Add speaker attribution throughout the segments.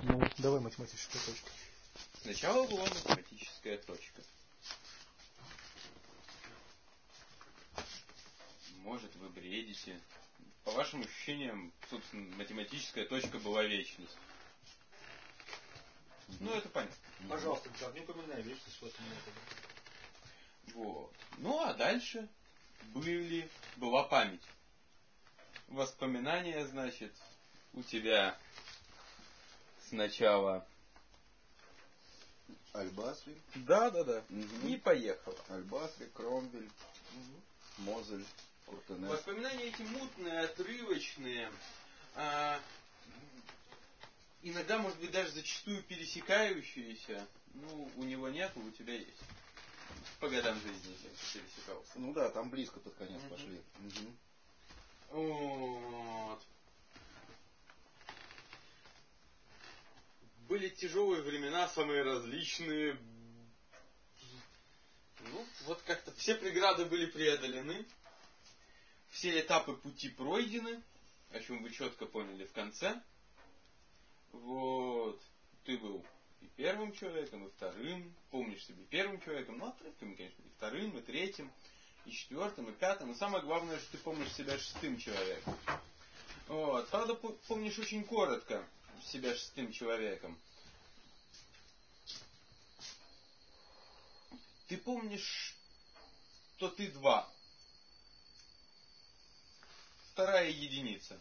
Speaker 1: Ну, давай математическая точка.
Speaker 2: Сначала была математическая точка. Может, вы бредите. По вашим ощущениям, собственно, математическая точка была вечность. Ну, это понятно.
Speaker 1: Пожалуйста, не упоминай вечность в этом методе.
Speaker 2: Вот. Ну, а дальше была память. Воспоминания, значит, у тебя сначала...
Speaker 3: Аль-Басри.
Speaker 2: Да.
Speaker 3: Угу.
Speaker 2: И поехала.
Speaker 3: Аль-Басри, Кромвель, Мозель, Куртенес.
Speaker 2: Воспоминания эти мутные, отрывочные. Иногда, может быть, даже зачастую пересекающиеся. Ну, у него нет, у тебя есть. По годам жизни пересекался.
Speaker 3: Ну да, там близко под конец пошли.
Speaker 2: Вот. Были тяжелые времена, самые различные. Ну, вот как-то все преграды были преодолены. Все этапы пути пройдены, о чем вы четко поняли в конце. Вот. Ты был и первым человеком, и вторым. Помнишь себе первым человеком, ну, отрывками, конечно, и вторым, и третьим, и четвертым, и пятым. Но самое главное, что ты помнишь себя шестым человеком. Вот. Правда, помнишь очень коротко себя шестым человеком. Ты помнишь, что ты два. Вторая единица.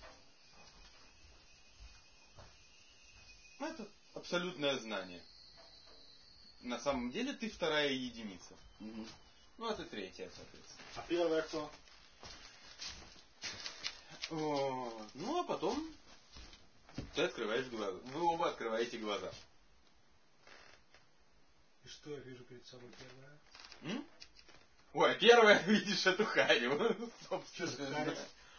Speaker 2: Это абсолютное знание. На самом деле ты вторая единица. Ну, а ты третья, соответственно.
Speaker 1: А первая кто?
Speaker 2: Ну, а потом ты открываешь глаза. Вы оба открываете глаза.
Speaker 1: И что я вижу перед собой первое?
Speaker 2: Ой, первое видишь эту Харю. Собственно.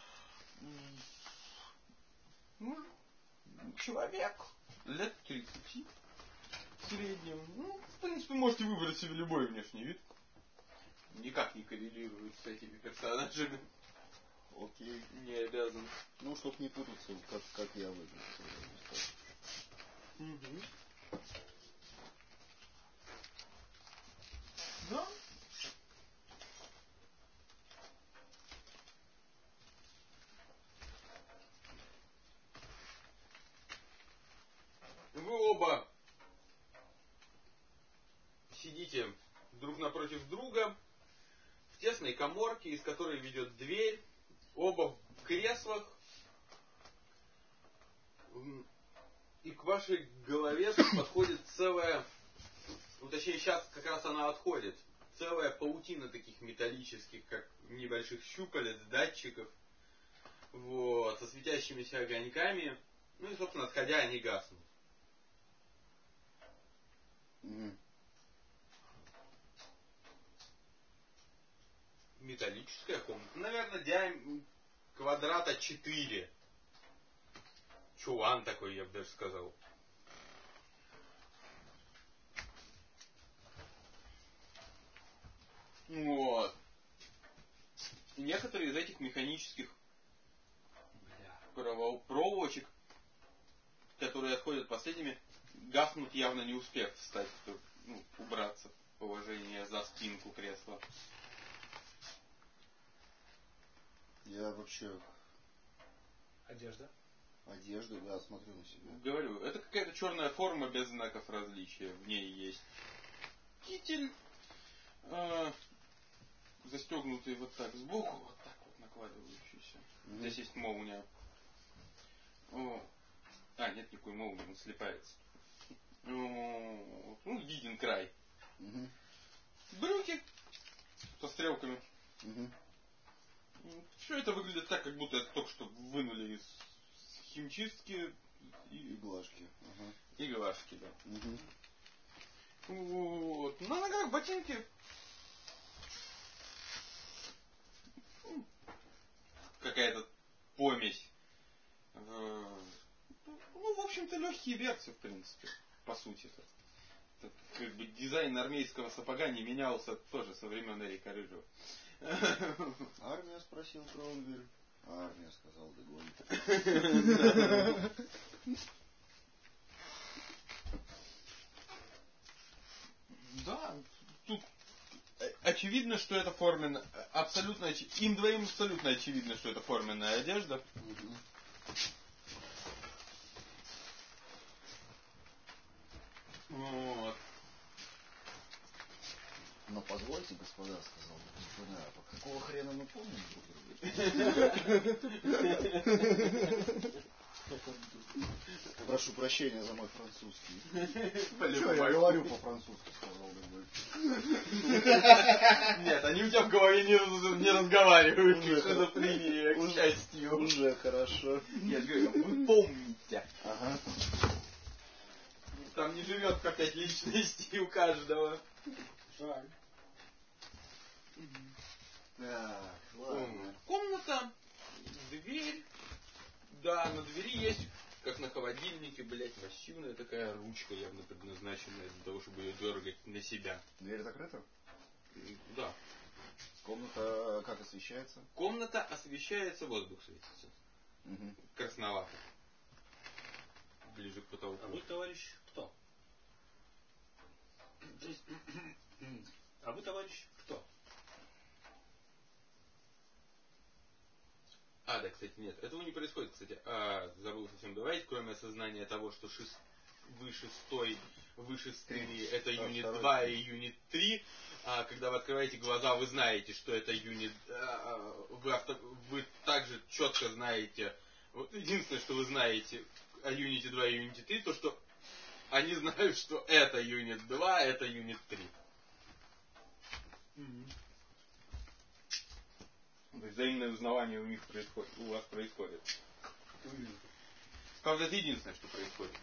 Speaker 2: Человек. Лет 30. В среднем. Ну, в принципе, можете выбрать себе любой внешний вид. Никак не коррелирует с этими персонажами.
Speaker 3: Окей.
Speaker 2: Не обязан.
Speaker 3: Ну, чтоб не путаться, как я выгляжу.
Speaker 2: Да. Вы оба сидите друг напротив друга в тесной каморке, из которой ведет дверь. Оба в креслах. И к вашей голове подходит целая, ну, точнее, сейчас как раз она отходит, целая паутина таких металлических, как небольших щупалец, датчиков, вот, со светящимися огоньками. Ну и, собственно, отходя, они гаснут. Металлическая комната. Наверное, диаметр квадрата 4. Чулан такой, я бы даже сказал. Вот. И некоторые из этих механических проволочек, которые отходят последними, гаснут, явно не успев встать, убраться в положение за спинку кресла.
Speaker 3: Я вообще...
Speaker 1: Одежда,
Speaker 3: да, смотрю на себя.
Speaker 2: Говорю, это какая-то черная форма без знаков различия. В ней есть китель, застегнутый вот так сбоку, вот так вот накладывающийся. Здесь есть молния. Нет никакой молнии, он слепается. Виден край. Брюки со стрелками. Все это выглядит так, как будто это только что вынули из химчистки.
Speaker 3: Иглашки.
Speaker 2: Иглашки, да. Вот. На ногах ботинки. Какая-то помесь. В общем-то, легкие берцы, в принципе, по сути-то. Как бы дизайн армейского сапога не менялся тоже со времен Эрика Рыжего.
Speaker 3: Армия, спросил Кромвель. Армия, сказал Дегон.
Speaker 2: очевидно, что это форменная, абсолютно, им двоим абсолютно очевидно, что это форменная одежда. Вот.
Speaker 3: Но позвольте, господа, сказал господин Арапов, какого хрена мы помним друг друга? Прошу прощения за мой французский. Что я говорю по-французски, сказал другой.
Speaker 2: Нет, они у тебя в голове не разговаривают. Шизофрения, к счастью.
Speaker 3: Уже хорошо.
Speaker 2: Я говорю, вы помните.
Speaker 3: Ага.
Speaker 2: Там не живет по 5 личностей у каждого.
Speaker 1: Жаль.
Speaker 3: Так, ладно.
Speaker 2: Комната, дверь. Да, на двери есть, как на холодильнике, блять, массивная такая ручка, явно предназначенная для того, чтобы ее дергать на себя.
Speaker 3: Дверь закрыта?
Speaker 2: Да.
Speaker 3: Комната как освещается?
Speaker 2: Комната освещается, воздух светится.
Speaker 3: Угу.
Speaker 2: Красновато. Ближе к потолку.
Speaker 1: А вы, товарищ, кто? А вы, товарищ, кто?
Speaker 2: Да, кстати, нет. Этого не происходит, кстати. Забыл совсем говорить, кроме осознания того, что выше стрели это юнит 2 и юнит 3. Когда вы открываете глаза, вы знаете, что это юнит... Вы также четко знаете... Вот единственное, что вы знаете о юните 2 и юните 3, то что они знают, что это юнит 2, это юнит 3. То есть взаимное узнавание у них происходит, у вас происходит. Правда, это единственное, что происходит.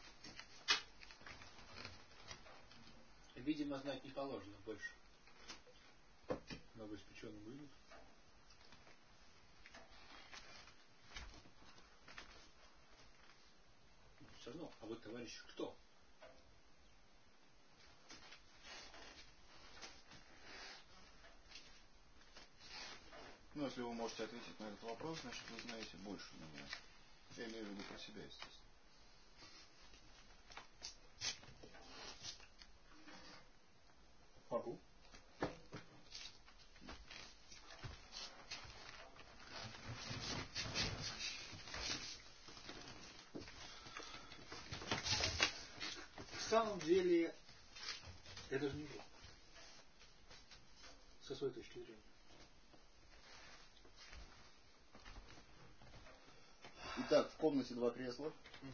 Speaker 1: Видимо, знать не положено больше. Новоиспеченный вынут. Все равно, а вы, товарищ, кто?
Speaker 3: Ну, если вы можете ответить на этот вопрос, значит вы знаете больше меня. Я имею в виду про себя, естественно.
Speaker 1: Могу. В самом деле, это же не было. Со своей точки зрения.
Speaker 3: Итак, в комнате 2 кресла.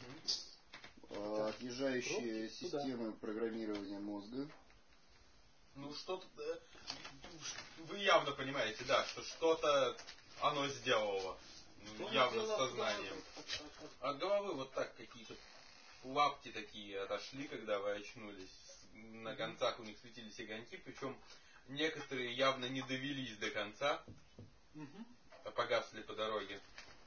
Speaker 3: Отъезжающие системы программирования мозга.
Speaker 2: Ну, что-то... Вы явно понимаете, да, что что-то оно сделало. Явно с сознанием. От головы вот так какие-то лапти такие отошли, когда вы очнулись. На концах у них светились огоньки, причем некоторые явно не довелись до конца, а погасли по дороге.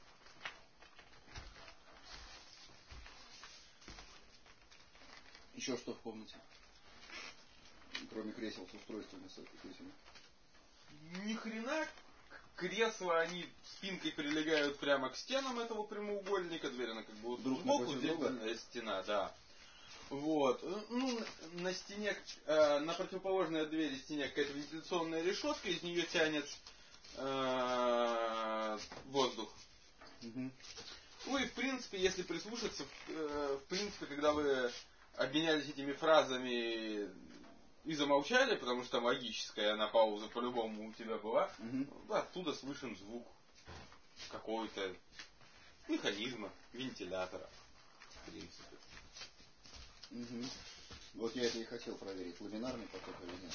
Speaker 3: Еще что в комнате? Кроме кресел с устройствами с этими.
Speaker 2: Ни хрена. Кресла, они спинкой прилегают прямо к стенам этого прямоугольника. Дверь, она как бы вот сбоку, здесь дальняя стена, да. Вот. Ну, на стене, на противоположной от двери стене какая-то вентиляционная решетка, из нее тянет воздух. Ну и в принципе, если прислушаться, в принципе, когда вы обменялись этими фразами и замолчали, потому что там логическая, она пауза по-любому у тебя была, оттуда слышен звук какого-то механизма, вентилятора, в принципе.
Speaker 3: Вот я это и хотел проверить, ламинарный поток или нет.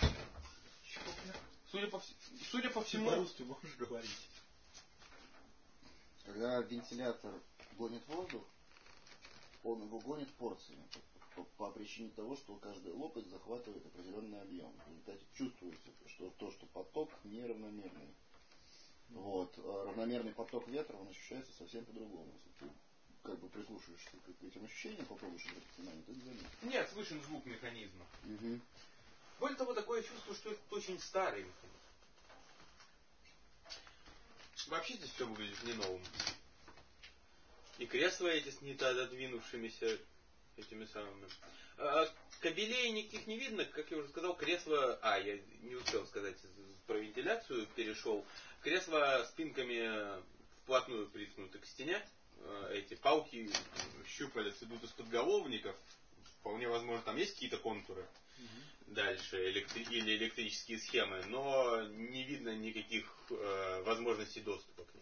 Speaker 2: Судя по всему...
Speaker 1: По-русски можешь говорить.
Speaker 3: Когда вентилятор гонит воздух, он его гонит порциями. По причине того, что каждый лопасть захватывает определенный объем. В результате чувствуется, что поток неравномерный. Вот. Равномерный поток ветра, он ощущается совсем по-другому. Если ты как бы прислушиваешься к этим ощущениям, попробуешь обратить внимание, ты это заметишь.
Speaker 2: Нет, слышен звук механизма. Более того, такое чувство, что это очень старый механизм. Вообще здесь все выглядит не новым. И кресла эти с недодвинувшимися этими самыми. Кабелей никаких не видно, как я уже сказал, кресло... я не успел сказать про вентиляцию, перешел. Кресло спинками вплотную приткнуты к стене. Эти палки, щупалец идут из подголовников. Вполне возможно, там есть какие-то контуры. Дальше, или электрические схемы, но не видно никаких возможностей доступа к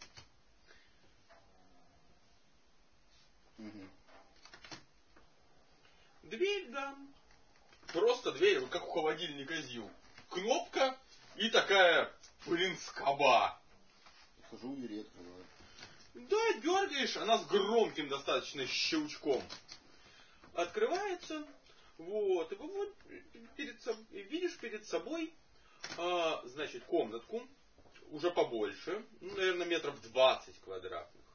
Speaker 2: ним. Дверь, да. Просто дверь, вот как у холодильника ЗИЛ. Кнопка и такая, скоба.
Speaker 3: Хожу, двери открываю.
Speaker 2: Да, дергаешь, она с громким достаточно щелчком открывается. Вот, и вот видишь перед собой, значит, комнатку, уже побольше, наверное, метров 20 квадратных.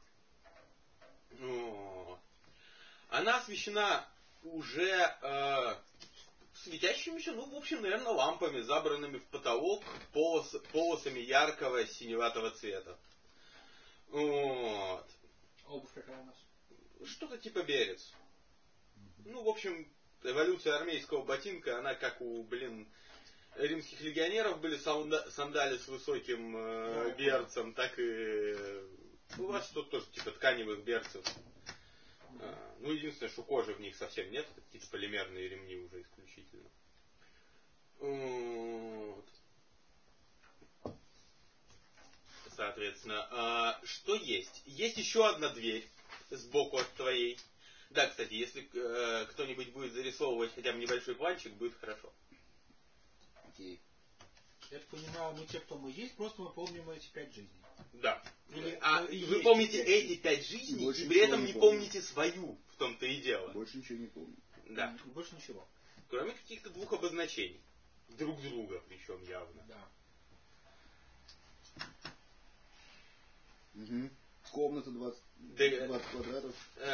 Speaker 2: Вот. Она освещена уже светящимися, в общем, наверное, лампами, забранными в потолок полосами яркого синеватого цвета. Вот.
Speaker 1: Обувь какая у нас?
Speaker 2: Что-то типа берец. В общем, эволюция армейского ботинка, она как у, римских легионеров были сандали с высоким берцем, так и у вас тут тоже типа тканевых берцев. Единственное, что кожи в них совсем нет, это какие-то полимерные ремни уже исключительно. Вот. Соответственно, что есть? Есть еще одна дверь сбоку от твоей. Да, кстати, если кто-нибудь будет зарисовывать хотя бы небольшой планчик, будет хорошо.
Speaker 3: Окей.
Speaker 1: Я так понимаю, мы те, кто мы есть, просто мы помним эти 5 жизней.
Speaker 2: Да.
Speaker 1: Или
Speaker 2: вы помните эти 5 жизней, и при этом не помните свою, в том-то и дело.
Speaker 3: Больше ничего не помню.
Speaker 2: Да.
Speaker 1: И больше ничего.
Speaker 2: Кроме каких-то 2 обозначений. Друг друга, причем явно.
Speaker 1: Да.
Speaker 3: Угу. Комната 20 квадратов.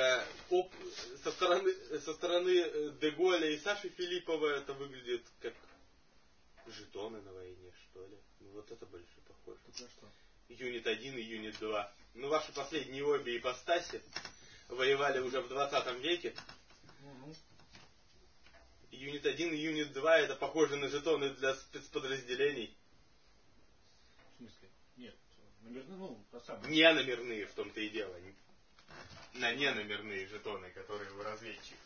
Speaker 2: Со стороны Деголя и Саши Филиппова это выглядит как жетоны на войне, что ли. Вот это больше похоже.
Speaker 1: За что?
Speaker 2: Юнит 1 и Юнит 2. Ваши последние обе ипостаси воевали уже в 20 веке.
Speaker 1: Угу.
Speaker 2: Юнит 1 и Юнит 2 это похоже на жетоны для спецподразделений.
Speaker 1: В смысле? Нет. Номерные,
Speaker 2: Не номерные, в том-то и дело. На неномерные жетоны, которые у разведчиков.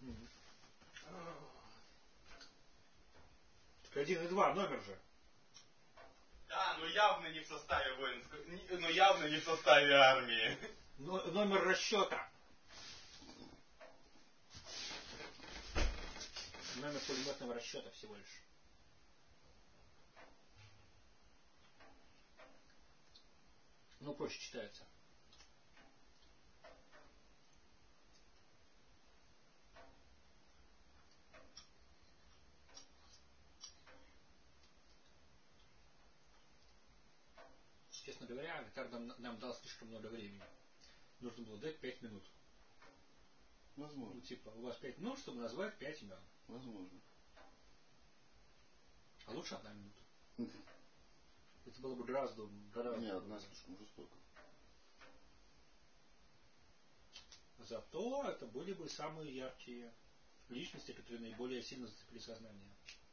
Speaker 1: 1 и 2, номер же.
Speaker 2: Да, но явно не в составе воинской, но явно не в составе армии.
Speaker 1: Номер расчета. Номер пулеметного расчета всего лишь. Проще читается. Честно говоря, Рикардо нам дал слишком много времени. Нужно было дать 5 минут.
Speaker 3: Возможно.
Speaker 1: У вас 5 минут, чтобы назвать 5 имен.
Speaker 3: Возможно.
Speaker 1: А лучше 1 минута. Это было бы гораздо...
Speaker 3: Не, 1 слишком жестоко.
Speaker 1: Зато это были бы самые яркие личности, которые наиболее сильно зацепили сознание.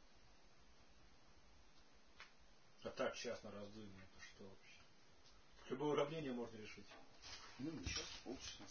Speaker 1: А так час на раздумье, это что вообще? Любое уравнение можно решить.
Speaker 3: Сейчас полчаса.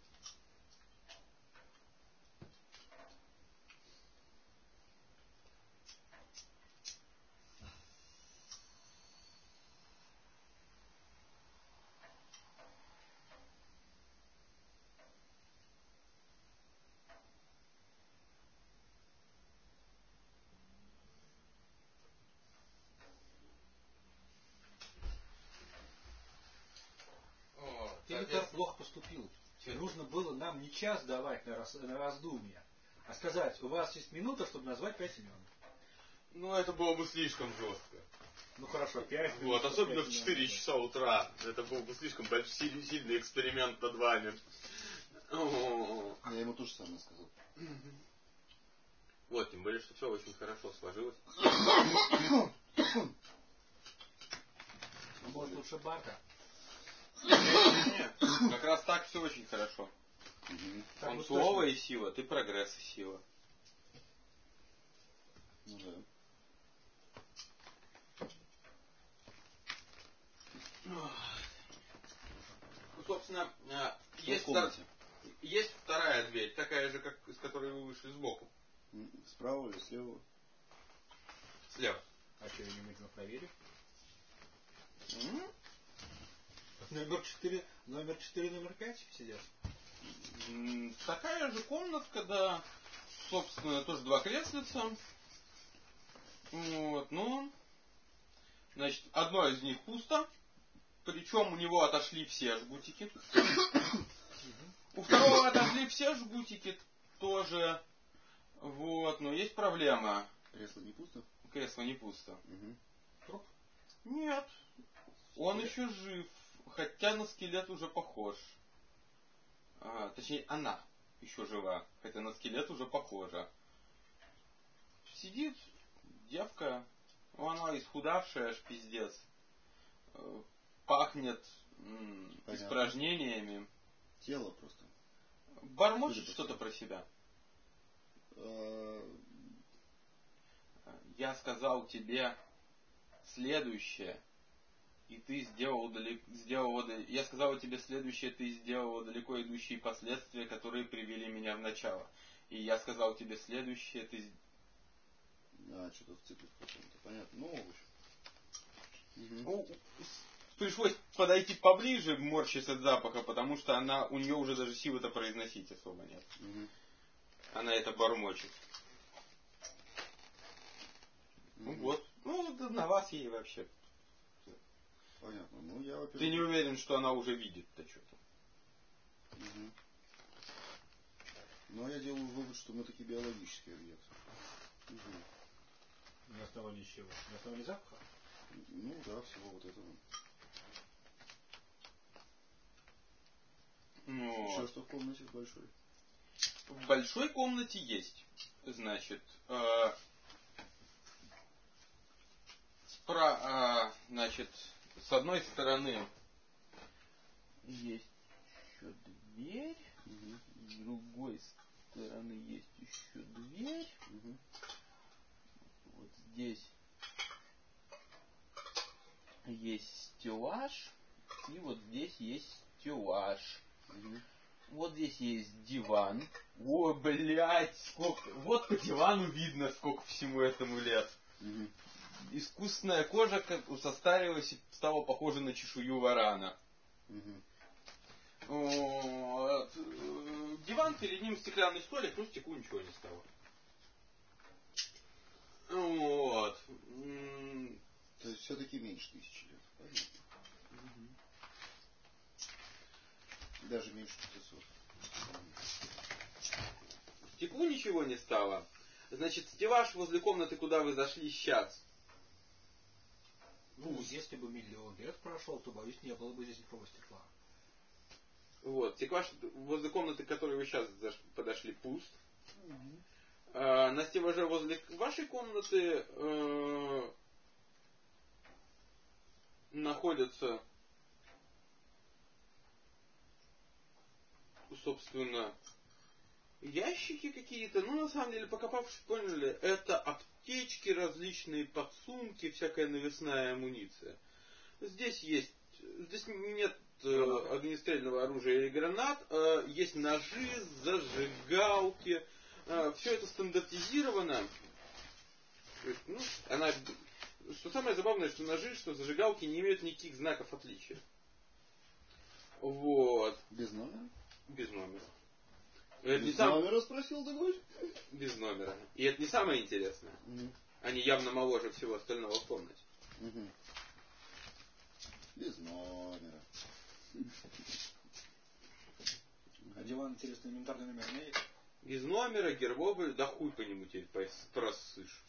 Speaker 1: Ты так плохо поступил. Нужно было нам не час давать на раздумье, а сказать, у вас есть минута, чтобы назвать 5 имен.
Speaker 2: Это было бы слишком жестко.
Speaker 1: Хорошо, 5 минут.
Speaker 2: Особенно в 4 часа утра. Это был бы слишком сильный эксперимент над вами.
Speaker 3: Я ему то же самое сказал.
Speaker 2: Тем более, что все очень хорошо сложилось.
Speaker 1: Может, лучше Барта?
Speaker 2: Нет, как раз так все очень хорошо. Он слово и сила, ты прогресс и сила.
Speaker 3: Ну да.
Speaker 2: Собственно, есть вторая дверь, такая же, как из которой вы вышли сбоку.
Speaker 3: Справа или слева?
Speaker 2: Слева.
Speaker 1: А что, я немедленно проверю? Номер 4, номер 5 сидят?
Speaker 2: Такая же комнатка, да. Собственно, тоже два креслица. Вот, ну. Значит, одно из них пусто. Причем у него отошли все жгутики. У второго отошли все жгутики тоже. Вот, но есть проблема.
Speaker 3: Кресло не пусто?
Speaker 2: Кресло не пусто.
Speaker 1: Труп?
Speaker 2: Нет. Он еще жив. Хотя на скелет уже похож. Точнее, она еще жива. Хотя на скелет уже похожа. Сидит девка. Она исхудавшая, аж пиздец. Пахнет испражнениями.
Speaker 3: Тело просто.
Speaker 2: Бормочет что-то про себя. Я сказал тебе следующее, и ты сделал я сказал тебе следующее, ты сделал далеко идущие последствия, которые привели меня в начало. И я сказал тебе следующее, ты...
Speaker 3: что-то в цикле каком-то. Понятно. Ну, в общем.
Speaker 2: Ну, пришлось подойти поближе, морщась от запаха, потому что у нее уже даже силы-то произносить особо нет. Она это бормочет. Ну вот. Ну, да на вас ей вообще.
Speaker 3: Понятно. Ну, я, во-первых...
Speaker 2: Ты не уверен, что она уже видит-то что-то.
Speaker 3: Ну, я делаю вывод, что мы такие биологические объекты.
Speaker 1: На основании чего? На основании запаха?
Speaker 3: Ну, да, всего вот этого.
Speaker 2: Ну,
Speaker 3: еще что в комнате большой?
Speaker 2: В большой комнате есть. Значит, значит, с одной стороны есть еще дверь, с другой стороны есть еще дверь. Вот здесь есть стеллаж, и вот здесь есть стеллаж. Вот здесь есть диван. О, блядь, сколько... Вот по дивану видно, сколько всему этому лет. Искусственная кожа состарилась и стала похожа на чешую варана. Вот. Диван, перед ним стеклянный столик, ну стеклу ничего не стало. Вот.
Speaker 3: То есть все-таки меньше 1000 лет. Понятно. Даже меньше 500.
Speaker 2: Стеклу ничего не стало. Значит, стеллаж возле комнаты, куда вы зашли сейчас.
Speaker 1: Ну, если бы 1 000 000 лет прошел, то, боюсь, не было бы здесь никакого стекла.
Speaker 2: Вот, стеллаж возле комнаты, к которой вы сейчас подошли, пуст. На стеллаже возле вашей комнаты находятся, собственно, ящики какие-то. Ну, на самом деле, покопавшись, поняли, это аптечки, различные подсумки, всякая навесная амуниция. Здесь нет огнестрельного оружия или гранат, есть ножи, зажигалки. Все это стандартизировано. Ну, что самое забавное, что ножи, что зажигалки не имеют никаких знаков отличия. Вот.
Speaker 3: Без номера?
Speaker 2: Без номера.
Speaker 3: Без номера спросил другой?
Speaker 2: Без номера. И это не самое интересное. Они явно моложе всего остального в комнате.
Speaker 3: Без номера.
Speaker 1: А диван, интересно, инвентарный номер имеет?
Speaker 2: Без номера, гербовый, да хуй по нему теперь просышь.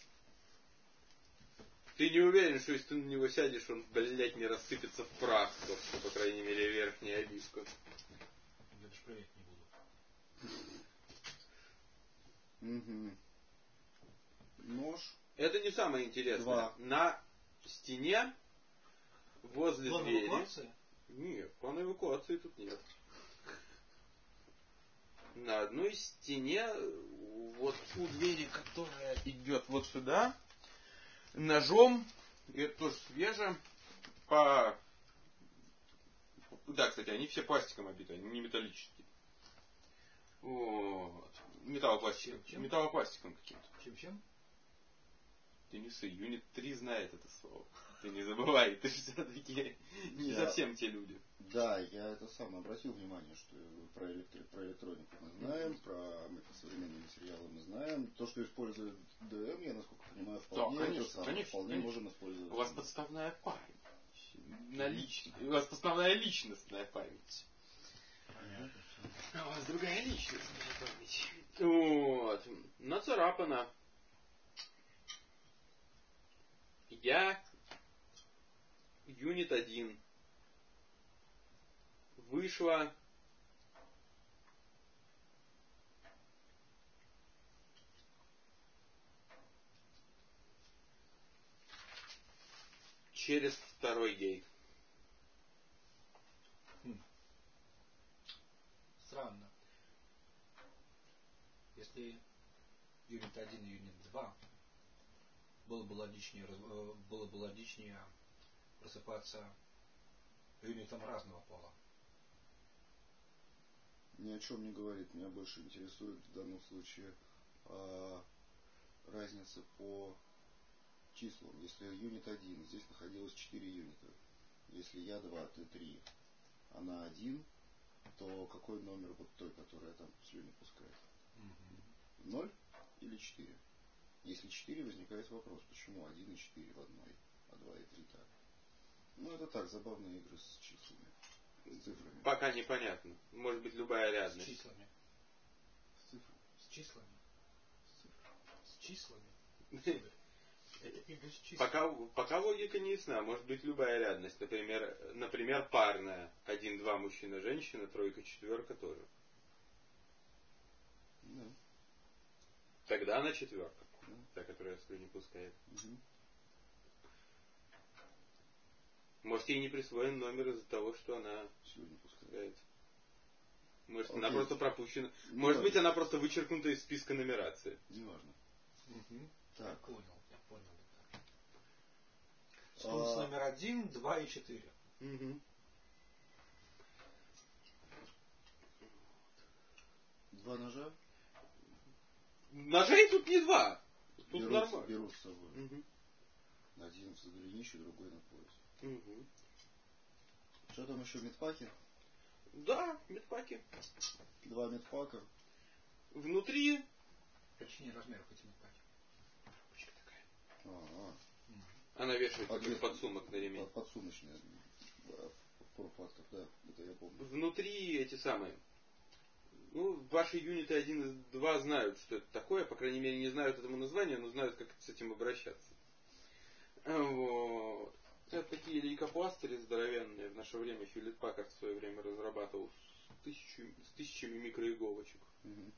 Speaker 2: Ты не уверен, что если ты на него сядешь, он, блядь, не рассыпется в прах, собственно, по крайней мере, верхняя обивка.
Speaker 1: Я даже проверять не буду.
Speaker 3: Нож.
Speaker 2: Это не самое интересное.
Speaker 3: 2.
Speaker 2: На стене возле
Speaker 1: план
Speaker 2: двери...
Speaker 1: эвакуации?
Speaker 2: Нет, плана эвакуации тут нет. на одной стене, вот у двери, которая идет вот сюда, ножом, и это тоже свеже, по... Да, кстати, они все пластиком обиты, они не металлические. Вот. Металлопластиком. Металлопластиком каким-то.
Speaker 1: Чем?
Speaker 2: Ты не ссы, Юнит 3 знает это слово. Ты не забывай, ты же все-таки не совсем те люди.
Speaker 3: Да, я это сам обратил внимание, что про электронику мы знаем, про современные материалы мы знаем. То, что использует ДМ, я, насколько понимаю, вполне,
Speaker 2: да, конечно,
Speaker 3: вполне можем использовать.
Speaker 2: У вас подставная память. У вас подставная личностная память.
Speaker 1: Понятно.
Speaker 2: А у вас другая личностная память. Вот. Нацарапано. Я Юнит 1. Вышла через второй гейт.
Speaker 1: Странно. Если Юнит 1 и Юнит 2 было бы логичнее просыпаться юнитом разного пола.
Speaker 3: Ни о чем не говорит. Меня больше интересует в данном случае разница по числам. Если юнит 1, здесь находилось 4 юнита. если я 2, ты 3, она 1, то какой номер вот той, которая там слюни пускает? 0 или 4? Если 4, возникает вопрос, почему 1 и 4 в одной, а 2 и 3 так? Ну, это так, забавные игры с числами, с цифрами.
Speaker 2: Пока непонятно. Может быть, любая рядность.
Speaker 1: С числами.
Speaker 3: С цифрами.
Speaker 1: С числами. С числами.
Speaker 2: Пока логика не ясна. Может быть, любая рядность. Например, парная. 1-2 мужчина-женщина, тройка, четверка тоже.
Speaker 3: Да.
Speaker 2: Тогда она четверка.
Speaker 3: Да.
Speaker 2: Та, которая слюни пускает.
Speaker 3: Угу.
Speaker 2: Может, ей не присвоен номер из-за того, что она
Speaker 3: слюни пускает.
Speaker 2: Может, она просто пропущена. Может быть, она просто вычеркнута из списка нумерации.
Speaker 3: Неважно.
Speaker 1: Угу.
Speaker 3: Так.
Speaker 1: Я понял. Спонс номер 1, 2 и 4.
Speaker 2: Угу.
Speaker 3: Два ножа?
Speaker 2: Ножей тут не два. Тут нормально.
Speaker 3: Беру с собой.
Speaker 2: Угу.
Speaker 3: Один за голенищу, другой на пояс.
Speaker 2: Угу.
Speaker 3: Что там еще, медпаки?
Speaker 2: Да, медпаки.
Speaker 3: 2 медпака.
Speaker 2: Внутри...
Speaker 1: Почти размеров эти медпаки.
Speaker 2: Ручка такая.
Speaker 3: А-а.
Speaker 2: Она вешает таких подсумок на ремень.
Speaker 3: Подсумочная. Форфактор, да, это я помню.
Speaker 2: Внутри эти самые... Ну, ваши юниты 1 и 2 знают, что это такое. По крайней мере, не знают этому названия, но знают, как с этим обращаться. Вот. Это такие лейкопластыри здоровенные. В наше время Хьюлетт Паккард в свое время разрабатывал с тысячами микроиголочек.
Speaker 3: Угу.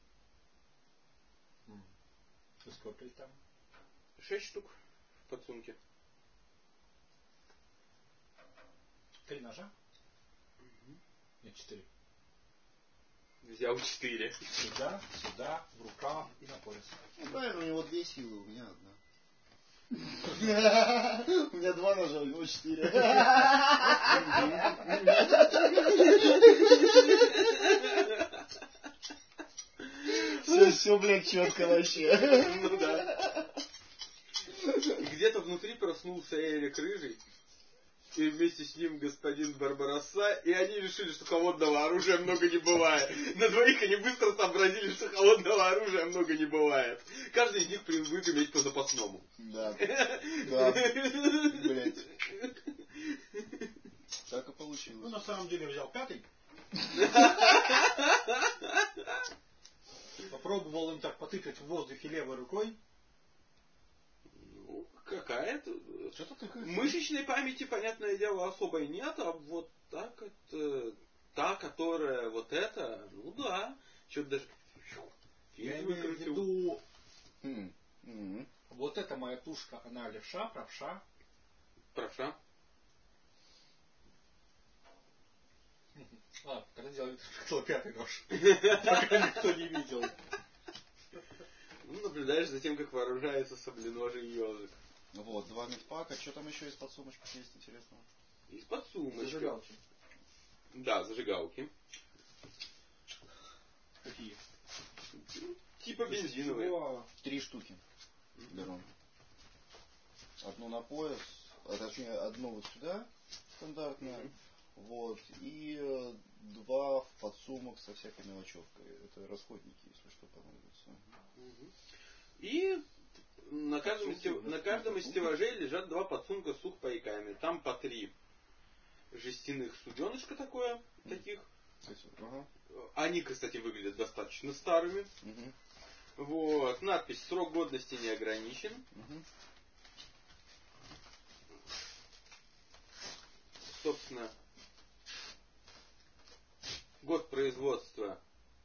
Speaker 1: Сколько их там?
Speaker 2: 6 штук в подсумке.
Speaker 1: 3 ножа? Нет, 4.
Speaker 2: Взял 4.
Speaker 1: Сюда, в рукав и на пояс.
Speaker 3: Ну, правильно, у него 2 силы, у меня 1. У меня 2 ножа, у него 4. Все, блядь, четко вообще.
Speaker 2: Ну да. Где-то внутри проснулся Эрик Рыжий. И вместе с ним господин Барбаросса, и они решили, что холодного оружия много не бывает. На двоих они быстро сообразили, что холодного оружия много не бывает. Каждый из них привык иметь по запасному.
Speaker 3: Да. Да. Блять. Так и получилось.
Speaker 1: Ну, на самом деле, взял 5-й. Попробовал им так потыкать в воздухе левой рукой.
Speaker 2: Ну, какая-то...
Speaker 1: Что-то такое.
Speaker 2: Мышечной памяти, понятное дело, особой нет, а вот так это... Та, которая вот эта, ну да. Что-то даже...
Speaker 1: Я имею в виду...
Speaker 3: Mm-hmm.
Speaker 1: Вот эта моя тушка, она левша, правша.
Speaker 2: Правша.
Speaker 1: Когда делали пятый нож. Пока никто не видел.
Speaker 2: Наблюдаешь за тем, как вооружается сабленожий ежик.
Speaker 3: Вот, 2 медпака. Что там еще из подсумочки есть интересного?
Speaker 2: Из подсумочки.
Speaker 1: Зажигалки.
Speaker 2: Да, зажигалки.
Speaker 1: Какие?
Speaker 2: Типа бензиновые.
Speaker 3: 3 штуки беру. Одну на пояс, точнее одну вот сюда, стандартная. Вот. И 2 в подсумок со всякой мелочевкой. Это расходники, если что понадобится.
Speaker 2: И на каждом из стеллажей лежат 2 подсумка с сухпайками. Там по 3 жестяных суденышка таких.
Speaker 3: Ага.
Speaker 2: Они, кстати, выглядят достаточно старыми. Вот. Надпись «Срок годности не ограничен». Собственно, год производства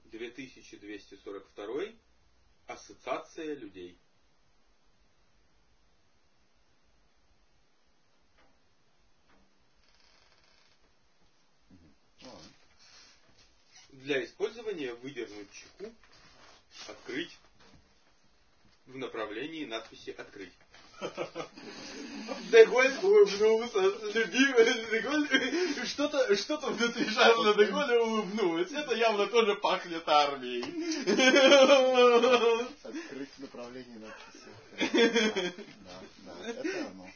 Speaker 2: 2242. Ассоциация людей. Для использования выдернуть чеку, открыть в направлении надписи «Открыть». Деголь улыбнулся. Деголь... Что-то внутри Шарля де Голля улыбнулось. Это явно тоже пахнет армией.
Speaker 3: Открыть в направлении надписи. Да, это оно.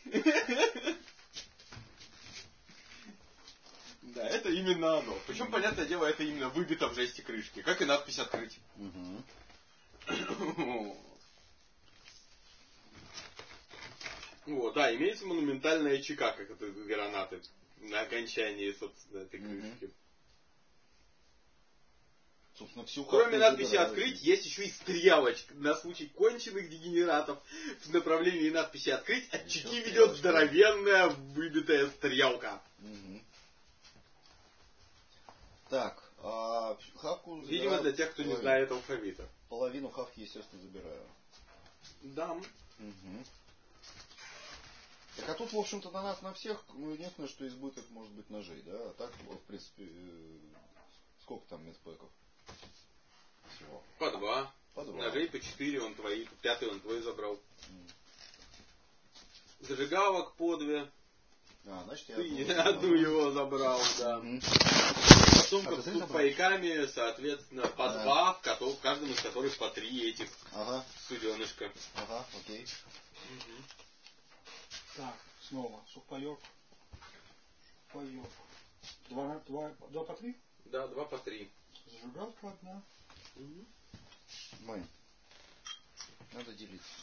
Speaker 2: Да, это именно оно. Причем, понятное дело, это именно выбито в жести крышки. Как и надпись «Открыть». Вот, да, имеется монументальная чека, как это гранаты, на окончании, собственно, этой крышки.
Speaker 3: Собственно, всю
Speaker 2: Кроме надписи «Открыть», есть еще и стрелочка на случай конченых дегенератов. В направлении надписи «Открыть» от чеки ведет здоровенная выбитая стрелка.
Speaker 3: Так, хавку...
Speaker 2: Видимо, для тех, кто не знает алфавита.
Speaker 3: Половину хавки, естественно, забираю.
Speaker 2: Да.
Speaker 3: Так а тут, в общем-то, на нас, на всех, единственное, что избыток может быть ножей, да? А так, в принципе, сколько там медпэков? Всего.
Speaker 2: По 2.
Speaker 3: По 2.
Speaker 2: Ножей по 4, он твои, 5 он твой забрал. Зажигалок по 2.
Speaker 3: Значит,
Speaker 2: я одну его забрал, да. Сумка с сухпайками, соответственно, по 2, в каждом из которых по 3 этих суденышка.
Speaker 3: Ага, окей.
Speaker 1: Так, снова сухпайок. Два по 3?
Speaker 2: Да, 2 по 3.
Speaker 1: Зажигалка одна.
Speaker 3: Мань, надо делиться.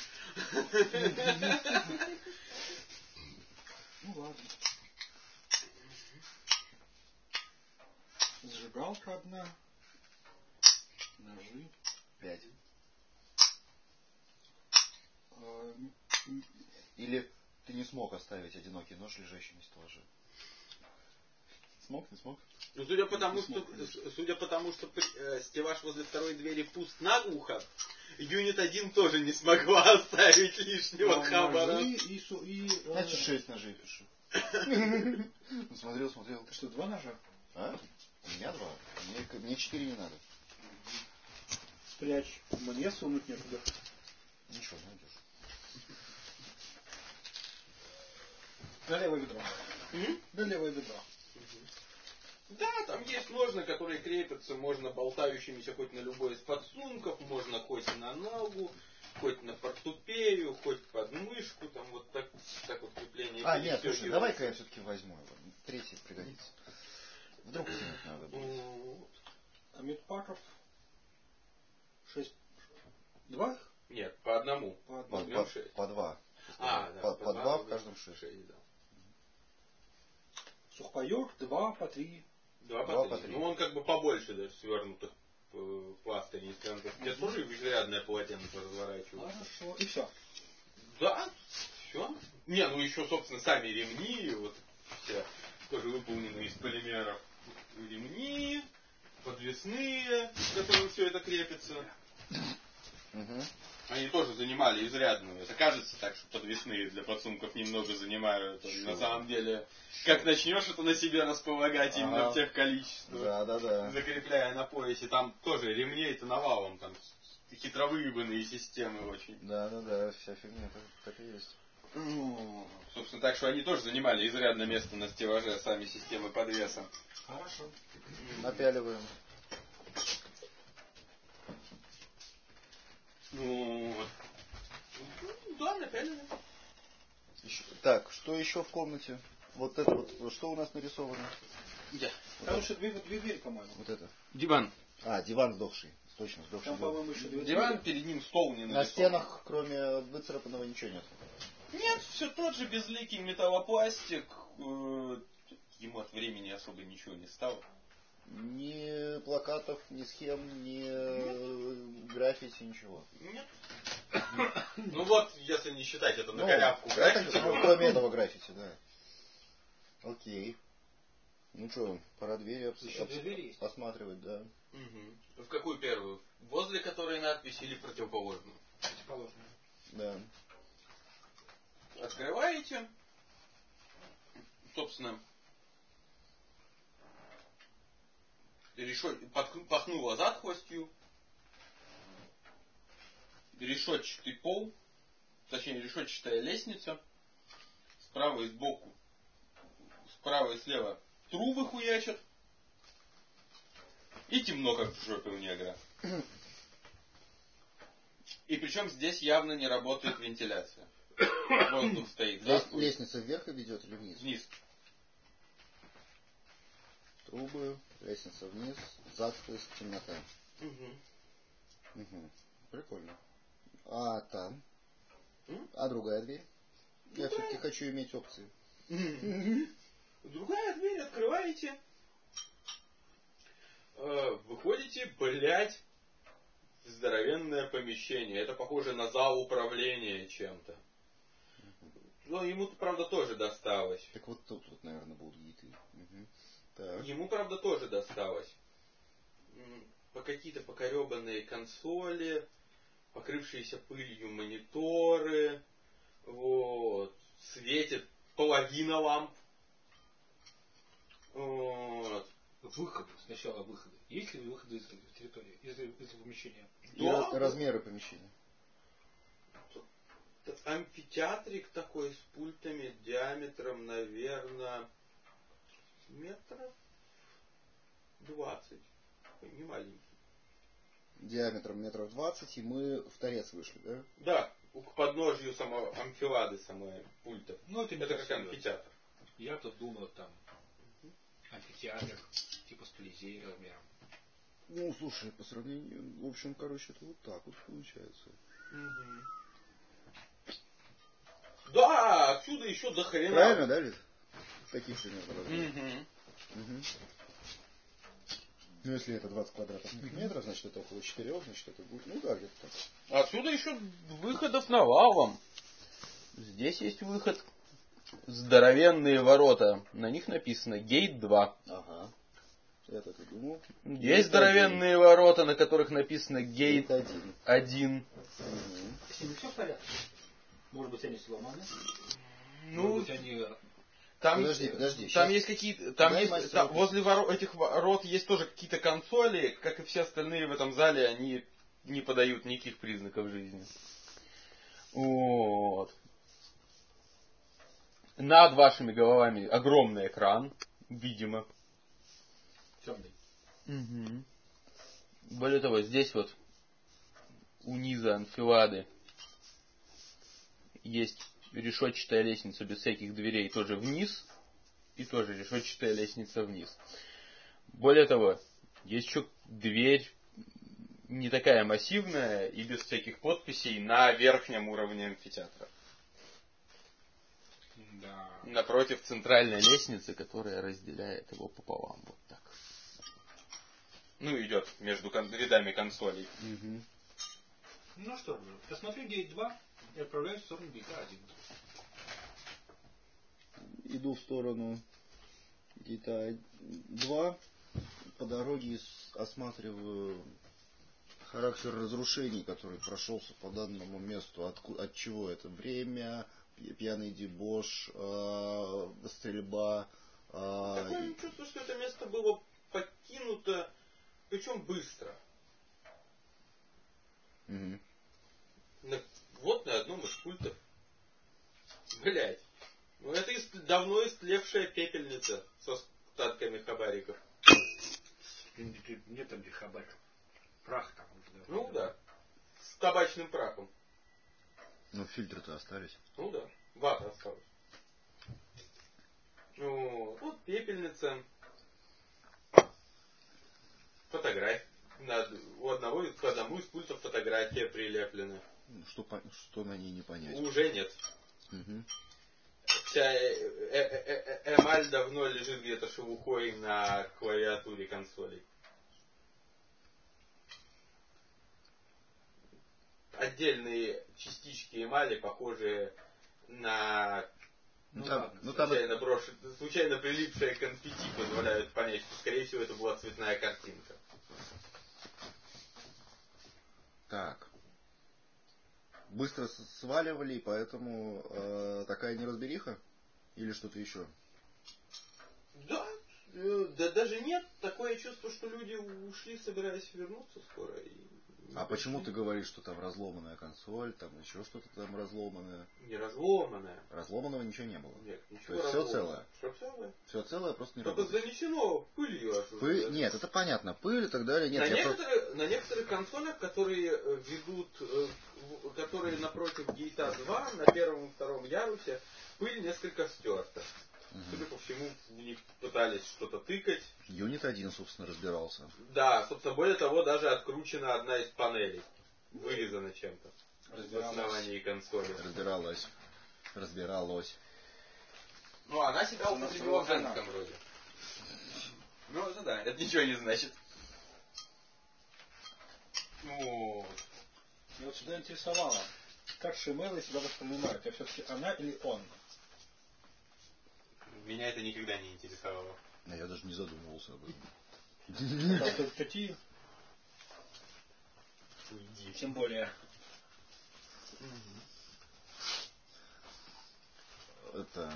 Speaker 1: Ну ладно. Зажигалка одна. Ножи.
Speaker 3: 5. Или ты не смог оставить одинокий нож, лежащий на стеллаже? Смог, не смог?
Speaker 2: Ну, судя по тому, что стеллаж возле второй двери пуст наглухо, Юнит 1 тоже не смогла оставить лишнего хабара.
Speaker 3: Значит, 6 ножей пишу. Смотрел.
Speaker 1: Ты что, 2 ножа?
Speaker 3: А? У меня 2. Мне 4 не надо.
Speaker 1: Спрячь. Мне сунуть некуда.
Speaker 3: Ничего, найдешь.
Speaker 1: На левое бедро. На левое бедро.
Speaker 2: Да, там есть ножны, которые крепятся, можно болтающимися хоть на любой из подсумков, можно хоть на ногу, хоть на портупею, хоть под мышку, там вот так вот крепление.
Speaker 3: Нет, слушай, давай-ка я все-таки возьму его. Третий пригодится. Вдруг тянуть надо будет.
Speaker 1: А медпаков 6. 2?
Speaker 2: Нет, по одному.
Speaker 3: По 2.
Speaker 2: Да,
Speaker 3: по 2 в каждом 6.
Speaker 2: Да.
Speaker 1: Сухпайок 2 по 3.
Speaker 2: 2 по 3. Ну он как бы побольше даже свернутых пластырей. Я тоже изрядное полотенце разворачиваю.
Speaker 1: Хорошо. И все.
Speaker 2: Да, все. Не, ну еще, собственно, сами ремни, вот все тоже выполнены из полимеров. Ремни, подвесные, к которым все это крепится. Они тоже занимали изрядную. Это кажется так, что подвесные для подсумков немного занимают. На самом деле, как начнешь это на себе располагать именно в тех количествах, закрепляя на поясе, там тоже ремней-то навалом, там хитровыебанные системы очень.
Speaker 3: Да, вся фигня так и есть.
Speaker 2: Ну, собственно, так что они тоже занимали изрядное место на стеллаже, сами системы подвеса.
Speaker 1: Хорошо.
Speaker 3: Напяливаем.
Speaker 2: Ну, да, напяливаем.
Speaker 3: Так, что еще в комнате? Вот это вот, что у нас нарисовано?
Speaker 2: Где?
Speaker 1: Там еще две двери, по-моему.
Speaker 3: Вот это.
Speaker 2: Диван.
Speaker 3: Диван сдохший. Точно, сдохший.
Speaker 1: Там, по-моему, еще две
Speaker 2: Диван, перед ним стол не нарисован.
Speaker 3: На стенах, кроме выцарапанного, ничего нет.
Speaker 2: Нет, все тот же безликий металлопластик. Ему от времени особо ничего не стало.
Speaker 3: Ни плакатов, ни схем, ни граффити, ничего.
Speaker 2: Нет. Ну вот, если не считать это на корявку граффити.
Speaker 3: Кроме этого граффити, да. Окей. Ну что, пора двери осматривать, да.
Speaker 2: В какую первую? Возле которой надпись или противоположную?
Speaker 1: Противоположную.
Speaker 3: Да.
Speaker 2: Открываете. Собственно, пахнуло затхлостью. Решетчатый пол. Точнее, решетчатая лестница. Справа и сбоку. Справа и слева трубы хуячат. И темно, как в жопе у негра. И причем здесь явно не работает вентиляция. Воздух стоит.
Speaker 3: Лестница вверх ведет или вниз?
Speaker 2: Вниз.
Speaker 3: Трубы, лестница вниз, затхлость, темнота. Прикольно. А там? А другая дверь? Я все-таки хочу иметь опции.
Speaker 2: Другая дверь, открываете. Выходите, блять, здоровенное помещение. Это похоже на зал управления чем-то. Но ему-то, правда, тоже досталось.
Speaker 3: Так вот тут, наверное, будут гиты. Так.
Speaker 2: Ему, правда, тоже досталось. Какие-то покоребанные консоли, покрывшиеся пылью мониторы. Вот. Светит половина ламп. Вот.
Speaker 1: Выходы, сначала выходы. Есть ли выходы из территории, из помещения?
Speaker 2: Да.
Speaker 3: Размеры помещения.
Speaker 2: Амфитеатрик такой с пультами диаметром, наверное, метров 20. Не маленький.
Speaker 3: Диаметром метров 20, и мы в торец вышли, да?
Speaker 2: Да, к подножью самой амфилады, самой пультов.
Speaker 1: Ну, это
Speaker 2: как амфитеатр.
Speaker 1: Я тут думал, там амфитеатр, типа с Колизей размером.
Speaker 3: Ну, слушай, по сравнению, в общем, короче, это вот так вот получается.
Speaker 2: Да, отсюда еще до хрена.
Speaker 3: Правильно, да, Лид? Таких примерно. Ну, если это 20 квадратных метров, значит, это около 4, значит, это будет, ну да, где-то так.
Speaker 2: Отсюда еще выходов навалом. Здесь есть выход. Здоровенные ворота. На них написано Гейт 2.
Speaker 3: Ага. Я так и думал.
Speaker 2: Есть здоровенные ворота, на которых написано Гейт 1.
Speaker 1: С ними все в порядке? Может быть, они сломаны?
Speaker 2: Ну,
Speaker 1: может быть, они...
Speaker 3: Подожди.
Speaker 2: Там есть какие-то... возле этих ворот есть тоже какие-то консоли, как и все остальные в этом зале, они не подают никаких признаков жизни. Вот. Над вашими головами огромный экран, видимо.
Speaker 1: Темный.
Speaker 2: Более того, здесь вот у низа анфилады есть решетчатая лестница без всяких дверей тоже вниз. И тоже решетчатая лестница вниз. Более того, есть еще дверь не такая массивная и без всяких подписей на верхнем уровне амфитеатра.
Speaker 1: Да.
Speaker 2: Напротив центральной лестницы, которая разделяет его пополам. Вот так. Ну, идет между рядами консолей.
Speaker 1: Ну что же, посмотрю Гейт 2 и отправляюсь в сторону Гейта 1.
Speaker 3: Иду в сторону Гейта 2. По дороге осматриваю Характер разрушений, который прошелся по данному месту, от чего это? Время, пьяный дебош, стрельба.
Speaker 2: Такое чувство, что это место было покинуто, причем быстро.
Speaker 3: Угу.
Speaker 2: Вот на одном из пультов. Блять. Ну это давно истлевшая пепельница со остатками хабариков.
Speaker 1: Нет там где хабариков. Прах там.
Speaker 2: Ну да. С табачным прахом.
Speaker 3: Ну фильтры-то остались.
Speaker 2: Ну да. Вата осталась. Ну, вот пепельница. Фотография. К одному из пультов фотография прилеплена.
Speaker 3: Что на ней не понять?
Speaker 2: Уже нет.
Speaker 3: Угу.
Speaker 2: Вся эмаль давно лежит где-то шелухой на клавиатуре консолей. Отдельные частички эмали, похожие на случайно прилипшие конфетти, позволяют понять, что, скорее всего, это была цветная картинка.
Speaker 3: Так. Быстро сваливали, поэтому такая неразбериха? Или что-то еще?
Speaker 2: Да, даже нет. Такое чувство, что люди ушли, собираясь вернуться скоро.
Speaker 3: А почему ты говоришь, что там разломанная консоль, там еще что-то там разломанное?
Speaker 2: Не разломанная.
Speaker 3: Разломанного ничего не было?
Speaker 2: Нет,
Speaker 3: То
Speaker 2: ничего
Speaker 3: есть все целое?
Speaker 2: Все целое.
Speaker 3: Все целое, просто не
Speaker 2: только
Speaker 3: работает.
Speaker 2: занесено пылью.
Speaker 3: Нет, это понятно. Пыль и так далее. Нет,
Speaker 2: на некоторых консолях, которые ведут, которые напротив Гейта 2, на первом и втором ярусе, пыль несколько стерта. Судя по всему, в них пытались что-то тыкать.
Speaker 3: Юнит 1, собственно, разбирался.
Speaker 2: Да, собственно, более того, даже откручена одна из панелей. Вырезана чем-то. В основании консоли.
Speaker 3: Разбиралось.
Speaker 2: Ну, она себя употребила в женском роде. Ну, это да, это ничего не значит.
Speaker 1: Ну, и вот сюда интересовало, как шимелы себя воспринимают. Это все-таки она или он?
Speaker 2: Меня это никогда не интересовало.
Speaker 3: Я даже не задумывался об этом.
Speaker 1: Да, такие.
Speaker 2: Уйди.
Speaker 1: Тем более.
Speaker 3: Это...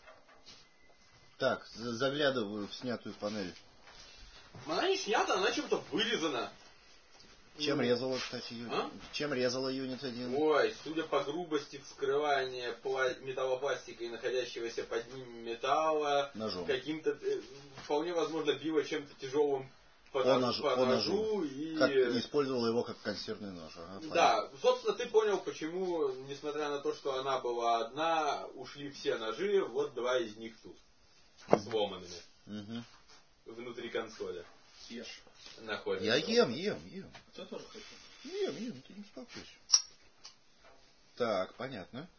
Speaker 3: Так, заглядываю в снятую панель.
Speaker 2: Она не снята, она чем-то вырезана.
Speaker 3: Чем резала, кстати, юнит? Чем резала юнит 1?
Speaker 2: Ой, судя по грубости вскрывания металлопластика и находящегося под ним металла,
Speaker 3: ножом.
Speaker 2: Каким-то, вполне возможно, било чем-то тяжелым по ножу и...
Speaker 3: Использовала его как консервный нож.
Speaker 2: Да, собственно, ты понял, почему, несмотря на то, что она была одна, ушли все ножи, вот два из них тут, сломанными, внутри консоли.
Speaker 1: Ешь.
Speaker 2: Находится.
Speaker 3: Я ем.
Speaker 1: Ты тоже хочешь?
Speaker 3: Ем, ты не успокойся. Так, понятно.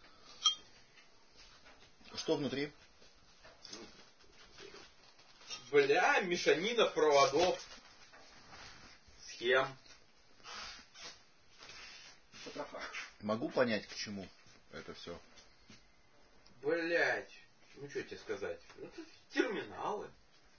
Speaker 3: Что внутри?
Speaker 2: Бля, мешанина проводов, схем.
Speaker 3: Могу понять, к чему это все.
Speaker 2: Блять, ну что тебе сказать? Это терминалы.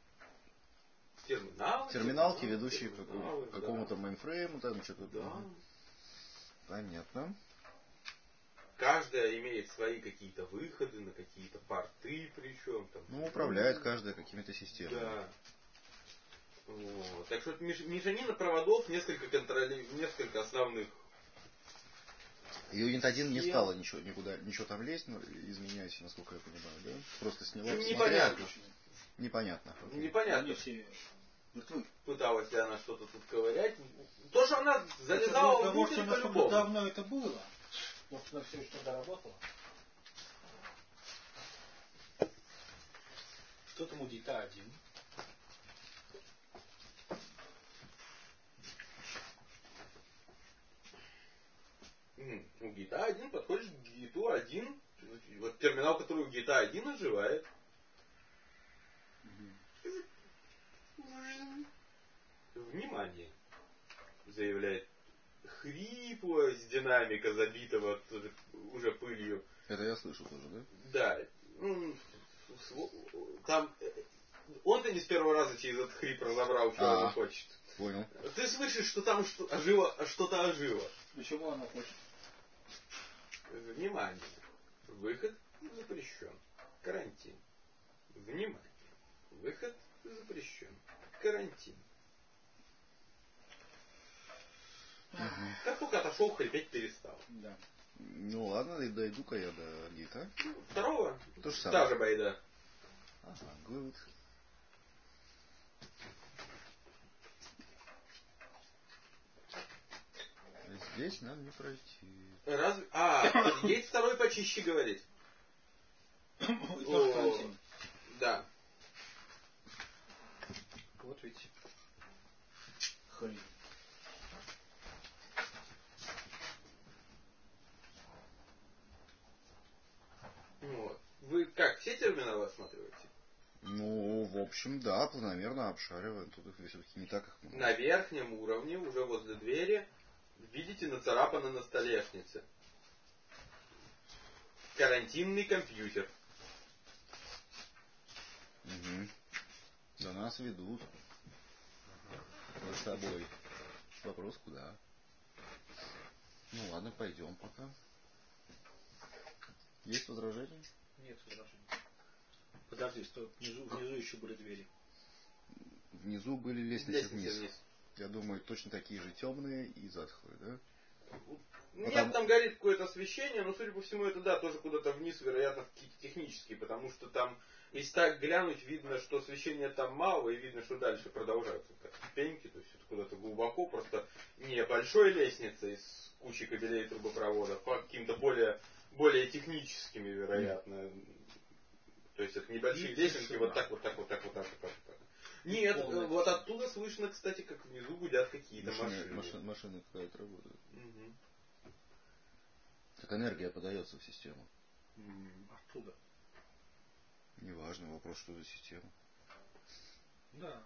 Speaker 3: Терминалки, ведущие к какому-то мейнфрейму, там что-то.
Speaker 2: Да.
Speaker 3: Понятно.
Speaker 2: Каждая имеет свои какие-то выходы на какие-то порты, причем там.
Speaker 3: Ну, управляет каждая какими-то системами.
Speaker 2: Да. Вот. Так что мешанина проводов, несколько основных.
Speaker 3: Юнит 1 не стала ничего там лезть, но изменяйся, насколько я понимаю, да? Просто сняла.
Speaker 2: Непонятно.
Speaker 3: Непонятно.
Speaker 2: Непонятно. Пыталась ли она что-то тут ковырять. То, что она залезала внутрь, по-любому.
Speaker 1: Давно это было. Может, она все еще тогда работала. Что там у Гейта 1?
Speaker 2: У Гейта 1 подходишь к Гейту 1. Вот терминал, который у Гейта 1 оживает. Внимание! Заявляет хрипло из динамика, забитого уже пылью.
Speaker 3: Это я слышу тоже, да?
Speaker 2: Да. Там он-то не с первого раза через этот хрип разобрал, что он хочет.
Speaker 3: Понял.
Speaker 2: Ты слышишь, что там что-то ожило.
Speaker 1: Почему она хочет?
Speaker 2: Внимание. Выход запрещен. Карантин. Внимание. Выход запрещен. Карантин. Как только отошел, хрипеть перестал.
Speaker 1: Да.
Speaker 3: Ну ладно, дойду-ка я до гита.
Speaker 2: Второго
Speaker 3: то же самое.
Speaker 2: Та же байда.
Speaker 3: Ага, good. Здесь нам не пройти.
Speaker 2: Разве... есть второй почище говорит. Да.
Speaker 1: Вот ведь. Хрень.
Speaker 2: Вот. Вы как, все терминалы осматриваете?
Speaker 3: Ну, в общем, да, планомерно обшариваем. Тут их все-таки не так их много.
Speaker 2: На верхнем уровне, уже возле двери, видите, нацарапано на столешнице. Карантинный компьютер.
Speaker 3: Угу. До нас ведут. Мы с тобой. Вопрос куда? Ну ладно, пойдем пока. Есть возражения?
Speaker 1: Нет возражений. Подожди, что внизу еще были двери.
Speaker 3: Внизу были лестницы вниз. Я думаю, точно такие же темные и затхлые, да?
Speaker 2: Нет, там горит какое-то освещение, но, судя по всему, это, да, тоже куда-то вниз, вероятно, какие-то технические, потому что там, если так глянуть, видно, что освещения там мало, и видно, что дальше продолжаются ступеньки, то есть это куда-то глубоко, просто не большой лестницей с кучей кабелей и трубопроводов, а каким-то более техническими, вероятно. То есть это небольшие лестницы, вот так. Нет, вот оттуда слышно, кстати, как внизу гудят какие-то машины.
Speaker 3: Машины какая-то работают.
Speaker 2: Угу.
Speaker 3: Так энергия подается в систему.
Speaker 1: Оттуда.
Speaker 3: Неважно, вопрос, что за система.
Speaker 1: Да.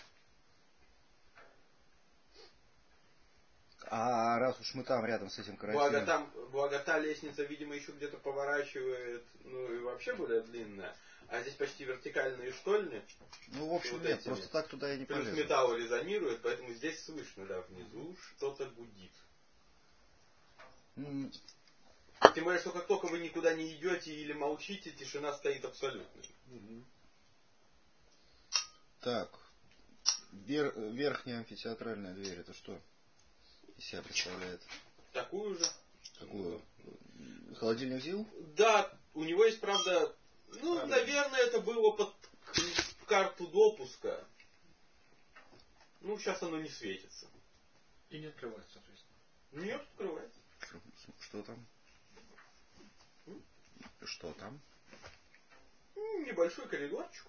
Speaker 3: А раз уж мы там рядом с этим карантином...
Speaker 2: Благо та лестница, видимо, еще где-то поворачивает, ну и вообще более длинная. А здесь почти вертикальные штольни.
Speaker 3: Ну, в общем, нет, просто так туда и не полезу.
Speaker 2: Плюс металл резонирует, поэтому здесь слышно, да, внизу что-то гудит. Тем более, что как только вы никуда не идете или молчите, тишина стоит абсолютно.
Speaker 3: Так, верхняя амфитеатральная дверь, это что из себя представляет?
Speaker 2: Такую же.
Speaker 3: Какую? Холодильник ЗИЛ?
Speaker 2: Да, у него есть, правда, наверное, это было под карту допуска. Ну, сейчас оно не светится.
Speaker 1: И не открывается, соответственно.
Speaker 2: Нет, открывается.
Speaker 3: Что там? Что там?
Speaker 2: Небольшой коридорчик,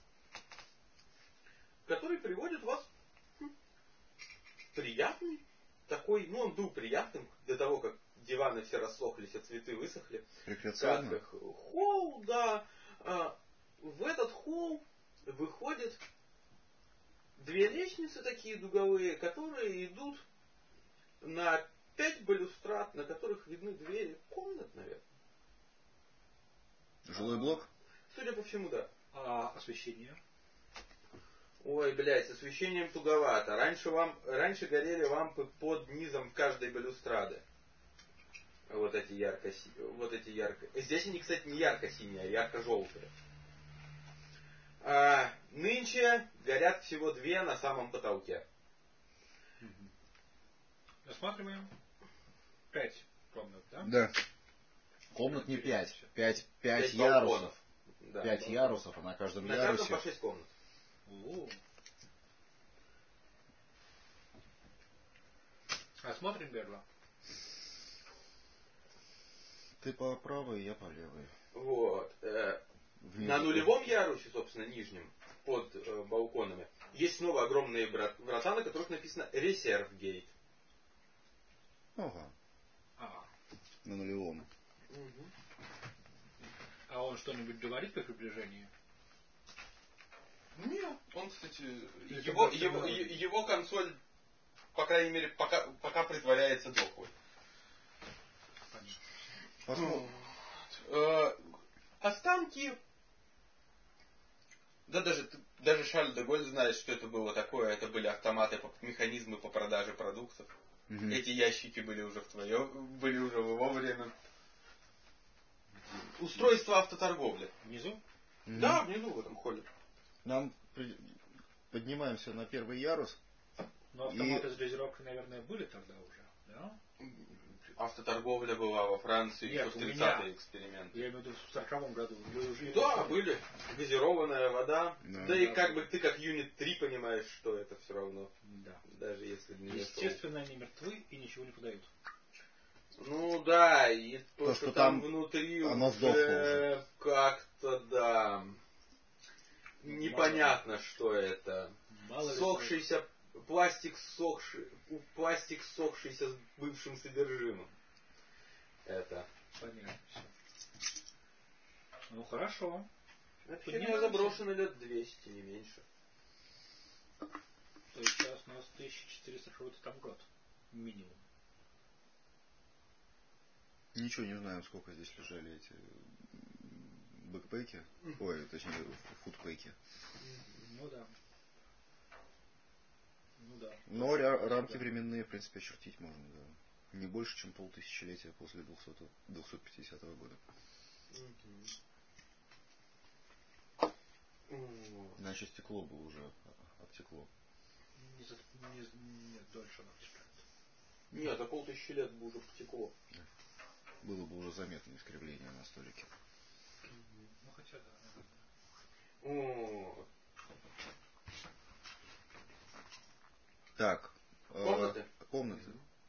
Speaker 2: который приводит вас приятный. Такой, он был приятным до того, как диваны все рассохлись, а цветы высохли.
Speaker 3: Рекреационный?
Speaker 2: Холл, да. В этот холл выходят две лестницы такие дуговые, которые идут на 5 балюстрад, на которых видны двери комнат, наверное.
Speaker 3: Жилой блок?
Speaker 2: Судя по всему, да.
Speaker 1: А освещение?
Speaker 2: Ой, блядь, с освещением туговато. Раньше горели лампы под низом каждой балюстрады. Вот эти ярко... Здесь они, кстати, не ярко-синие, а ярко-желтые. Нынче горят всего 2 на самом потолке.
Speaker 1: Рассматриваем 5 комнат, да?
Speaker 3: Да. Комнат не 5. 5 ярусов.
Speaker 2: Да,
Speaker 3: 5 ярусов, а на каждом
Speaker 2: ярусе. На каждом по 6 комнат.
Speaker 1: Осмотрим Берла.
Speaker 3: Ты по правой, я по левой.
Speaker 2: Вот. На нулевом ярусе, собственно, нижнем, под балконами, есть снова огромные врата, на которых написано «Резерв Гейт».
Speaker 3: Ага. На нулевом.
Speaker 1: Угу. А он что-нибудь говорит при приближении?
Speaker 2: Нет. Он, кстати, его консоль, по крайней мере, пока притворяется дохлой. Останки... Да даже Даже Шарль де Голль знает, что это было такое. Это были автоматы, механизмы по продаже продуктов. Эти ящики были уже в его время. Устройство автоторговли.
Speaker 1: Внизу?
Speaker 2: Да, внизу в этом холле.
Speaker 3: Нам поднимаемся на первый ярус.
Speaker 1: Но автоматы с дозировкой, наверное, были тогда уже, да?
Speaker 2: Автоторговля была во Франции еще в 30-е эксперименты.
Speaker 1: Я имею в виду в 40-м году.
Speaker 2: Да, были. Газированная вода. Да и как бы ты как юнит 3 понимаешь, что это все равно.
Speaker 1: Да.
Speaker 2: Даже если не
Speaker 1: естественно, они мертвы и ничего не подают.
Speaker 2: Ну да, и то, что там внутри уже как-то, да, непонятно, что это. Сохшийся пластик, сохшийся с бывшим содержимым. Это.
Speaker 1: Понятно. Ну хорошо.
Speaker 2: Это херня заброшена лет 200, не меньше.
Speaker 1: То есть сейчас у нас 1400 там год. Минимум.
Speaker 3: Ничего не знаем, сколько здесь лежали эти бэкпеки. Ой, точнее, фудпеки.
Speaker 1: Ну да. Ну да.
Speaker 3: Но рамки временные, в принципе, очертить можно, да. Не больше, чем полтысячелетия после 250 года. Иначе стекло бы уже обтекло.
Speaker 1: Нет, дольше оно обтекает.
Speaker 2: Нет, а 5000 лет бы уже потекло.
Speaker 3: Да. Было бы уже заметно искривление на столике.
Speaker 1: Ну хотя да.
Speaker 3: Так. Комнаты.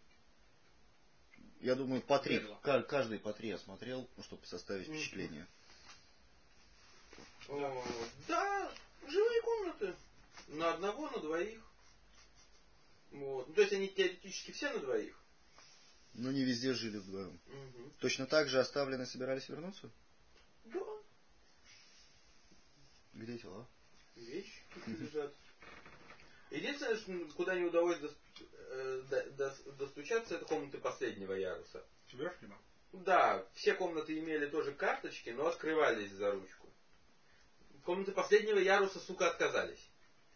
Speaker 3: Я думаю, по 3. Каждый по 3 осмотрел, чтобы составить впечатление.
Speaker 2: Да, живые комнаты. На одного, на двоих. Вот. То есть они теоретически все на двоих.
Speaker 3: Но не везде жили вдвоем. Точно так же оставлены собирались вернуться?
Speaker 2: Да.
Speaker 3: Где тела?
Speaker 2: Вещи лежат. Единственное, куда не удалось достучаться, это комнаты последнего яруса.
Speaker 1: Верхнего?
Speaker 2: Да, все комнаты имели тоже карточки, но открывались за ручку. Комнаты последнего яруса, сука, отказались.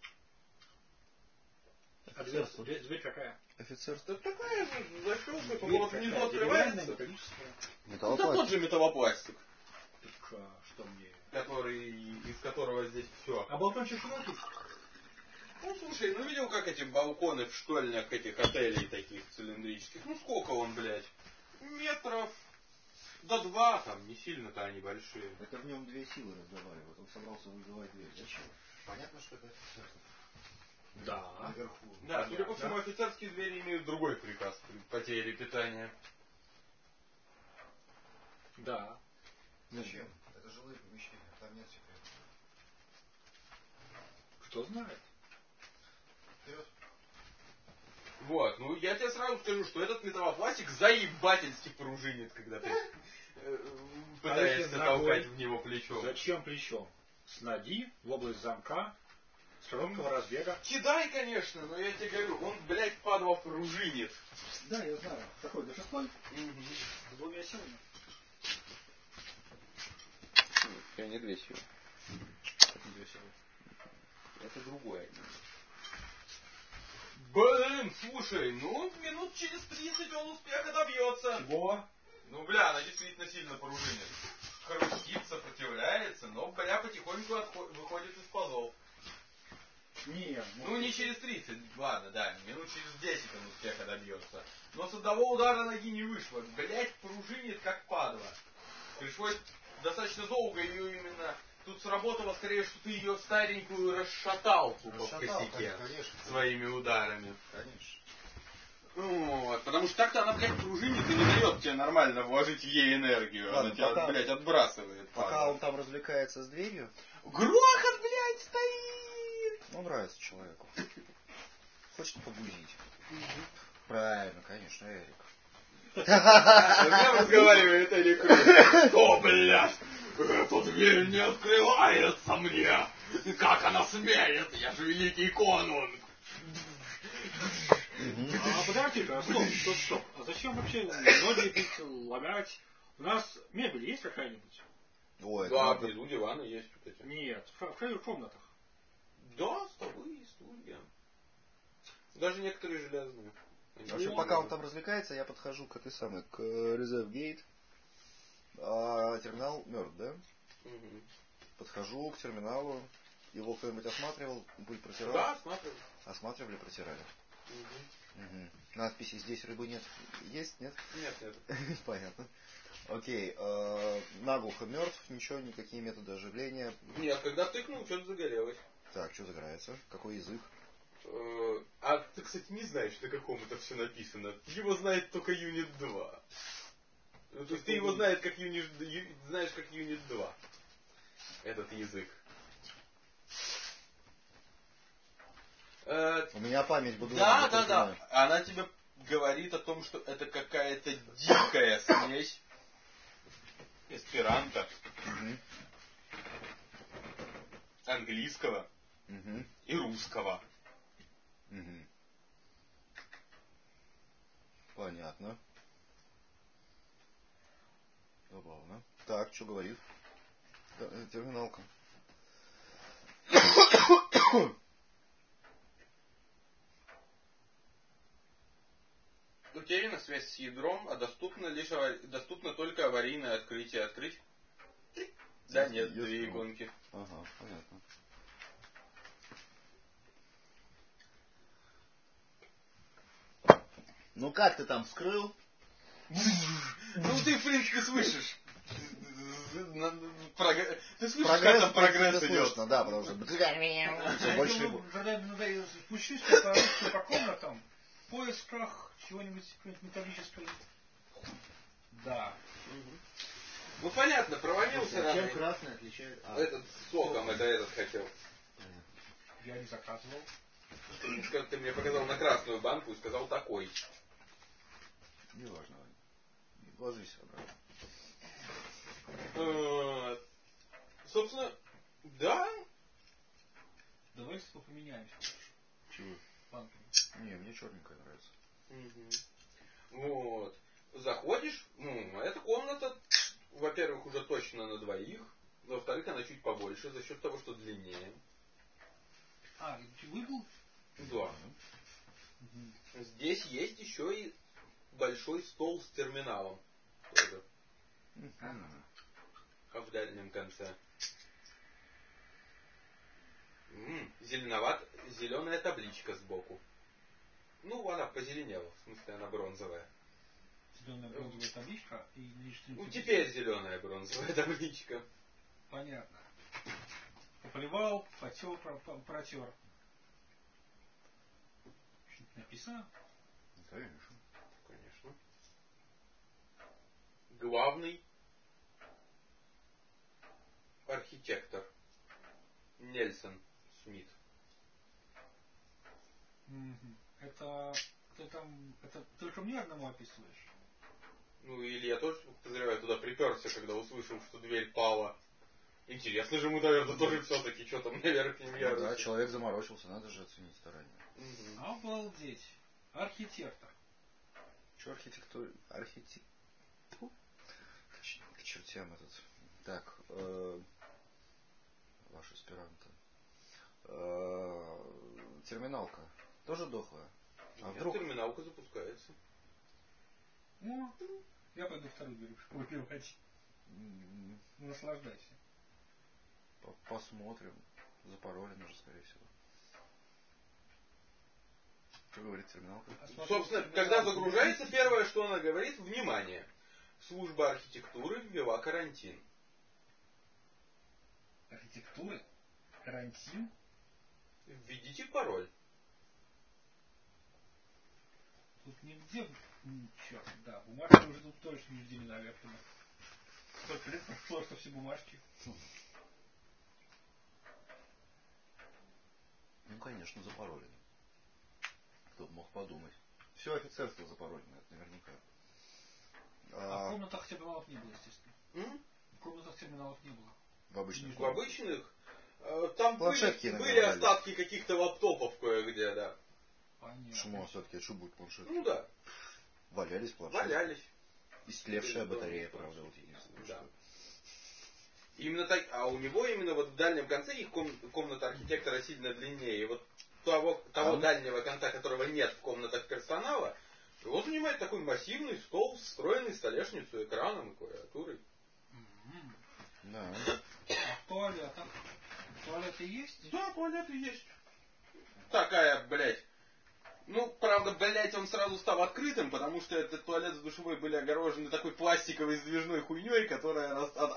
Speaker 1: А дверь какая?
Speaker 3: Офицерство.
Speaker 2: Такая же, защелка, по-моему, внизу открывается.
Speaker 3: Да
Speaker 2: тот же металлопластик.
Speaker 1: Так, что мне?
Speaker 2: Из которого здесь все.
Speaker 1: А балкончик широкий?
Speaker 2: Ну, слушай, видел, как эти балконы в штольнях этих отелей таких цилиндрических? Ну, сколько он, блядь? Метров до 2, там, не сильно-то они большие.
Speaker 3: Это в нем 2 силы раздавали. Вот он собрался выбивать дверь. Зачем? Понятно, что это офицерство.
Speaker 1: Да.
Speaker 3: Наверху.
Speaker 2: Да, судя по всему, офицерские двери имеют другой приказ при потере питания.
Speaker 1: Да.
Speaker 3: Зачем? Это жилые помещения, там нет секретов.
Speaker 1: Кто знает?
Speaker 3: Вперед.
Speaker 2: Вот, я тебе сразу скажу, что этот металлопластик заебательски пружинит, когда ты пытаешься толкать в него плечом.
Speaker 1: Зачем плечом? Снади в область замка, с широкого разбега.
Speaker 2: Кидай, конечно, но я тебе говорю, он, блядь, падла пружинит.
Speaker 1: Да, я знаю. Какой, до 6? С 2 силами.
Speaker 2: Я не 2 силы.
Speaker 1: Это не 2 силы.
Speaker 2: Это другое. Блин, слушай, минут через 30 он успеха добьется.
Speaker 1: Чего?
Speaker 2: Она действительно сильно пружинит. Хрустит, сопротивляется, но, потихоньку выходит из пазов.
Speaker 1: Не,
Speaker 2: не через 30, ладно, да, минут через 10 он успеха добьется. Но с одного удара ноги не вышло. Блять, пружинит как падла. Пришлось достаточно долго ее именно... Тут сработало скорее, что ты ее старенькую расшатал тупо в косяке своими ударами.
Speaker 3: Конечно.
Speaker 2: Потому что так-то она, блядь, пружинит и не дает тебе нормально вложить в ей энергию.
Speaker 3: Ладно,
Speaker 2: она тебя, блядь, отбрасывает.
Speaker 3: Пока он там развлекается с дверью.
Speaker 2: Грохот, блядь, стоит!
Speaker 3: Нравится человеку. Хочет побудить. Правильно, конечно, Эрик.
Speaker 2: Я разговаривает Эрик Рус. Что, блядь? Эта дверь не открывается мне! Как она смеет? Я же великий конунг!
Speaker 1: Подожди-ка, стоп. А зачем вообще ноги бить, ломать? У нас мебель есть какая-нибудь?
Speaker 2: Да, внизу диваны есть.
Speaker 1: Нет, в комнатах.
Speaker 2: Да, столы и стулья. Даже некоторые железные.
Speaker 3: В общем, пока он там развлекается, я подхожу к этой самой, к Reserve Gate. А терминал мертв, да?
Speaker 2: Угу.
Speaker 3: Подхожу к терминалу. Его кто-нибудь осматривал? Пыль протирал?
Speaker 2: Да, осматривали.
Speaker 3: Осматривали, протирали.
Speaker 2: Угу.
Speaker 3: Угу. Надписи «Здесь рыбы нет». Есть, нет?
Speaker 2: Нет.
Speaker 3: Понятно. Окей. Наглухо мертв, ничего, никакие методы оживления.
Speaker 2: Нет, когда тыкнул, что-то загорелось.
Speaker 3: Так, что загорается? Какой язык?
Speaker 2: А ты, кстати, не знаешь, на каком это все написано. Его знает только Юнит 2. То есть ты его знаешь как Юнит 2. Этот язык.
Speaker 3: У меня память буду.
Speaker 2: Да. Она тебе говорит о том, что это какая-то дикая смесь эсперанто, английского и русского.
Speaker 3: Понятно. Забавно. Так, что говорит? Терминалка.
Speaker 2: Утеряна связь с ядром, а доступно только аварийное открытие. Открыть? Да, нет, две иконки.
Speaker 3: Ага, понятно. Ну как ты там вскрыл?
Speaker 2: Ну ты, в принципе, слышишь. Ты слышишь, как там прогресс идет.
Speaker 3: Слышно, да, потому что... Все больше...
Speaker 1: Когда спущусь по комнатам, в поисках чего-нибудь металлического. Да.
Speaker 2: Ну понятно, провалился рано.
Speaker 3: Чем красный отличает...
Speaker 2: Этот соком, это этот хотел.
Speaker 1: Я не заказывал.
Speaker 2: Ты мне показал на красную банку и сказал такой.
Speaker 3: Не важно. Ложись обратно.
Speaker 2: Собственно, да.
Speaker 1: Давай поменяемся.
Speaker 3: Чего?
Speaker 1: Банками.
Speaker 3: Не, мне черненькая нравится.
Speaker 2: Вот. Заходишь, эта комната, во-первых, уже точно на двоих. Во-вторых, она чуть побольше, за счет того, что длиннее.
Speaker 1: Выгул?
Speaker 2: Да. Здесь есть еще и большой стол с терминалом. Тоже. А в дальнем конце. Зеленая табличка сбоку. Ну, она позеленела, в смысле, она бронзовая.
Speaker 1: Зеленая бронзовая табличка и наличие.
Speaker 2: Ну, теперь зеленая бронзовая табличка.
Speaker 1: Понятно. Поплевал, потер, протер. Что-то написано?
Speaker 3: Конечно.
Speaker 2: Конечно. Главный архитектор Нельсон Смит.
Speaker 1: Это только мне одному описываешь?
Speaker 2: Ну, или я тоже, подозреваю, туда приперся, когда услышал, что дверь пала. Интересно же ему, наверное, тоже все-таки, что там на верхнем ярусе.
Speaker 3: Да, человек заморочился, надо же оценить старание.
Speaker 1: Обалдеть. Архитектор.
Speaker 3: Что архитектура? К чертям этот. Так, ваш эсперанто. Терминалка. Тоже дохлая? А вдруг...
Speaker 2: терминалка запускается.
Speaker 1: Ну, я пойду вторую дверь выпивать. Наслаждайся.
Speaker 3: Посмотрим. Запаролено же, скорее всего. Что говорит терминалка?
Speaker 2: Собственно, когда загружается, первое, что она говорит, внимание. Служба архитектуры ввела карантин.
Speaker 1: Архитектуры? Карантин?
Speaker 2: Введите пароль.
Speaker 1: Тут нигде... Черт, да, бумажки уже тут точно нигде не навешаны. Сколько лет прошло, что все бумажки.
Speaker 3: Ну, конечно, запаролено. Кто бы мог подумать. Все офицерство запаролено, это наверняка.
Speaker 1: А в комнатах терминалов не было, естественно. В комнатах терминалов не было.
Speaker 3: В обычных?
Speaker 2: В обычных? Там были
Speaker 3: остатки
Speaker 2: остатки каких-то лаптопов кое-где, да.
Speaker 1: Понятно.
Speaker 3: Почему остатки? А что будет планшетки?
Speaker 2: Ну да.
Speaker 3: Валялись планшетки?
Speaker 2: Валялись.
Speaker 3: Истлевшая батарея, правда, вот единственное.
Speaker 2: Да. Именно так, а у него именно вот в дальнем конце их комната архитектора сильно длиннее. И вот того дальнего конца, которого нет в комнатах персонала, его занимает такой массивный стол, встроенный столешницу, экраном и клавиатурой.
Speaker 3: Да.
Speaker 1: А в туалетах? Туалеты есть?
Speaker 2: Да, туалеты есть. Такая, блядь. Ну, правда, блядь, он сразу стал открытым, потому что этот туалет с душевой были огорожены такой пластиковой сдвижной хуйней, которая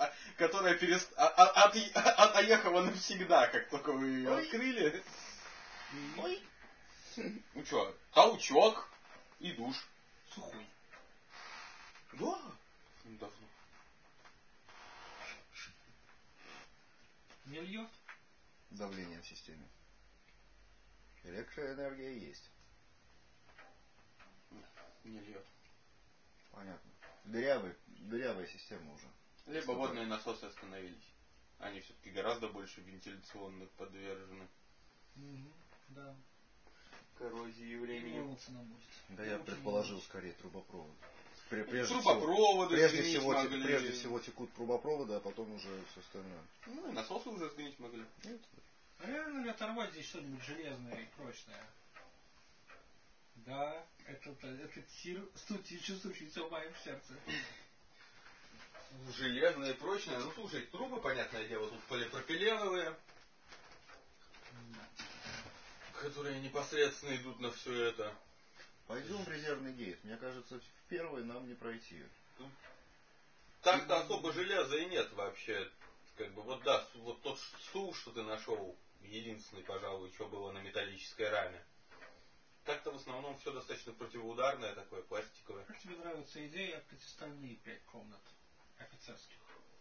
Speaker 2: отъехала навсегда, как только вы ее открыли.
Speaker 3: Ой.
Speaker 2: Ну что, толчок и душ.
Speaker 1: Сухой.
Speaker 2: Да. Давно.
Speaker 1: Не льет?
Speaker 3: Давление в системе. Электроэнергия есть.
Speaker 2: Не льет.
Speaker 3: Понятно. Дырявая система уже.
Speaker 2: Либо водные насосы остановились. Они все-таки гораздо больше вентиляционных подвержены.
Speaker 1: Да.
Speaker 2: Коррозии времени.
Speaker 3: Да я предположил скорее трубопровод. Прежде всего текут трубопроводы, а потом уже все остальное.
Speaker 2: Ну и насосы уже сгнить могли.
Speaker 3: Нет.
Speaker 1: А реально ли оторвать здесь что-нибудь железное и прочное? Да, этот тир стучится в моем сердце.
Speaker 2: Железное и прочное. Ну слушай, трубы, понятное дело, тут полипропиленовые, которые непосредственно идут на все это.
Speaker 3: Пойдем в резервный гейт. Мне кажется, в первый нам не пройти.
Speaker 2: Так-то особо железа и нет вообще. Как бы вот да, вот тот стул, что ты нашел, единственный, пожалуй, что было на металлической раме. Так-то в основном все достаточно противоударное такое, пластиковое.
Speaker 1: Как тебе нравится идея открыть остальные 5 комнат офицерских?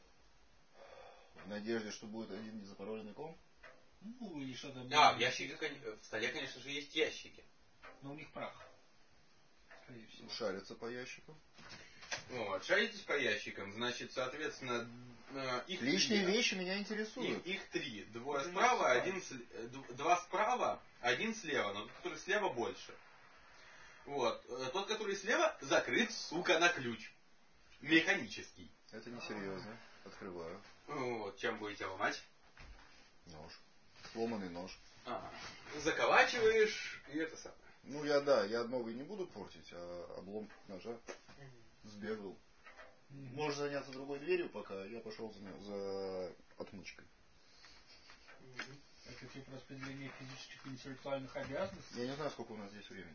Speaker 3: В надежде, что будет один незапороженный ком?
Speaker 1: Ну, или что-то...
Speaker 2: в ящиках, в столе, конечно же, есть ящики.
Speaker 1: Но у них прах. Скорее всего.
Speaker 3: Шарятся по ящикам.
Speaker 2: Вот, шаритесь по ящикам, значит, соответственно, их
Speaker 3: лишние вещи меня интересуют.
Speaker 2: Их 3. Двое справа, два справа, один слева, но тот, который слева, больше. Вот. Тот, который слева, закрыт, сука, на ключ. Механический.
Speaker 3: Это несерьезно. Открываю.
Speaker 2: Вот. Чем будете ломать?
Speaker 3: Нож. Сломанный нож.
Speaker 2: Заколачиваешь, и это самое.
Speaker 3: Ну, я новый не буду портить, а облом ножа сбегал. Можешь заняться другой дверью, пока я пошел за отмычкой.
Speaker 1: Это типа распределение физических и интеллектуальных обязанностей?
Speaker 3: Я не знаю, сколько у нас здесь времени.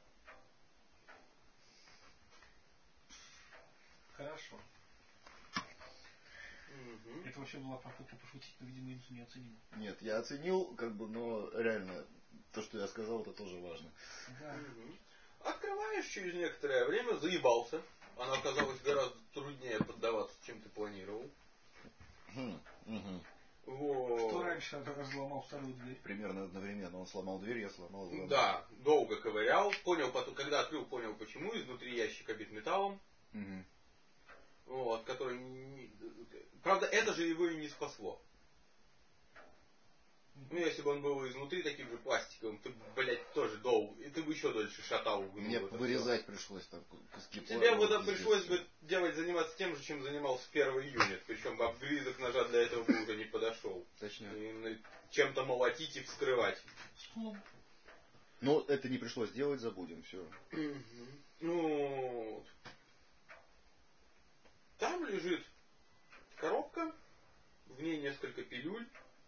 Speaker 1: Хорошо. Это вообще была попытка пошутить, но, видимо, Инсу не оценил.
Speaker 3: Нет, я оценил, но реально, то, что я сказал, это тоже важно.
Speaker 1: Да.
Speaker 2: Открываешь через некоторое время, заебался. Она оказалась гораздо труднее поддаваться, чем ты планировал. Вот.
Speaker 1: Кто раньше разломал вторую дверь?
Speaker 3: Примерно одновременно. Он сломал дверь, я сломал замок.
Speaker 2: Да, долго ковырял. Понял, потом, когда открыл, понял почему. Изнутри ящик обит металлом. Вот, который... Правда, это же его и не спасло. Ну, если бы он был изнутри таким же пластиковым, ты, блядь, тоже долго, и ты бы еще дольше шатал.
Speaker 3: Мне вырезать пришлось там куски пластика.
Speaker 2: Тебе бы пришлось бы заниматься тем же, чем занимался первый юнит. Причем обгрызок ножа для этого бы уже не подошел.
Speaker 3: Точно.
Speaker 2: Чем-то молотить и вскрывать.
Speaker 3: Но это не пришлось делать, забудем, все.
Speaker 2: Ну, там лежит коробка, в ней несколько пилюль.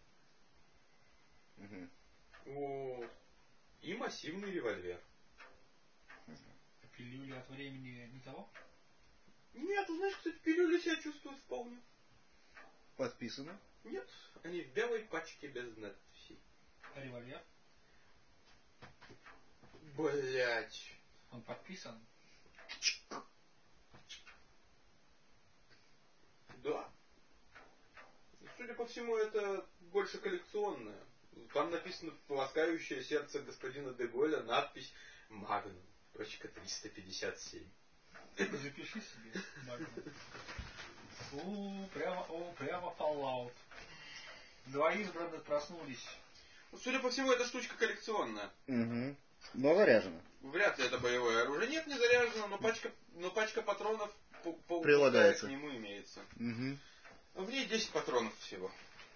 Speaker 2: Вот. И массивный револьвер.
Speaker 1: А пилюли от времени не того?
Speaker 2: Нет, знаешь, кстати, пилюли себя чувствуют вполне.
Speaker 3: Подписано?
Speaker 2: Нет, они в белой пачке без надписей.
Speaker 1: А револьвер?
Speaker 2: Блять.
Speaker 1: Он подписан?
Speaker 2: Да. Судя по всему, это больше коллекционное. Там написано «Полоскающее сердце господина де Голля», надпись «Магнум». Точка 357.
Speaker 1: Запиши себе, Магнум. Прямо Fallout. Два избранных проснулись.
Speaker 2: Судя по всему, эта штучка коллекционная.
Speaker 3: Но заряжена.
Speaker 2: Вряд ли это боевое оружие. Нет, не заряжено, но пачка патронов
Speaker 3: прилагается
Speaker 2: к нему имеется. В ней 10 патронов всего.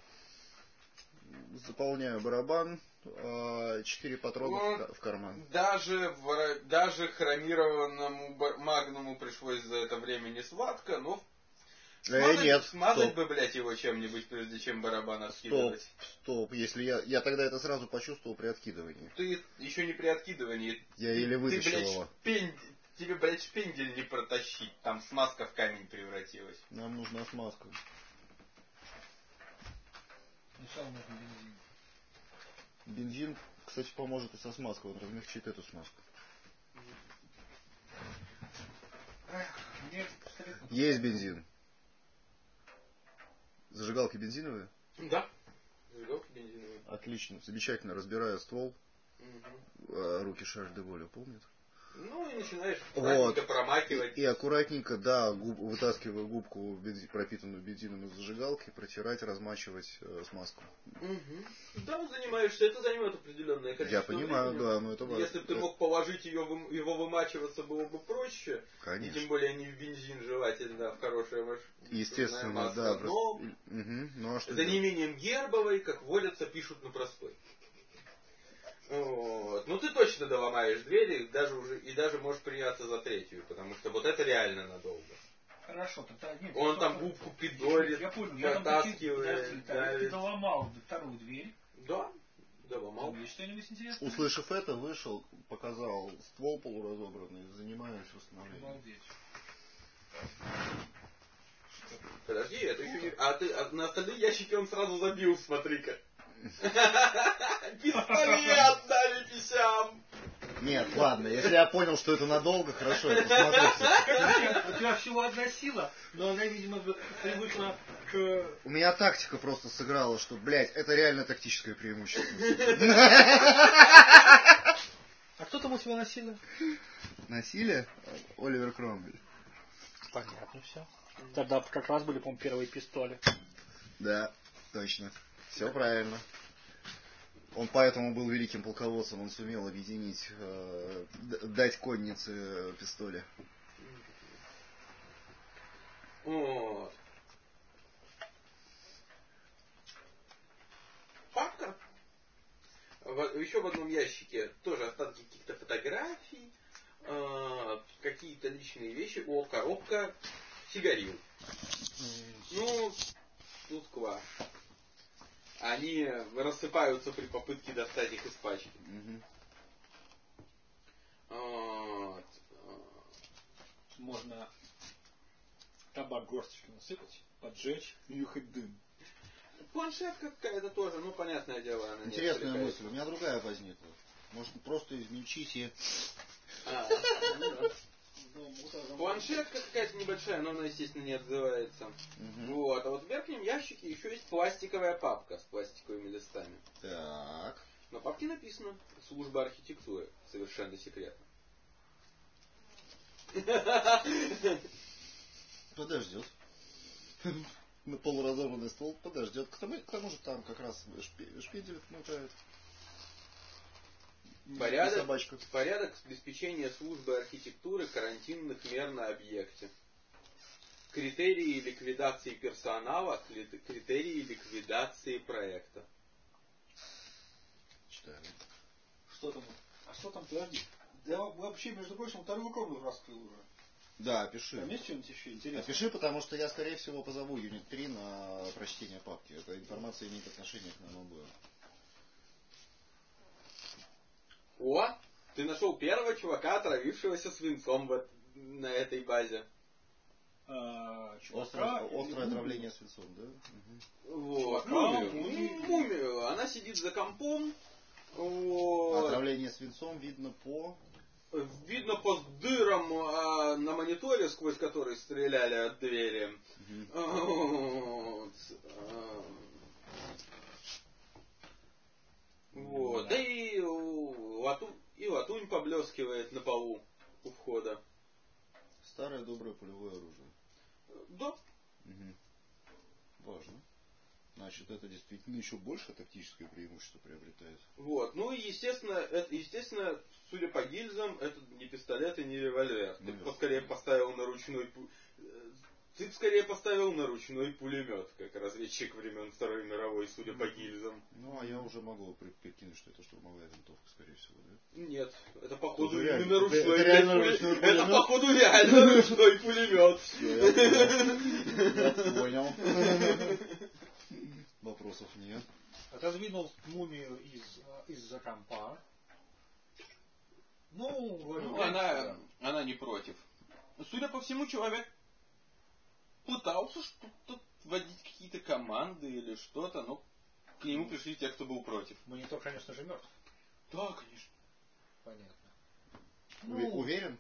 Speaker 3: Заполняю барабан, 4 патрона в карман.
Speaker 2: Даже хромированному магнуму пришлось за это время не сладко, но смазать бы, блядь, его чем-нибудь, прежде чем барабан откидывать.
Speaker 3: Стоп, если я тогда это сразу почувствовал при откидывании.
Speaker 2: Ты еще не при откидывании.
Speaker 3: Я еле вытащил его.
Speaker 2: Тебе, блядь, шпиндель не протащить, там смазка в камень превратилась.
Speaker 3: Нам нужна смазка.
Speaker 1: Сначала нужен бензин.
Speaker 3: Бензин, кстати, поможет и со смазкой, он размягчит эту смазку. Есть бензин. Зажигалки бензиновые?
Speaker 2: Да. Зажигалки бензиновые.
Speaker 3: Отлично. Замечательно. Разбираю ствол. Руки Шарль де Голля помнят.
Speaker 2: Ну и начинаешь аккуратненько промакивать.
Speaker 3: И аккуратненько, да, вытаскиваю губку, пропитанную бензином из зажигалки, протирать, размачивать смазку.
Speaker 2: Да, занимаешься, это займет определенное количество
Speaker 3: Я понимаю,
Speaker 2: времени.
Speaker 3: да, но это важно.
Speaker 2: Если бы ты мог положить его вымачиваться, было бы проще.
Speaker 3: Конечно.
Speaker 2: И тем более не в бензин желательно, в хорошее
Speaker 3: естественно,
Speaker 2: масло.
Speaker 3: Да.
Speaker 2: Но
Speaker 3: ну, а что
Speaker 2: за неимением гербовой, как водятся, пишут на простой. Вот. Ну ты точно доломаешь двери, даже можешь приняться за третью, потому что вот это реально надолго.
Speaker 1: Хорошо, тогда нет.
Speaker 2: Он там губку пидорит,
Speaker 1: я понял,
Speaker 2: потаскивает.
Speaker 1: Ты доломал вторую дверь.
Speaker 2: Да, доломал.
Speaker 1: Есть что-нибудь интересное?
Speaker 3: Услышав это, вышел, показал ствол полуразобранный, занимаюсь восстановлением.
Speaker 1: Обалдеть.
Speaker 2: Подожди, это еще не... А на остальные ящики он сразу забил, смотри-ка. Пистолет дали писям.
Speaker 3: Нет, ладно, если я понял, что это надолго, хорошо, я посмотрю.
Speaker 1: У тебя всего одна сила, но она, видимо, привыкла к...
Speaker 3: У меня тактика просто сыграла, что, блядь, это реально тактическое преимущество.
Speaker 1: А кто там у тебя насилие?
Speaker 3: Насилие? Оливер Кромвель.
Speaker 1: Понятно все. Тогда как раз были, по-моему, первые пистоли.
Speaker 3: Да, точно. Все правильно. Он поэтому был великим полководцем, он сумел объединить, дать коннице пистоли.
Speaker 2: Вот. Папка. Еще в одном ящике тоже остатки каких-то фотографий, какие-то личные вещи. О, коробка сигарил. Ну, тут кваш. Они рассыпаются при попытке достать их из пачки. Вот.
Speaker 1: Можно табак горсточкой насыпать, поджечь и нюхать дым.
Speaker 2: Планшетка какая-то тоже, ну, понятное дело, она
Speaker 3: интересная мысль. У меня другая возникла. Может, просто измельчить и...
Speaker 2: Планшетка какая-то небольшая, но она, естественно, не отзывается. Вот. А вот в верхнем ящике еще есть пластиковая папка с пластиковыми листами.
Speaker 3: Так.
Speaker 2: На папке написано «Служба архитектуры». Совершенно секретно.
Speaker 3: Подождет. На полуразорванный ствол подождет. К тому же там как раз шпиндель мотает.
Speaker 2: Порядок обеспечения службы архитектуры карантинных мер на объекте. Критерии ликвидации персонала, критерии ликвидации проекта.
Speaker 3: Читаю.
Speaker 1: Что там? А что там? Подожди. Я вообще, между прочим, вторую комнату раскрыл уже.
Speaker 3: Да, пиши.
Speaker 1: Там есть что-нибудь еще интересное?
Speaker 3: Пиши, потому что я, скорее всего, позову Юнит 3 на прочтение папки. Эта информация имеет отношение к нам обоим.
Speaker 2: О, ты нашел первого чувака, отравившегося свинцом на этой базе.
Speaker 3: Острое отравление свинцом, да?
Speaker 2: Вот. Мумию. Она сидит за компом. Вот.
Speaker 3: Отравление свинцом видно по...
Speaker 2: Видно по дырам на мониторе, сквозь которые стреляли от двери. Вот. Да и латунь поблескивает на полу у входа.
Speaker 3: Старое доброе полевое оружие.
Speaker 2: Да.
Speaker 3: Важно. Значит, это действительно еще больше тактическое преимущество приобретает.
Speaker 2: Вот. Ну и естественно, судя по гильзам, это не пистолет и не револьвер. Ты поскорее поставил на ручной Ты бы скорее поставил на ручной пулемет, как разведчик времен Второй мировой, судя по гильзам.
Speaker 3: Ну, а я уже могу прикинуть, что это штурмовая винтовка, скорее всего, да?
Speaker 2: Нет, это походу
Speaker 3: реально,
Speaker 2: именно ручной.
Speaker 3: это реально ручной пулемет?
Speaker 2: Это походу реально ручной пулемет.
Speaker 3: Я понял. Вопросов нет.
Speaker 1: Отодвинул мумию из-за компа. Ну, говорю,
Speaker 2: она не против. Судя по всему, человек пытался что-то вводить какие-то команды или что-то, но к нему пришли те, кто был против.
Speaker 1: Монитор, конечно же, мертв.
Speaker 2: Да, конечно.
Speaker 1: Понятно.
Speaker 3: Уверен?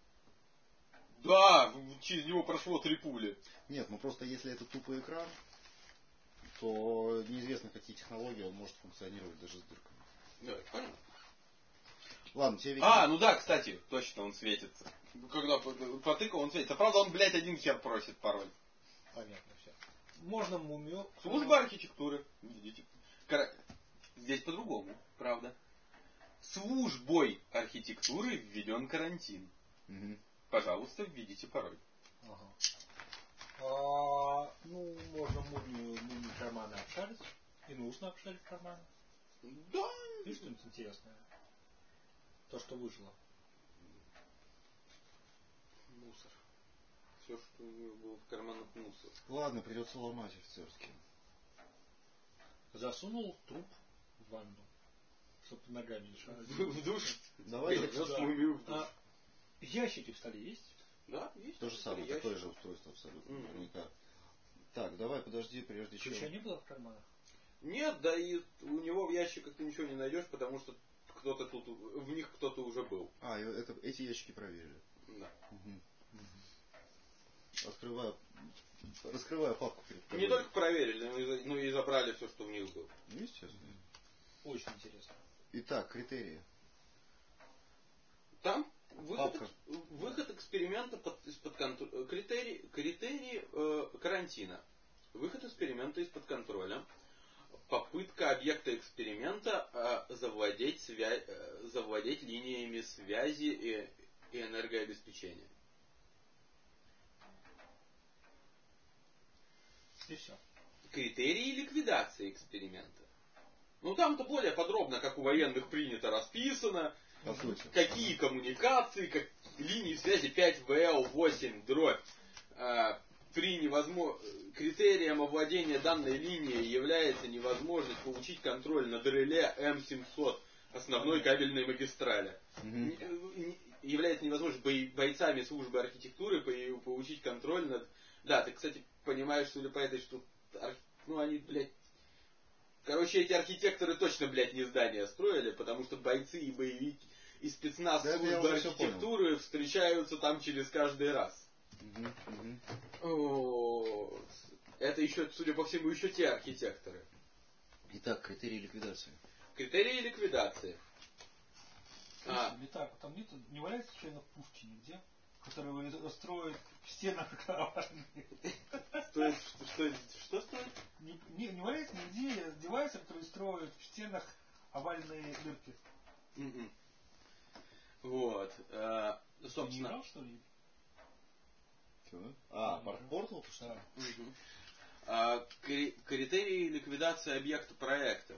Speaker 2: Да, через него прошло 3 пули.
Speaker 3: Нет, ну просто если это тупый экран, то неизвестно, какие технологии он может функционировать даже с дырками.
Speaker 2: Да, понятно.
Speaker 3: Ладно, тебе видно.
Speaker 2: Ну да, кстати, точно он светится. Когда потыкал, он светится. Правда, он, блядь, один хер просит пароль.
Speaker 1: Понятно все. Можно мумию.
Speaker 2: Служба архитектуры. Видите. Здесь по-другому, правда. Службой архитектуры введен карантин.
Speaker 3: Угу.
Speaker 2: Пожалуйста, введите пароль.
Speaker 1: Ага. Ну, можно мумию карманы обшарить. И нужно обшарить карманы.
Speaker 2: Да.
Speaker 1: Видишь, что-нибудь интересное? То, что вышло.
Speaker 2: Мусор. Все, что у него было в карманах, мусор.
Speaker 3: Ладно, придется ломать офицерский.
Speaker 1: Засунул труп в ванну, чтобы ногами не шарить.
Speaker 2: В душ?
Speaker 3: Давай.
Speaker 2: Мумию в душ.
Speaker 1: Ящики в столе есть?
Speaker 2: Да, есть.
Speaker 3: То же самое, такое же устройство абсолютно. Наверняка. Так, давай, подожди, прежде чем...
Speaker 1: Ключа не было в карманах?
Speaker 2: Нет, да и у него в ящиках ты ничего не найдешь, потому что кто-то тут, в них кто-то уже был.
Speaker 3: Эти ящики проверили.
Speaker 2: Да.
Speaker 3: Раскрываю папку перед тобой.
Speaker 2: Не только проверили, но и забрали все, что в них было.
Speaker 3: Ну, естественно.
Speaker 1: Очень интересно.
Speaker 3: Итак, критерии.
Speaker 2: Там выход эксперимента из-под контроля. Критерии карантина. Выход эксперимента из-под контроля. Попытка объекта эксперимента завладеть линиями связи и энергообеспечения.
Speaker 1: И все.
Speaker 2: Критерии ликвидации эксперимента. Ну там-то более подробно, как у военных принято, расписано.
Speaker 3: По сути.
Speaker 2: Какие коммуникации, как линии связи 5VL8 дробь. Критерием овладения данной линией является невозможность получить контроль над реле М700 основной кабельной магистрали. Является невозможность бойцами службы архитектуры получить контроль над... Да, ты, кстати, понимаешь, судя по этой, что... Ну, они, блядь... Короче, эти архитекторы точно, блядь, не здания строили, потому что бойцы и боевики и спецназ службы архитектуры встречаются там через каждый раз. Вот. Это еще, судя по всему, еще те архитекторы.
Speaker 3: Итак, критерии ликвидации.
Speaker 2: Критерии ликвидации.
Speaker 1: Так, там не валяется случайно пушки нигде, которые строят в стенах караванных?
Speaker 2: Что стоит?
Speaker 1: Не валяется нигде девайсы, которые строят в стенах овальные дырки.
Speaker 2: Вот. Собственно.
Speaker 1: Не играл, что ли?
Speaker 3: Портал?
Speaker 1: Да.
Speaker 2: Критерии ликвидации объекта проекта.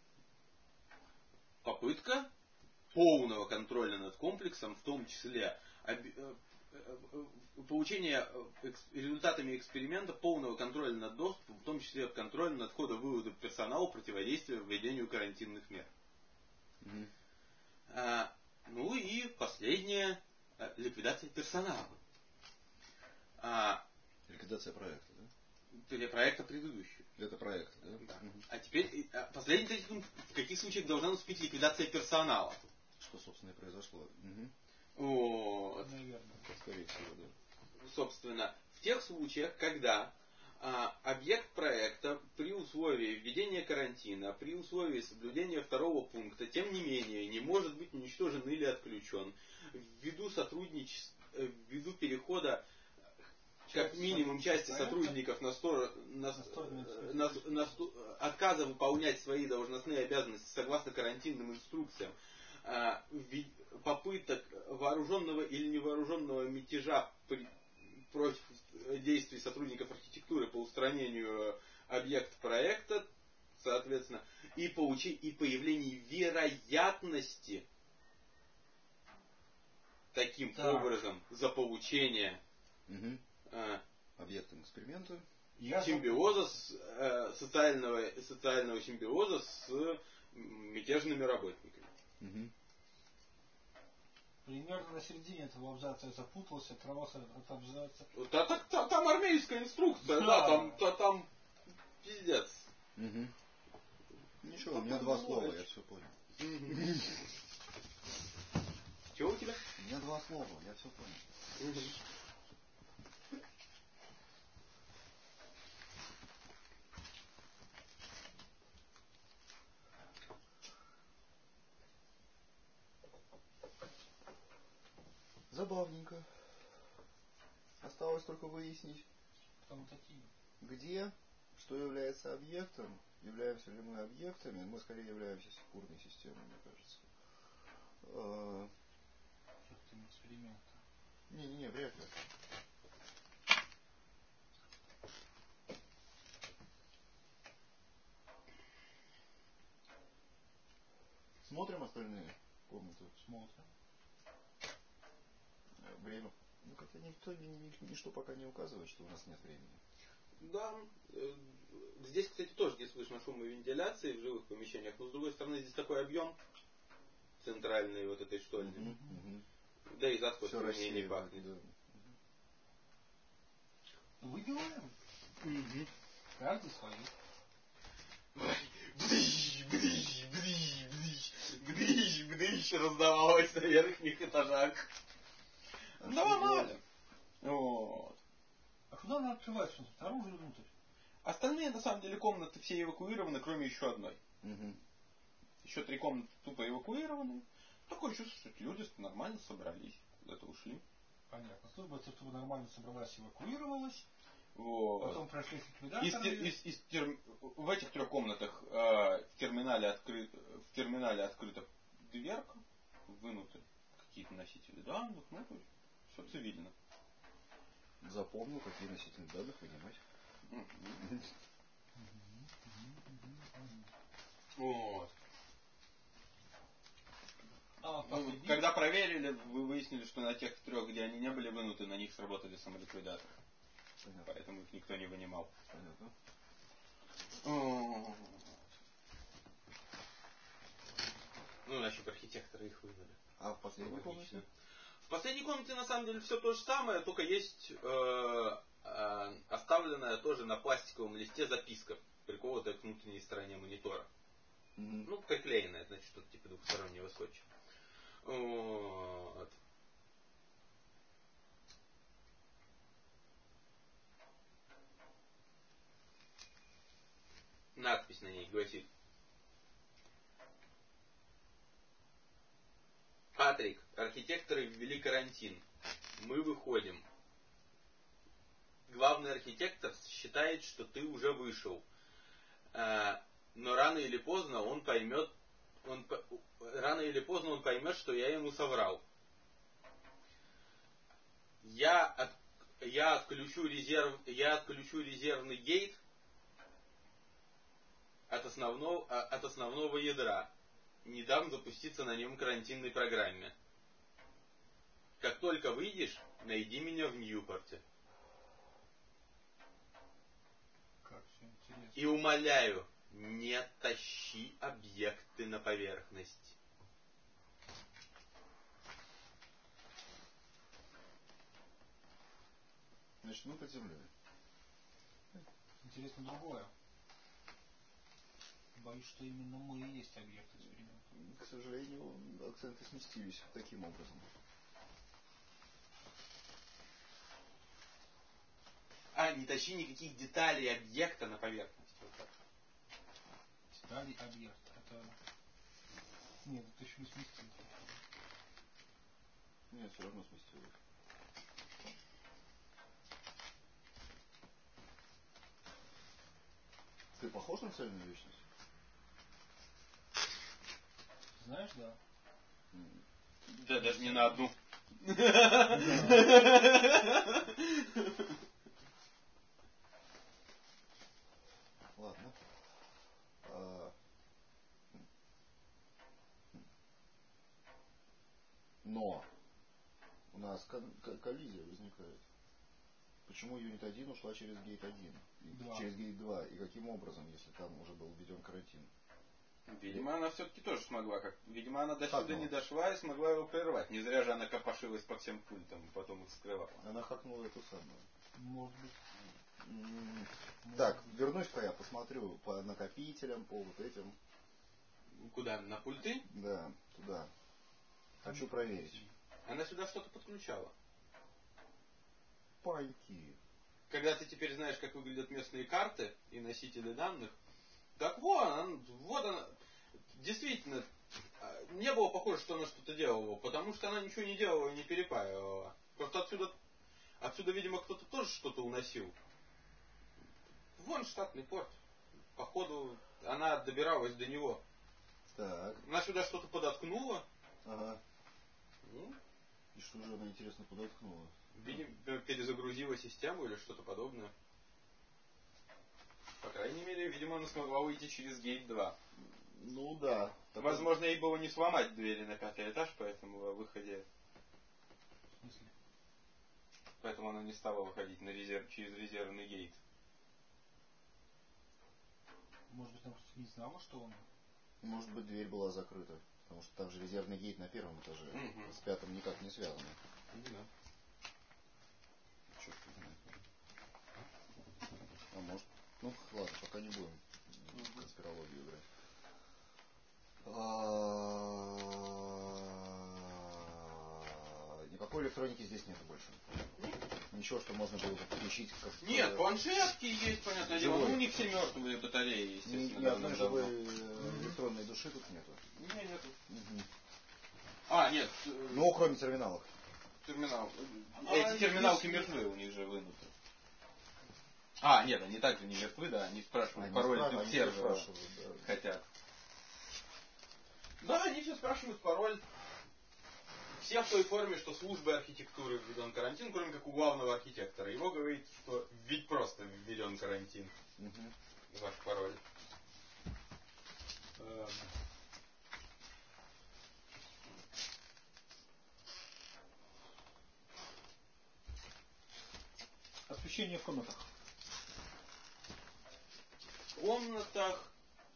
Speaker 2: Попытка полного контроля над комплексом, в том числе получение результатами эксперимента полного контроля над доступом, в том числе контроля над входом-выводом персонала, противодействия введению карантинных мер. Ну и последнее, ликвидация персонала.
Speaker 3: Ликвидация проекта, да?
Speaker 2: Проекта предыдущего.
Speaker 3: Это проект, да?
Speaker 2: Да. А теперь, последний пункт, в каких случаях должна наступить ликвидация персонала?
Speaker 3: Что, собственно, и произошло.
Speaker 2: Вот.
Speaker 1: Наверное.
Speaker 3: Скорее всего, да.
Speaker 2: Собственно, в тех случаях, когда объект проекта при условии введения карантина, при условии соблюдения второго пункта, тем не менее, не может быть уничтожен или отключен, ввиду перехода как минимум части сотрудников отказа выполнять свои должностные обязанности согласно карантинным инструкциям, попыток вооруженного или невооруженного мятежа против действий сотрудников сохранению объекта проекта, соответственно, и появлении вероятности таким образом за получение
Speaker 3: объектом эксперимента
Speaker 2: симбиоза, социального симбиоза с мятежными работниками.
Speaker 1: Примерно на середине этого абзаца я запутался, оторвался от абзаца.
Speaker 2: Там армейская инструкция, там пиздец.
Speaker 3: Ничего, у меня 2 слова, я все понял.
Speaker 2: Чего у тебя?
Speaker 3: У меня 2 слова, я все понял. Забавненько. Осталось только выяснить,
Speaker 1: Кто мы такие?
Speaker 3: где, что является объектом, являемся ли мы объектами. Мы скорее являемся секурной системой, мне кажется.
Speaker 1: Объектами эксперимента.
Speaker 3: Не, вряд ли. Смотрим остальные комнаты?
Speaker 1: Смотрим.
Speaker 3: Время. Ну, как-то ничто пока не указывает, что у нас нет времени.
Speaker 2: Да. Здесь, кстати, тоже не слышно шума вентиляции в живых помещениях, но с другой стороны здесь такой объем центральной вот этой штольни. Да и заскок мне не пахнет. Да.
Speaker 1: Выпиваем. Каждый свою.
Speaker 2: Бдыщ раздавалось на верхних этажах. Нормально. Вот.
Speaker 1: А куда она открывается? Снаружи или внутрь?
Speaker 2: Остальные, на самом деле, комнаты все эвакуированы, кроме еще одной. Еще 3 комнаты тупо эвакуированы. Такое чувство, что эти люди нормально собрались, куда-то ушли.
Speaker 1: Понятно. Служба чтобы нормально собралась, эвакуировалась.
Speaker 2: Вот.
Speaker 1: Потом прошли с ликвидаторами.
Speaker 2: В этих 3 комнатах в терминале открыта дверка, вынуты какие-то носители данных, ну, то есть все цивильно.
Speaker 3: Запомнил, какие носители данных вынимать.
Speaker 2: Вот. Когда проверили, вы выяснили, что на тех 3, где они не были вынуты, на них сработали самоликвидаторы. Понятно. Поэтому их никто не вынимал.
Speaker 3: Понятно.
Speaker 2: Ну, значит, архитекторы их вынули.
Speaker 3: А в последней комнате?
Speaker 2: В последней комнате, на самом деле, все то же самое, только есть оставленная тоже на пластиковом листе записка, приколотая к внутренней стороне монитора. Ну, приклеенная, значит, что-то типа двухстороннего скотча. Вот. Надпись на ней гласит: Патрик, архитекторы ввели карантин. Мы выходим. Главный архитектор считает, что ты уже вышел. Но рано или поздно он поймет, что я ему соврал. Я отключу резервный гейт от основного ядра. Не дам запуститься на нем карантинной программе. Как только выйдешь, найди меня в Ньюпорте.
Speaker 1: Как все интересно.
Speaker 2: И умоляю, не тащи объекты на поверхность.
Speaker 3: Значит, мы под землей.
Speaker 1: Интересно другое. Боюсь, что именно мы и есть объект эксперимента.
Speaker 3: К сожалению, акценты сместились таким образом.
Speaker 2: Не тащи никаких деталей объекта на поверхность. Вот так.
Speaker 1: Деталей объекта. Это... Нет, это еще не сместилось.
Speaker 3: Нет, все равно сместилось. Ты похож на цельную личность?
Speaker 1: Знаешь, да.
Speaker 2: Да, даже не на одну.
Speaker 3: Но у нас коллизия возникает. Почему юнит 1 ушла через гейт 1, через гейт 2, и каким образом, если там уже был введен карантин?
Speaker 2: Видимо, она все-таки тоже смогла. Видимо, она до сюда не дошла и смогла его прервать. Не зря же она копошилась по всем пультам и потом их скрывала.
Speaker 3: Она хакнула эту самую.
Speaker 1: Может быть.
Speaker 3: Так, вернусь-ка я посмотрю по накопителям, по вот этим.
Speaker 2: Куда? На пульты?
Speaker 3: Да, туда. Хочу проверить.
Speaker 2: Она сюда что-то подключала.
Speaker 3: Паньки.
Speaker 2: Когда ты теперь знаешь, как выглядят местные карты и носители данных, так вот она. Действительно, не было похоже, что она что-то делала, потому что она ничего не делала и не перепаивала. Просто отсюда, видимо, кто-то тоже что-то уносил. Вон штатный порт. Походу, она добиралась до него.
Speaker 3: Так.
Speaker 2: Она сюда что-то подоткнула.
Speaker 3: Ага. И что же она, интересно, подоткнула?
Speaker 2: Видимо, перезагрузила систему или что-то подобное. По крайней мере, видимо, она смогла выйти через гейт 2.
Speaker 3: Ну да.
Speaker 2: Возможно, ей было не сломать двери на 5-й этаж, поэтому о выходе...
Speaker 1: В смысле?
Speaker 2: Поэтому она не стала выходить через резервный гейт.
Speaker 1: Может быть, она просто не знала, что он...
Speaker 3: Может быть, дверь была закрыта. Потому что там же резервный гейт на 1-м этаже. С 5-м никак не связано.
Speaker 2: Да.
Speaker 3: Черт знает. А может... Ну, ладно, пока не будем в конспирологию играть. Никакой электроники здесь нет больше. Ничего, что можно было бы подключить как...
Speaker 2: Нет, планшетки есть, понятное дело. Ну, у них все мертвые батареи, естественно.
Speaker 3: Ни одной живой электронной души тут нету.
Speaker 2: Нету. Нет.
Speaker 3: Ну, кроме терминалов.
Speaker 2: Терминал. Эти терминалки мертвы, у них же вынуты. Нет, они также не мертвы, да, они спрашивают пароль от сервера. Хотят. Да, они все спрашивают пароль. Все в той форме, что службы архитектуры введен карантин, кроме как у главного архитектора. Его говорит, что ведь просто введен карантин. Ваш пароль.
Speaker 1: Освещение в комнатах.
Speaker 2: В комнатах...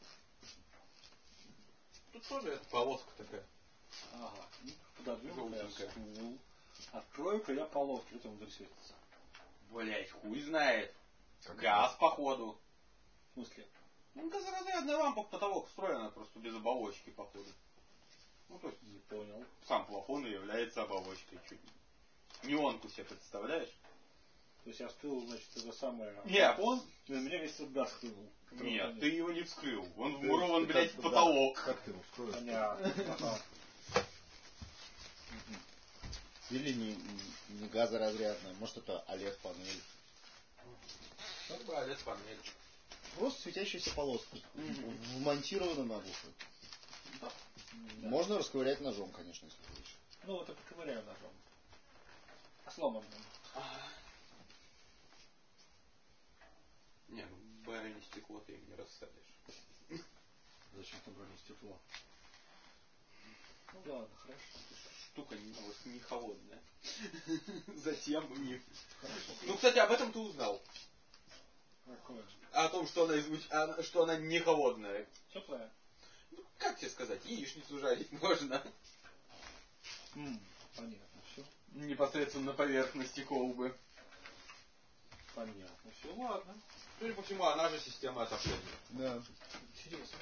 Speaker 2: Тут тоже эта полоска такая.
Speaker 1: Ага. Пододвинул я стул. Открою-ка я полоски, что там внутри светится.
Speaker 2: Блять, хуй знает. Газ, походу.
Speaker 1: В смысле?
Speaker 2: Ну, газоразрядная лампа в потолок встроена, просто без оболочки, походу. Ну, то есть...
Speaker 1: Не понял.
Speaker 2: Сам плафон и является оболочкой. Чуть. Неонку себе представляешь?
Speaker 1: То есть я вскрыл, значит, это самое...
Speaker 2: Нет.
Speaker 1: Плафон, и на меня весь этот газ хлынул.
Speaker 2: Нет, ты его не вскрыл. Он вмурован, блядь, в потолок.
Speaker 3: Как ты его вскроешь?
Speaker 1: Понятно.
Speaker 3: Или не газоразрядная. Может, это OLED-панель.
Speaker 2: Как бы OLED-панель.
Speaker 3: Просто светящаяся полоска. Вмонтирована наглухо.
Speaker 1: Да.
Speaker 3: Можно расковырять ножом, конечно, если хочешь.
Speaker 1: Ну, вот я поковыряю ножом. А сломанным.
Speaker 2: Не, ну брони стекло ты им не рассадишь.
Speaker 1: Зачем там брони стекло? Ну ладно, хорошо.
Speaker 2: Штука не холодная. Затем у них. Ну, кстати, об этом ты узнал.
Speaker 1: Какое?
Speaker 2: О том, что она не холодная.
Speaker 1: Теплая?
Speaker 2: Ну, как тебе сказать, яичницу жарить можно.
Speaker 1: Понятно, все.
Speaker 2: Непосредственно на поверхности колбы.
Speaker 1: Понятно, все, ладно.
Speaker 2: Судя по всему, она же система отопления.
Speaker 3: Да.
Speaker 1: Интересно.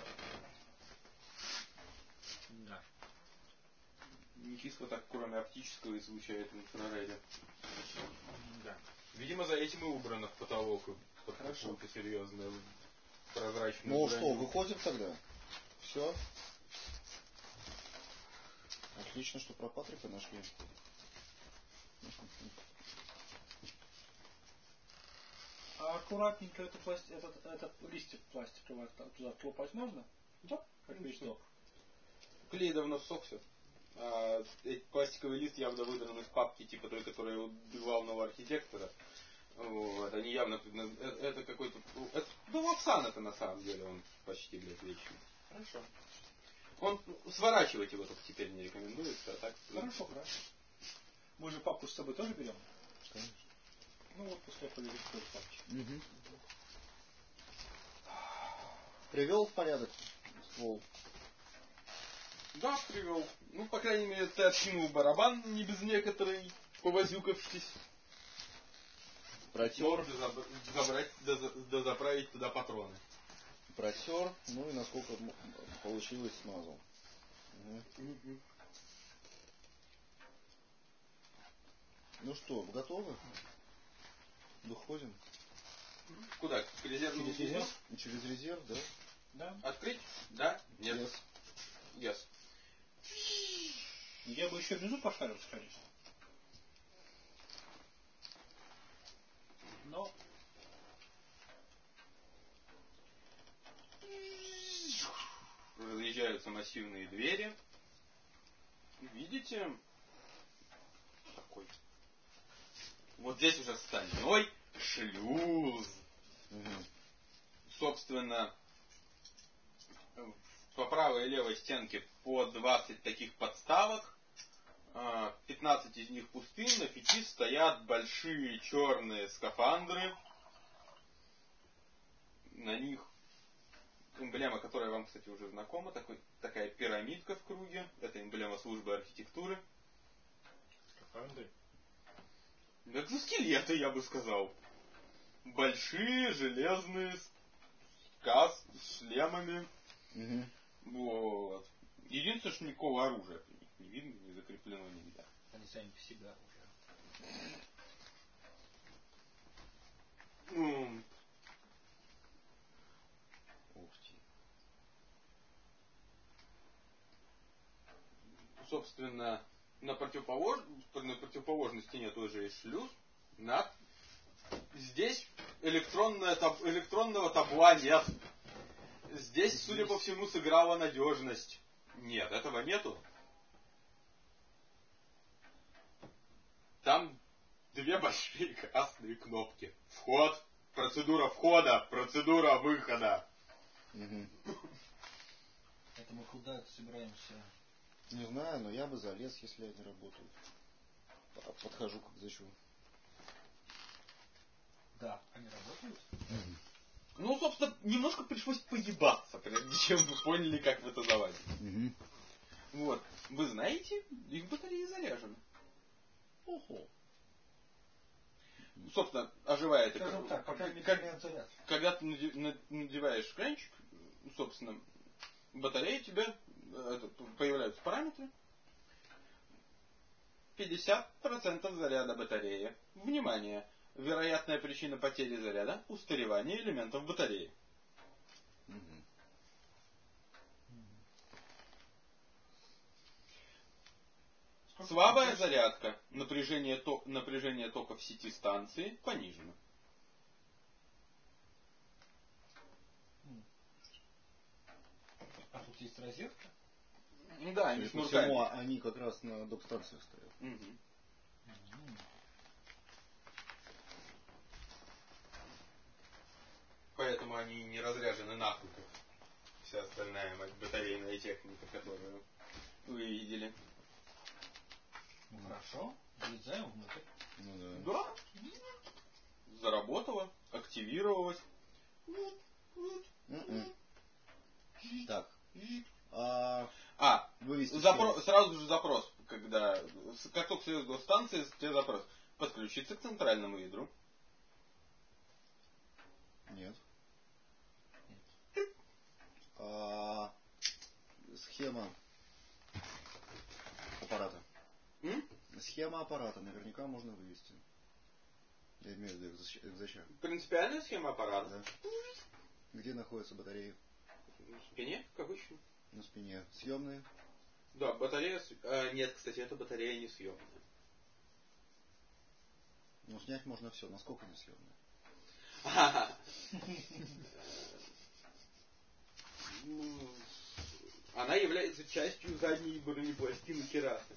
Speaker 1: Да.
Speaker 2: Нечисто так, кроме оптического, излучает в инфрареде.
Speaker 1: Да.
Speaker 2: Видимо, за этим и убрано в потолок. Под какую-то серьезную прозрачную.
Speaker 3: Ну что, выходим тогда? Все. Отлично, что про Патрика нашли.
Speaker 1: А аккуратненько этот листик пластиковый туда клопать можно?
Speaker 2: Да.
Speaker 1: Как вещдок.
Speaker 2: Клей давно ссохся. Пластиковый лист явно выдран из папки, типа той, которая у главного архитектора. Вот, они явно... Это какой-то... Ну, Лапсан это на самом деле, он почти, блядь, вечный. Хорошо. Он сворачивать его только теперь не рекомендуется, а так.
Speaker 1: Хорошо, хорошо. Мы же папку с собой тоже берем?
Speaker 3: Конечно.
Speaker 1: Ну вот, пускай полежит в той папке.
Speaker 3: Угу. Привел в порядок ствол?
Speaker 2: Да, привел. Ну, по крайней мере, ты откинул барабан, не без некоторой повозюкавшись.
Speaker 3: Протер.
Speaker 2: Заправить туда патроны.
Speaker 3: Протер, ну и насколько получилось, смазал. Угу. Ну что, готовы? Выходим.
Speaker 2: Куда? К резервному
Speaker 1: резерв?
Speaker 3: Через резерв, да?
Speaker 1: Да.
Speaker 2: Открыть? Да? Нет. Yes.
Speaker 1: Я бы еще внизу пошарился, конечно. Но...
Speaker 2: Разъезжаются массивные двери. Видите? Такой. Вот здесь уже стальной шлюз.
Speaker 3: Угу.
Speaker 2: Собственно, по правой и левой стенке по 20 таких подставок. 15 из них пусты, на 5 стоят большие черные скафандры. На них эмблема, которая вам, кстати, уже знакома, такая пирамидка в круге. Это эмблема службы архитектуры.
Speaker 1: Скафандры?
Speaker 2: Экзоскелеты, я бы сказал. Большие, железные, с шлемами.
Speaker 3: Угу.
Speaker 2: Вот. Единственное, что никакого оружия при них не видно, не закреплено нигде.
Speaker 1: Они сами по себе оружие.
Speaker 3: Ух ты.
Speaker 2: Собственно, на противоположной стене тоже есть шлюз. Здесь электронного табла нет. Здесь, судя по всему, сыграла надежность. Нет, этого нету. Там 2 большие красные кнопки. Вход, процедура входа, процедура выхода.
Speaker 3: Угу.
Speaker 1: Это мы куда собираемся?
Speaker 3: Не знаю, но я бы залез, если они работают. Подхожу как зачу.
Speaker 1: Да, они работают?
Speaker 2: Ну, собственно, немножко пришлось поебаться, прежде чем вы поняли, как в это залазить.
Speaker 3: Угу.
Speaker 2: Вот. Вы знаете, их батареи заряжены.
Speaker 3: Ого.
Speaker 2: Собственно, оживает.
Speaker 1: Скажем так, пока не заряд.
Speaker 2: Когда ты надеваешь кранчик, собственно, батарея тебе, появляются параметры. 50% заряда батареи. Внимание! Вероятная причина потери заряда — устаревание элементов батареи.
Speaker 3: Угу.
Speaker 2: Слабая зарядка. Напряжение тока в сети станции понижено.
Speaker 1: А тут есть розетка?
Speaker 2: Да, они шнурками.
Speaker 3: Они как раз на док-станциях стоят.
Speaker 2: Угу. Поэтому они не разряжены нахуй, как вся остальная батарейная техника, которую вы видели.
Speaker 1: Ну хорошо, влезаем внутрь.
Speaker 3: Ну
Speaker 2: Да. Заработала, активировалась.
Speaker 3: Так.
Speaker 2: Сразу же запрос, как только съедешь до станции, тебе запрос. Подключиться к центральному ядру.
Speaker 3: Нет. Схема аппарата. Схема аппарата наверняка можно вывести. Я имею в виду экзоща.
Speaker 2: Принципиальная схема аппарата.
Speaker 3: Да. Где находятся батареи?
Speaker 2: На спине, как обычно.
Speaker 3: На спине. Съемные?
Speaker 2: Да, батарея... нет, кстати, эта батарея не съемная.
Speaker 3: Ну, снять можно все. Насколько не съемная?
Speaker 2: Она является частью задней бронепластины керасы.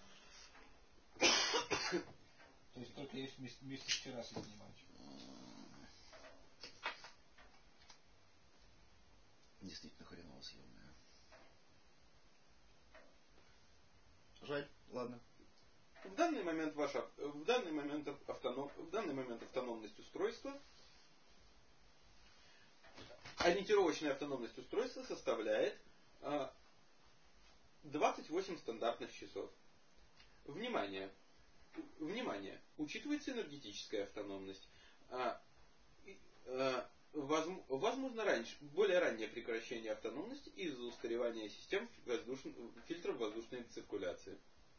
Speaker 1: То есть только есть вместе с керасой занимать.
Speaker 3: Действительно хреново съемная. Ладно.
Speaker 2: В данный момент автономность устройства, ориентировочная автономность устройства составляет 28 стандартных часов. Внимание! Учитывается энергетическая автономность. Возможно более раннее прекращение автономности из-за устаревания систем фильтров воздушной циркуляции.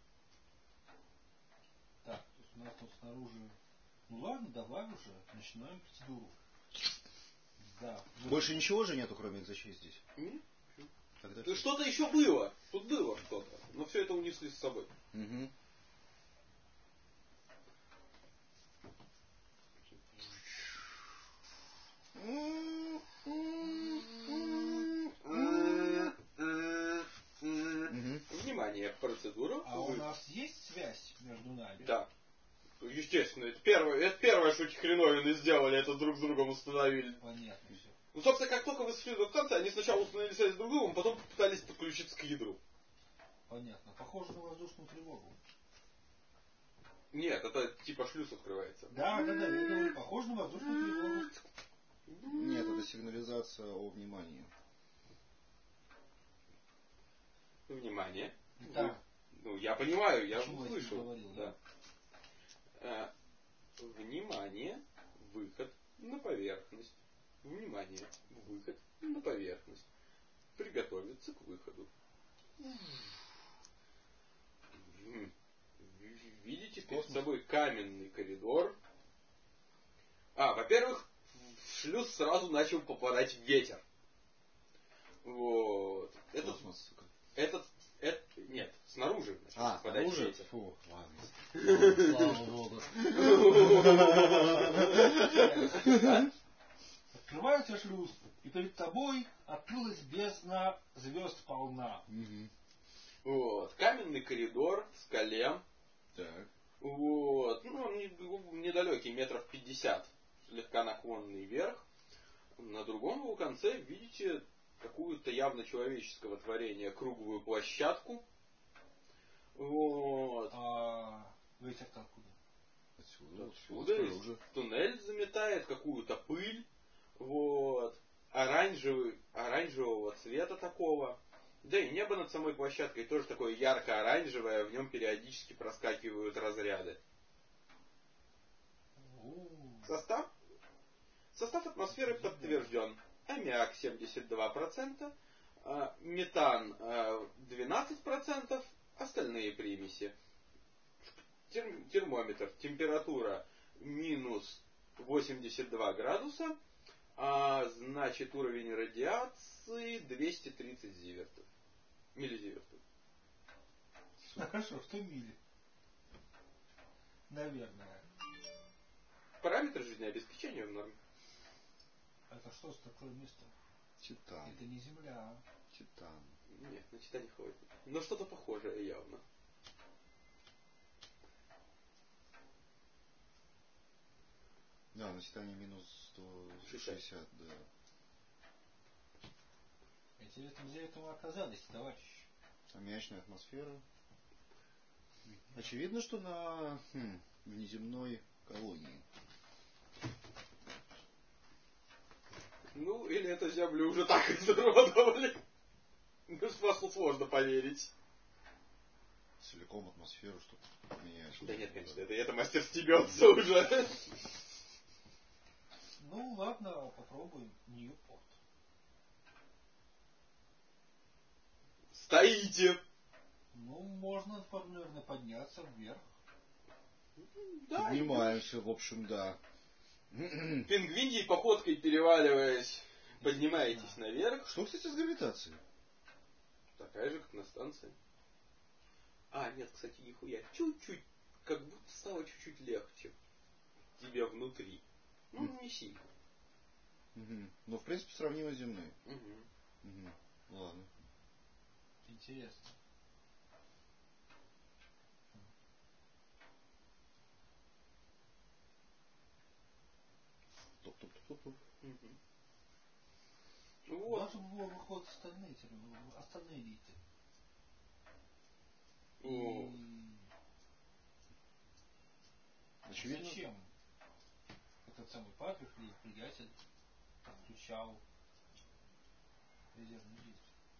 Speaker 1: Так, то есть у нас тут снаружи... Ну ладно, давай уже, начинаем процедуру. Да.
Speaker 3: Больше ничего же нету, кроме экзачей здесь?
Speaker 2: Нет.
Speaker 3: Тогда
Speaker 2: что-то еще было. Тут было что-то. Но все это унесли с собой.
Speaker 3: Угу.
Speaker 2: Внимание, процедура.
Speaker 1: А у нас есть связь между нами?
Speaker 2: Да. Естественно, это первое, что эти хреновины сделали, это друг с другом установили.
Speaker 1: Понятно все.
Speaker 2: Ну, собственно, как только вы сошли до станции, они сначала установили связь друг с другом, потом попытались подключиться к ядру.
Speaker 1: Понятно. Похоже на воздушную тревогу.
Speaker 2: Нет, это типа шлюз открывается.
Speaker 1: Да, я говорю, похоже на воздушную тревогу.
Speaker 3: Нет, это сигнализация о внимании.
Speaker 2: Внимание.
Speaker 1: Да.
Speaker 2: Ну, я понимаю, я
Speaker 1: Почему
Speaker 2: слышал.
Speaker 1: говорил,
Speaker 2: да. Внимание, выход на поверхность. Внимание, выход на поверхность. Приготовиться к выходу. Видите перед собой каменный коридор. Во-первых, в шлюз сразу начал попадать ветер. Вот. Нет, снаружи начал попадать
Speaker 3: снаружи?
Speaker 2: ветер.
Speaker 3: Фу, ладно.
Speaker 1: Слава Богу. Открывается шлюз, и перед тобой открылась бездна, звезд полна.
Speaker 2: Вот. Каменный коридор в скале.
Speaker 3: Так.
Speaker 2: Вот. Ну, он недалекий, метров 50. Слегка наклонный вверх. На другом его конце видите какую-то явно человеческого творения круглую площадку. Вот.
Speaker 1: Ветер-то откуда?
Speaker 2: Отсюда из туннель заметает какую-то пыль. Вот. Оранжевого цвета такого. Да и небо над самой площадкой тоже такое ярко-оранжевое, в нем периодически проскакивают разряды. Состав атмосферы подтвержден. Аммиак 72%, метан 12%, остальные примеси. Термометр. Температура минус 82 градуса, значит уровень радиации 230 зивертов. Миллизивертов.
Speaker 1: Хорошо, в 100 мили. Наверное.
Speaker 2: Параметры жизнеобеспечения в норме.
Speaker 1: Это что за такое место?
Speaker 3: Титан.
Speaker 1: Это не Земля.
Speaker 3: Титан.
Speaker 2: Нет, на Титане хватит. Но что-то похожее явно.
Speaker 3: Да, на Титане минус 160, да.
Speaker 1: Интересно, где это мы оказались, товарищ?
Speaker 3: Аммиачная атмосфера. Очевидно, что на внеземной колонии.
Speaker 2: Ну, или это Землю уже так изуродовали. Ну, просто сложно поверить.
Speaker 3: Целиком атмосферу, чтобы менять.
Speaker 2: Да нет, конечно, это мастер стебется уже.
Speaker 1: Ну, ладно, попробуем. Ньюпорт.
Speaker 2: Стоите!
Speaker 1: Ну, можно, наверное, подняться вверх.
Speaker 2: Да,
Speaker 3: поднимаемся, в общем, да.
Speaker 2: Пингвиньей походкой переваливаясь, поднимаетесь наверх.
Speaker 3: Что, кстати, с гравитацией?
Speaker 2: Такая же, как на станции. Нет, кстати, нихуя. Чуть-чуть, как будто стало чуть-чуть легче. Тебе внутри. Ну, не сильно.
Speaker 3: Но, в принципе, сравнимо с земной. Ладно.
Speaker 1: Интересно.
Speaker 3: Топ-топ-топ-топ.
Speaker 2: Вот.
Speaker 1: Даже выходят остальные литы.
Speaker 3: Очевидно.
Speaker 1: Зачем этот самый папик или приятель отключал резервный диск?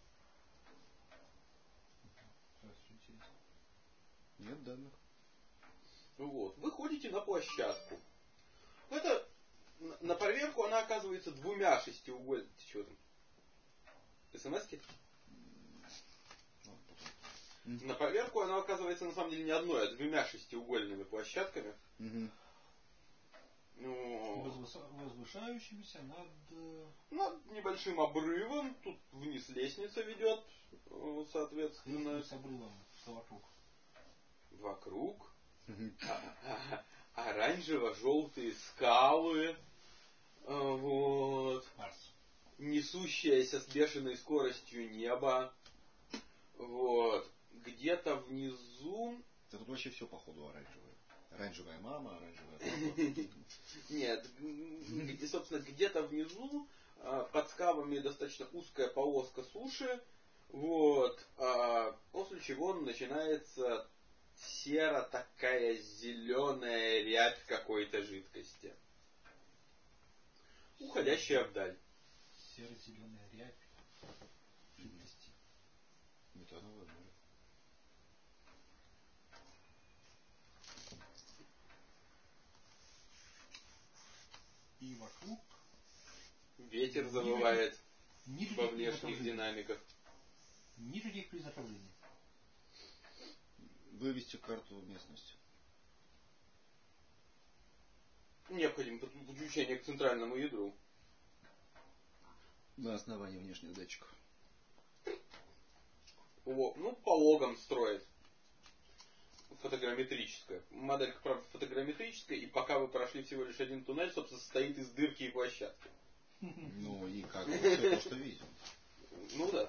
Speaker 1: Интересно.
Speaker 3: Нет данных.
Speaker 2: Вот. Вы ходите на площадку. Это на проверку она оказывается двумя шестиугольными. Ты чего там? СМС-ки? На проверку она оказывается на самом деле не одной, а двумя шестиугольными площадками.
Speaker 3: Угу.
Speaker 1: Возвышающимися
Speaker 2: над небольшим обрывом. Тут вниз лестница ведет, соответственно.
Speaker 1: С обрывом, что вокруг?
Speaker 2: Вокруг. Оранжево-желтые скалы. Вот.
Speaker 1: Марс.
Speaker 2: Несущееся с бешеной скоростью небо. Вот. Где-то внизу...
Speaker 3: Да тут вообще все походу оранжевое. Оранжевая мама, оранжевая папа.
Speaker 2: Нет, собственно, где-то внизу под скалами достаточно узкая полоска суши. Вот. После чего начинается серо такая зеленая рябь какой-то жидкости, уходящая вдаль.
Speaker 1: Серо-зеленая рябь жидкости.
Speaker 3: Метановое море.
Speaker 2: И вокруг ветер завывает во внешних динамиках.
Speaker 1: Никаких признаков жизни.
Speaker 3: Вывести карту местности.
Speaker 2: Необходимо подключение к центральному ядру.
Speaker 3: На основании внешних датчиков.
Speaker 2: Ну, по логам строит. Фотограмметрическая. Моделька, правда, фотограмметрическая, и пока вы прошли всего лишь один туннель, собственно, состоит из дырки и площадки.
Speaker 3: Ну и как бы все то, что видим.
Speaker 2: Ну да.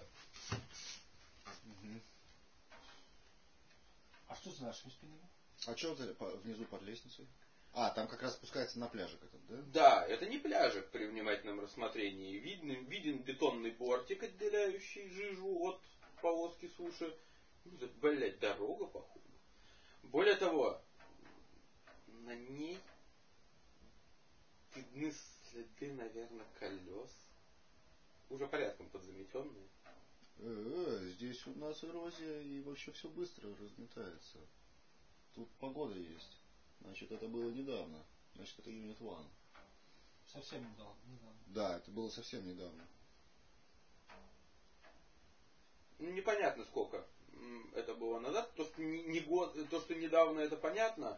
Speaker 1: А что за нашими спинами?
Speaker 3: А что внизу под лестницей? Там как раз спускается на пляжик этот, да?
Speaker 2: Да, это не пляжик при внимательном рассмотрении. Виден бетонный бортик, отделяющий жижу от полоски суши. Блять, дорога, походу. Более того, на ней видны следы, наверное, колес. Уже порядком подзаметенные.
Speaker 3: Здесь у нас эрозия и вообще все быстро разметается. Тут погода есть. Значит, это было недавно. Значит, это Unit One.
Speaker 1: Совсем недавно.
Speaker 3: Да, это было совсем недавно.
Speaker 2: Непонятно, сколько это было назад. То, что то, что недавно, это понятно.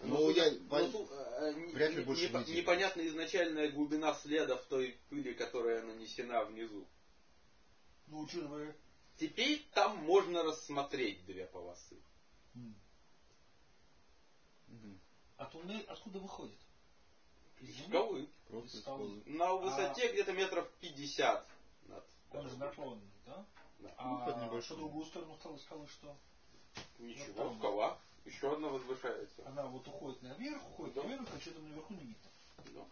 Speaker 3: Вряд ли больше
Speaker 2: непонятна изначальная глубина следа в той пыли, которая нанесена внизу.
Speaker 1: Ну, учитывая...
Speaker 2: Теперь там можно рассмотреть две полосы.
Speaker 1: А туннель откуда выходит?
Speaker 2: Из скалы.
Speaker 3: Просто из скалы.
Speaker 2: На высоте где-то метров 50.
Speaker 1: Он же наклонный, да?
Speaker 2: Да.
Speaker 1: А по другую сторону скалы что?
Speaker 2: Ничего,
Speaker 1: вот
Speaker 2: скала. Еще одна возвышается.
Speaker 1: Она вот уходит наверх, наверх, а что-то наверху не видно.
Speaker 2: Да.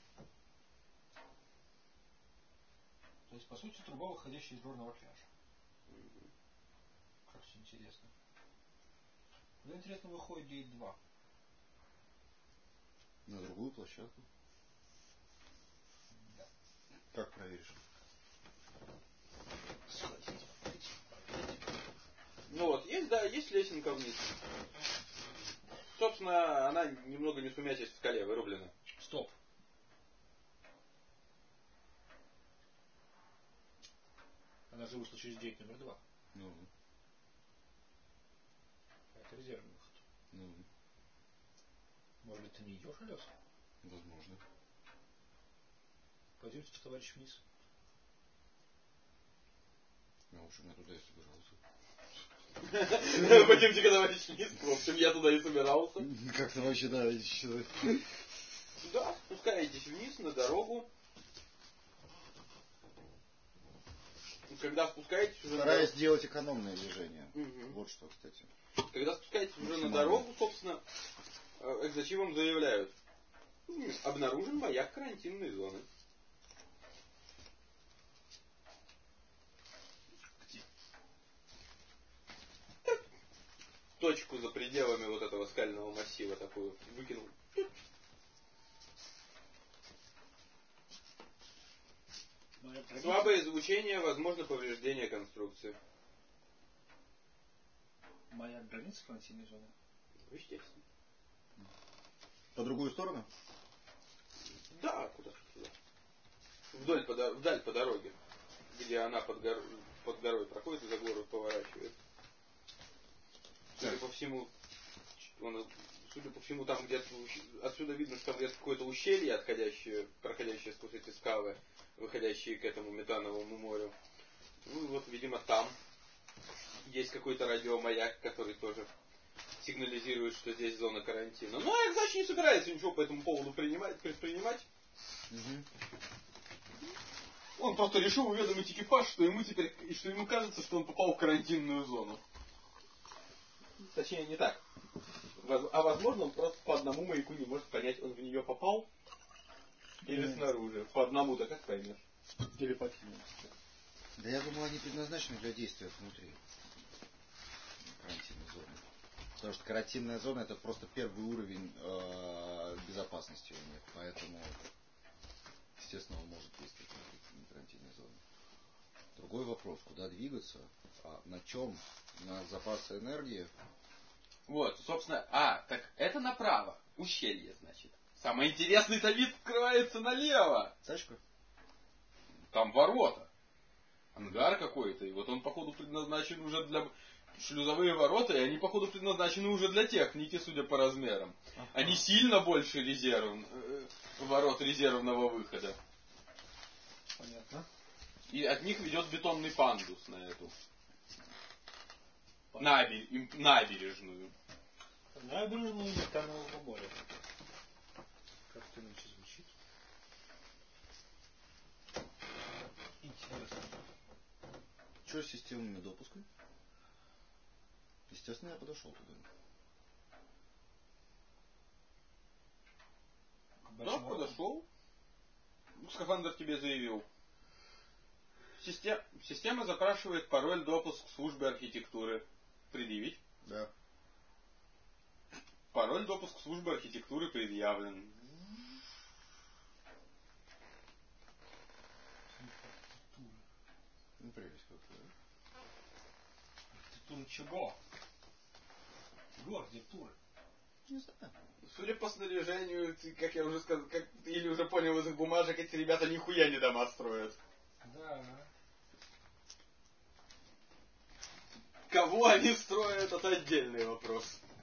Speaker 1: То есть, по сути, труба, выходящая из горного пляжа. Как все интересно. Куда, интересно, выходит гейт 2?
Speaker 3: На другую площадку.
Speaker 1: Да.
Speaker 3: Как проверишь?
Speaker 2: Ну вот, есть лесенка вниз. Собственно, она немного не сумятись в скале вырублена.
Speaker 1: Стоп. Она же вышла через гейт номер 2.
Speaker 3: Ну.
Speaker 1: Это резервный выход.
Speaker 3: Ну.
Speaker 1: Может быть, ты не идешь, Алёс?
Speaker 3: Возможно.
Speaker 1: Пойдемте, товарищ, вниз.
Speaker 3: Я, в общем, я туда и собирался.
Speaker 2: Пойдемте-ка, товарищ, вниз. В общем, я туда и собирался.
Speaker 3: Как-то вообще, да, еще.
Speaker 2: Да, спускаетесь вниз на дорогу. Когда спускаетесь уже
Speaker 3: Стараюсь делать экономное движение.
Speaker 2: Угу.
Speaker 3: Вот что, кстати.
Speaker 2: Когда спускаетесь уже на дорогу, собственно, экзачивом заявляют: обнаружен маяк карантинной зоны.
Speaker 1: Где?
Speaker 2: точку за пределами вот этого скального массива такую выкинул. Слабое излучение, возможно повреждение конструкции.
Speaker 1: Моя граница карантинной зоны?
Speaker 2: Естественно.
Speaker 3: По другую сторону?
Speaker 2: Да, куда же туда. Вдаль по дороге, где она под горой проходит и за гору поворачивает. Судя по всему, там где-то отсюда видно, что там где-то какое-то ущелье, проходящее сквозь эти скалы, выходящие к этому метановому морю. Ну и вот, видимо, там есть какой-то радиомаяк, который тоже сигнализирует, что здесь зона карантина. Ну, а значит, не собирается ничего по этому поводу предпринимать.
Speaker 3: Угу.
Speaker 2: Он просто решил уведомить экипаж, что ему кажется, что он попал в карантинную зону. Точнее, не так. А возможно, он просто по одному маяку не может понять, он в нее попал или снаружи. По одному-то как поймешь?
Speaker 1: Телепатия.
Speaker 3: Да я думал, они предназначены для действия внутри карантинной зоны. Потому что карантинная зона это просто первый уровень безопасности у них. Поэтому, естественно, он может действовать на карантинной зоне. Другой вопрос, куда двигаться, на чем, на запасы энергии.
Speaker 2: Вот, собственно, так это направо. Ущелье, значит. Самый интересный-то вид открывается налево.
Speaker 3: Тачка?
Speaker 2: Там ворота. Ангар какой-то. И вот он, походу, предназначен уже для... Шлюзовые ворота, и они, походу, предназначены уже для техники, судя по размерам. Они сильно больше ворот резервного выхода.
Speaker 1: Понятно.
Speaker 2: И от них ведет бетонный пандус на эту набережную.
Speaker 1: Набережную Метанового моря. Как-то иначе звучит. Интересно.
Speaker 3: Что с системными допусками? Естественно, я подошел туда.
Speaker 2: Да, подошел. Скафандр тебе заявил. Система запрашивает пароль допуск службы архитектуры. Предъявить?
Speaker 3: Да.
Speaker 2: Пароль допуск службы архитектуры предъявлен.
Speaker 3: Ну, прелесть какая.
Speaker 1: Архитектура чего? Чего архитектуры?
Speaker 3: Не знаю.
Speaker 2: Судя по снаряжению, как я уже сказал, или уже понял из их бумажек, эти ребята нихуя не дома строят.
Speaker 1: Да.
Speaker 2: Кого они строят, это отдельный вопрос.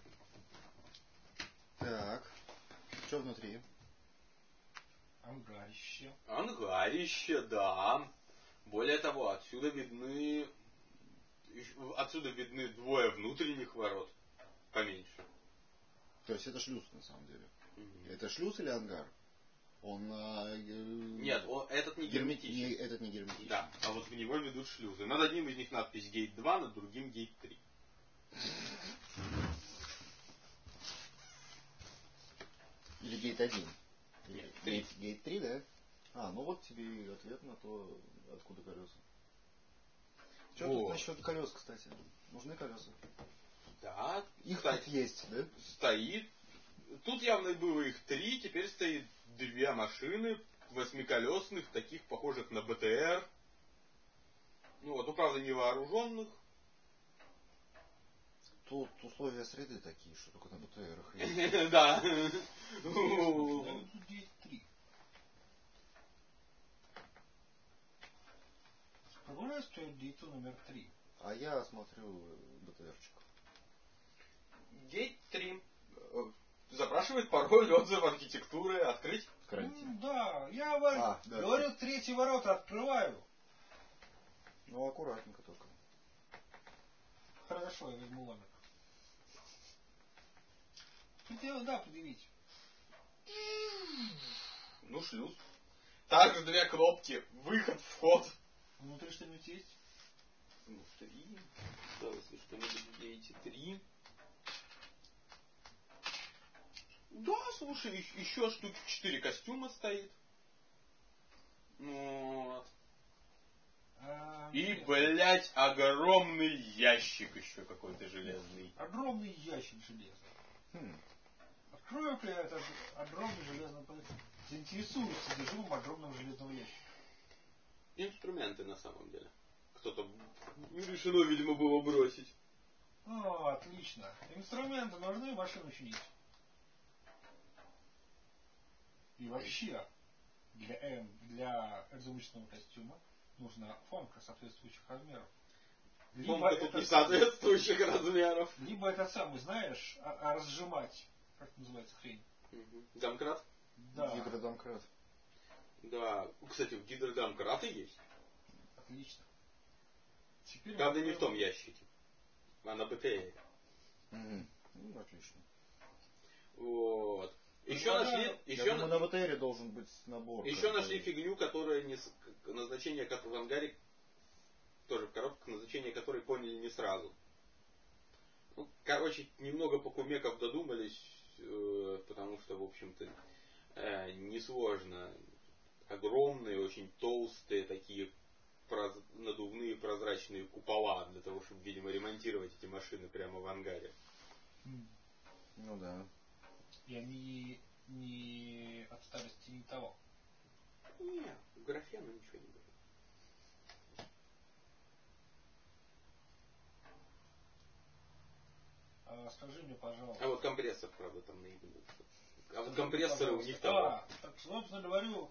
Speaker 3: Так. Что внутри?
Speaker 1: Ангарище.
Speaker 2: Ангарище, да. Более того, отсюда видны двое внутренних ворот. Поменьше.
Speaker 3: То есть это шлюз на самом деле. Это шлюз или ангар?
Speaker 2: Нет, этот не герметичный.
Speaker 3: Этот не герметичный.
Speaker 2: Да, а вот в него ведут шлюзы. Над одним из них надпись Гейт 2, над другим Гейт 3.
Speaker 3: Или Гейт 1?
Speaker 2: Нет, 3.
Speaker 3: Гейт 3, да? Ну вот тебе и ответ на то, откуда колеса. Что тут насчет колес, кстати? Нужны колеса?
Speaker 2: Да.
Speaker 3: Их тут есть, да?
Speaker 2: Стоит. Тут явно было их 3, теперь стоит 2 машины, 8-колесных, таких похожих на БТР. Ну вот, правда, не вооруженных.
Speaker 3: Тут условия среды такие, что только на БТРах есть.
Speaker 2: Да.
Speaker 1: Тут Гейт 3. Какой стоит Гейту номер 3?
Speaker 3: А я смотрю БТРчик.
Speaker 2: Гейт 3. Запрашивает пароль, отзыв архитектуры, открыть.
Speaker 3: Карантин.
Speaker 1: Да, я вам говорю, третьи ворота открываю.
Speaker 3: Ну, аккуратненько только.
Speaker 1: Хорошо, я возьму ламер. Да, предъявить.
Speaker 2: Ну, шлюз. Также 2 кнопки. Выход, вход.
Speaker 1: Внутри что-нибудь есть?
Speaker 2: Внутри. Да, если что-нибудь в Гейте 3. Да, слушай, еще штуки 4 костюма стоит. Вот. И, блядь, огромный ящик еще какой-то железный.
Speaker 1: Огромный ящик железный. Открою-ка я этот огромный железный... Заинтересуюсь содержимым огромного железного ящика.
Speaker 2: Инструменты на самом деле. Кто-то решено, видимо, было бросить.
Speaker 1: Отлично. Инструменты нужны, машину чинить. И вообще, для экзумечного костюма нужна фомка соответствующих размеров.
Speaker 2: Фомка тут не соответствующих размеров.
Speaker 1: Либо этот самый, знаешь, разжимать. Как это называется хрень?
Speaker 2: Домкрат?
Speaker 1: Да.
Speaker 3: Гидродомкрат.
Speaker 2: Да. Кстати, в гидродомкраты есть.
Speaker 1: Отлично. Теперь
Speaker 2: правда, не в том ящике. А на БТРе.
Speaker 3: Ну, отлично.
Speaker 2: Вот. Еще нашли...
Speaker 3: Я думаю, на БТРе должен быть набор.
Speaker 2: Еще нашли фигню, которая назначение в ангаре, тоже в коробках, назначение которой поняли не сразу. Ну, короче, немного покумеков додумались, потому что, в общем-то, несложно. Огромные, очень толстые, такие надувные прозрачные купола для того, чтобы, видимо, ремонтировать эти машины прямо в ангаре.
Speaker 3: Ну да.
Speaker 1: И они не от старости не того.
Speaker 2: Нет, в графену ничего не будет.
Speaker 1: Скажи мне, пожалуйста.
Speaker 2: А вот компрессор, правда, там наебнулся. А вот компрессоры у них того.
Speaker 1: Так, собственно говорю,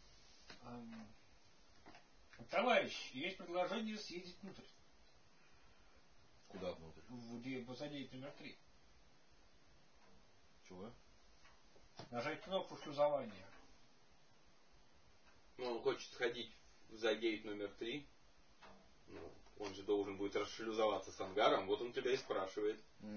Speaker 1: товарищ, есть предложение съездить внутрь.
Speaker 3: Куда внутрь?
Speaker 1: В базадейт номер 3.
Speaker 3: Чего?
Speaker 1: Нажать кнопку шлюзования.
Speaker 2: Ну, он хочет сходить за гейт номер 3. Ну, он же должен будет расшлюзоваться с ангаром. Вот он тебя и спрашивает.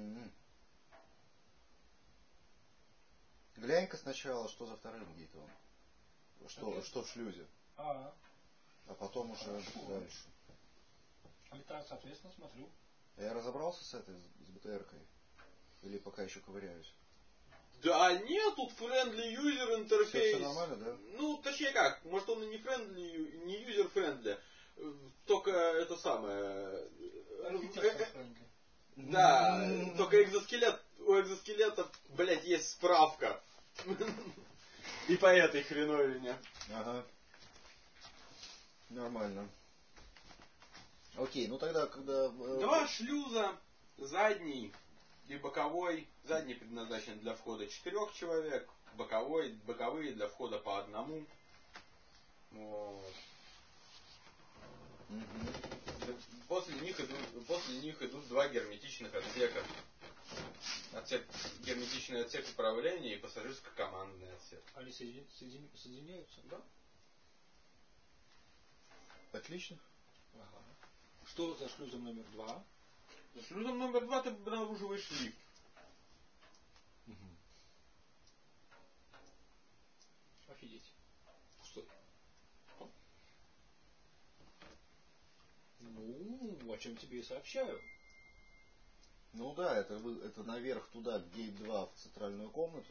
Speaker 3: Глянь-ка сначала, что за вторым гейтом. Что в шлюзе. А потом уже дальше.
Speaker 1: Да, соответственно, смотрю.
Speaker 3: Я разобрался с этой, с БТРкой? Или пока еще ковыряюсь?
Speaker 2: Да нет, тут friendly user интерфейс.
Speaker 3: Все нормально, да?
Speaker 2: Ну, точнее как, может он и не friendly, не user friendly, только это самое... Да, только у экзоскелета, блядь, есть справка. И по этой хреновине.
Speaker 3: Ага. Нормально. Окей, ну тогда, когда...
Speaker 2: Два шлюза, задний и боковой. Задний предназначен для входа 4 человек, боковые для входа по одному. Вот. После них идут два герметичных отсека. Герметичный отсек управления и пассажирско-командный отсек.
Speaker 1: Они соединяются?
Speaker 2: Да.
Speaker 3: Отлично.
Speaker 1: Ага. Что за шлюзом номер 2?
Speaker 2: За шлюзом номер 2 ты обнаруживаешь лифт.
Speaker 1: Офигеть. Пустой. Ну, о чем тебе и сообщаю.
Speaker 3: Ну да, это наверх туда, гейт 2 в центральную комнату.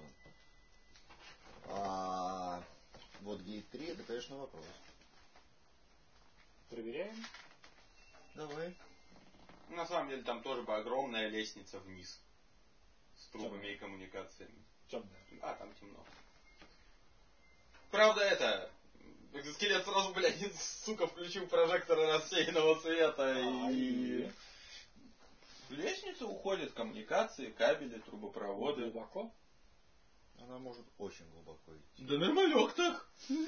Speaker 3: А вот гейт 3, это, конечно, вопрос.
Speaker 1: Проверяем?
Speaker 3: Давай.
Speaker 2: На самом деле там тоже огромная лестница вниз. С трубами и коммуникациями.
Speaker 1: Темная.
Speaker 2: А, там темно. Правда, экзоскелет сразу, блядь, сука, включил прожекторы рассеянного цвета и... В лестницу уходят коммуникации, кабели, трубопроводы.
Speaker 1: Глубоко?
Speaker 3: Она может очень глубоко идти.
Speaker 2: Да нормалек так.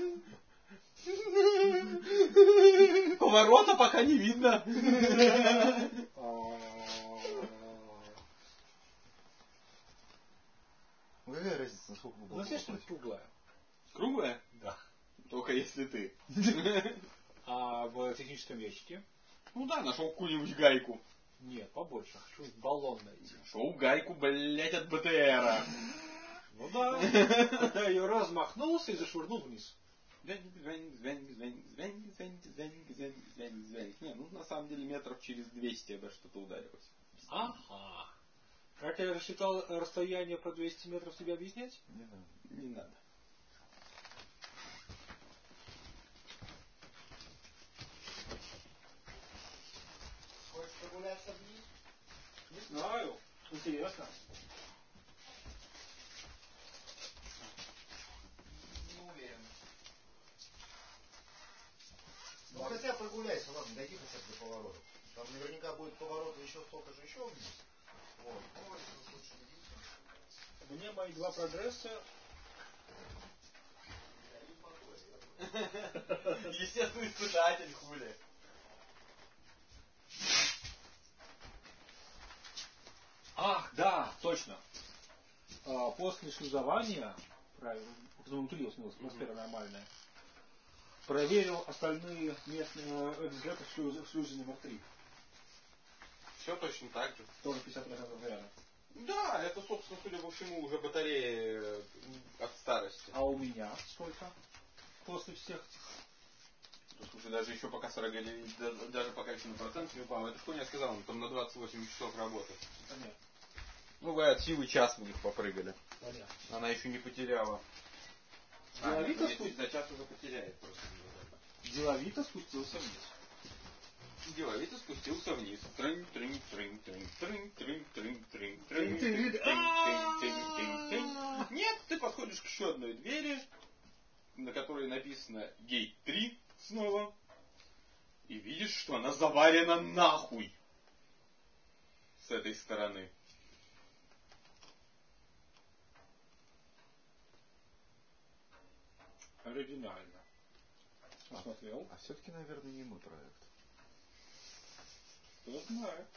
Speaker 2: Поворота пока не видно.
Speaker 3: Какая разница, насколько глубоко?
Speaker 1: Ну, естественно, круглая.
Speaker 2: Круглая?
Speaker 1: Да.
Speaker 2: Только если ты.
Speaker 1: А в техническом ящике?
Speaker 2: Ну да, нашел какую-нибудь гайку.
Speaker 1: Нет, побольше. Хочу баллон найти.
Speaker 2: Нашел гайку, блять, от БТРа.
Speaker 1: Ну да. Когда ее размахнулся и зашвырнул вниз.
Speaker 2: Не, ну на самом деле метров через 200 обо что-то ударилось.
Speaker 1: Ага. Как я рассчитал расстояние по 200 метров, тебе объяснять?
Speaker 3: Не надо.
Speaker 2: Не надо.
Speaker 1: Серьезно?
Speaker 4: Не уверен. Ну хотя прогуляйся, ладно, дойди хотя бы до поворота. Там наверняка будет поворот еще столько же еще вниз. Вот. Ну, если вы хочешь убедиться.
Speaker 1: Мне мои два прогресса.
Speaker 2: Естественный испытатель, хули.
Speaker 1: Ах, да, точно. После шлюзования, потом утулилась атмосфера нормальная, проверил остальные местные экзоты в шлюзе номер 3.
Speaker 2: Все точно так же.
Speaker 1: Тоже 50% заряда.
Speaker 2: Да, это, собственно, судя по всему, уже батареи от старости.
Speaker 1: А у меня сколько? После всех этих.
Speaker 2: Слушай, даже еще пока 49, даже пока еще на процент не упал. Это хуйня сказал, там на 28 часов работы.
Speaker 1: Понятно.
Speaker 2: Ну вы от силы час в них попрыгали.
Speaker 1: Понятно.
Speaker 2: Она еще не потеряла.
Speaker 1: Деловито
Speaker 2: за час уже потеряет просто.
Speaker 1: Деловито спустился вниз.
Speaker 2: Деловито спустился вниз. Нет, ты подходишь к еще одной двери, на которой написано гейт 3 снова. И видишь, что она заварена нахуй. С этой стороны.
Speaker 1: Оригинально. Посмотрел.
Speaker 3: А все-таки, наверное, не мой проект.
Speaker 1: Кто знает.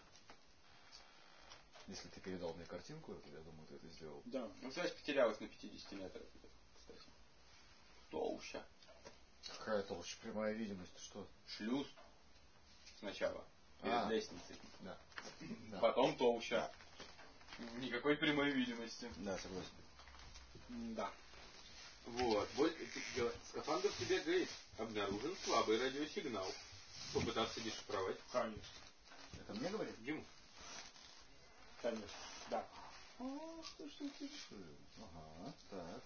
Speaker 3: Если ты передал мне картинку, я думаю, ты это сделал.
Speaker 1: Да.
Speaker 2: Ну, связь потерялась на 50 метрах, кстати. Толща.
Speaker 3: Какая толща? Прямая видимость, что?
Speaker 2: Шлюз сначала. Перед лестницей.
Speaker 3: Да.
Speaker 2: Потом толща. Никакой прямой видимости.
Speaker 3: Да, согласен.
Speaker 1: Да.
Speaker 2: Вот. Скафандр тебе говорит. Обнаружен слабый радиосигнал. Попытаться дешифровать.
Speaker 1: Конечно.
Speaker 3: Это мне говорит?
Speaker 2: Ему.
Speaker 1: Конечно. Да.
Speaker 3: Ах, ты что ты решил? Ага, так.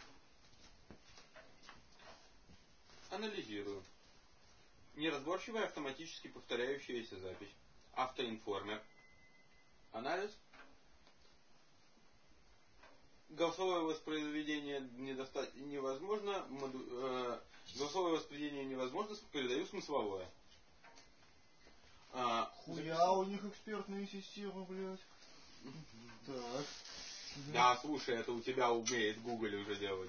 Speaker 2: Анализирую. Неразборчивая автоматически повторяющаяся запись. Автоинформер. Анализ. Голосовое воспроизведение невозможно. Голосовое воспроизведение невозможно. Передаю смысловое.
Speaker 4: Хуя у них экспертные системы, блядь. Так.
Speaker 2: Да, слушай, это у тебя умеет Google уже делать.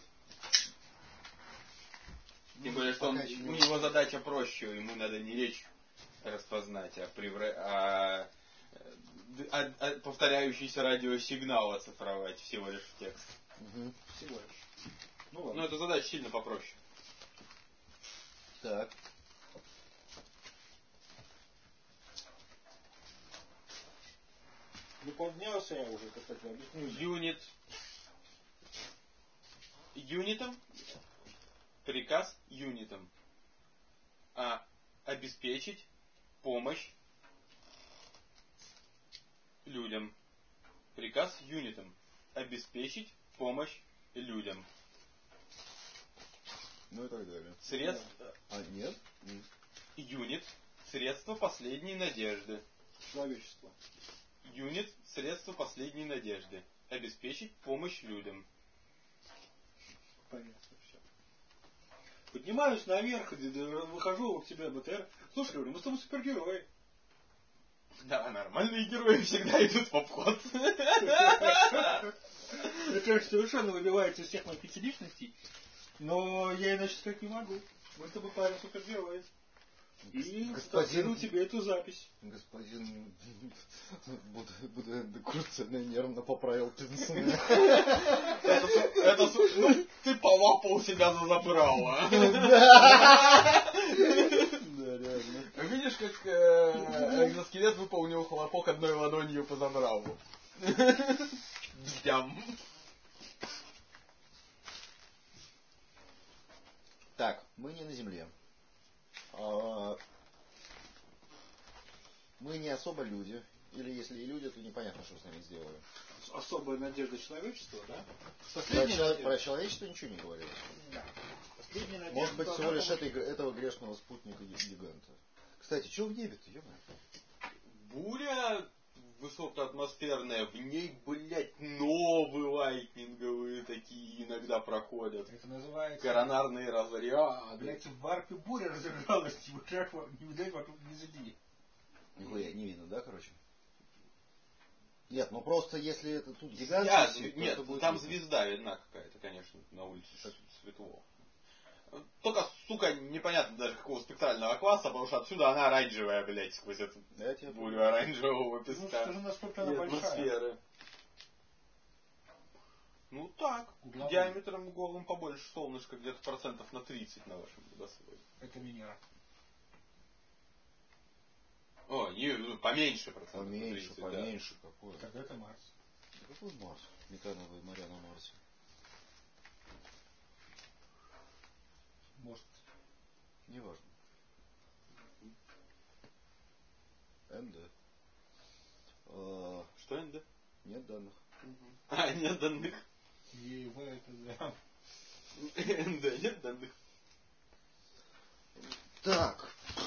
Speaker 2: Тем более, что у него задача проще, ему надо не речь распознать, а повторяющийся радиосигнал оцифровать всего лишь в текст.
Speaker 3: Угу.
Speaker 1: Всего лишь. Ну ладно.
Speaker 2: Но эта задача сильно попроще.
Speaker 3: Так.
Speaker 1: Не поднялся я уже, кстати, объясню.
Speaker 2: Юнитом. Приказ юнитам. Обеспечить помощь людям. Приказ юнитам. Обеспечить помощь людям.
Speaker 3: Ну и так далее.
Speaker 2: Средства.
Speaker 3: Нет?
Speaker 2: Юнит. Средство последней надежды.
Speaker 1: Человечество.
Speaker 2: Юнит. Средство последней надежды. Обеспечить помощь людям.
Speaker 1: Понятно все. Поднимаюсь наверх, выхожу к тебе БТР. Слушай, говорю, мы с тобой супергерои.
Speaker 2: Да, нормальные герои всегда идут в обход.
Speaker 1: Это, конечно, совершенно выбивается из всех моих пятиличностей. Но я иначе сказать не могу. Мы с тобой парень супергерои. И
Speaker 3: господин
Speaker 1: тебе эту запись.
Speaker 3: Господин Курцена нервно поправил пенсне.
Speaker 2: Это, ну, ты полапал себя за забрало.
Speaker 3: Да, реально.
Speaker 2: Видишь, как экзоскелет выполнил хлопок одной ладонью по забралу.
Speaker 3: Так, мы не на Земле. Мы не особо люди. Или если и люди, то непонятно, что с нами сделали.
Speaker 1: Особая надежда человечества, да?
Speaker 3: Про человечество ничего не говорилось.
Speaker 1: Да.
Speaker 3: Может быть, всего лишь этого грешного спутника гиганта. Кстати, что в небе-то, ё-моё?
Speaker 2: Буря высокоатмосферная, в ней, блядь, новые лайтнинговые такие иногда проходят.
Speaker 1: Это называется...
Speaker 2: Коронарные разряды.
Speaker 1: Блядь, в варпе буря разыгралась, типа, как вам не видать вокруг не жди.
Speaker 3: Нихуя не видно, да, короче? Нет, ну просто если это тут гигантский свет,
Speaker 2: нет,
Speaker 3: то будет
Speaker 2: там
Speaker 3: видно.
Speaker 2: звезда видна какая-то, конечно, на улице светло. Только, сука, непонятно даже какого спектрального класса, потому что отсюда она оранжевая, блядь, сквозь эту бурю оранжевого
Speaker 1: Ну,
Speaker 2: песка.
Speaker 1: скажи, насколько она
Speaker 2: И
Speaker 1: большая.
Speaker 2: атмосферы. Ну так,
Speaker 1: Угловой.
Speaker 2: диаметром голым побольше солнышка, где-то процентов на 30 на вашем небосводе.
Speaker 1: Это Венера.
Speaker 2: О, не, поменьше процентов.
Speaker 3: Поменьше,
Speaker 2: на 30,
Speaker 3: поменьше, какое?
Speaker 1: Тогда это Марс.
Speaker 3: Какой Марс? Метановые моря на Марсе.
Speaker 1: Может.
Speaker 3: Неважно. НД.
Speaker 2: Что НД?
Speaker 3: Нет данных.
Speaker 2: А, нет данных.
Speaker 1: ЕВ это да.
Speaker 2: НД, нет данных.
Speaker 3: Так.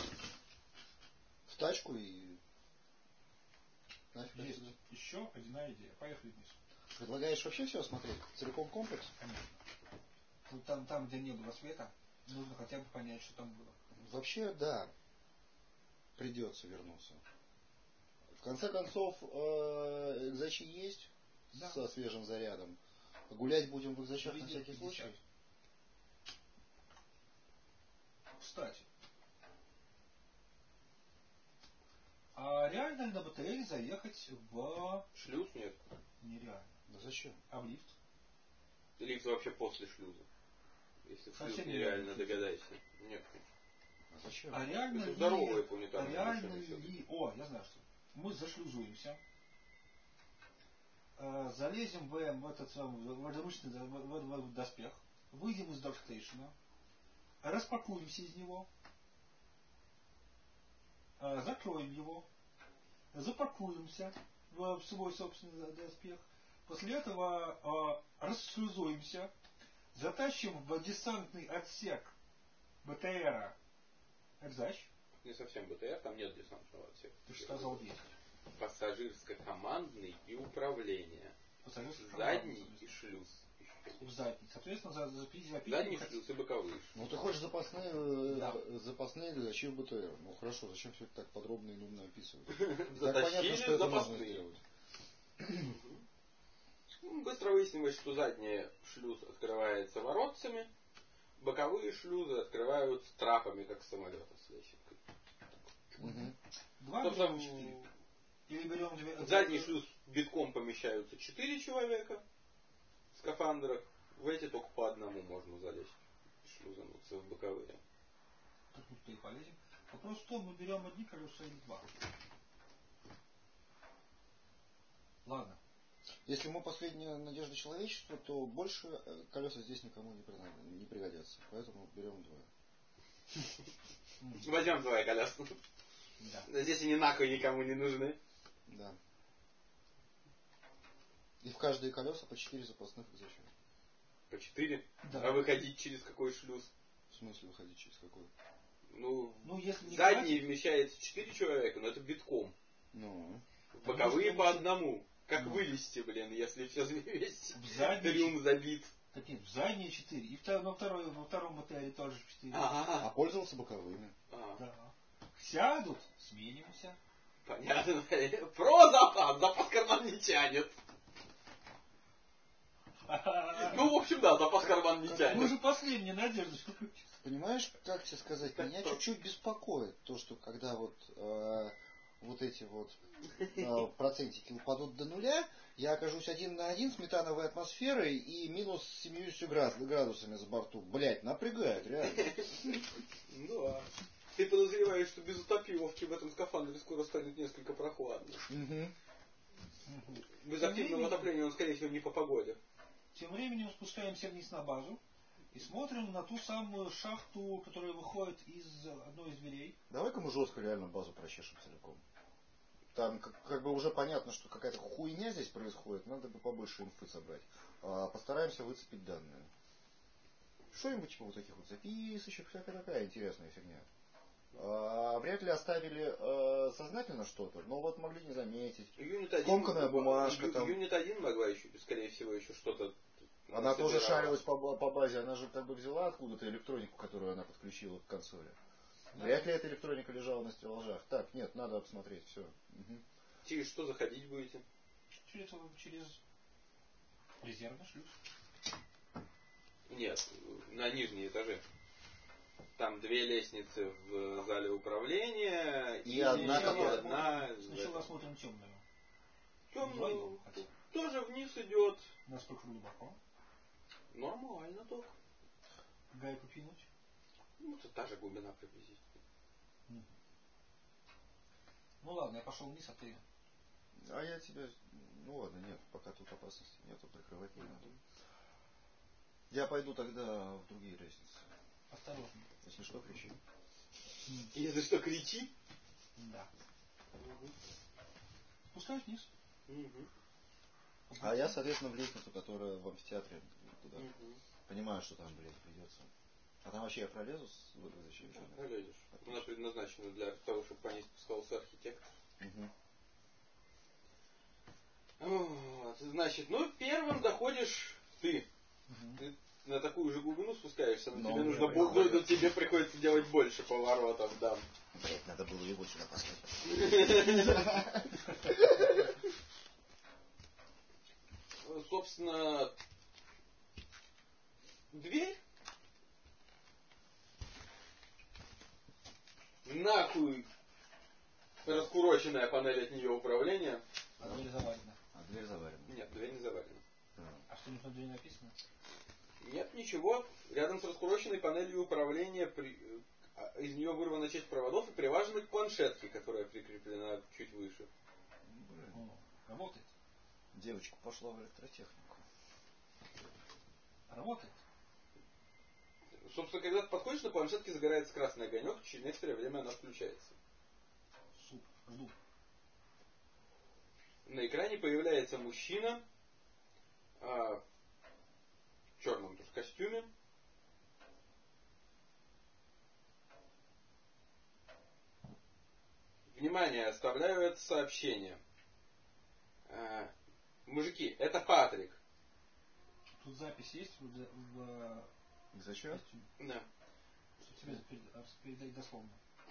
Speaker 3: В тачку и... Нафиг
Speaker 1: Есть
Speaker 3: отсюда.
Speaker 1: еще одна идея. Поехали вниз.
Speaker 3: Предлагаешь вообще все осмотреть? Целиком комплекс?
Speaker 1: Конечно. Вот там, где не было света, нужно хотя бы понять, что там было.
Speaker 3: Вообще, да. Придется вернуться. В конце концов, экзачи есть,
Speaker 1: Да.
Speaker 3: со свежим зарядом. Гулять будем в экзачах на
Speaker 1: Везде
Speaker 3: всякий
Speaker 1: 50.
Speaker 3: случай.
Speaker 1: Кстати. А реально ли на батарее заехать в...
Speaker 2: Шлюз нет.
Speaker 1: Нереально.
Speaker 3: Да зачем?
Speaker 1: А в лифт?
Speaker 2: Лифт вообще после шлюза. Если в шлюз
Speaker 1: Совсем
Speaker 2: нереально,
Speaker 1: нереально.
Speaker 2: догадайся. Нет, конечно.
Speaker 3: А зачем?
Speaker 1: А реально
Speaker 2: Это
Speaker 1: ли...
Speaker 2: здоровые планетарные
Speaker 1: реально
Speaker 2: машины всё-таки.
Speaker 1: ли... О, я знаю что. Мы зашлюзуемся. Залезем в этот воздушный в доспех. Выйдем из докстейшена. Распакуемся из него. Закроем его. Запакуемся в свой собственный доспех. После этого расшлюзуемся. Затащим в десантный отсек БТРа экзач.
Speaker 2: Не совсем БТР, там нет десантного отсека.
Speaker 1: Ты же сказал 10.
Speaker 2: Пассажирско-командный и управление. Задний и шлюз.
Speaker 1: В задний. Соответственно, запилить.
Speaker 2: Задний шлюз и боковые шлюз.
Speaker 3: Ну ты хочешь
Speaker 1: Да.
Speaker 3: запасные экзачи в БТР. Ну хорошо, зачем все это так подробно и нудно описывать? Так
Speaker 2: Затащили
Speaker 3: понятно, что это можно
Speaker 2: запасные.
Speaker 3: сделать.
Speaker 2: Быстро выяснилось, что задний шлюз открывается воротцами, боковые шлюзы открываются трапами, как самолеты с лесенкой.
Speaker 3: Мгм.
Speaker 1: 2
Speaker 2: Собственно,
Speaker 1: берем 4. Или берем
Speaker 2: в задний шлюз битком помещаются 4 человека в скафандрах. В эти только по одному можно залезть. Шлюзануться в боковые.
Speaker 1: Так тут и полезем. Вопрос в том, мы берем одни колеса или 2. Ладно.
Speaker 3: Если мы последняя надежда человечества, то больше колеса здесь никому не пригодятся. Поэтому берем 2.
Speaker 2: Возьмем 2 колеса.
Speaker 1: Да.
Speaker 2: Здесь они нахуй никому не нужны.
Speaker 3: Да. И в каждые колеса по 4 запасных экзача.
Speaker 2: По 4?
Speaker 1: Да.
Speaker 2: А выходить через какой шлюз?
Speaker 3: В смысле выходить через какой?
Speaker 2: Ну
Speaker 1: если не
Speaker 2: задний
Speaker 1: хватит,
Speaker 2: вмещается 4 человека, но это битком.
Speaker 3: Ну.
Speaker 2: Боковые
Speaker 1: может,
Speaker 2: по
Speaker 1: они-
Speaker 2: одному. Как
Speaker 1: Ну.
Speaker 2: вылезти, блин, если все весь
Speaker 1: в задний
Speaker 2: трюм забит.
Speaker 1: Так нет, в задние 4. И во втором БТРе тоже 4.
Speaker 3: А пользовался боковыми.
Speaker 1: Да. Сядут, сменимся.
Speaker 2: Понятно. Про запас. Запас карман не тянет. Ну, в общем, да, запас карман не
Speaker 1: Мы
Speaker 2: тянет.
Speaker 1: же последняя надежда, что
Speaker 3: Понимаешь, как тебе сказать,
Speaker 2: Так
Speaker 3: меня
Speaker 2: что?
Speaker 3: чуть-чуть беспокоит то, что когда вот эти вот процентики упадут до нуля, я окажусь 1 на 1 с метановой атмосферой и минус 70 градусами за борту. Блять, напрягает, реально.
Speaker 2: Ну да. Ты подозреваешь, что без утопиловки в этом скафандре скоро станет несколько прохладно.
Speaker 3: Мгм.
Speaker 2: Без активного отопления он, скорее всего, не по погоде.
Speaker 1: Тем временем спускаемся вниз на базу и смотрим на ту самую шахту, которая выходит из одной из дверей.
Speaker 3: Давай-ка мы жестко реально базу прочешем целиком. Там как бы уже понятно, что какая-то хуйня здесь происходит, надо бы побольше инфы собрать. Постараемся выцепить данные. Что-нибудь типа вот таких вот записочек, всякая такая интересная фигня. Вряд ли оставили сознательно что-то, но вот могли не заметить.
Speaker 2: Юнит-1,
Speaker 3: Скомканная бумажка там.
Speaker 2: Юнит-1 могла еще, скорее всего, еще что-то.
Speaker 3: Она тоже шарилась по базе, она же как бы взяла откуда-то электронику, которую она подключила к консоли. Вряд ли эта электроника лежала на стеллажах. Так, нет, надо посмотреть, все. Угу.
Speaker 2: Через что заходить будете?
Speaker 1: Через резервный шлюз.
Speaker 2: Нет, на нижние этажи. Там 2 лестницы в зале управления
Speaker 3: и одна
Speaker 1: Сначала осмотрим темную.
Speaker 2: Темную тоже вниз идет.
Speaker 1: Насколько глубоко?
Speaker 2: Нормально только.
Speaker 1: Гайку кинуть?
Speaker 2: Ну, это та же глубина приблизительно.
Speaker 1: Ну ладно, я пошел вниз, а ты...
Speaker 3: А я тебя... Ну ладно, нет, пока тут опасности нету, прикрывать не надо. Я пойду тогда в другие лестницы.
Speaker 1: Осторожно.
Speaker 3: Если что, кричи.
Speaker 2: Если что, кричи?
Speaker 1: Да. Спускаюсь вниз.
Speaker 3: А я, соответственно, в лестницу, которая в амфитеатре туда. Понимаю, что там, блядь, придется. А там вообще я пролезу с выдачей?
Speaker 2: Да, пролезешь. Она предназначена для того, чтобы по ней спускался архитектор. Вот, значит, ну первым доходишь ты. Ты на такую же глубину спускаешься, но тебе приходится делать больше поворотов, да.
Speaker 3: Блять, надо было его сюда поставить.
Speaker 2: Собственно, дверь. Нахуй раскуроченная панель от нее управления.
Speaker 1: А дверь заварена.
Speaker 3: Дверь заварена.
Speaker 2: Нет, дверь не заварена.
Speaker 1: А что-нибудь на двери написано?
Speaker 2: Нет, ничего. Рядом с раскуроченной панелью управления из нее вырвана часть проводов и привязана к планшетке, которая прикреплена чуть выше.
Speaker 1: Работает.
Speaker 3: Девочка пошла в электротехнику.
Speaker 1: Работает.
Speaker 2: Собственно, когда ты подходишь, на планшетке загорается красный огонек, через некоторое время она включается.
Speaker 1: Супер, жду.
Speaker 2: На экране появляется мужчина в черном тоже костюме. Внимание, оставляю это сообщение. Мужики, это Патрик.
Speaker 1: Тут запись есть в
Speaker 3: Зачем?
Speaker 2: Да.
Speaker 1: Чтобы тебе передать дословно.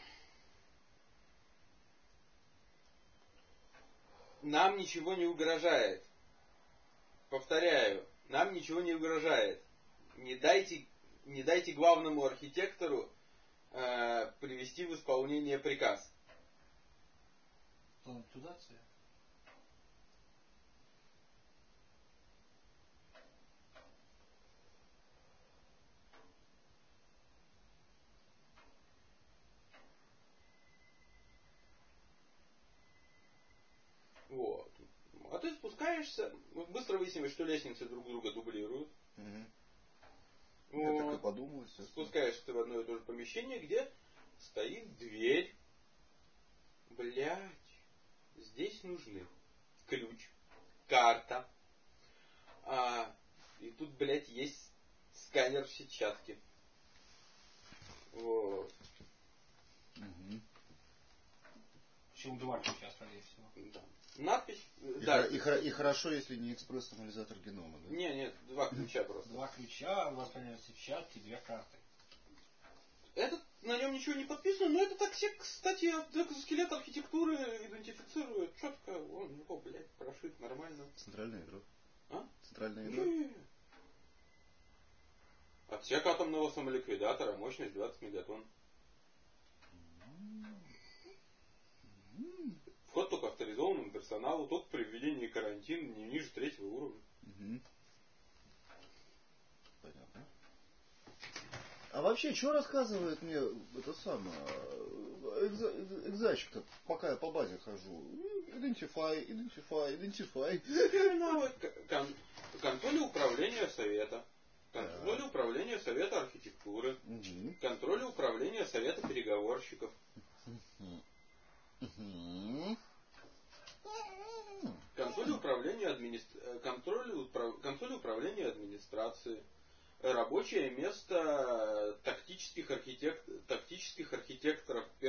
Speaker 2: Нам ничего не угрожает. Повторяю, нам ничего не угрожает. Не дайте главному архитектору привести в исполнение приказ.
Speaker 1: План активации.
Speaker 2: Вот. А ты спускаешься, быстро выяснилось, что лестницы друг друга дублируют.
Speaker 3: Я так и подумал.
Speaker 2: Спускаешься ты в одно и то же помещение, где стоит дверь. Блять. Здесь нужны ключ, карта. И тут, блять, есть сканер сетчатки. Вот.
Speaker 1: Причем 2 ключа, скорее всего.
Speaker 2: Да. Надпись.
Speaker 3: И хорошо, если не экспресс-анализатор генома, да?
Speaker 2: Нет, 2 ключа просто.
Speaker 1: 2 ключа, у вас появляются сетчатки, 2 карты.
Speaker 2: На нем ничего не подписано, но это таксик, кстати, экзоскелет архитектуры идентифицирует четко. Он его, блядь, прошит нормально.
Speaker 3: Центральное ядро.
Speaker 2: А?
Speaker 3: Центральное ядро?
Speaker 2: Отсек атомного самоликвидатора, мощность 20 мегатонн. Вход только авторизованному персоналу, только при введении карантина не ниже 3-го уровня.
Speaker 3: Понятно. А вообще, что рассказывает мне это самое экзачик-то, пока я по базе хожу? Identify.
Speaker 2: Контроль управления совета. Контроль управления совета архитектуры. Контроль управления совета переговорщиков. Контроль управления администрации. Рабочее место тактических архитекторов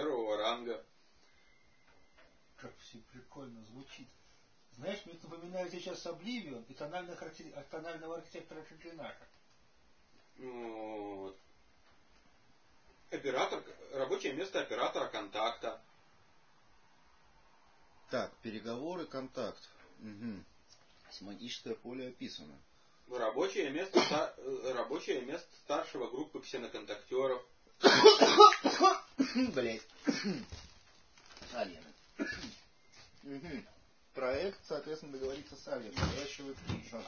Speaker 2: ранга.
Speaker 1: Как все прикольно звучит. Знаешь, мне это напоминает сейчас Oblivion и тонального архитектора Клинака.
Speaker 2: Вот. Оператор, рабочее место оператора контакта.
Speaker 3: Так, переговоры, контакт. Угу. Семантическое поле описано.
Speaker 2: Рабочее место старшего группы ксеноконтактеров.
Speaker 3: Блять. Алиены. Угу. Проект, соответственно, договорится с Алиеном. Выращивает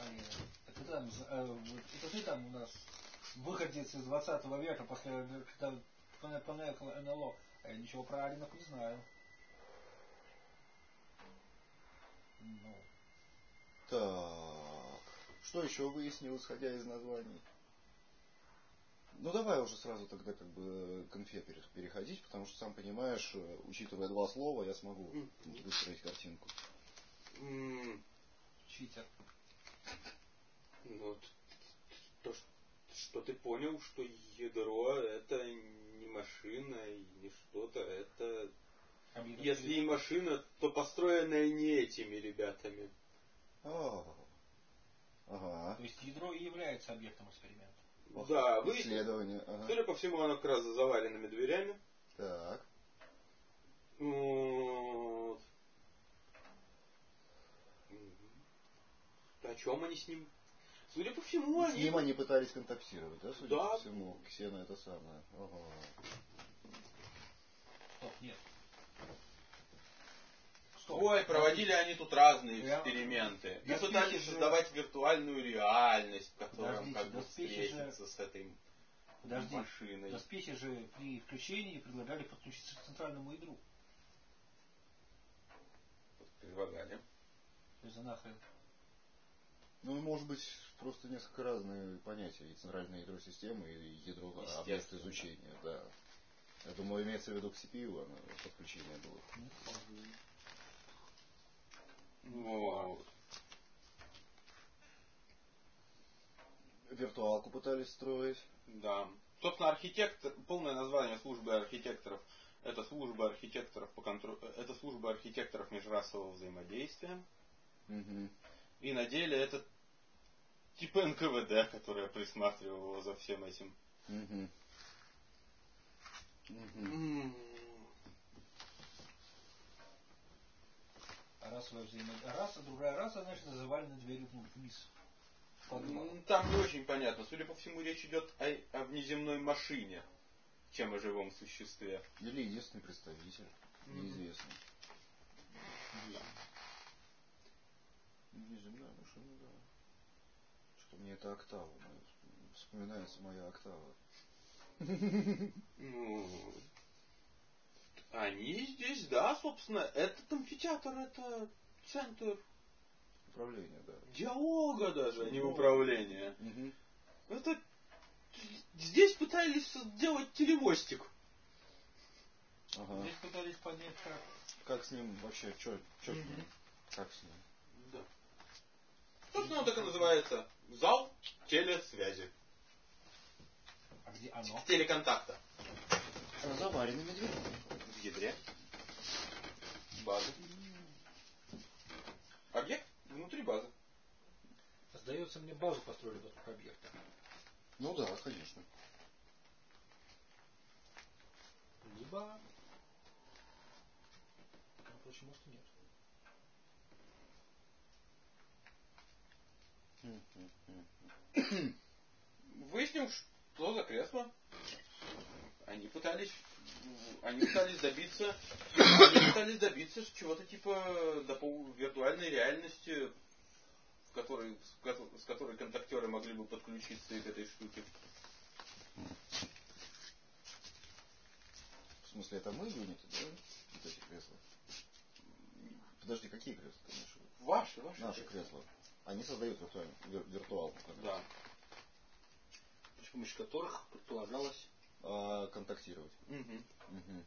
Speaker 1: Это ты там у нас выходец из 20 века, когда понаехало НЛО. А я ничего про алиенов не знаю. Ну.
Speaker 3: Так. Что еще выяснил, исходя из названий? Ну давай уже сразу тогда как бы к инфе переходить, потому что, сам понимаешь, учитывая два слова, я смогу выстроить картинку.
Speaker 1: Читер.
Speaker 2: Вот. То, что ты понял, что ядро это не машина и не что-то, это... Если и машина, то построенная не этими ребятами.
Speaker 3: Ага.
Speaker 1: То есть ядро и является объектом эксперимента.
Speaker 2: Да,
Speaker 3: исследование. Ага.
Speaker 2: Судя по всему, оно как раз за заваленными дверями.
Speaker 3: Так.
Speaker 2: Вот. О чем они с ним? Судя по всему,
Speaker 3: С ним они пытались контактировать, да, судя по всему? Ксена это самое. Ага.
Speaker 1: Стоп, нет.
Speaker 2: Ой, проводили они тут разные эксперименты. И пытались создавать виртуальную реальность, которая как бы встретится с этой машиной.
Speaker 1: Доспехи же при включении предлагали подключиться к центральному ядру.
Speaker 2: Предлагали.
Speaker 1: За нахрен.
Speaker 3: Ну, может быть, просто несколько разные понятия. И центральное ядро системы, и ядро объекта изучения, да. Я думаю, имеется в виду к CPU, оно подключение было.
Speaker 2: Вот.
Speaker 3: Виртуалку пытались строить.
Speaker 2: Да. Собственно, полное название службы архитекторов — это служба архитекторов это служба архитекторов межрасового взаимодействия.
Speaker 3: Угу.
Speaker 2: И на деле это типа НКВД, которая присматривала за всем этим.
Speaker 3: Угу. Угу.
Speaker 1: Другая раса, значит, завалена дверью вниз.
Speaker 2: Там не очень понятно. Судя по всему, речь идет о внеземной машине, чем о живом существе.
Speaker 3: Или единственный представитель. Неизвестно.
Speaker 2: Да.
Speaker 3: Внеземная машина, да. Что мне это октава. Вспоминается моя октава.
Speaker 2: Они здесь, да, собственно, этот амфитеатр, это центр
Speaker 3: управления, да.
Speaker 2: Диалога даже, а не управления.
Speaker 3: Угу.
Speaker 2: Это здесь пытались сделать телемостик.
Speaker 3: Ага.
Speaker 1: Здесь пытались понять,
Speaker 3: как с ним вообще, что с ним? Как с ним?
Speaker 2: Да. Собственно, он так и называется. Зал телесвязи.
Speaker 1: А где оно?
Speaker 2: Телеконтакта.
Speaker 3: С заваренными дверями.
Speaker 2: В ядре. Базы. Объект внутри базы.
Speaker 1: Сдается мне, базу построили вокруг объекта.
Speaker 3: Ну да, конечно.
Speaker 1: Либо... Почему что нет?
Speaker 2: Выяснил, что за кресло. Они пытались добиться чего-то типа виртуальной реальности, с которой контактеры могли бы подключиться и к этой штуке.
Speaker 3: В смысле, это мы юниты, да? Вот эти кресла. Подожди, какие кресла ты имеешь в виду?
Speaker 2: Ваши.
Speaker 3: Наши кресла. Они создают виртуалку.
Speaker 2: Да.
Speaker 1: С помощью которых предполагалось
Speaker 3: контактировать.
Speaker 2: Угу.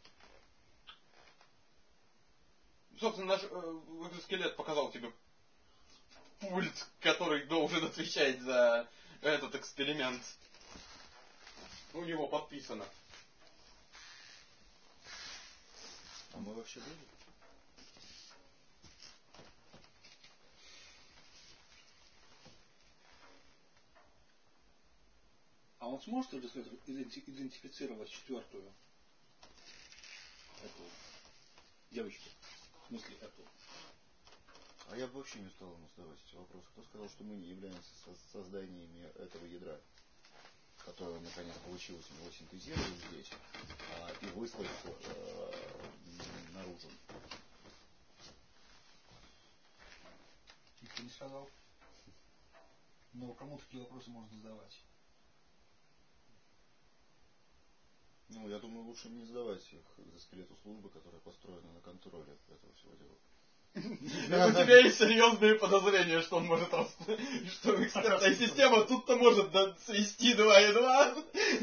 Speaker 2: Собственно, наш экзоскелет показал тебе пульт, который должен отвечать за этот эксперимент. У него подписано.
Speaker 3: вообще будет?
Speaker 1: А он сможет уже идентифицировать четвертую эту девочку? В смысле эту?
Speaker 3: А я бы вообще не стал ему задавать эти вопросы. Кто сказал, что мы не являемся созданиями этого ядра, которое наконец получилось у него синтезировать здесь и выслать наружу?
Speaker 1: Никто не сказал. Но кому такие вопросы можно задавать?
Speaker 3: Ну, я думаю, лучше не задавать их за скелету службы, которая построена на контроле этого всего дела.
Speaker 2: У тебя есть серьезные подозрения, что он может что экспертная система тут-то может свести 2 и 2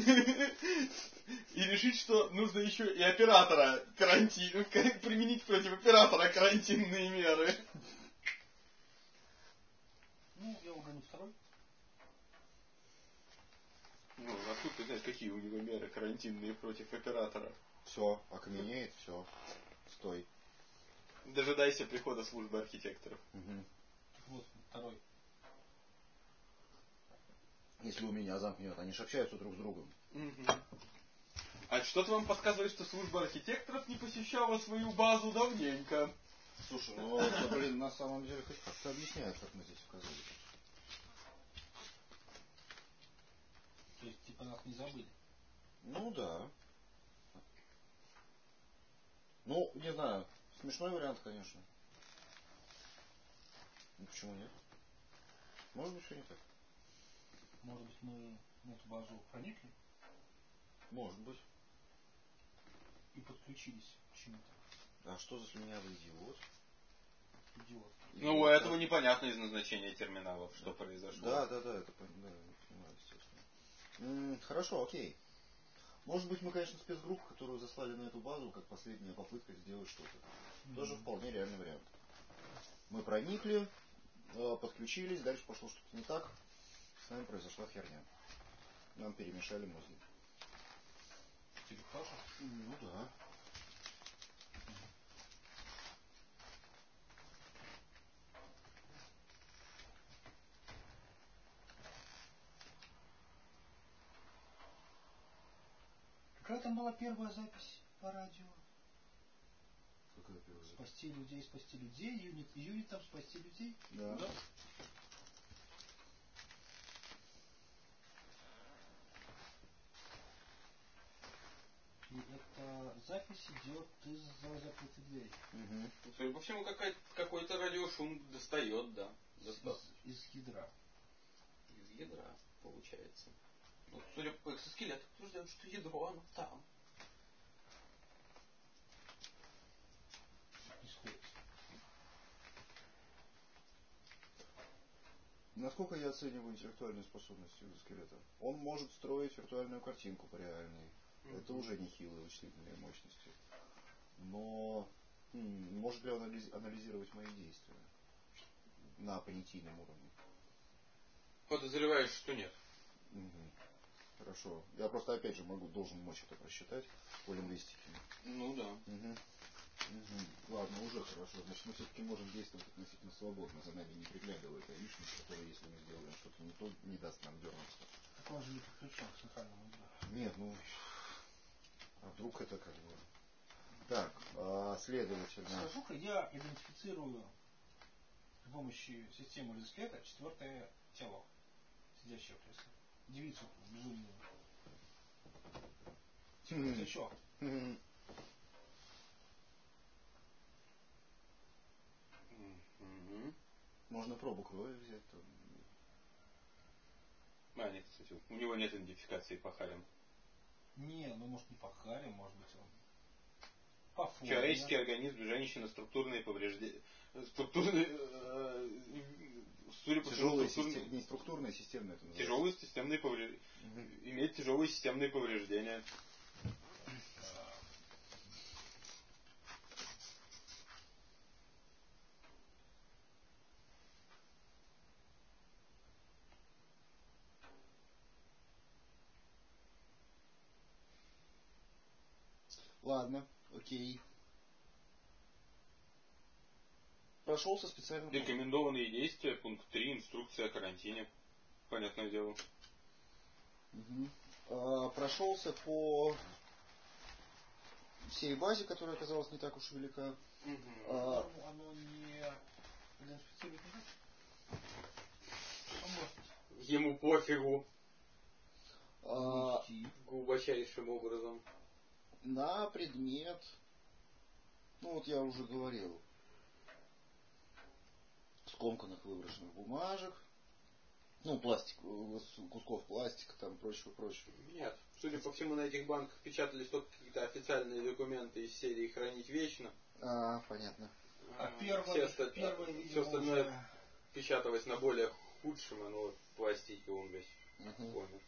Speaker 2: и решить, что нужно еще и оператора применить против оператора карантинные меры.
Speaker 1: Ну, я угоню второй.
Speaker 2: Ну, откуда ты знаешь, какие у него меры карантинные против оператора?
Speaker 3: Все, окаменеет, все. Стой.
Speaker 2: Дожидайся прихода службы архитекторов.
Speaker 3: Угу.
Speaker 1: Вот, второй.
Speaker 3: Если у меня замкнет, они же общаются друг с другом.
Speaker 2: Угу. А что-то вам подсказывает, что служба архитекторов не посещала свою базу давненько.
Speaker 3: Слушай, ну, блин, на самом деле хоть как-то объясняет, как мы здесь оказались.
Speaker 1: То есть, типа, нас не забыли.
Speaker 3: Ну да. Ну, не знаю. Смешной вариант, конечно. Ну почему нет? Может быть, все не так.
Speaker 1: Может быть, мы на эту базу проникли
Speaker 3: Может быть.
Speaker 1: и подключились к чему-то.
Speaker 3: А что за слюнявый идиот?
Speaker 1: Идиот.
Speaker 2: Ну, у этого непонятно из назначения терминалов, что произошло.
Speaker 3: Да, это да, понимаю, естественно. Хорошо, окей. Может быть, мы, конечно, спецгруппу, которую заслали на эту базу, как последняя попытка сделать что-то. Тоже вполне реальный вариант. Мы проникли, подключились, дальше пошло что-то не так, с нами произошла херня. Нам перемешали мозги.
Speaker 1: Тебе тоже?
Speaker 3: Ну да.
Speaker 1: Какая там была первая запись по радио?
Speaker 3: Какая первая запись?
Speaker 1: Спасти людей, юнитом спасти людей?
Speaker 3: Да.
Speaker 1: И эта запись идет из-за закрытой двери.
Speaker 3: Угу.
Speaker 2: Судя по всему, какой-то радиошум достает, да.
Speaker 1: Из ядра.
Speaker 2: Из ядра, получается. Вот, судя по экзоскелету, утверждают, что ядро, оно там.
Speaker 1: Не сходится.
Speaker 3: Насколько я оцениваю интеллектуальные способности экзоскелета? Он может строить виртуальную картинку по реальной. Это уже нехилые вычислительные мощности. Но может ли он анализировать мои действия на понятийном уровне?
Speaker 2: Подозреваешь, что нет.
Speaker 3: Угу. Хорошо. Я просто опять же должен мочь это просчитать по лингвистике.
Speaker 2: Ну да.
Speaker 3: Угу. Угу. Ладно, уже хорошо. Значит, мы все-таки можем действовать относительно свободно. За нами не приглядывает лишность, которая, если мы сделаем что-то не то, не даст нам дернуться.
Speaker 1: Так он же не подключен к центральному ядра.
Speaker 3: Нет, ну... А вдруг это как бы... Так, следовательно...
Speaker 1: Скажу-ка, я идентифицирую при помощи системы экзоскелета 4-е тело, сидящее в кресле. Девицу безумную. Ты что?
Speaker 3: Можно пробу крови взять. Там.
Speaker 2: А, нет, кстати, у него нет идентификации по харям.
Speaker 1: Не, ну может не по харе, может быть он по форме.
Speaker 2: Человеческий организм, женщина, структурные повреждения. Судя по всему,
Speaker 3: не структурные, системные.
Speaker 2: Тяжелые системные повреждения. Имеет тяжелые системные повреждения.
Speaker 3: Ладно, окей. прошелся специально.
Speaker 2: Рекомендованные действия, пункт 3, инструкция о карантине. Понятное дело.
Speaker 3: Прошелся по всей базе, которая оказалась не так уж велика.
Speaker 1: Оно не идентифицирует никак?
Speaker 2: Ему пофигу.
Speaker 1: Пути.
Speaker 2: Глубочайшим образом.
Speaker 3: На предмет, ну вот я уже говорил, скомканных выброшенных бумажек, ну пластик, кусков пластика, там прочего.
Speaker 2: Нет. Судя по всему, на этих банках печатались только какие-то официальные документы из серии «Хранить вечно».
Speaker 3: Понятно.
Speaker 2: Все остальное печаталось на более худшем, оно в пластике, он весь помер.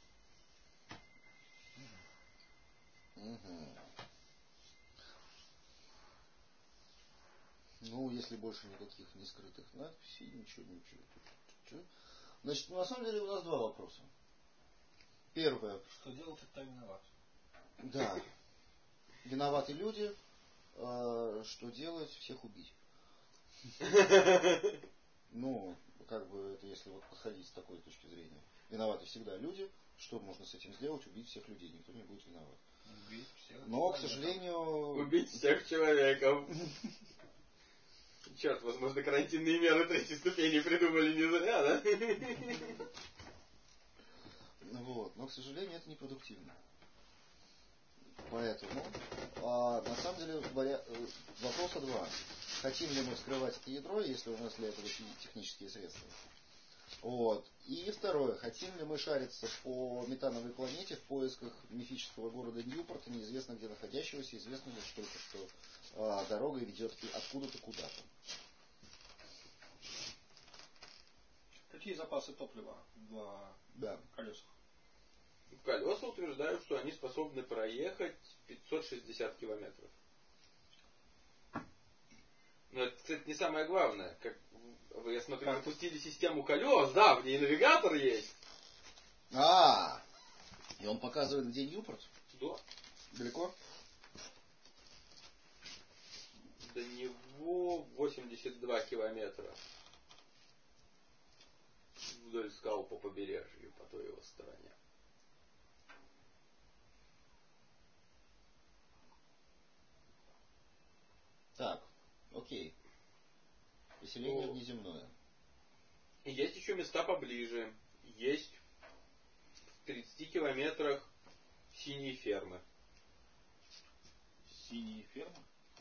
Speaker 3: Ну, если больше никаких не скрытых надписей, ничего. Значит, на самом деле у нас два вопроса. Первое.
Speaker 1: Что делать, это виноват.
Speaker 3: Да. Виноваты люди. Что делать? Всех убить. Ну, как бы это если вот подходить с такой точки зрения. Виноваты всегда люди. Что можно с этим сделать? Убить всех людей. Никто не будет виноват.
Speaker 1: Убить всех.
Speaker 3: Но, к сожалению...
Speaker 2: Убить всех человеков. Черт, возможно, карантинные меры третьей ступени придумали не зря, да?
Speaker 3: Вот. Но, к сожалению, это непродуктивно. Поэтому, на самом деле, вопроса два. Хотим ли мы вскрывать это ядро, если у нас для этого технические средства? Вот. И второе. Хотим ли мы шариться по метановой планете в поисках мифического города Ньюпорта, неизвестно где находящегося, известно лишь только, что дорога ведет откуда-то куда-то.
Speaker 1: Какие запасы топлива в колесах?
Speaker 2: Колеса утверждают, что они способны проехать 560 километров. Но это, кстати, не самое главное. Как вы, я смотрю, запустили систему колес, да, в ней навигатор есть.
Speaker 3: И он показывает, где Ньюпорт?
Speaker 2: Да.
Speaker 3: Далеко?
Speaker 2: До него 82 километра. Вдоль скал по побережью, по той его стороне.
Speaker 3: Так, окей. Поселение внеземное.
Speaker 2: Есть еще места поближе. Есть в 30 километрах синие фермы.
Speaker 1: Синие фермы?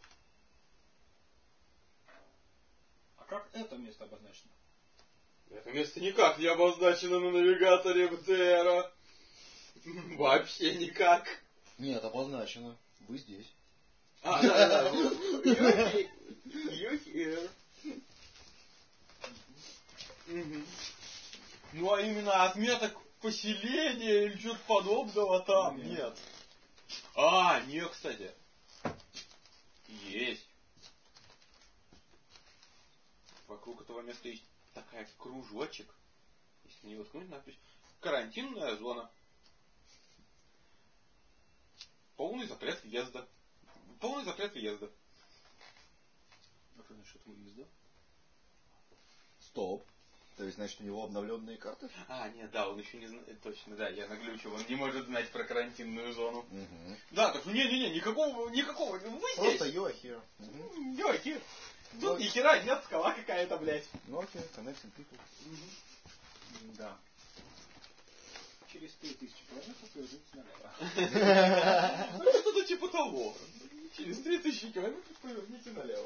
Speaker 1: А как это место обозначено?
Speaker 2: Это место никак не обозначено на навигаторе БТРа. Вообще никак.
Speaker 3: Нет, обозначено. Вы здесь.
Speaker 2: Да. You're here. Ну, а именно отметок поселения или что-то подобного там нет. Нет, кстати. Есть. Вокруг этого места есть такая кружочек. Если не воткнуть надпись. Карантинная зона. Полный запрет въезда. Полный запрет въезда.
Speaker 1: А что насчет выезда?
Speaker 3: Стоп. То есть, значит, у него обновленные карты?
Speaker 2: Нет, да, он еще не знает. Точно, да, я наглючил. Он не может знать про карантинную зону.
Speaker 3: Угу. Да,
Speaker 2: так никакого. Вы
Speaker 3: просто
Speaker 2: здесь.
Speaker 3: you are here.
Speaker 2: You are here. Тут ни хера нет, скала какая-то, блядь.
Speaker 3: Ну окей, connecting people.
Speaker 1: Да. Через 3000 километров поверните налево.
Speaker 2: Ну, что-то типа того. Через 3000 километров поверните налево.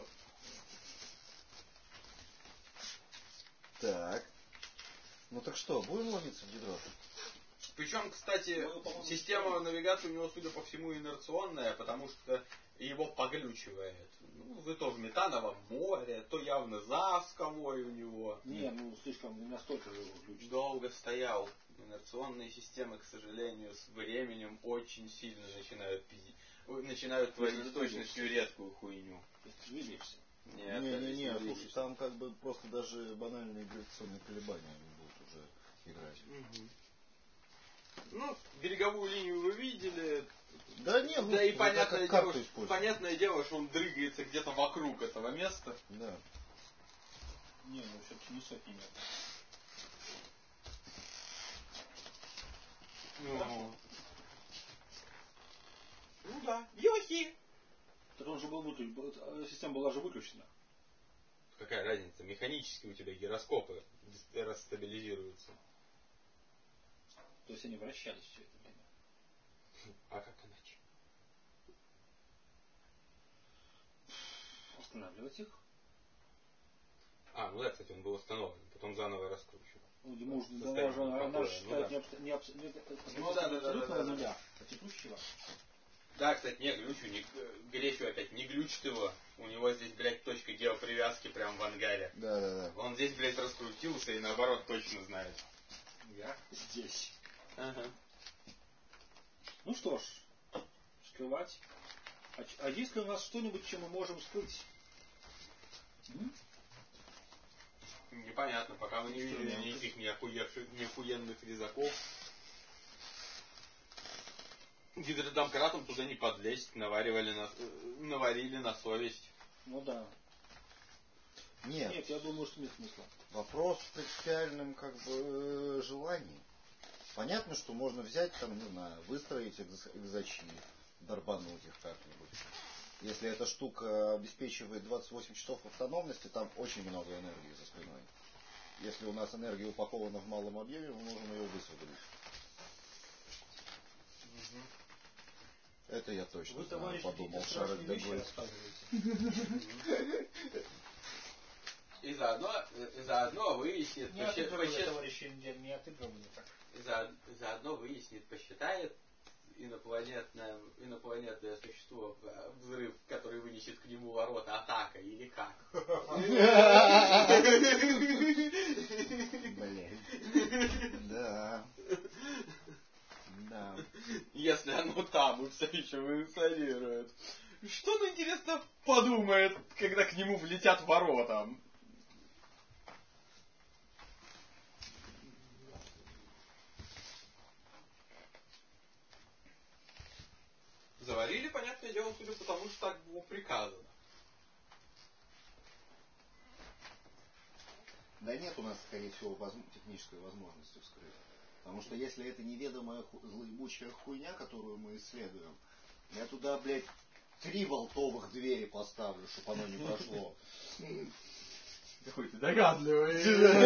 Speaker 3: Так. Ну так что, будем ловиться в ядро?
Speaker 2: Причем, кстати, система навигации у него, судя по всему, инерционная, потому что его поглючивает. В итоге метановом море, то явно за скалой у него.
Speaker 1: Слишком не настолько его глючит.
Speaker 2: Долго стоял. Инерционные системы, к сожалению, с временем очень сильно начинают творить с точностью редкую хуйню.
Speaker 1: Двигаешься.
Speaker 3: Не, слушай, там как бы просто даже банальные гравитационные колебания будут уже играть.
Speaker 2: Береговую линию вы видели.
Speaker 3: Да нет,
Speaker 2: и понятное дело, что он дрыгается где-то вокруг этого места.
Speaker 3: Да.
Speaker 1: Не, ну все-таки не сотни метров.
Speaker 2: Ну да. Йохи!
Speaker 1: Так он же был система была же выключена.
Speaker 2: Какая разница? Механически у тебя гироскопы расстабилизируются.
Speaker 1: То есть они вращались все это время.
Speaker 2: А как иначе?
Speaker 1: Останавливать их.
Speaker 2: А, ну да, кстати, он был установлен, потом заново раскручивал.
Speaker 1: Она считает не абсолютного нуля, а текущего.
Speaker 2: Да, кстати, не глючу, Гречу опять не глючит его. У него здесь, блядь, точка геопривязки прям в ангаре.
Speaker 3: Да.
Speaker 2: Он здесь, блядь, раскрутился и наоборот точно знает.
Speaker 1: Я здесь.
Speaker 2: Ага.
Speaker 1: Ну что ж, скрывать. А есть ли у нас что-нибудь, чем мы можем скрыть?
Speaker 2: Непонятно, пока вы не видели никаких неохуенных резаков. Гидродомкратом туда не подлезть, наварили на совесть.
Speaker 1: Ну да.
Speaker 3: Нет,
Speaker 1: я думаю, что нет смысла.
Speaker 3: Вопрос в принципиальном желании. Понятно, что можно взять, там, не знаю, выстроить экзачи, дорбануть их как-нибудь. Если эта штука обеспечивает 28 часов автономности, там очень много энергии за спиной. Если у нас энергия упакована в малом объеме, мы можем ее высвободить. Это я точно знаю, подумал Шарль де Голль.
Speaker 2: И заодно выяснит, заодно выяснит, посчитает инопланетное существо, взрыв, который вынесет к нему ворота, атака или как.
Speaker 3: Блин. Да.
Speaker 2: Если оно там и все еще эволюционирует. Что он, интересно, подумает, когда к нему влетят ворота? Заварили, понятное дело, судя по тому, что так было приказано.
Speaker 3: Да нет у нас, скорее всего, технической возможности вскрыть. Потому что если это неведомая злоебучая хуйня, которую мы исследуем, я туда, блядь, 3 болтовых двери поставлю, чтобы оно не прошло.
Speaker 2: Какой ты догадливый.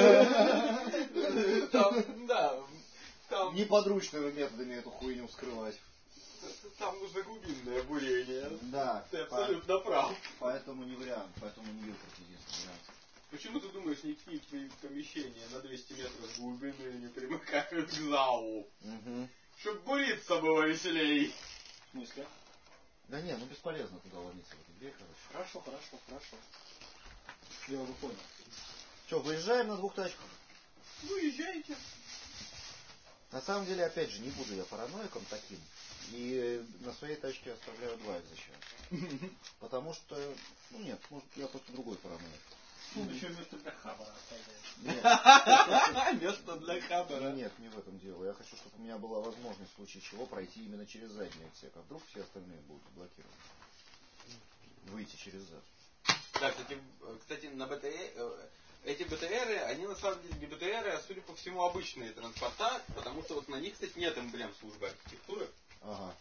Speaker 2: Там
Speaker 3: неподручными методами эту хуйню вскрывать.
Speaker 2: Там нужно глубинное бурение.
Speaker 3: Да.
Speaker 2: Ты абсолютно прав.
Speaker 3: Поэтому не вариант. Поэтому не Юпорт единственный вариант.
Speaker 2: Почему ты думаешь, никакие твои помещения на 200 метров глубины не примыкают к залу? Чтоб буриться было веселей.
Speaker 1: В смысле?
Speaker 3: Да не, бесполезно туда ломиться в эту дверь, короче.
Speaker 1: Хорошо. Я уже понял.
Speaker 3: Что, выезжаем на 2 тачках?
Speaker 2: Выезжайте.
Speaker 3: На самом деле, опять же, не буду я параноиком таким. И на своей тачке оставляю 2 экзача. Потому что, нет, может, я просто другой параноик.
Speaker 1: Еще место для хабара оставляешь.
Speaker 3: Нет.
Speaker 2: Место для хабара.
Speaker 3: Нет, не в этом дело. Я хочу, чтобы у меня была возможность в случае чего пройти именно через задний отсек. А вдруг все остальные будут блокированы. Выйти через зад.
Speaker 2: Да, кстати, на БТР, эти БТРы, они на самом деле не БТРы, а судя по всему обычные транспорта, потому что вот на них, кстати, нет эмблем службы архитектуры.
Speaker 3: Ага.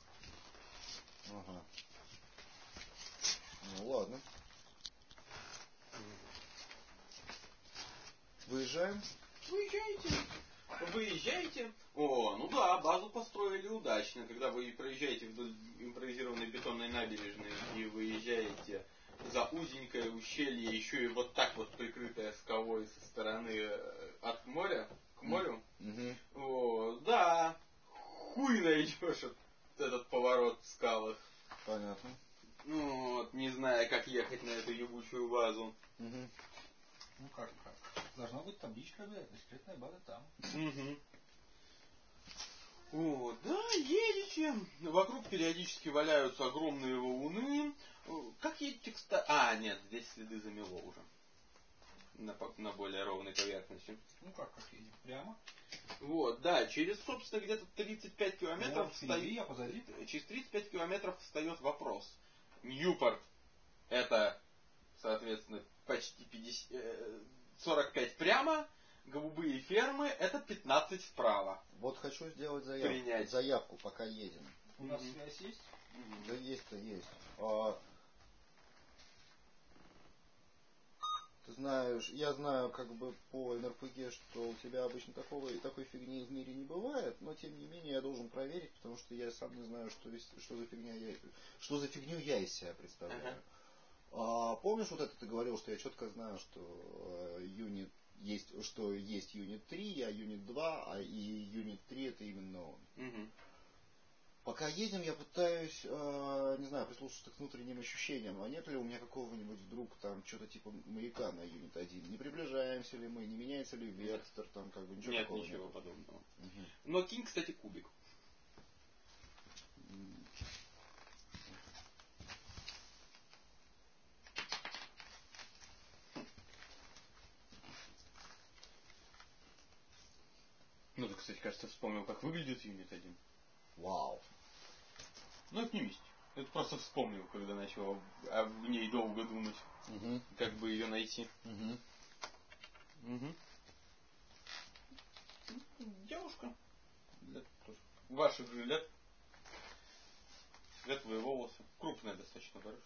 Speaker 3: Ну ладно. Выезжаем?
Speaker 2: Выезжаете. О, ну да, базу построили удачно. Когда вы проезжаете вдоль импровизированной бетонной набережной и выезжаете за узенькое ущелье, еще и вот так вот прикрытое скалой со стороны от моря к морю. О, да, хуй найдешь этот поворот в скалах.
Speaker 3: Понятно.
Speaker 2: Ну вот, не зная, как ехать на эту ебучую базу.
Speaker 1: Ну как? Должна быть табличка обязательно, секретная база там.
Speaker 2: О, да, едете. Вокруг периодически валяются огромные валуны. Как едете, кстати? А, нет, здесь следы замело уже. На более ровной поверхности.
Speaker 1: Ну как едем? Прямо?
Speaker 2: Вот, да, через, собственно, где-то 35 километров
Speaker 1: впереди, а позади?
Speaker 2: Через 35 километров встает вопрос. Ньюпорт — это соответственно, почти 45 прямо, голубые фермы это 15 вправо.
Speaker 3: Вот хочу сделать
Speaker 2: Принять.
Speaker 3: заявку, пока едем.
Speaker 1: У нас связь есть?
Speaker 3: Да есть-то есть. Ты знаешь, я знаю как бы по НРПГ, что у тебя обычно такой фигни в мире не бывает, но тем не менее я должен проверить, потому что я сам не знаю, что за фигню я из себя представляю. Помнишь, вот это ты говорил, что я четко знаю, что юнит есть юнит 3, а юнит 2, и юнит 3 это именно он. Пока едем, я пытаюсь, не знаю, прислушаться к внутренним ощущениям. А нет ли у меня какого-нибудь вдруг там что-то типа маяка на юнит 1? Не приближаемся ли мы, не меняется ли вектор, там как бы ничего такого.
Speaker 2: Нет, ничего подобного. Но кинь, кстати, кубик. Ну, ты, кстати, кажется, вспомнил, как выглядит юнит 1.
Speaker 3: Вау.
Speaker 2: Ну, это не мистика. Это просто вспомнил, когда начал о ней долго думать. Как бы ее найти. Девушка. Ваших же лет. Светлые волосы. Крупная достаточно барышня.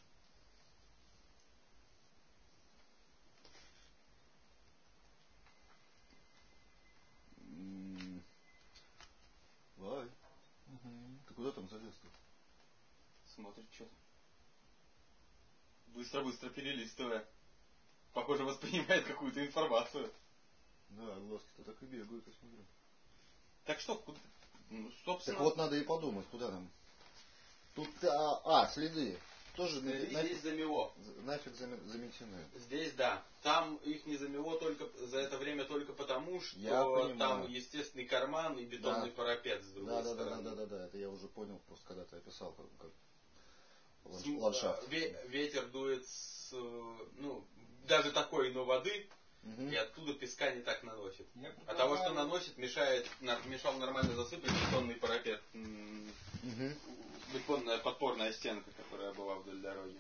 Speaker 3: Вай. Ты куда там залез-то?
Speaker 2: Смотрит что-то. Быстро-быстро перелистывая. Похоже, воспринимает какую-то информацию.
Speaker 3: Да, глазки-то так и бегают, я смотрю.
Speaker 2: Так что, куда? Ну, собственно...
Speaker 3: Так вот надо и подумать, куда там. Тут, следы. Тоже
Speaker 2: здесь замело.
Speaker 3: Нафиг заметены.
Speaker 2: Здесь да. Там их не замело только за это время только потому, что там естественный карман и бетонный парапет с другой стороны.
Speaker 3: Да. Это я уже понял, просто когда ты описал как ландшафт.
Speaker 2: Ветер дует даже такой, но воды, и оттуда песка не так наносит. А того, что наносит, мешал нормально засыпать бетонный парапет. Бетонная подпорная стенка, которая была вдоль дороги.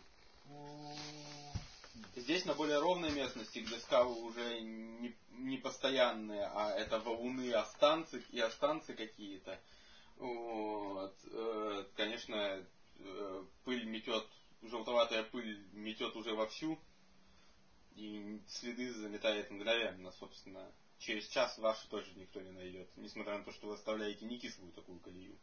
Speaker 2: Здесь на более ровной местности, где скалы уже не постоянные, а это валуны, останцы какие-то. Вот. Конечно, пыль метет, желтоватая пыль метет уже вовсю, и следы заметает мгновенно, собственно. Через час ваши тоже никто не найдет, несмотря на то, что вы оставляете не кислую такую колею.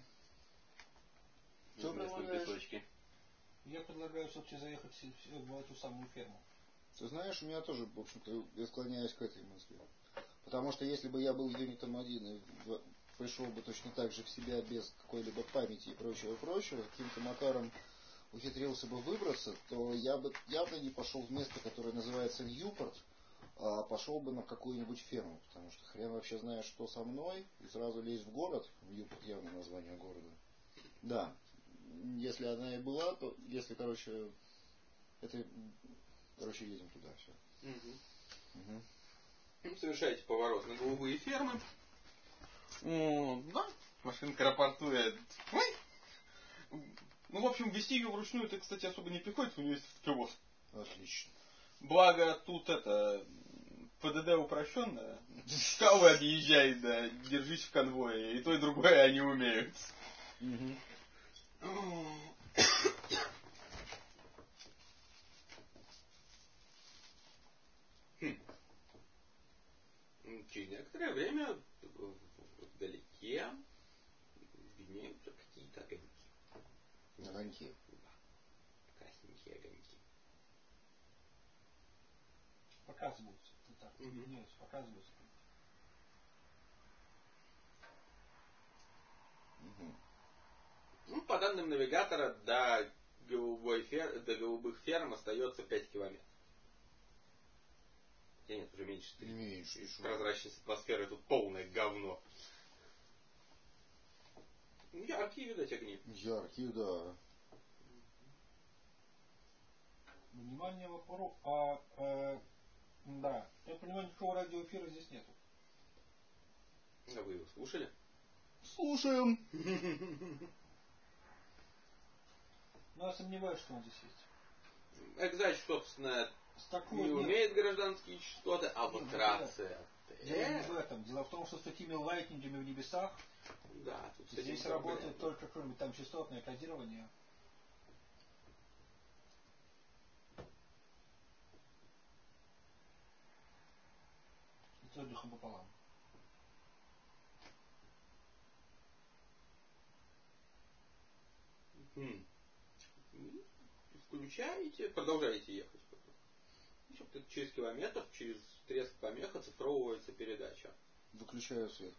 Speaker 3: Что предлагаешь?
Speaker 1: Я предлагаю все-таки заехать в эту самую ферму.
Speaker 3: Ты знаешь, у меня тоже, в общем-то, я склоняюсь к этой мысли. Потому что если бы я был юнитом 1 и пришел бы точно так же в себя без какой-либо памяти и прочего, каким-то макаром ухитрился бы выбраться, то я бы явно не пошел в место, которое называется Ньюпорт, а пошел бы на какую-нибудь ферму. Потому что хрен вообще знаешь, что со мной, и сразу лезть в город. Ньюпорт явно название города. Да. Если она и была, то если, едем туда, все.
Speaker 2: Совершаете поворот на голубые фермы. Да, машинка рапортует. Ну, в общем, вести ее вручную это, кстати, особо не приходится, у нее есть автопилот.
Speaker 3: Отлично.
Speaker 2: Благо, тут ПДД упрощенное. Скалы объезжает, да, держись в конвое. И то, и другое они умеют. Через некоторое время вдалеке виднеются какие-то огоньки.
Speaker 3: Огоньки.
Speaker 2: Да. Красненькие огоньки.
Speaker 1: Показываются. Нет, показываются.
Speaker 2: Ну, по данным навигатора, до голубых ферм остается 5 километров. Нет, уже меньше 3.
Speaker 3: Меньше.
Speaker 2: Прозрачность атмосферы тут полное говно. Яркие, видать, огни.
Speaker 3: Яркие, да.
Speaker 1: Внимание, вопрос. Да. Я понимаю, никакого радиоэфира здесь нету.
Speaker 2: А вы его слушали?
Speaker 3: Слушаем.
Speaker 1: Но я сомневаюсь, что он здесь есть.
Speaker 2: Экзач, собственно,
Speaker 1: такой
Speaker 2: не
Speaker 1: нет.
Speaker 2: умеет гражданские частоты, а вот
Speaker 1: Нет,
Speaker 2: рация.
Speaker 1: Дело не в этом. Дело в том, что с такими лайтнингами в небесах
Speaker 2: Да, тут с этим
Speaker 1: здесь
Speaker 2: проблема.
Speaker 1: работает только какое-нибудь там частотное кодирование. И с отдыхом пополам.
Speaker 2: Включаете, продолжаете ехать. Через километр, через треск помех оцифровывается передача.
Speaker 3: Выключаю свет.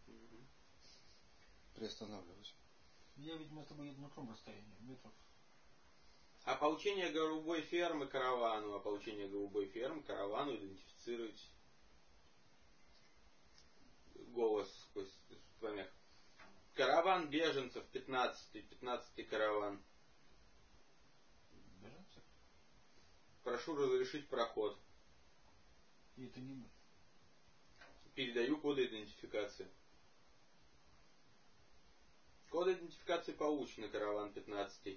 Speaker 3: Приостанавливаюсь.
Speaker 1: Я, видимо, с тобой еду на таком расстоянии, метров.
Speaker 2: Ополчение голубой фермы каравану. Ополчение голубой фермы каравану идентифицировать. Голос сквозь помех. Караван беженцев 15-й караван.
Speaker 1: Беженцы?
Speaker 2: Прошу разрешить проход.
Speaker 1: И это не мы.
Speaker 2: Передаю коды идентификации. Коды идентификации получены, караван 15.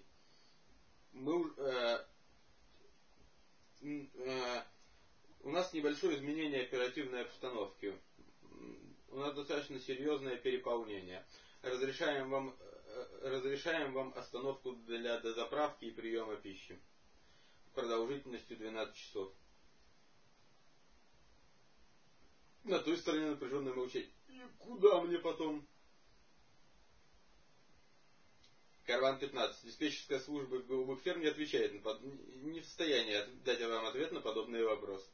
Speaker 2: У нас небольшое изменение оперативной обстановки. У нас достаточно серьезное переполнение. Разрешаем вам остановку для дозаправки и приема пищи. Продолжительностью 12 часов. На той стороне напряженное молчание. И куда мне потом? Караван 15. Диспетчерская служба голубых ферм не отвечает, не в состоянии дать вам ответ на подобные вопросы.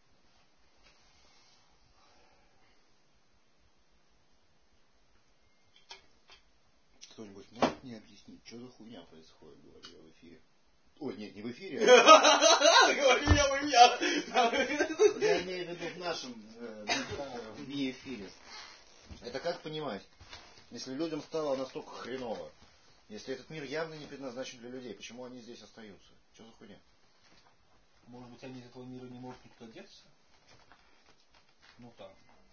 Speaker 3: Кто-нибудь может мне объяснить, что за хуйня происходит, говорю я в эфире? Ой, нет, не в эфире.
Speaker 2: Говорю я.
Speaker 3: Я имею в виду в нашем эфире. Это как понимать, если людям стало настолько хреново, если этот мир явно не предназначен для людей, почему они здесь остаются? Что за хуйня?
Speaker 1: Может быть, они из этого мира не могут никуда деться? Ну там.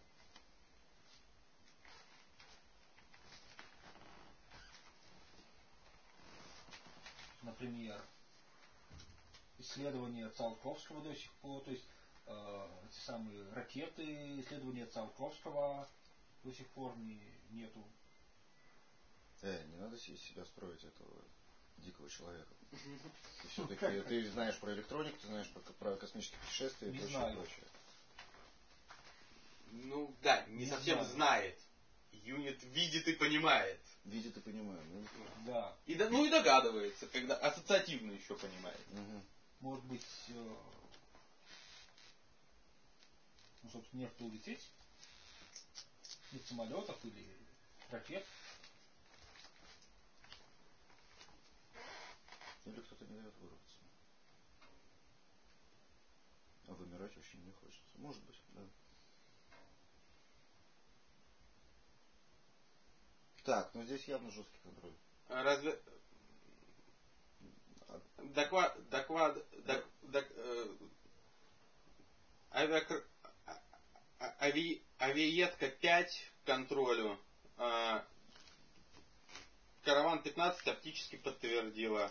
Speaker 1: Например, исследования Циолковского до сих пор, то есть эти самые ракеты, исследования Циолковского до сих пор нету.
Speaker 3: Не надо из себя строить этого дикого человека. Ты все-таки ты знаешь про электронику, ты знаешь про космические путешествия и прочее.
Speaker 2: Ну да, не совсем знает. Юнит видит и понимает.
Speaker 3: Видит и понимает.
Speaker 1: Да.
Speaker 2: И догадывается, когда ассоциативно еще понимает.
Speaker 1: Может быть, собственно, нет улететь? Нет самолетов или ракет?
Speaker 3: Или кто-то не дает вырваться. А вымирать вообще не хочется. Может быть, да. Так, но здесь явно жесткий контроль.
Speaker 2: Разве... Авиетка 5 к контролю. Караван 15 оптически подтвердила.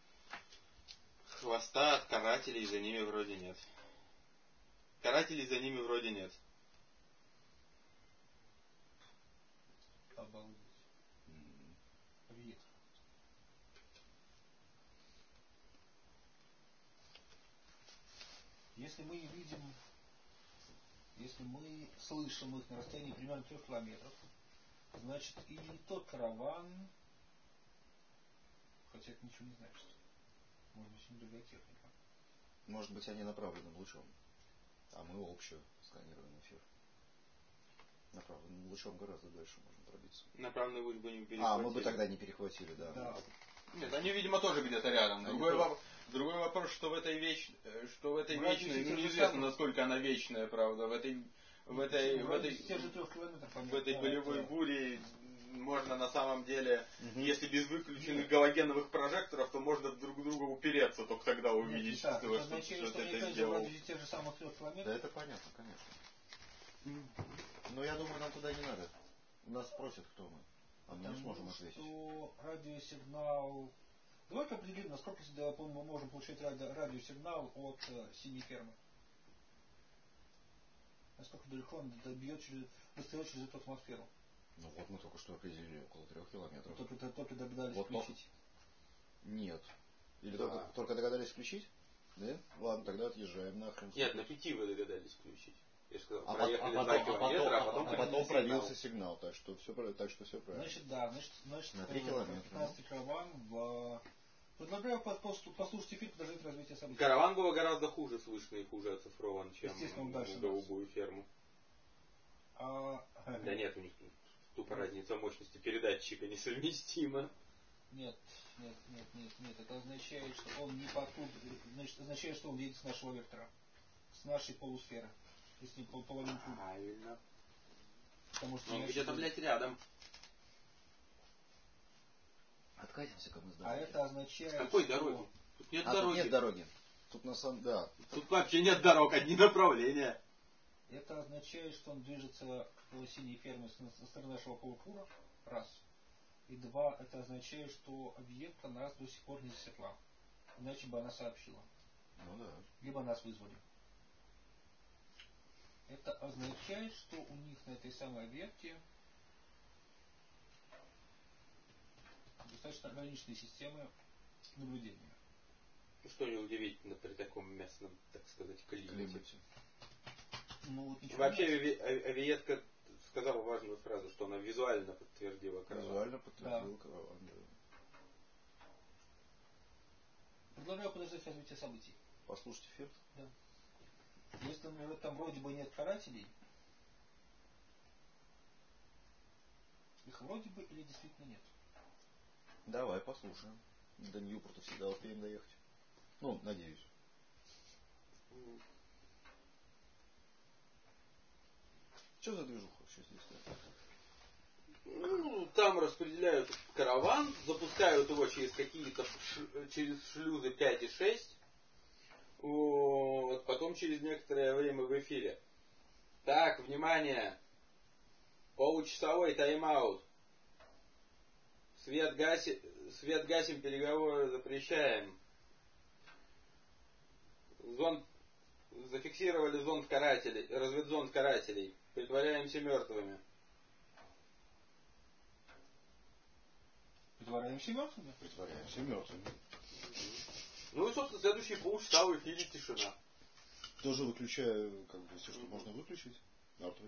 Speaker 2: Хвоста от карателей за ними вроде нет. Карателей за ними вроде нет.
Speaker 1: Обалдеть. Привет. Если мы видим, если мы слышим их на расстоянии примерно 3 километров, значит и тот караван, хотя это ничего не значит. Может быть, не другая техника.
Speaker 3: Может быть, они направленным лучом. А мы общую сканируем эфир. Направленным лучом гораздо дальше можно пробиться.
Speaker 2: Направленный луч бы не перехватили.
Speaker 3: Мы бы тогда не перехватили, да.
Speaker 2: Нет, они, видимо, тоже где-то рядом. Другой вопрос, что в этой вечной, неизвестно, насколько она вечная, правда, в этой болевой буре можно на самом деле, если без выключенных галогеновых прожекторов, то можно друг друга упереться, только тогда увидеть, что это сделал.
Speaker 1: Тех же самых 3 километров.
Speaker 3: Да, это понятно, конечно. Но я думаю, нам туда не надо. Нас спросят, кто мы. А мы не сможем ответить.
Speaker 1: Что радиосигнал... Давай определим, насколько мы можем получать радиосигнал от синей фермы. Насколько далеко он достает через эту атмосферу.
Speaker 3: Ну вот мы только что определили около 3 километров.
Speaker 1: Только догадались включить.
Speaker 3: Нет. Или только догадались включить? Да? Ладно, тогда отъезжаем нахрен.
Speaker 2: Нет, на 5 вы догадались включить. Я же сказал,
Speaker 3: А
Speaker 2: проехали 2 километра, а потом
Speaker 3: пробился сигнал, так что все правильно.
Speaker 1: Значит,
Speaker 3: на 3 километра.
Speaker 1: 15 караван Предлагаю послушать эфир, подождать развитие событий.
Speaker 2: Караван было гораздо хуже слышно и хуже оцифрован, чем голубую ферму. Да нет, у них тупо разница мощности передатчика несовместима.
Speaker 1: Нет. Это означает, что он не потуд. Значит, означает, что он едет с нашего вектора. С нашей полусферы. Если не половину путь.
Speaker 2: Правильно.
Speaker 1: Потому что
Speaker 2: он где-то, блядь, рядом.
Speaker 3: Откатимся, как мы с
Speaker 1: дороги. А это означает...
Speaker 2: С какой дороги? Тут нет дороги.
Speaker 3: Тут нет дороги. Тут на самом... Да.
Speaker 2: Тут вообще нет дорог, одни направления.
Speaker 1: Это означает, что он движется к синей ферме со стороны нашего полукруга. Раз. И два, это означает, что объекта нас до сих пор не засекла. Иначе бы она сообщила.
Speaker 3: Ну да.
Speaker 1: Либо нас вызвали. Это означает, что у них на этой самой объекте достаточно ограниченные системы наблюдения.
Speaker 2: Что неудивительно при таком местном, так сказать, климате.
Speaker 1: Ну, вот
Speaker 2: вообще авиетка сказала важную фразу, что она визуально подтвердила караван.
Speaker 3: Визуально подтвердила караван, да.
Speaker 1: Предлагаю подождать развитие событий.
Speaker 3: Послушать эфир?
Speaker 1: Да. Если, например, там вроде бы нет карателей, их вроде бы или действительно нет.
Speaker 3: Давай послушаем. До Ньюпорта всегда успеем доехать. Ну, надеюсь. Что за движуха вообще здесь?
Speaker 2: Ну, там распределяют караван, запускают его через какие-то через шлюзы 5 и 6. Вот, потом через некоторое время в эфире. Так, внимание. Получасовой тайм-аут. Свет гасим, переговоры запрещаем. Зафиксировали зонд карателей, разведзонд карателей. Притворяемся мертвыми.
Speaker 1: Притворяемся мертвыми?
Speaker 3: Притворяемся мертвыми.
Speaker 2: Ну и, собственно, следующие полчаса в эфире тишина.
Speaker 3: Тоже выключаю, как бы, все, что можно выключить. Мертвый.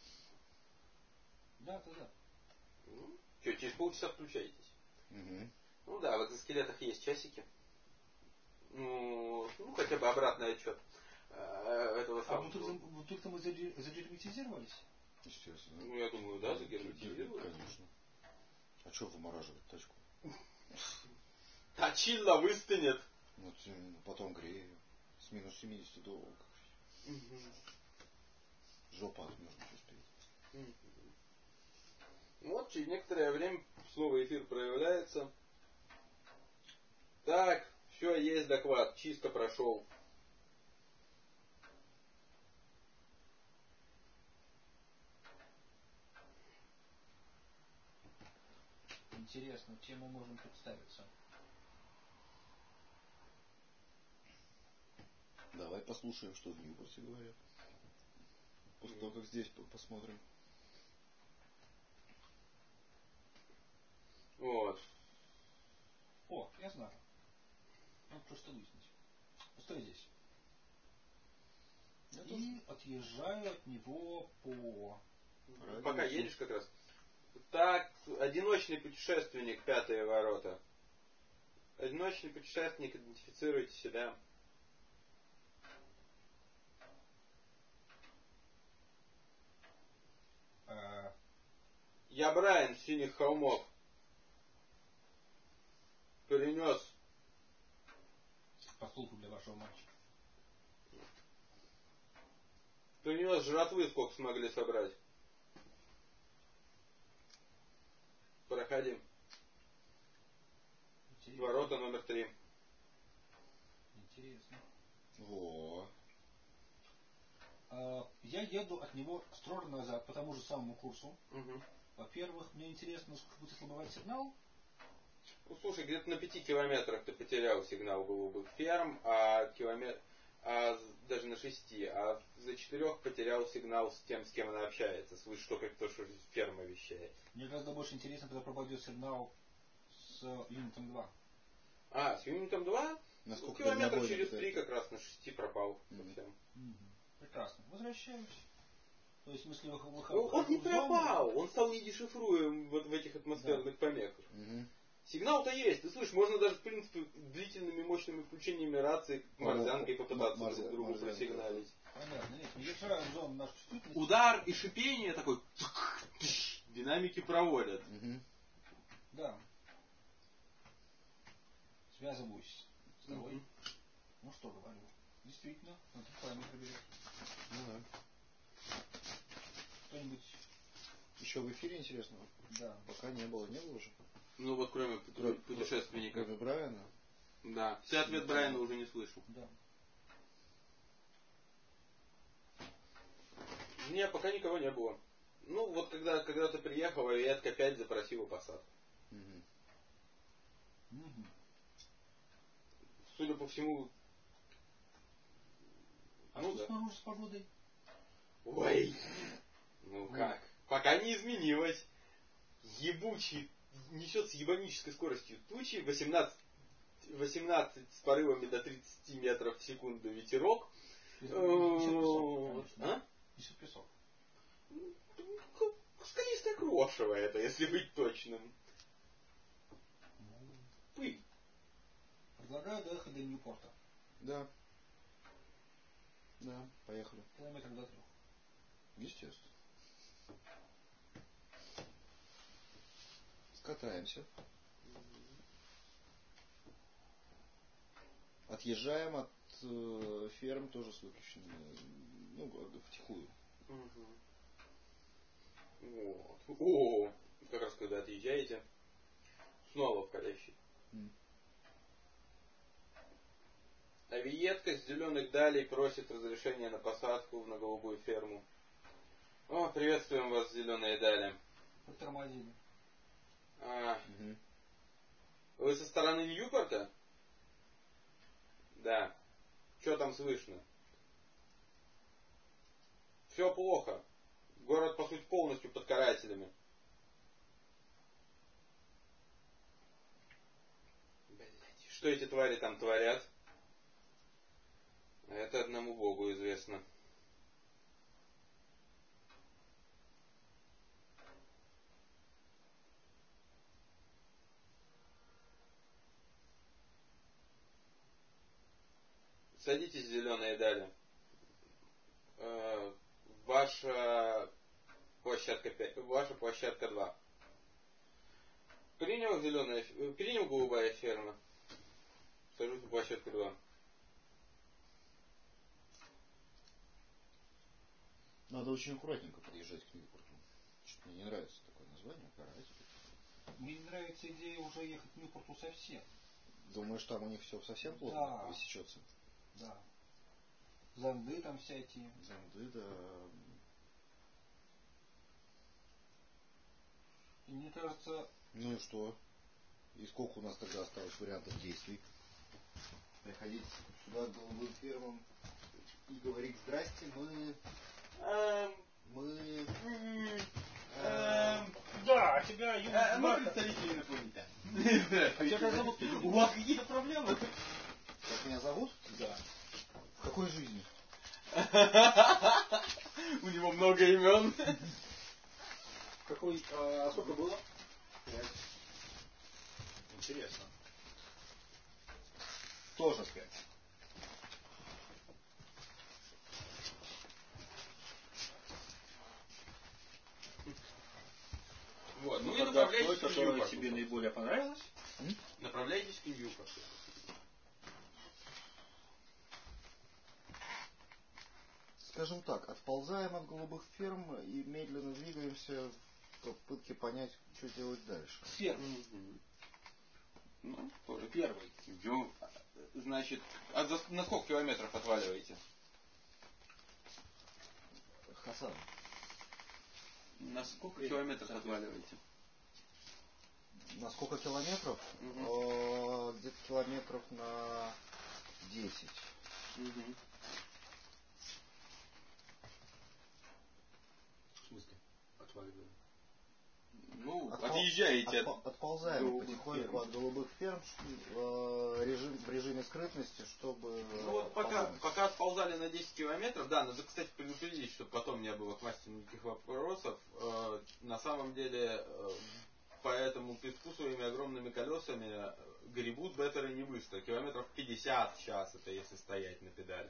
Speaker 1: Да.
Speaker 2: Что, через полчаса включаетесь?
Speaker 3: Угу.
Speaker 2: Ну да, в экзоскелетах есть часики. Ну хотя бы обратный отчет этого самого.
Speaker 1: Вот только мы загерметизировались?
Speaker 3: Естественно.
Speaker 2: Ну, я думаю, да, загерметизировались.
Speaker 3: Конечно. А что вымораживать тачку?
Speaker 2: Точильно выстынет.
Speaker 3: Вот именно. Потом грею. С минус 70 долларов. Жопа отмерзнуть успеет.
Speaker 2: Вот, через некоторое время снова эфир проявляется. Так, все, есть доклад, чисто прошел.
Speaker 1: Интересно, чем мы можем представиться?
Speaker 3: Давай послушаем, что в Ньюпорте говорят. После того, как здесь посмотрим.
Speaker 2: Вот.
Speaker 1: О, я знаю. Надо просто выяснить. Стой здесь. И отъезжаю от него по...
Speaker 2: Пока едешь как раз. Так, одиночный путешественник, 5-е ворота. Одиночный путешественник, идентифицируйте себя. Я Брайан с Синих холмов. Перенес.
Speaker 1: По слуху для вашего мальчика.
Speaker 2: Принес жратвы, сколько смогли собрать. Проходим.
Speaker 1: Интересно.
Speaker 2: Ворота номер 3.
Speaker 1: Интересно.
Speaker 3: Во.
Speaker 1: Я еду от него строго назад по тому же самому курсу.
Speaker 2: Угу.
Speaker 1: Во-первых, мне интересно, насколько будет ослабевать сигнал.
Speaker 2: Ну, слушай, где-то на 5 километрах ты потерял сигнал голубых ферм, даже на 6, а за 4 потерял сигнал с тем, с кем она общается, слышишь только то, что ферма вещает.
Speaker 1: Мне гораздо больше интересно, когда пропадет сигнал с юнитом 2.
Speaker 2: С юнитом 2?
Speaker 3: Насколько
Speaker 2: Километров через 3 как раз на 6 пропал совсем.
Speaker 1: Прекрасно. Возвращаюсь. То есть, в смысле,
Speaker 2: Он не пропал, он стал недешифруем вот в этих атмосферных помехах. Сигнал-то есть, ты слышишь, можно даже, в принципе, длительными мощными включениями рации морзянкой попытаться друг другу просигналить.
Speaker 1: Понятно, нет, уезжаю в зону нашу чувствительность.
Speaker 2: Удар и шипение такой, динамики проводят.
Speaker 1: Да. Связываюсь с тобой. Ну что говорю. Действительно, надо параметры берет.
Speaker 3: Ну да.
Speaker 1: Кто-нибудь...
Speaker 3: Еще в эфире интересного?
Speaker 1: Да.
Speaker 3: Пока не было уже.
Speaker 2: Ну вот кроме путешественника.
Speaker 3: Кроме Брайана?
Speaker 2: Да. Ты ответ Брайана уже не слышу.
Speaker 1: Да.
Speaker 2: Не, пока никого не было. Ну вот когда ты приехала, Ветка опять запросила посадку. Судя по всему...
Speaker 1: А что снаружи с погодой?
Speaker 2: Ой! Ну как? Пока не изменилось. Ебучий, несет с ебанической скоростью тучи, 18 с порывами до 30 метров в секунду ветерок.
Speaker 1: Несет песок.
Speaker 2: Скалистое крошево это, если быть точным. Пыль.
Speaker 1: Предлагаю доехать до Ньюпорта.
Speaker 3: Да. Да, поехали.
Speaker 1: Километров до 3.
Speaker 3: Естественно. Скатаемся. Отъезжаем от ферм тоже с выключенными. Ну, втихую.
Speaker 2: Вот. О, как раз когда отъезжаете, снова входящий. Авиетка с зеленых далей просит разрешения на посадку на голубую ферму. О, приветствуем вас, зеленые дали.
Speaker 1: Потормозили.
Speaker 2: Вы со стороны Ньюпорта? Да. Что там слышно? Все плохо. Город, по сути, полностью под карателями. Блять, что эти твари там творят? Это одному Богу известно. Садитесь, зеленые дали. Ваша площадка 2. Принял голубая ферма. Сажусь на площадку 2.
Speaker 3: Надо очень аккуратненько подъезжать к Ньюпорту. Что-то мне не нравится такое название, каратель.
Speaker 1: Мне не нравится идея уже ехать к Ньюпорту совсем.
Speaker 3: Думаешь, там у них все совсем плохо высечется?
Speaker 1: Да. Зонды там всякие.
Speaker 3: Зонды, да.
Speaker 1: И мне кажется...
Speaker 3: Ну и что? И сколько у нас тогда осталось вариантов действий? Приходить сюда к голубым фермам и говорить: здрасте,
Speaker 1: Да, тебя
Speaker 2: мы представители инопланетян.
Speaker 1: А тебя как зовут?
Speaker 2: У вас какие-то проблемы?
Speaker 3: Как меня зовут?
Speaker 1: Да.
Speaker 3: В какой жизни?
Speaker 2: У него много имен.
Speaker 1: Какой, сколько было?
Speaker 3: 5.
Speaker 1: Интересно. Тоже 5.
Speaker 2: Вот. Ну и
Speaker 1: Той,
Speaker 2: направляйтесь к
Speaker 1: которая
Speaker 2: Ньюпорту.
Speaker 1: тебе наиболее понравилась?
Speaker 2: Направляйтесь к Ньюпорту.
Speaker 3: Скажем так, отползаем от голубых ферм и медленно двигаемся в попытке понять, что делать дальше.
Speaker 1: Первый.
Speaker 2: Ну, тоже
Speaker 1: Первый.
Speaker 2: Значит, на сколько километров отваливаете?
Speaker 3: Хасан.
Speaker 2: На сколько километров отваливаете?
Speaker 3: На сколько километров? Где-то километров на 10.
Speaker 2: В смысле? Отваливаем. Ну, отъезжаете
Speaker 3: отползаем потихоньку от голубых ферм в режиме скрытности, чтобы...
Speaker 2: Ну вот пока отползали на 10 километров, да, надо, кстати, предупредить, чтобы потом не было к масти никаких вопросов. На самом деле, по этому песку своими огромными колесами гребут беттеры не быстро. Километров 50 в час, это если стоять на педали.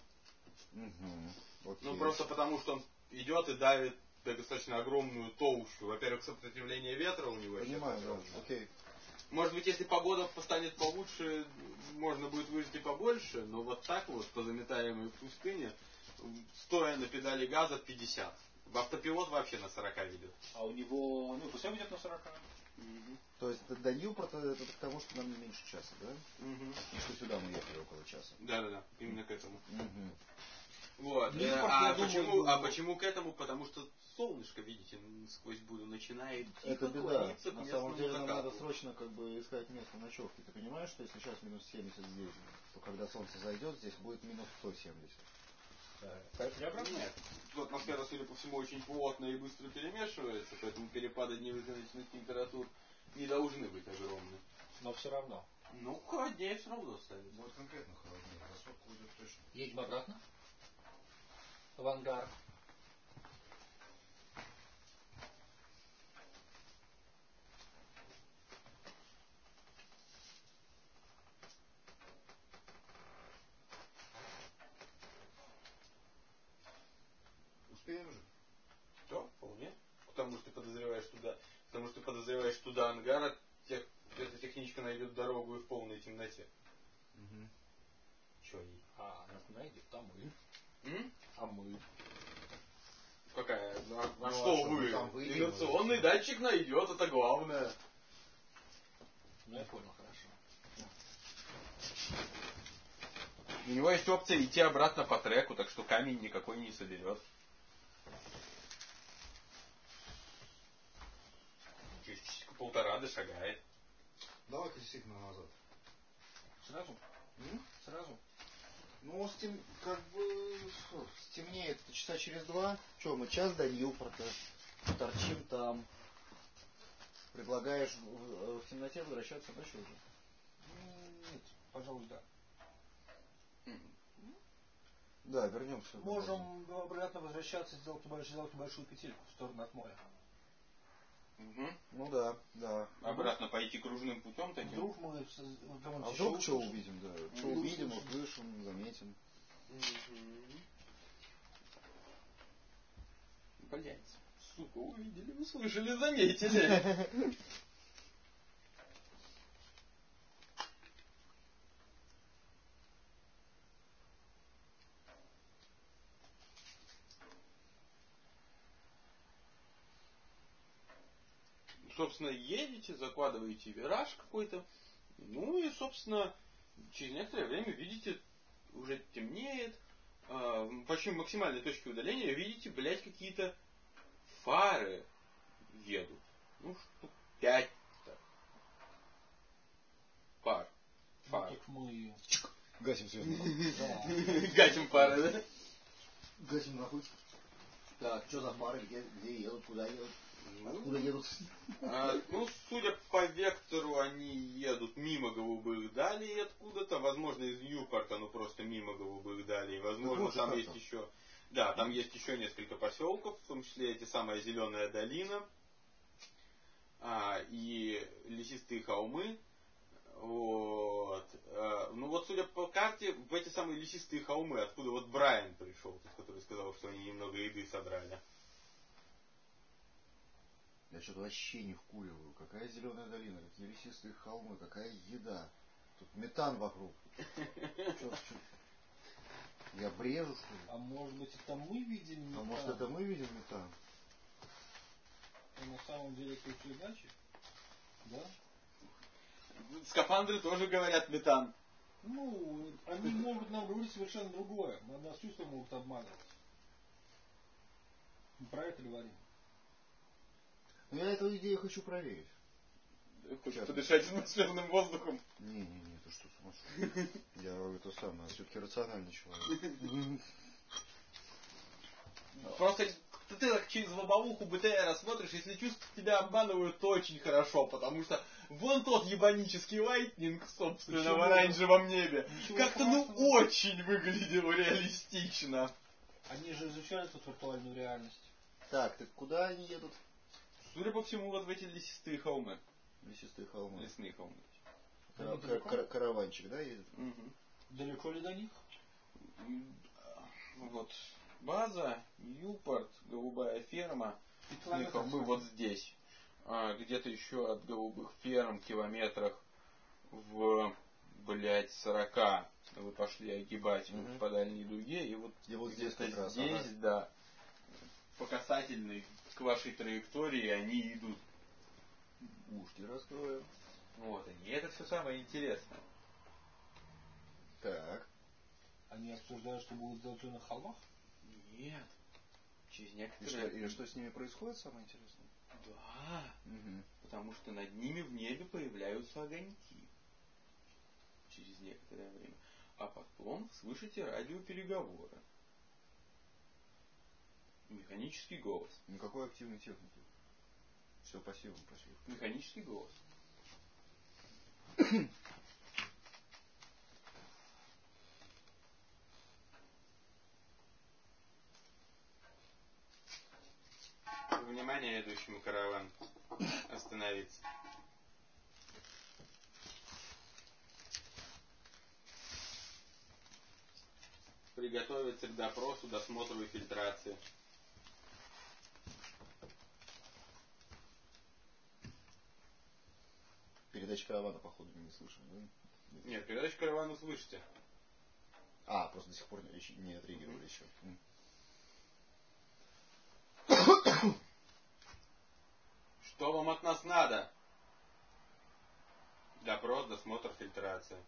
Speaker 2: Ну просто потому, что он идет и давит достаточно огромную толщу. Во-первых, сопротивление ветра у него.
Speaker 3: Понимаю, да. Окей.
Speaker 2: Может быть, если погода станет получше, можно будет выжать побольше, но вот так вот, по заметаемой пустыне, стоя на педали газа 50. В автопилот вообще на 40 ведет.
Speaker 1: А у него, ну, пускай ведет на 40.
Speaker 3: То есть до Ньюпорта это к тому, что нам не меньше часа, да? И что сюда мы ехали около часа.
Speaker 2: Да, именно к этому.
Speaker 1: Вот.
Speaker 2: Почему к этому? Потому что солнышко, видите, сквозь бурю начинает
Speaker 3: это беда. На самом деле нам
Speaker 2: закату.
Speaker 3: надо срочно искать место ночевки. Ты понимаешь, что если сейчас минус 70 здесь, то когда солнце зайдет, здесь будет минус 170.
Speaker 2: Нет. Тут атмосфера, судя по всему, очень плотная и быстро перемешивается, поэтому перепады дневных температур не должны быть огромны.
Speaker 1: Но все равно.
Speaker 2: Ну, холоднее все равно станет.
Speaker 4: Будет конкретно холоднее. За сотку уйдет точно.
Speaker 1: Едем обратно. В ангар.
Speaker 4: Успеем же?
Speaker 2: Да, вполне. Потому что подозреваешь туда ангара, эта техничка найдет дорогу и в полной темноте. Че ей?
Speaker 1: Нас найдет, там мы. А мы?
Speaker 2: Какая?
Speaker 4: Ну,
Speaker 2: что вы? Инерционный датчик найдет, это главное.
Speaker 1: Ну, я понял, хорошо.
Speaker 2: У него есть опция идти обратно по треку, так что камень никакой не соберет. Через часика полтора дошагает.
Speaker 4: Давай-ка действительно назад.
Speaker 1: Сразу? Сразу?
Speaker 3: Ну, стемнеет часа через 2. Че, мы час до Ньюпорта. Торчим там. Предлагаешь в темноте возвращаться ночью уже?
Speaker 1: Нет, пожалуй, да.
Speaker 3: Да, вернемся.
Speaker 1: Можем обратно возвращаться, сделать небольшую петельку в сторону от моря.
Speaker 3: Ну да.
Speaker 2: Обратно пойти кружным путем таким.
Speaker 1: Вдруг мы
Speaker 3: А вдруг что увидим, да? Что увидим, услышим, заметим.
Speaker 2: Блять, сука, увидели, услышали, заметили. Собственно, едете, закладываете вираж какой-то, ну и, собственно, через некоторое время видите, уже темнеет, почти максимальной точки удаления видите, блядь, какие-то фары едут. Ну, штук 5 пар.
Speaker 1: Ну, так мы...
Speaker 3: Гасим свет.
Speaker 2: Гасим фары, да?
Speaker 3: Гасим нахуй. Так, что за фары, где едут, куда едут? Откуда едут?
Speaker 2: Ну, судя по вектору, они едут мимо голубых далей откуда-то. Возможно, из Ньюпорта, но просто мимо голубых далей. Возможно, там есть еще... Да, там есть еще несколько поселков, в том числе эти самая Зеленая долина и лесистые холмы. Вот. Ну вот, судя по карте, в эти самые лесистые холмы, откуда вот Брайан пришел, тот, который сказал, что они немного еды собрали.
Speaker 3: Я что-то вообще не вкуриваю. Какая Зеленая долина, какие лесистые холмы, какая еда. Тут метан вокруг. Я брежу, что ли?
Speaker 1: А может быть, это мы видим метан?
Speaker 3: А может, это мы видим метан?
Speaker 1: А на самом деле это все иначе? Да?
Speaker 2: Скафандры тоже говорят метан.
Speaker 1: Ну, они могут нам говорить совершенно другое. Нас чувства могут обманывать. Мы про это говорим.
Speaker 3: Но я эту идею хочу проверить.
Speaker 2: Хочешь подышать атмосферным воздухом?
Speaker 3: Не, ты что, сумасшедший? Я это самое, все-таки рациональный человек.
Speaker 2: Просто ты так через лобовуху БТР смотришь, если чувства тебя обманывают, то очень хорошо, потому что вон тот ебанический лайтнинг, собственно, в оранжевом небе, как-то очень выглядел реалистично.
Speaker 1: Они же изучают эту виртуальную реальность.
Speaker 3: Так куда они едут?
Speaker 2: Судя по всему, вот в эти лесистые холмы.
Speaker 3: Лесистые холмы.
Speaker 2: Лесные холмы.
Speaker 3: Караванчик, да, едет?
Speaker 1: Угу. Далеко ли до них?
Speaker 2: Вот база, Ньюпорт, голубая ферма. Лесные холмы вот здесь. Где-то еще от голубых ферм километрах в, 40 вы пошли огибать по дальней дуге. И вот
Speaker 3: здесь как раз.
Speaker 2: Здесь, да, по касательной к вашей траектории они идут.
Speaker 3: Ушки раскроем.
Speaker 2: Вот они. Это все самое интересное.
Speaker 3: Так.
Speaker 1: Они обсуждают, что будут делать на холмах?
Speaker 2: Нет. Через некоторые...
Speaker 3: И что с ними происходит, самое интересное?
Speaker 2: Да. Угу. Потому что над ними в небе появляются огоньки. Через некоторое время. А потом слышите радиопереговоры. Механический голос.
Speaker 3: Никакой активной техники. Все пассивом пошли.
Speaker 2: Механический голос. Внимание, идущему караван. Остановиться. Приготовиться к допросу, досмотру и фильтрации.
Speaker 3: Передача каравана, походу, не слышим, да?
Speaker 2: Нет, передачу каравана слышите.
Speaker 3: Просто до сих пор не отреагировали еще.
Speaker 2: Что вам от нас надо? Допрос, досмотр, фильтрация.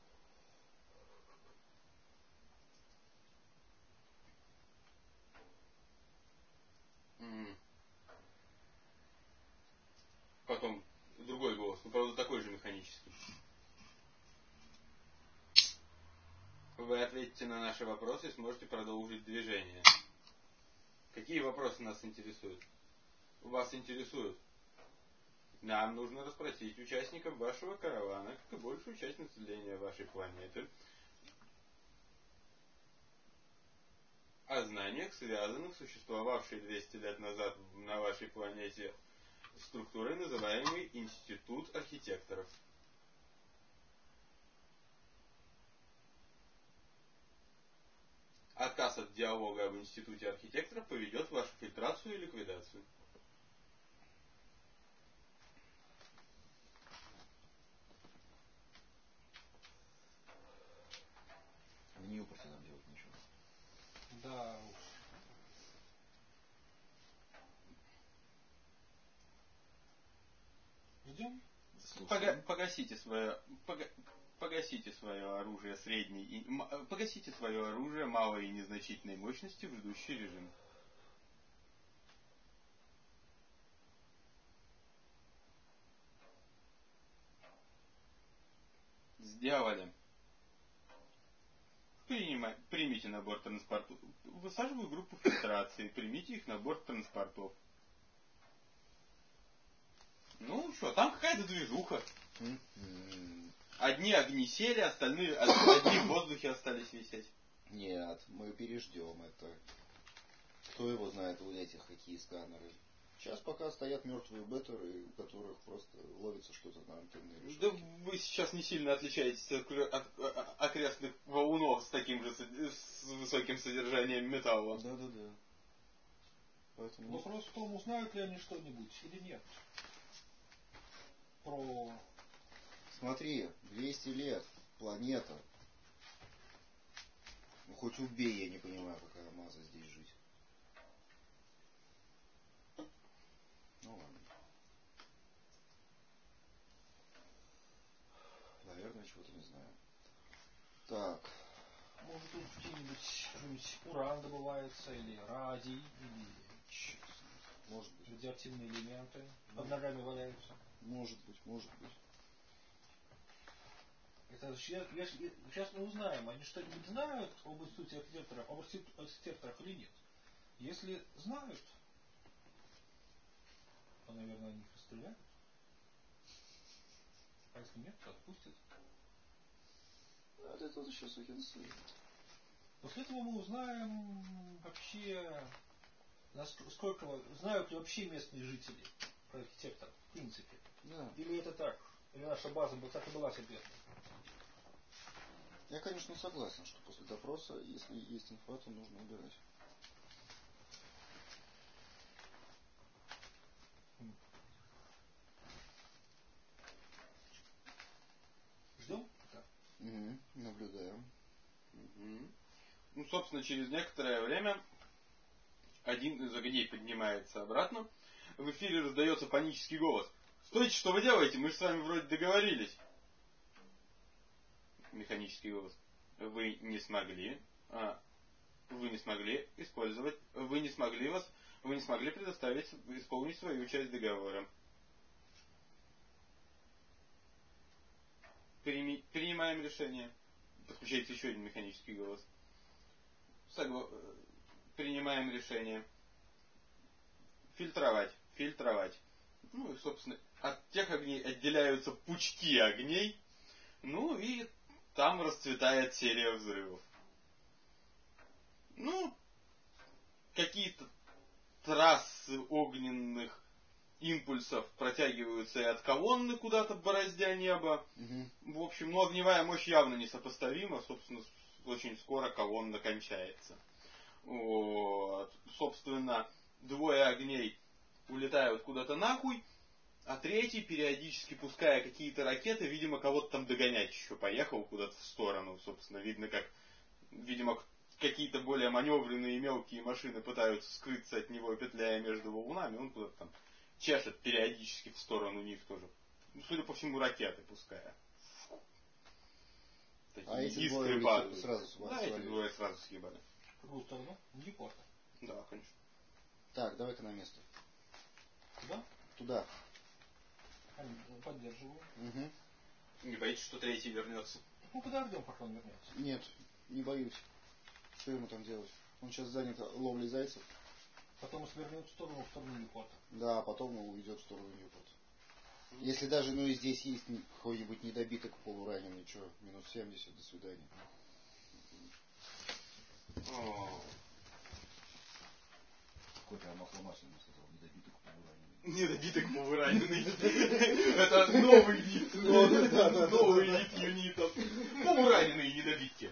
Speaker 2: Потом другой голос, правда такой же механический. Вы ответите на наши вопросы и сможете продолжить движение. Какие вопросы нас интересуют? Вас интересуют? Нам нужно расспросить участников вашего каравана, как и большую часть населения вашей планеты, о знаниях, связанных с существовавшей 200 лет назад на вашей планете структурой, называемой Институт архитекторов. Отказ от диалога об Институте архитекторов поведет в вашу фильтрацию и ликвидацию.
Speaker 3: В Ньюпорте нам делать ничего.
Speaker 1: Да уж. Ждем?
Speaker 2: Погасите свое оружие средней и погасите свое оружие малой и незначительной мощности в ждущий режим. Сделали. Примите на борт транспортов. Высаживаю группу фильтрации. Примите их на борт транспортов. Ну что, там какая-то движуха. Одни огни сели, остальные одни в воздухе остались висеть.
Speaker 3: Нет, мы переждем это. Кто его знает, у этих какие сканеры. Сейчас пока стоят мертвые беттеры, у которых просто ловится что-то на антенной решетке.
Speaker 2: Да вы сейчас не сильно отличаетесь от окрестных валунов с таким же с высоким содержанием металла.
Speaker 3: Да. Поэтому...
Speaker 1: Вопрос в том, узнают ли они что-нибудь или нет. Про...
Speaker 3: Смотри, 200 лет, планета. Ну хоть убей, я не понимаю, какая маза здесь жить. Ну ладно. Наверное, чего-то не знаю. Так.
Speaker 1: Может тут где-нибудь уран добывается, или радий, или
Speaker 3: может быть.
Speaker 1: радиоактивные элементы под ногами валяются.
Speaker 3: Может быть.
Speaker 1: Это сейчас мы узнаем, они что-нибудь знают об институте архитекторах или нет. Если знают, то, наверное, они их расстреляют. А если нет, то отпустят.
Speaker 3: Это тут еще сукин сын.
Speaker 1: После этого мы узнаем вообще, сколько знают ли вообще местные жители про архитекторов, в принципе.
Speaker 3: Да.
Speaker 1: Или это так, или наша база так и была секретной.
Speaker 3: Я, конечно, согласен, что после допроса, если есть инфа, то нужно убирать.
Speaker 1: Ждем? Да.
Speaker 3: Наблюдаем.
Speaker 2: Ну, собственно, через некоторое время один из огней поднимается обратно. В эфире раздается панический голос. «Стойте, что вы делаете? Мы же с вами вроде договорились». Механический голос. Вы не смогли использовать, вы не смогли предоставить, исполнить свою часть договора. Принимаем решение. Подключается еще один механический голос. Принимаем решение. Фильтровать. Ну и, собственно, от тех огней отделяются пучки огней. Ну и там расцветает серия взрывов. Ну, какие-то трассы огненных импульсов протягиваются и от колонны куда-то, бороздя небо. В общем, но огневая мощь явно несопоставима. Собственно, очень скоро колонна кончается. Вот. Собственно, двое огней улетают куда-то нахуй, а третий, периодически пуская какие-то ракеты, видимо, кого-то там догонять еще поехал куда-то в сторону. Собственно, видимо, какие-то более маневренные мелкие машины пытаются скрыться от него, петляя между валунами. Он куда-то там чешет периодически в сторону них тоже. Ну, судя по всему, ракеты пуская.
Speaker 3: А эти двое сразу свалили.
Speaker 2: Да, эти двое сразу съебали.
Speaker 1: В какую сторону? В Ньюпорта.
Speaker 2: Да, конечно.
Speaker 3: Так, давай-ка на место.
Speaker 1: Туда?
Speaker 3: Туда.
Speaker 1: Поддерживаю.
Speaker 2: Не боитесь, что третий вернется?
Speaker 1: Ну, подождем, пока он вернется.
Speaker 3: Нет, не боюсь. Что ему там делать? Он сейчас занят ловлей зайцев.
Speaker 1: Потом свернет в сторону Ньюпорта.
Speaker 3: Да, потом он уйдет в сторону Ньюпорта. Если даже, и здесь есть какой-нибудь недобиток полураненый, что, минус 70, до свидания. Какой прям масломасляный сказал, недобиток полураненый.
Speaker 2: Недобиток полураненый. Это новый вид. Новый вид юнитов. Полураненые недобитки.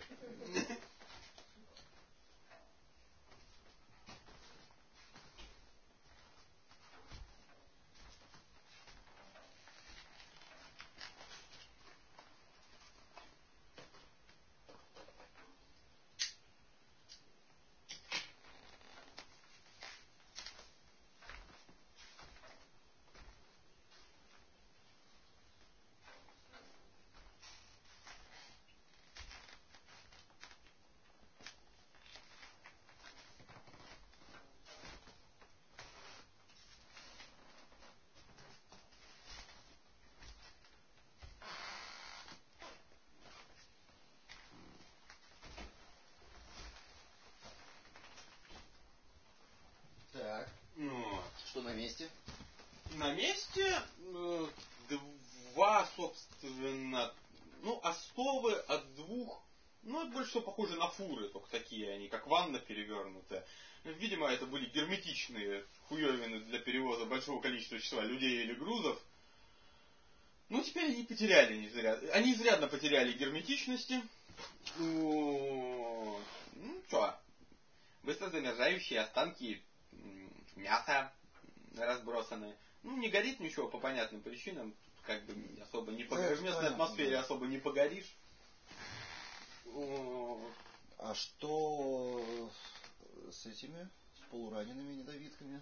Speaker 3: Так. Что на месте?
Speaker 2: На месте два, собственно, остовы от двух, это больше всего похоже на фуры, только такие они, как ванна перевернутая. Видимо, это были герметичные хуевины для перевоза большого количества числа людей или грузов. Теперь они они изрядно потеряли герметичности. Быстро замерзающие останки мяса разбросаны. Не горит ничего по понятным причинам. Особо не погоришь. В местной атмосфере особо не погоришь.
Speaker 3: А что с этими, с полуранеными недобитками?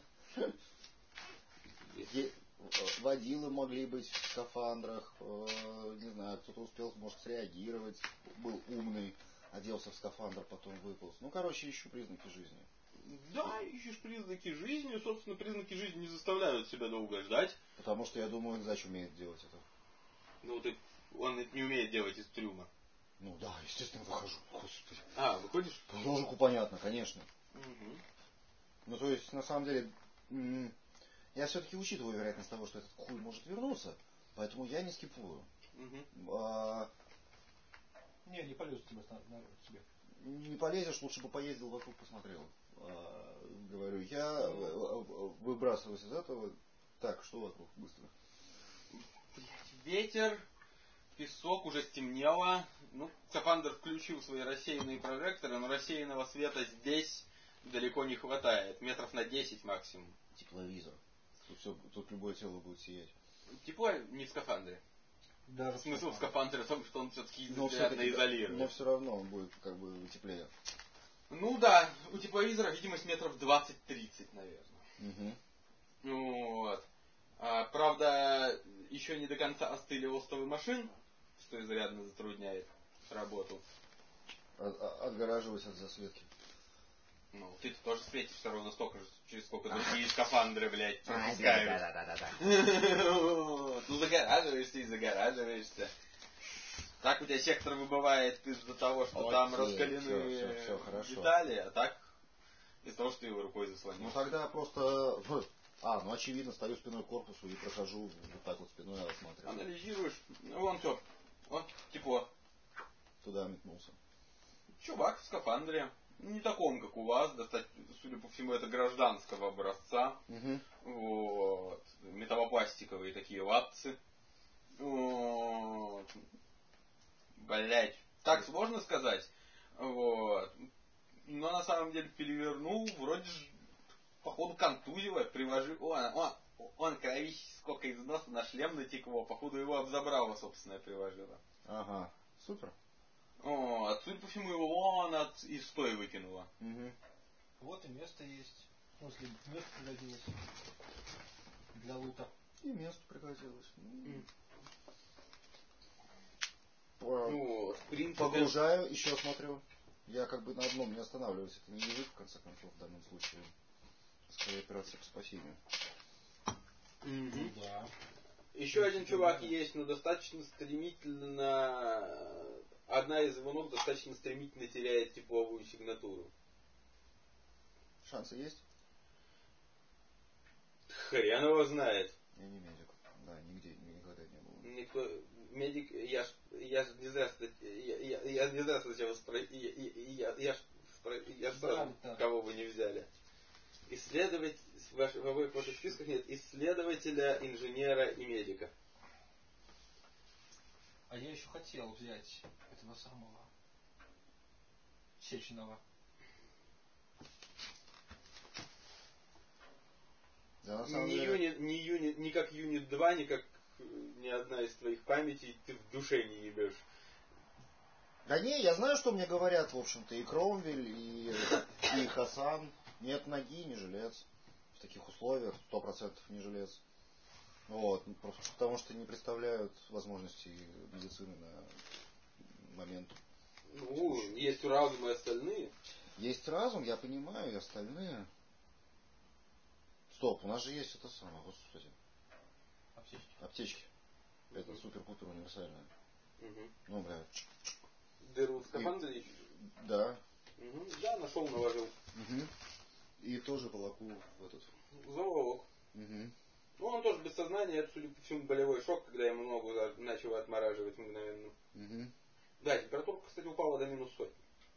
Speaker 3: Водилы могли быть в скафандрах, не знаю, кто-то успел, может, среагировать, был умный, оделся в скафандр, потом выполз. Ищу признаки жизни.
Speaker 2: Да, ищешь признаки жизни. Собственно, признаки жизни не заставляют себя долго ждать.
Speaker 3: Потому что я думаю, Зач умеет делать это.
Speaker 2: Ну, он это не умеет делать из трюма.
Speaker 3: Ну да, естественно, выхожу. Господи.
Speaker 2: Выходишь?
Speaker 3: По ложику понятно, конечно.
Speaker 2: Угу.
Speaker 3: Ну, то есть, на самом деле, я все-таки учитываю вероятность того, что этот хуй может вернуться, поэтому я не скипую.
Speaker 2: Угу.
Speaker 1: Не полезу тебе тебе.
Speaker 3: Не полезешь, лучше бы поездил вокруг, посмотрел. Говорю, я выбрасываюсь из этого. Так, что вокруг? Быстро.
Speaker 2: Ветер, песок, уже стемнело. Ну, скафандр включил свои рассеянные прожекторы, но рассеянного света здесь далеко не хватает. Метров на 10 максимум.
Speaker 3: Тепловизор. Тут любое тело будет сиять.
Speaker 2: Тепло не в скафандре.
Speaker 1: Даже
Speaker 2: Смысл в скафандре в том, что он все-таки
Speaker 3: Но
Speaker 2: изрядно изолирует.
Speaker 3: Но все равно он будет как бы теплее.
Speaker 2: Ну да, у тепловизора видимость метров 20-30, наверное.
Speaker 3: Угу.
Speaker 2: Вот. Правда, еще не до конца остыли остовы машин, что изрядно затрудняет работу.
Speaker 3: Отгораживать от засветки.
Speaker 2: Ну, ты тоже светишься ровно столько же, через сколько другие скафандры, блядь, пропускают.
Speaker 3: Да.
Speaker 2: Ну, загораживаешься и загораживаешься. Так у тебя сектор выбывает из-за того, что там раскалены
Speaker 3: все
Speaker 2: детали, а так из-за того, что ты его рукой заслонил.
Speaker 3: Ну тогда просто... ну очевидно, стою спиной к корпусу и прохожу вот так вот спиной, осматриваю.
Speaker 2: Анализируешь, вон все, вот тепло.
Speaker 3: Туда метнулся.
Speaker 2: Чувак в скафандре. Не таком, как у вас, судя по всему, это гражданского образца.
Speaker 3: Угу.
Speaker 2: Вот. Металлопластиковые такие лапцы. Вот. Блять. Так сложно сказать. Вот. Но на самом деле перевернул, вроде же, походу, контузило, приложил. Он кровище сколько из носа на шлем натекло, походу его обзабрало, собственно, приложило.
Speaker 3: Ага, супер.
Speaker 2: Судя по всему, его из стоя выкинуло.
Speaker 3: Угу.
Speaker 1: Вот и место есть. Ну, если место пригодилось для лута.
Speaker 3: И место пригодилось.
Speaker 2: В принципе...
Speaker 3: Погружаю, еще смотрю. Я как бы на одном не останавливаюсь. Это не язык, в конце концов, в данном случае. Скорее операция по спасению.
Speaker 1: Да.
Speaker 2: Еще один чувак есть, но достаточно стремительно... Одна из его ног достаточно стремительно теряет тепловую сигнатуру.
Speaker 3: Шансы есть?
Speaker 2: Хрен его знает.
Speaker 3: Я не медик. Да, нигде, никогда не был.
Speaker 2: Никто... Медик... Я не зря сначала я сразу, кого вы не взяли. Исследовать... В обоих ваших списках нет исследователя, инженера и медика.
Speaker 1: А я еще хотел взять этого самого Сеченова.
Speaker 3: Да, на самом деле...
Speaker 2: ни как Юнит 2, ни как ни одна из твоих памятей ты в душе не ебешь.
Speaker 3: Да не, я знаю, что мне говорят, в общем-то, и Кромвель, и Хасан. Нет ноги, не жилец. В таких условиях 100% не жилец. Вот, просто потому что не представляют возможностей медицины на момент.
Speaker 2: Ну, есть разум и остальные.
Speaker 3: Есть разум, я понимаю, и остальные. Стоп, у нас же есть это самое, господи. Аптечки. Это супер-пупер универсальное. Ну, бля.
Speaker 2: Дыру в скафандре ищешь?
Speaker 3: Да.
Speaker 2: Да, нашел, наложил.
Speaker 3: И тоже волоку в этот.
Speaker 2: Заволок. Ну, он тоже без сознания, это, судя по всему, болевой шок, когда ему ногу начало отмораживать мгновенно. Да, температура, кстати, упала до -100.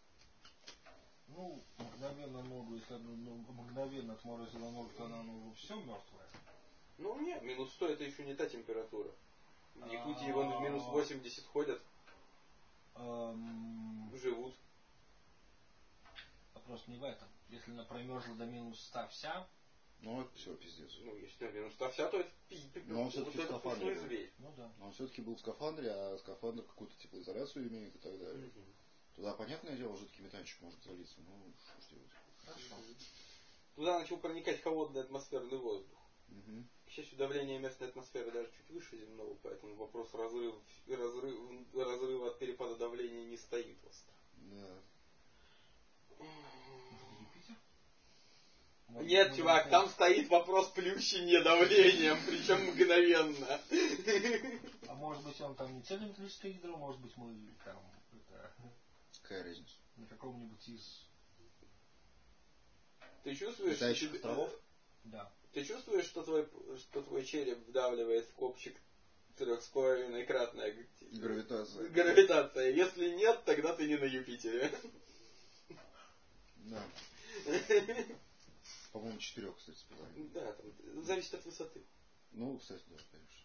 Speaker 1: Ну, мгновенно ногу, если мгновенно отморозила ногу, то она уже все мертвая.
Speaker 2: Ну нет, -100 это еще не та температура. В Якутии вон в -80 ходят. Живут.
Speaker 1: Вопрос не в этом. Если она промерзла до -100 вся.
Speaker 3: Ну, это все, пиздец.
Speaker 2: Ну, если на -100 вся, то это пиздец.
Speaker 3: Но он все-таки в скафандре был.
Speaker 1: Ну да.
Speaker 3: Он все-таки был в скафандре, а скафандр какую-то теплоизоляцию имеет и так далее. Туда, понятное дело, жидкий метанчик может залиться. Ну, что ж делать.
Speaker 1: Хорошо.
Speaker 2: Туда начал проникать холодный атмосферный воздух. К счастью, давление местной атмосферы даже чуть выше земного, поэтому вопрос разрыва от перепада давления не стоит остро.
Speaker 3: Да.
Speaker 1: Юпитер? Может
Speaker 2: Нет,
Speaker 1: быть,
Speaker 2: чувак,
Speaker 1: мы-
Speaker 2: там стоит вопрос плющения давлением, причем мгновенно.
Speaker 1: А может быть он там не цельнометаллическое ядро, может быть мы там это,
Speaker 3: Какая разница?
Speaker 1: на каком-нибудь из...
Speaker 2: Ты чувствуешь, что
Speaker 3: Летающих
Speaker 2: тебе-
Speaker 3: островов?
Speaker 1: Да.
Speaker 2: Ты чувствуешь, что твой череп вдавливает в копчик 3,5-кратная
Speaker 3: Гравитация.
Speaker 2: гравитация? Если нет, тогда ты не на Юпитере.
Speaker 3: Да. По-моему, 4, кстати, сказали.
Speaker 2: Да, там зависит от высоты.
Speaker 3: Ну, кстати, да, конечно.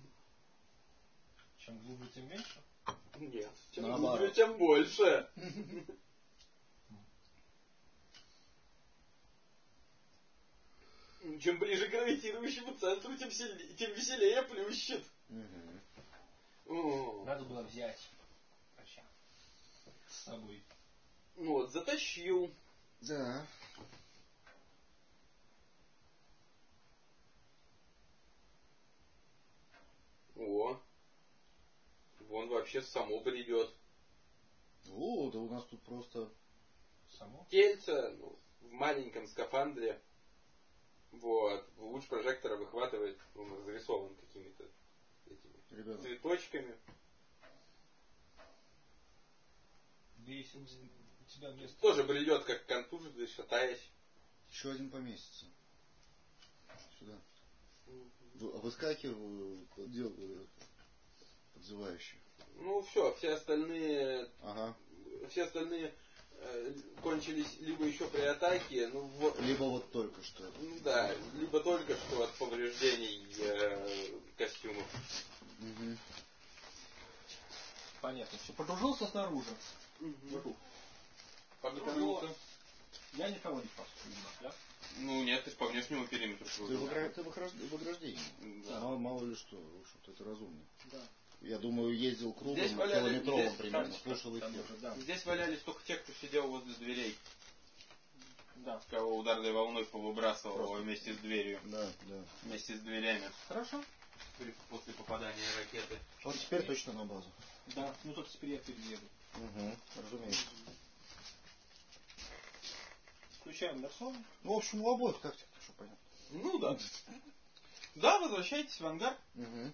Speaker 1: Чем глубже, тем меньше.
Speaker 2: Нет, чем
Speaker 3: Наоборот.
Speaker 2: глубже, тем больше. Чем ближе к гравитирующему центру, тем веселее плющит.
Speaker 3: Угу.
Speaker 2: О.
Speaker 1: Надо было взять врача с собой.
Speaker 2: Вот, затащил.
Speaker 3: Да.
Speaker 2: О. Вон вообще само бредет.
Speaker 3: О, да у нас тут просто...
Speaker 1: Само?
Speaker 2: Тельце, ну, в маленьком скафандре. Вот. Луч прожектора выхватывает, он разрисован какими-то этими
Speaker 3: Ребята,
Speaker 2: цветочками.
Speaker 1: Весь у тебя место.
Speaker 2: Тоже бредет, как контуженный, шатаясь.
Speaker 3: еще один поместится. Сюда. Выскакиваю, делаю подзывающий.
Speaker 2: Ну все, все остальные
Speaker 3: Ага.
Speaker 2: Кончились либо еще при атаке, ну,
Speaker 3: Либо вот только что.
Speaker 2: ну да, либо только что от повреждений костюмов.
Speaker 3: Угу.
Speaker 1: Понятно. Все, подружился снаружи. Вокруг.
Speaker 2: Подружился.
Speaker 1: Я никого не спас, видимо, да?
Speaker 2: Ну нет, ты ж по внешнему периметру.
Speaker 3: Ты в ограждении.
Speaker 2: Да.
Speaker 3: Мало ли что, в общем-то, это разумно.
Speaker 1: Да.
Speaker 3: Я думаю, ездил кругом
Speaker 2: Здесь валяли-
Speaker 3: километровым
Speaker 2: здесь
Speaker 3: примерно,
Speaker 1: Там
Speaker 3: слушал
Speaker 1: там
Speaker 3: эфир.
Speaker 1: уже, да.
Speaker 2: Здесь валялись только те, кто сидел возле дверей.
Speaker 1: Да.
Speaker 2: Кого ударной волной повыбрасывало
Speaker 3: Просто.
Speaker 2: вместе с дверью.
Speaker 3: Да, да.
Speaker 2: Вместе с дверями.
Speaker 1: Хорошо?
Speaker 2: После попадания ракеты.
Speaker 3: Вот теперь точно на базу.
Speaker 1: Да. Ну только теперь я перееду.
Speaker 3: Угу, разумеется.
Speaker 1: Включаем Дарсон.
Speaker 3: Ну, в общем, у обоих тактика, что понятно.
Speaker 2: Ну да. Да, возвращайтесь в ангар.
Speaker 3: Угу.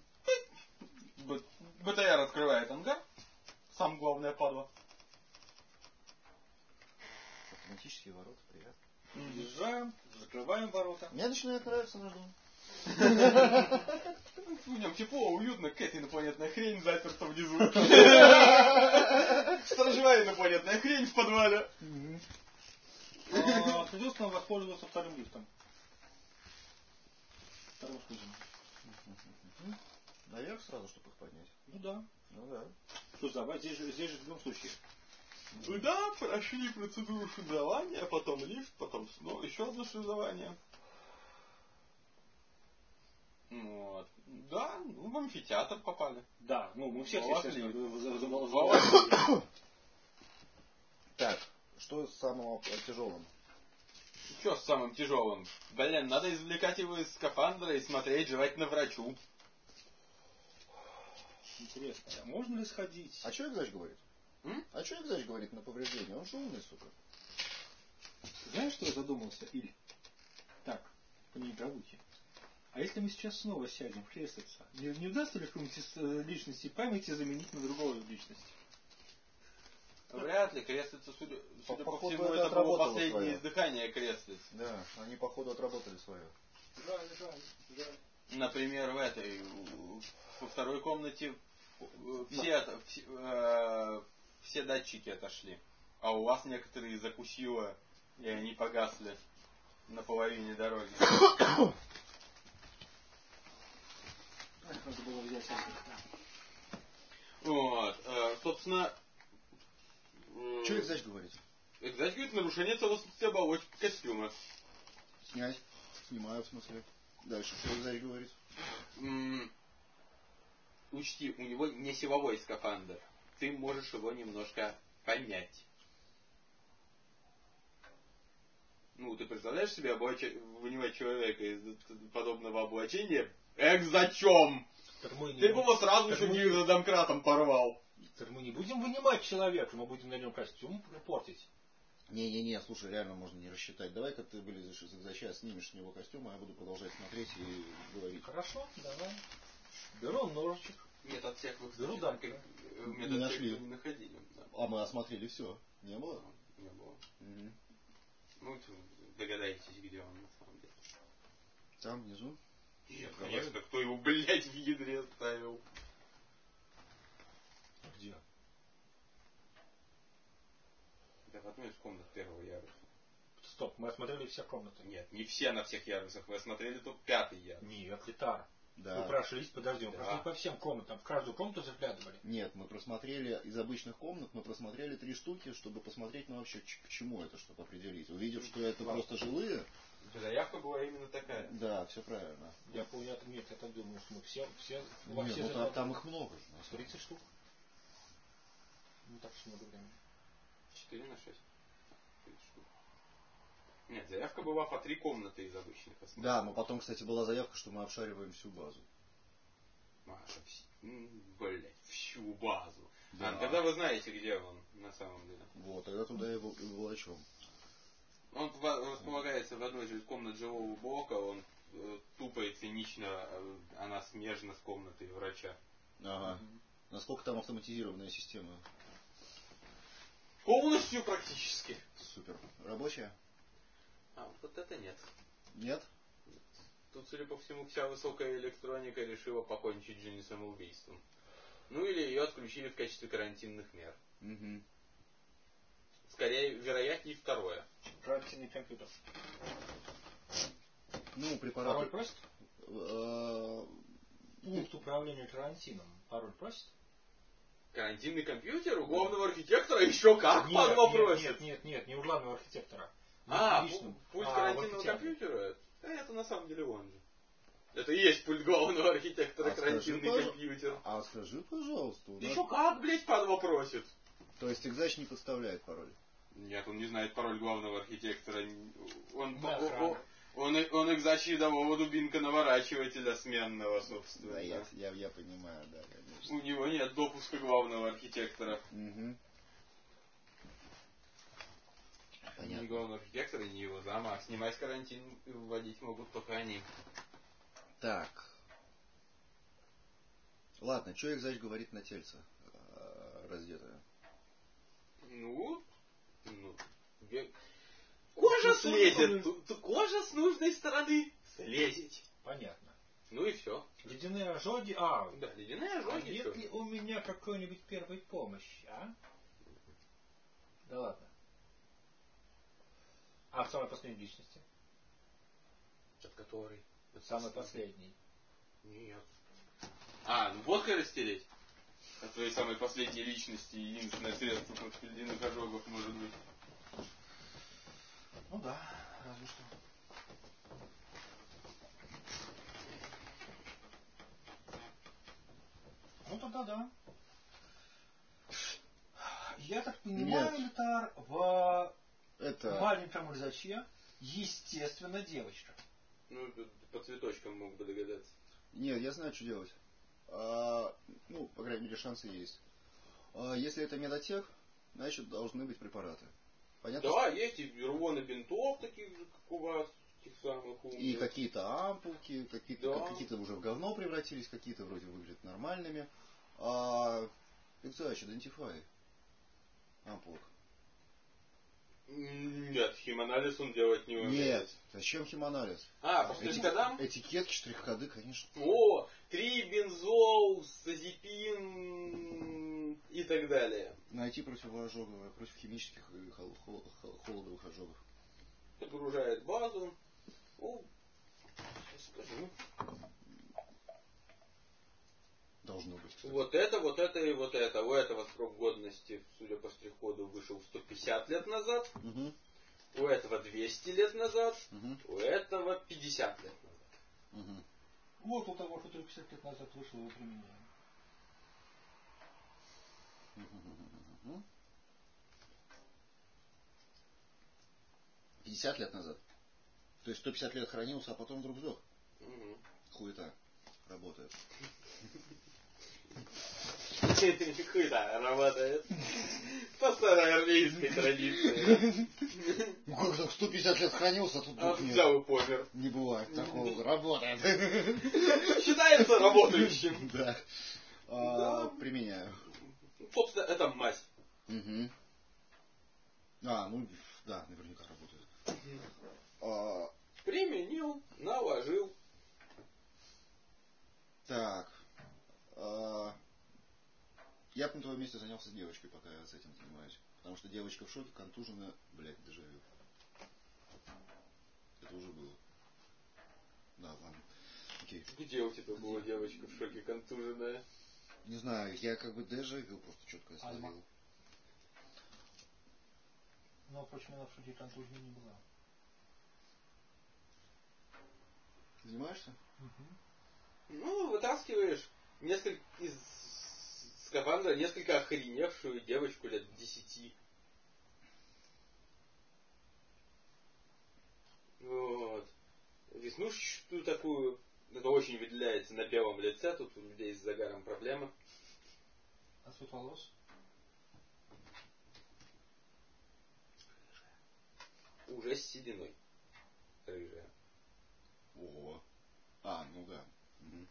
Speaker 2: БТР открывает ангар. Сам главное падла.
Speaker 3: Автоматические ворота, приятно.
Speaker 1: Въезжаем, закрываем ворота.
Speaker 3: Мне начинает нравиться наш дом.
Speaker 2: В нем тепло, уютно, какая-то инопланетная хрень заперта внизу. Сторожевая инопланетная хрень в подвале.
Speaker 1: Придется нам воспользоваться вторым лифтом. Вторым спуском.
Speaker 3: Наверх сразу, чтобы их поднять.
Speaker 1: Ну да.
Speaker 3: Ну да.
Speaker 1: Слушай, давай, здесь же в любом случае.
Speaker 2: Да, прошли процедуру шлюзования, потом лифт, потом снова еще одно шлюзование. Вот. Да, ну в амфитеатр попали.
Speaker 1: Да, ну мы все,
Speaker 2: Волокли.
Speaker 1: естественно,
Speaker 3: Так, что с самого тяжелым?
Speaker 2: Что с самым тяжелым? Блин, надо извлекать его из скафандра и смотреть желательно врачу.
Speaker 1: Интересно, а можно ли сходить?
Speaker 3: А что Экзач говорит?
Speaker 2: М?
Speaker 3: А что Экзач говорит на повреждение? Он же умный, сука.
Speaker 1: Знаешь, что я задумался, Иль? Так, по неигровухе. А если мы сейчас снова сядем в креслица, не удастся ли какую-нибудь из личности памяти заменить на другую личность?
Speaker 2: Вряд ли, креслица, судя по
Speaker 3: Походу,
Speaker 2: всему,
Speaker 3: это
Speaker 2: это было
Speaker 3: отработало
Speaker 2: последнее
Speaker 3: своё.
Speaker 2: издыхание креслиц.
Speaker 3: Да, они походу отработали свое.
Speaker 1: Жаль.
Speaker 2: Например, в этой, во второй комнате все датчики отошли. А у вас некоторые закусило, и они погасли на половине дороги.
Speaker 1: Надо было взять это.
Speaker 2: Вот, собственно...
Speaker 3: Что Экзач говорит?
Speaker 2: Экзач говорит, нарушение целостности оболочки костюма.
Speaker 3: Снять. Снимаю, в смысле. Дальше что Экзач говорит?
Speaker 2: Учти, у него не силовой скафандр. Ты можешь его немножко помять. Ну, ты представляешь себе вынимать человека из подобного облачения экзачом? Ты бы его сразу еще за домкратом порвал.
Speaker 1: Так мы не будем вынимать человека, мы будем на нем костюм портить.
Speaker 3: Не-не-не, слушай, реально можно не рассчитать. Давай-ка ты вылезешь из экзача, снимешь с него костюм, а я буду продолжать смотреть и говорить.
Speaker 1: Хорошо, давай. Беру ножичек.
Speaker 2: Нет, отсек вы,
Speaker 1: Беру
Speaker 2: кстати,
Speaker 1: дамку.
Speaker 2: метод
Speaker 3: Не нашли.
Speaker 2: не находили. Да.
Speaker 3: А мы осмотрели все. Не было?
Speaker 2: Не было.
Speaker 3: Угу.
Speaker 2: Ну, догадаетесь, где он на самом деле.
Speaker 3: Там, внизу?
Speaker 2: Нет, конечно, кто его, блядь, в ядре ставил?
Speaker 1: Где?
Speaker 2: Да в одной из комнат первого яруса.
Speaker 1: Стоп, мы осмотрели все комнаты.
Speaker 2: Нет, не все на всех ярусах. Вы осмотрели только 5-й ярус.
Speaker 1: Нет, Литар.
Speaker 3: Да.
Speaker 1: Мы прошлись, подожди, мы
Speaker 2: Да.
Speaker 1: прошли по всем комнатам. В каждую комнату заглядывали.
Speaker 3: Нет, мы просмотрели из обычных комнат, мы просмотрели 3 штуки, чтобы посмотреть, ну вообще, к чему это, чтобы определить. Увидев, что это просто жилые,
Speaker 2: Заявка была именно такая.
Speaker 3: да, все правильно.
Speaker 1: Я помню, нет, я так думаю, что мы все во
Speaker 3: Нет,
Speaker 1: все
Speaker 3: ну
Speaker 1: заглядывали.
Speaker 3: там их много же. на самом деле.
Speaker 1: 30 штук. Ну так что много времени.
Speaker 2: 4 на 6. 30 штук. Нет, заявка была по 3 комнаты из обычных.
Speaker 3: Да, но потом, кстати, была заявка, что мы обшариваем всю базу.
Speaker 2: Маша, блять, всю базу.
Speaker 3: Да.
Speaker 2: А тогда вы знаете, где он на самом деле.
Speaker 3: Вот, тогда туда и волочем.
Speaker 2: Он располагается в одной из комнат жилого блока, он тупо и цинично, она смежна с комнатой врача.
Speaker 3: Ага. Насколько там автоматизированная система?
Speaker 2: Полностью практически.
Speaker 3: Супер. Рабочая?
Speaker 2: А, вот это нет.
Speaker 3: Нет?
Speaker 2: Тут, судя по всему, вся высокая электроника решила покончить жизнь самоубийством. Ну или ее отключили в качестве карантинных мер.
Speaker 3: Угу.
Speaker 2: Скорее, вероятнее второе.
Speaker 1: Карантинный компьютер.
Speaker 3: Ну, препараты.
Speaker 1: Пароль просит? Пункт управления карантином. Пароль просит?
Speaker 2: Карантинный компьютер у главного архитектора еще как под вопрос.
Speaker 1: Нет, не у главного архитектора.
Speaker 2: Пульт карантинного компьютера? Это на самом деле он же. Это и есть пульт главного архитектора, карантинный компьютер.
Speaker 3: А скажи, пожалуйста.
Speaker 2: Еще как, блять, под вопросит.
Speaker 3: То есть экзач не подставляет пароль?
Speaker 2: Нет, он не знает пароль главного архитектора. Он экзачидового дубинка наворачивателя сменного, собственно.
Speaker 3: Да, я понимаю, да, конечно.
Speaker 2: У него нет допуска главного архитектора.
Speaker 3: Угу.
Speaker 2: Ни главного архитектора, ни его зама. Снимать карантин и вводить могут только они.
Speaker 3: Так. Ладно, что экзач говорит на тельце раздетое?
Speaker 2: Кожа слезет. Кожа с нужной стороны слезет.
Speaker 1: Понятно.
Speaker 2: Ну и все.
Speaker 1: Ледяные ожоги.
Speaker 2: Да, ледяные ожоги.
Speaker 1: Нет ли у меня какой-нибудь первой помощи, а? Да ладно. А в самой последней личности?
Speaker 2: От которой?
Speaker 1: Самый последний.
Speaker 2: Нет. Водкой растереть? От твоей самой последней личности единственное средство против ледяных ожогов может быть.
Speaker 1: Ну да, разве что. Ну тогда да. Я так понимаю, Литар, в маленьком рюкзаче, естественно, девочка.
Speaker 2: Ну, по цветочкам мог бы догадаться.
Speaker 3: Нет, я знаю, что делать. Ну, по крайней мере, шансы есть. Если это медотех, значит, должны быть препараты. Понятно?
Speaker 2: Да, есть и рулоны бинтов, таких же, как у вас, тех самых умных.
Speaker 3: И какие-то ампулки, какие-то уже в говно превратились, какие-то вроде выглядят нормальными. Экзач, identify ампулок.
Speaker 2: Нет, химанализ он делать не умеет.
Speaker 3: Нет, зачем химанализ?
Speaker 2: По штрих-кодам?
Speaker 3: Этикетки, штрих-коды, конечно.
Speaker 2: Трибензол, сазепин и так далее.
Speaker 3: Найти противоожоговое, против химических и холодовых ожогов.
Speaker 2: Подгружает базу. Сейчас скажу.
Speaker 3: Должно быть. Кстати.
Speaker 2: Вот это и вот это. У этого срок годности, судя по штрих-коду, вышел 150 лет назад.
Speaker 3: Угу.
Speaker 2: У этого 200 лет назад.
Speaker 3: Угу.
Speaker 2: У этого 50 лет назад.
Speaker 3: Угу.
Speaker 1: Вот у того, который 50 лет назад вышел, его применяем.
Speaker 3: 50 лет назад. То есть 150 лет хранился, а потом вдруг сдох.
Speaker 2: Угу.
Speaker 3: Хуета. Работает.
Speaker 2: Хуйта работает. По староармейской традиции.
Speaker 3: Ну как так 150 лет хранился, а тут
Speaker 2: А
Speaker 3: вдруг нет.
Speaker 2: взял и помер.
Speaker 3: Не бывает такого. Работает.
Speaker 2: Считается работающим.
Speaker 3: Да.
Speaker 2: Да.
Speaker 3: Применяю.
Speaker 2: Собственно, это мазь.
Speaker 3: Угу. Ну да, наверняка работает.
Speaker 2: Применил, наложил.
Speaker 3: Так. Я бы на твоем месте занялся девочкой, пока я с этим занимаюсь. Потому что девочка в шоке, контуженная, блядь, дежавю. Это уже было. Да, ладно. Окей.
Speaker 2: Где у тебя была девочка в шоке, контуженная?
Speaker 3: Не знаю, я как бы дежавю просто четко словил.
Speaker 1: Но, впрочем, она в шоке контуженной не была.
Speaker 3: Занимаешься?
Speaker 2: Ну, вытаскиваешь несколько из скафандра несколько охреневшую девочку лет 10. Вот. Веснушечную такую. Это очень выделяется на белом лице. Тут у людей с загаром проблемы.
Speaker 1: А цвет волос?
Speaker 2: Уже с сединой. Рыжая.
Speaker 3: Ого. Ну да. Угу.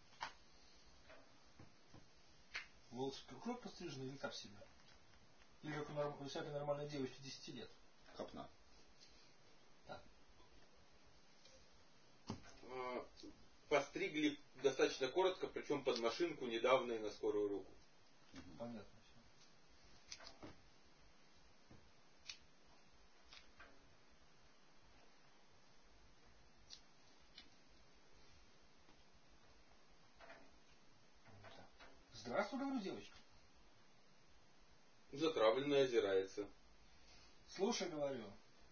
Speaker 1: Волосы как пострижены или как всегда? Или как у всякой нормальной девочки 10 лет?
Speaker 3: Копна.
Speaker 1: Да.
Speaker 2: Постригли достаточно коротко, причем под машинку недавно и на скорую руку.
Speaker 1: Понятно все. Здравствуй, говорю, девочка.
Speaker 2: Затравленная озирается.
Speaker 1: Слушай, говорю.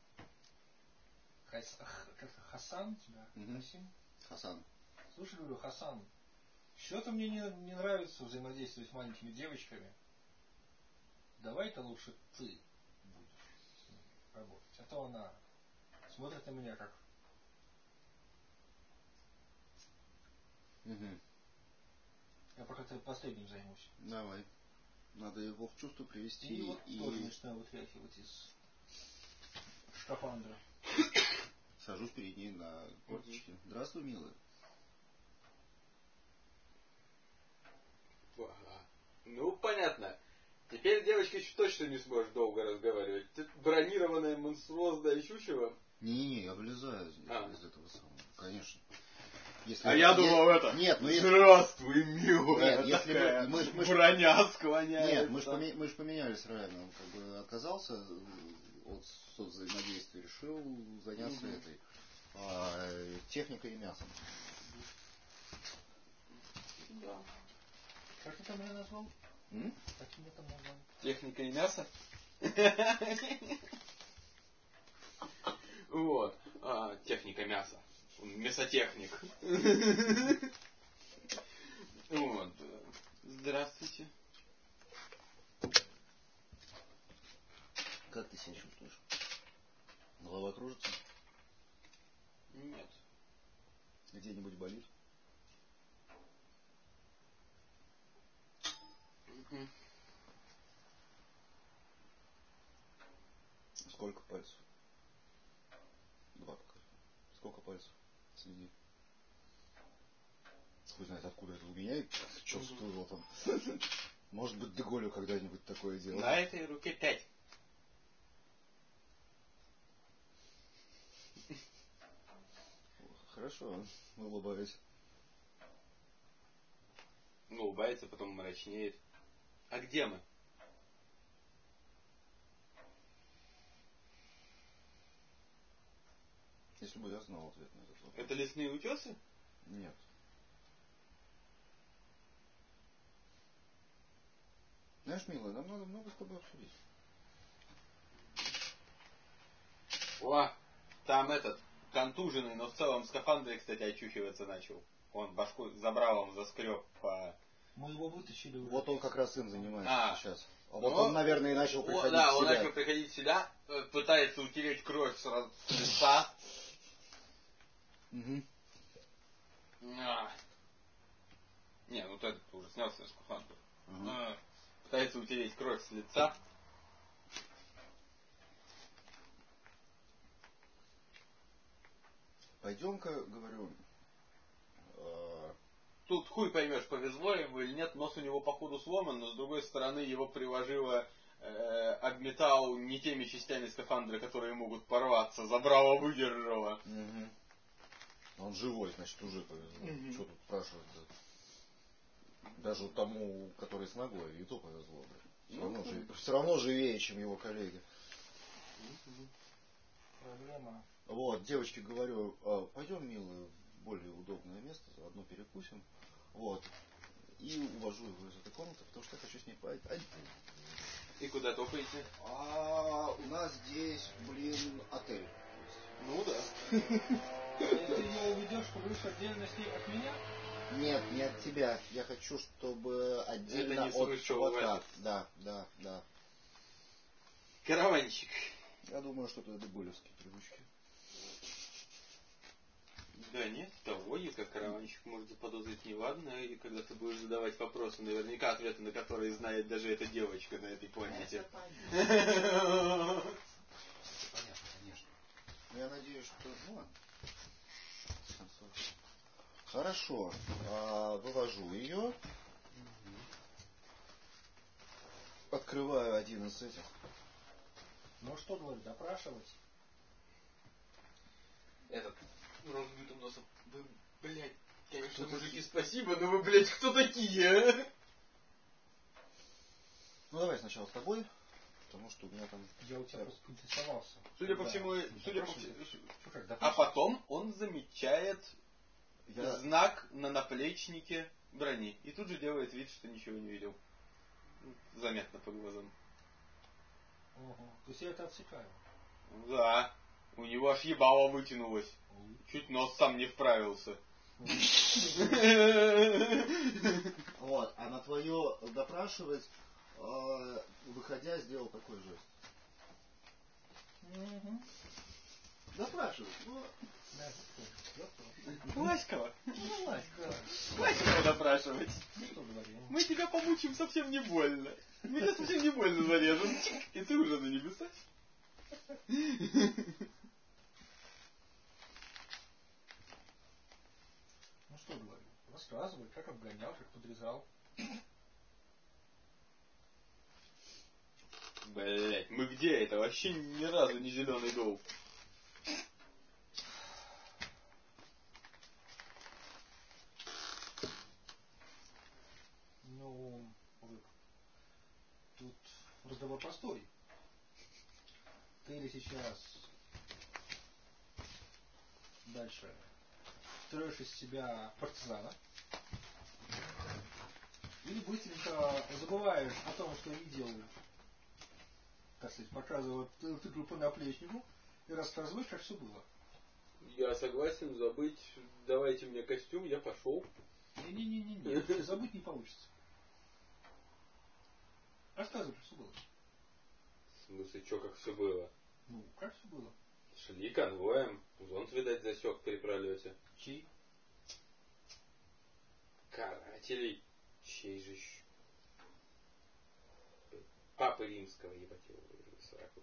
Speaker 1: Хасан тебя? Хасим?
Speaker 3: Хасан.
Speaker 1: Слушай, говорю, Хасан, что-то мне не нравится взаимодействовать с маленькими девочками. Давай-ка лучше ты будешь с ней работать. А то она смотрит на меня как...
Speaker 3: Угу.
Speaker 1: Я пока последним займусь.
Speaker 3: Давай. Надо его в чувство привести.
Speaker 1: И вот тоже начинаю вытряхивать из шкафандра.
Speaker 3: Сажусь перед ней на корточки. Здравствуй, милая.
Speaker 2: Ну, понятно. Теперь девочка еще точно не сможешь долго разговаривать. Ты бронированное монструозное чучело.
Speaker 3: Не, я вылезаю из этого самого. Конечно. Если
Speaker 2: я думал это.
Speaker 3: Нет, ну
Speaker 2: здравствуй, милая.
Speaker 3: Нет, если
Speaker 2: такая
Speaker 3: мы
Speaker 2: броня склоняется.
Speaker 3: Нет, мы же поменялись реально. Он как бы отказался от соцвзаимодействия, решил заняться этой техникой и мясом.
Speaker 2: Да.
Speaker 1: Как ты там меня назвал? Как ты меня там назвал?
Speaker 2: Техника и мясо? Вот. Техника мяса. Мясотехник. Вот. Здравствуйте.
Speaker 3: Как ты себя чувствуешь? Голова кружится?
Speaker 2: Нет.
Speaker 3: Где-нибудь болит? Сколько пальцев? 2 пока. Сколько пальцев? Следи. Хуй знает, откуда это у меня, чувствую вот он. Может быть, Деголю когда-нибудь такое делал.
Speaker 2: На этой руке 5.
Speaker 3: Хорошо, улыбаюсь.
Speaker 2: Улыбается, потом мрачнеет. А где мы?
Speaker 3: Если бы я знал ответ на этот вопрос.
Speaker 2: Это лесные утесы?
Speaker 3: Нет. Знаешь, милая, нам надо много с тобой обсудить.
Speaker 2: Там этот, контуженный, но в целом в скафандре, кстати, очухиваться начал. Он башку забралом заскреб по...
Speaker 1: Мы его вытащили уже.
Speaker 3: Вот он как раз им занимается сейчас. Вот
Speaker 2: Ну,
Speaker 3: он, наверное, и начал приходить в себя.
Speaker 2: Да, он начал приходить в себя, пытается утереть кровь с лица.
Speaker 3: Угу.
Speaker 2: Не, ну ты уже снял себе скафандр. Пытается утереть кровь с лица.
Speaker 3: Пойдем-ка, говорю.
Speaker 2: Тут хуй поймешь, повезло ему или нет. Нос у него походу сломан, но с другой стороны его приложило об металл не теми частями скафандра, которые могут порваться. Забрало, выдержало.
Speaker 3: Он живой, значит, уже повезло. Что тут спрашивать-то? Даже тому, который с ногой, и то повезло. Все равно живее, чем его коллеги.
Speaker 1: Проблема.
Speaker 3: Вот, девочке говорю, пойдем, милая, в более удобное место, заодно перекусим. Вот. И увожу его из этой комнаты, потому что я хочу с ней поговорить.
Speaker 2: И куда топаете?
Speaker 3: У нас здесь, отель.
Speaker 2: Ну да.
Speaker 1: Ты ее уведешь, побудешь отдельно с ней от меня?
Speaker 3: Нет, не от тебя. Я хочу, чтобы отдельно
Speaker 2: это не
Speaker 3: от чувака. Да.
Speaker 2: Караванчик.
Speaker 3: Я думаю, что это дебулевские привычки.
Speaker 2: Да нет, того как караванщик может заподозрить неладное, и когда ты будешь задавать вопросы, наверняка ответы на которые знает даже эта девочка на этой планете.
Speaker 4: Понятно, конечно.
Speaker 3: Я надеюсь, что... Ну ладно. Хорошо. Вывожу ее. Открываю один из этих.
Speaker 1: Ну что, говорю, допрашивать?
Speaker 2: Этот разбитым носом. Вы, блядь, конечно, мужики, спасибо, но вы, блядь, кто такие, а?
Speaker 3: Ну давай сначала с тобой, потому что у меня там...
Speaker 1: Я у тебя просто поинтересовался.
Speaker 2: Судя по всему,
Speaker 1: А
Speaker 2: потом он замечает знак на наплечнике брони. И тут же делает вид, что ничего не видел. Заметно по глазам.
Speaker 1: Ого. То есть я это отсекаю?
Speaker 2: Да. У него аж ебало вытянулось. Чуть нос сам не вправился.
Speaker 3: Вот. А на твое допрашивать, выходя, сделал такой жест. Допрашивать.
Speaker 2: Ласьково. Ласьково допрашивать. Мы тебя помучим совсем не больно. Меня совсем не больно зарежут. И ты уже на небесах.
Speaker 1: Ну что говорю, рассказывай, как обгонял, как подрезал.
Speaker 2: Блять, мы где? Это вообще ни разу не зеленый дол.
Speaker 1: Ну, тут разговор простой. Ты ли сейчас дальше строишь из себя партизана, или быстренько забываешь о том, что видел, так сказать, показывая тыкву по наплечнику, и рассказываешь, как все было.
Speaker 2: Я согласен забыть. Давайте мне костюм, я пошел.
Speaker 1: Не, забыть не получится. Рассказывай, как все было.
Speaker 2: В смысле, что, как все было?
Speaker 1: Ну, как все было?
Speaker 2: Шли конвоем. Зонт, видать, засек при пролете.
Speaker 1: Чей?
Speaker 2: Карателей. Чей же еще? Папы Римского, ебать его, сраку.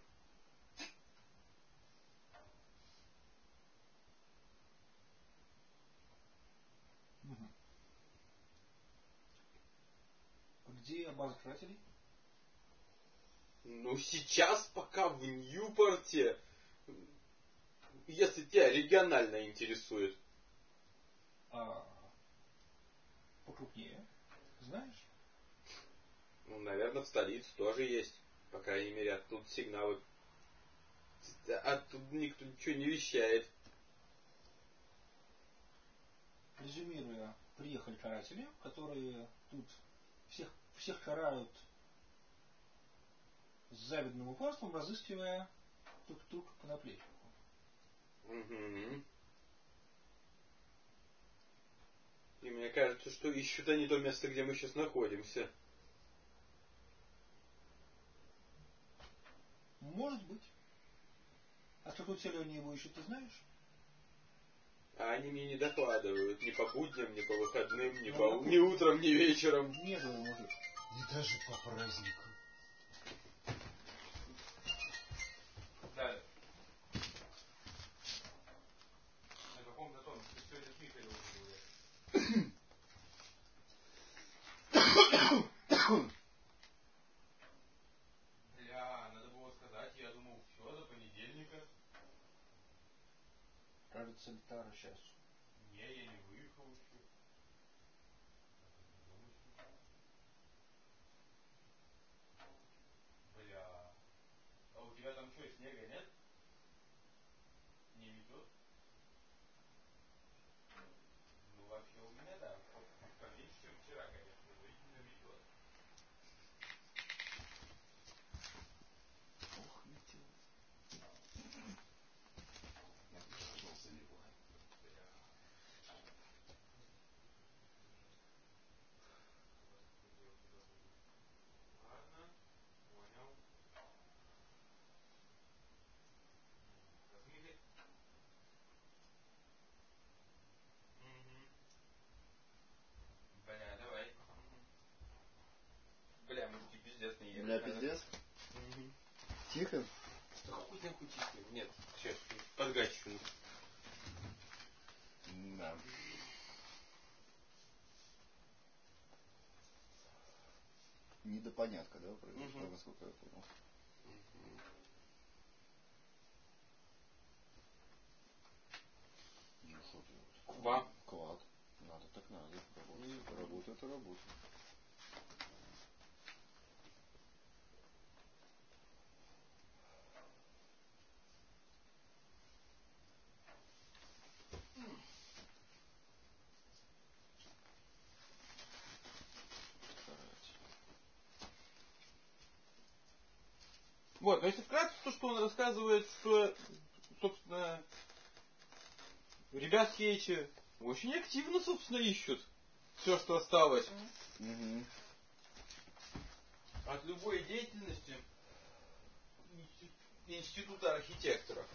Speaker 1: Угу. Где база карателей?
Speaker 2: Ну, сейчас пока в Ньюпорте. Если тебя регионально интересует.
Speaker 1: А покрупнее, знаешь?
Speaker 2: Ну, наверное, в столице тоже есть. По крайней мере, оттуда сигналы. Оттуда никто ничего не вещает.
Speaker 1: Резюмируя, приехали каратели, которые тут всех карают с завидным упорством, разыскивая тук-тук по наплечнику.
Speaker 2: Угу. И мне кажется, что ищут они то место, где мы сейчас находимся.
Speaker 1: Может быть. А с какой целью они его ищут, ты знаешь?
Speaker 2: А они мне не докладывают ни по будням, ни по выходным, ни утром, ни вечером.
Speaker 1: Не было, мужик.
Speaker 4: И даже по праздникам.
Speaker 2: Далее. На каком-то том, ты все это с Михаилом говоришь. Бля, надо было сказать, я думал, все, до понедельника.
Speaker 1: Кажется, гитара сейчас.
Speaker 2: Не, я не выехал еще. Бля. А у тебя там что, снега нет? Не метет? Ну вообще у меня да. Поменьше, чем вчера, конечно, но именно метет.
Speaker 3: Ох, метел. Я тоже заливаю.
Speaker 2: Бля. Ладно, понял. Размили. Угу. Бля, давай. Бля, мужики, пиздец не ели.
Speaker 3: Бля, пиздец.
Speaker 2: Угу.
Speaker 3: Тихо.
Speaker 2: Да хуй нахуй тихо. Нет, сейчас подгачу.
Speaker 3: Да. Недопонятка, да, произошла, насколько я понял. Ну что делать?
Speaker 2: Ква.
Speaker 3: Клад. Надо так надо. Работа это работа.
Speaker 2: Вот, но если вкратце, то, что он рассказывает, что, собственно, ребятки эти очень активно, собственно, ищут все, что осталось от любой деятельности института архитекторов.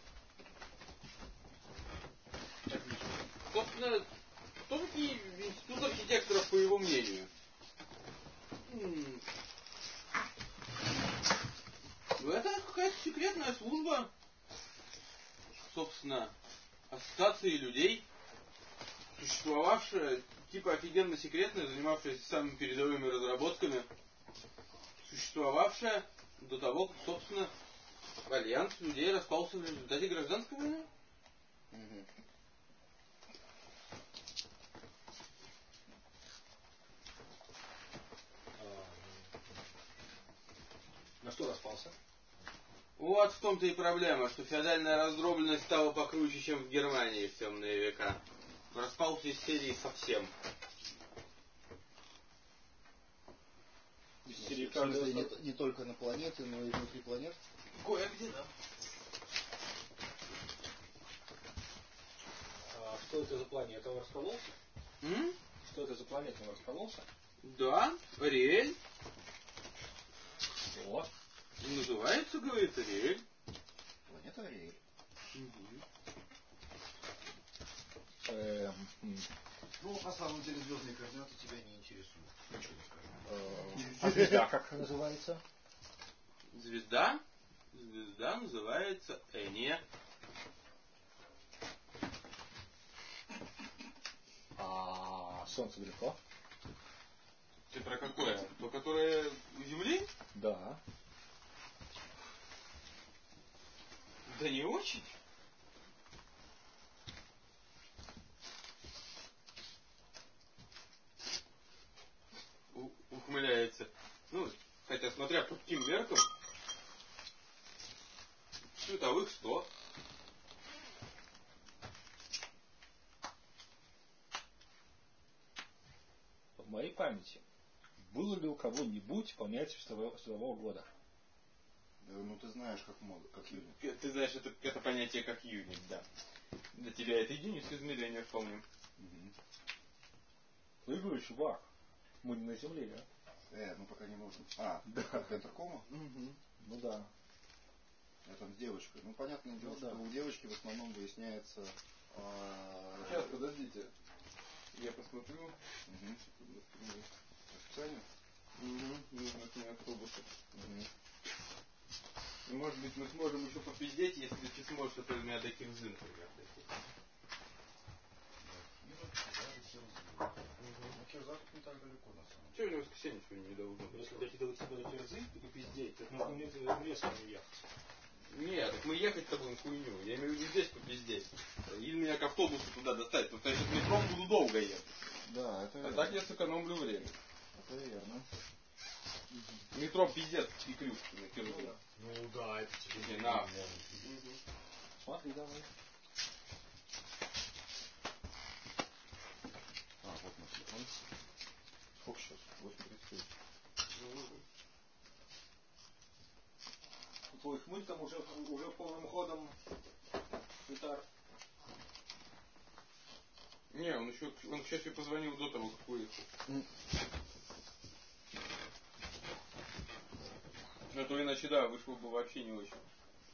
Speaker 2: Собственно, кто такие институт архитекторов, по его мнению? Это какая-то секретная служба, собственно, ассоциации людей, существовавшая, типа офигенно секретная, занимавшаяся самыми передовыми разработками, существовавшая до того, как, собственно, альянс людей распался в результате гражданской войны.
Speaker 1: На что распался?
Speaker 2: Вот в том-то и проблема, что феодальная раздробленность стала покруче, чем в Германии в темные века. Распался из серии совсем.
Speaker 1: Из серии
Speaker 3: В смысле, не только на планете, но и внутри планет?
Speaker 2: Кое-где, да.
Speaker 1: А что это за планета? Он раскололся? Что это за планета? Он раскололся?
Speaker 2: Да, Ариэль.
Speaker 1: Что?
Speaker 2: Называется, говорит, Ариэль.
Speaker 3: Планета Ариэль.
Speaker 4: Ну, на самом деле, звездные координаты тебя не интересуют. Ничего не скажу.
Speaker 1: А звезда как называется?
Speaker 2: Звезда? Звезда называется Эния.
Speaker 1: А Солнце далеко?
Speaker 2: Ты про какое? То, которое у Земли?
Speaker 1: Да.
Speaker 2: Да не очень. Ухмыляется. Ну, хотя смотря по каким меркам, световых 100.
Speaker 1: В моей памяти было ли у кого-нибудь понятие светового года?
Speaker 3: Да, ну ты знаешь, как много, как юнит.
Speaker 2: Ты знаешь, это понятие как юнит, да. Для тебя это единица измерения вполне.
Speaker 1: Прыгаю, чувак. Мы не на Земле, а?
Speaker 3: Мы пока не можем. Да. Интеркома?
Speaker 1: Ну да.
Speaker 3: Это с девочкой. Ну, понятное дело, что у девочки в основном выясняется...
Speaker 2: Сейчас, подождите. Я посмотрю.
Speaker 3: Расписание?
Speaker 2: Нужно к ней автобусы. И может быть мы сможем еще попиздеть, если ты сможешь, например, меня до Кирзы, например, дойти.
Speaker 4: Кирза тут не так далеко, на самом деле.
Speaker 2: Че, у него воскресенье сегодня не должно быть?
Speaker 1: Если дойти до тебя до Кирзы, то попиздеть, так нужно мне в лес не ехать.
Speaker 2: Нет, так мы ехать-то будем хуйню. Я имею в виду здесь попиздеть. Или меня к автобусу туда достать, потому что я сейчас метром буду долго ехать.
Speaker 3: Да, это
Speaker 2: А
Speaker 3: верно.
Speaker 2: так я сэкономлю время.
Speaker 3: Это верно.
Speaker 2: Метро пиздец и ключ на Кирзу.
Speaker 4: Ну да, это тебе
Speaker 2: Не, на.
Speaker 1: Смотри, давай.
Speaker 3: Вот на телефон. Сколько сейчас? 8:33.
Speaker 1: Твой хмыль там уже полным ходом гитар.
Speaker 2: Не, он, к счастью, позвонил до того, как уехал. А то иначе, да, вышло бы вообще не очень.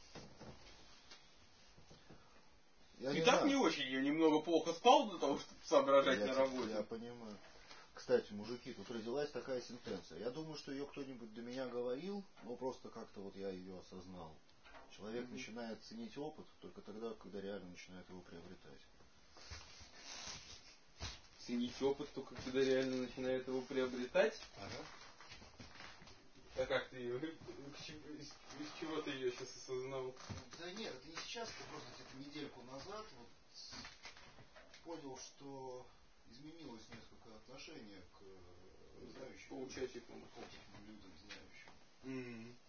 Speaker 2: И так не очень, я немного плохо спал для того, чтобы соображать на работе.
Speaker 3: Я понимаю. Кстати, мужики, тут родилась такая сентенция. Я думаю, что ее кто-нибудь до меня говорил, но просто как-то вот я ее осознал. Человек начинает ценить опыт только тогда, когда реально начинает его приобретать.
Speaker 2: Ценить опыт только когда реально начинает его приобретать?
Speaker 3: Ага.
Speaker 2: А как ты ее, из чего ты ее сейчас осознал?
Speaker 3: Да нет, это не сейчас, это просто где-то недельку назад вот понял, что изменилось несколько отношение к знающим,
Speaker 2: Получателям.
Speaker 3: опытным людям, знающим.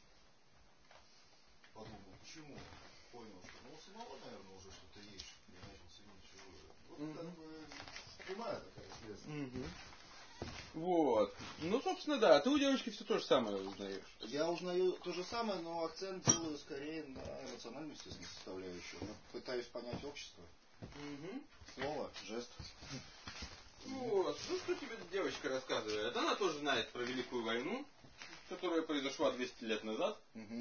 Speaker 3: Подумал, почему? Понял, что у самого, наверное, уже что-то есть, что я начал ценить чужое. Вот как бы прямая такая связь.
Speaker 2: Вот. Ну, собственно, да. Ты у девочки все то же самое узнаешь.
Speaker 3: Я узнаю то же самое, но акцент делаю скорее на эмоциональную, естественно, составляющую. Я пытаюсь понять общество. Слово, жест.
Speaker 2: Вот. Ну, что тебе девочка рассказывает? Она тоже знает про Великую войну, которая произошла 200 лет назад.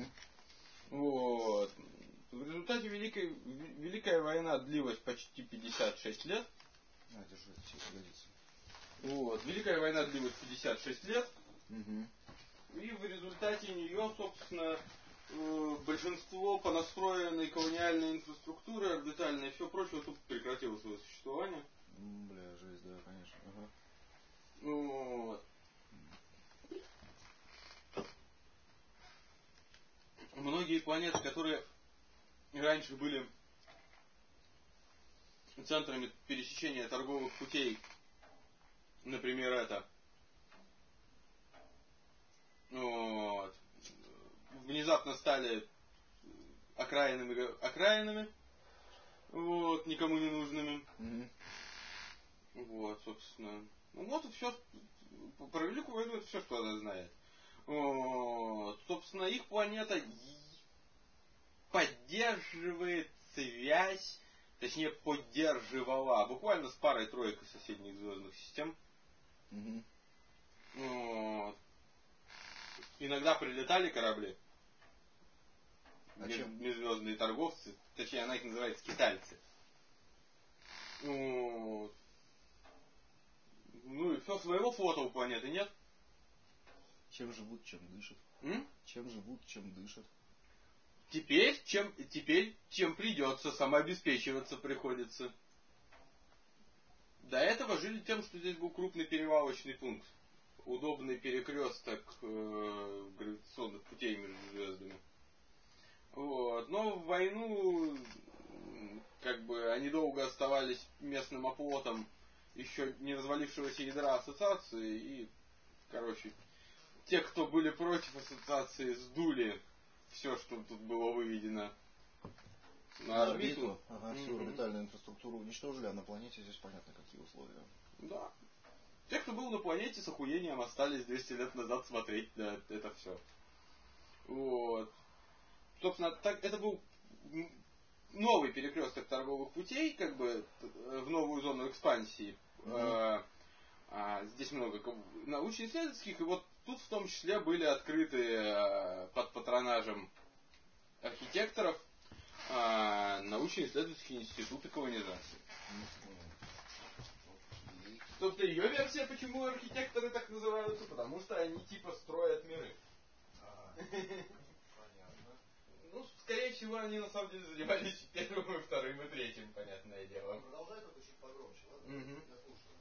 Speaker 2: Вот. В результате Великая война длилась почти 56 лет.
Speaker 3: Держи, все пригодится.
Speaker 2: Вот. Великая война длилась 56 лет. И в результате нее, собственно, большинство понастроенной колониальной инфраструктуры, орбитальной и все прочее, тут прекратило свое существование.
Speaker 3: Бля, жесть, да, конечно.
Speaker 2: Вот. Многие планеты, которые раньше были центрами пересечения торговых путей, например, это, вот, внезапно стали окраинами, вот, никому не нужными. Вот, собственно. Ну вот и все. Про Великую войну это все, что она знает. Вот. Собственно, их планета поддерживает связь, точнее поддерживала, буквально с парой-тройкой соседних звездных систем. Вот. Иногда прилетали корабли. Межзвездные торговцы, точнее она их называет скитальцы. Вот. Ну и все, своего флота у планеты нет.
Speaker 3: Чем живут, чем дышат. Чем живут, чем дышат.
Speaker 2: Теперь, чем придется, самообеспечиваться приходится. До этого жили тем, что здесь был крупный перевалочный пункт. Удобный перекресток гравитационных путей между звездами. Вот. Но в войну как бы они долго оставались местным оплотом еще не развалившегося ядра ассоциации. И, короче, те, кто были против ассоциации, сдули все, что тут было выведено на орбиту.
Speaker 3: Всю орбитальную инфраструктуру уничтожили, а на планете здесь понятно какие условия.
Speaker 2: Да. Те, кто был на планете, с охуением остались 200 лет назад смотреть на это все. Вот. Собственно, так, это был новый перекресток торговых путей, как бы в новую зону экспансии. Здесь много научно-исследовательских, и вот тут в том числе были открыты под патронажем архитекторов научно-исследовательские институты колонизации. Собственно, ее версия, почему архитекторы так называются, потому что они типа строят миры.
Speaker 4: Ага. Понятно.
Speaker 2: Ну, скорее всего, они на самом деле занимались первым, и вторым, и третьим, понятное дело.
Speaker 4: Продолжай только чуть погромче, ладно?
Speaker 2: Мгм.
Speaker 4: Я слушаю.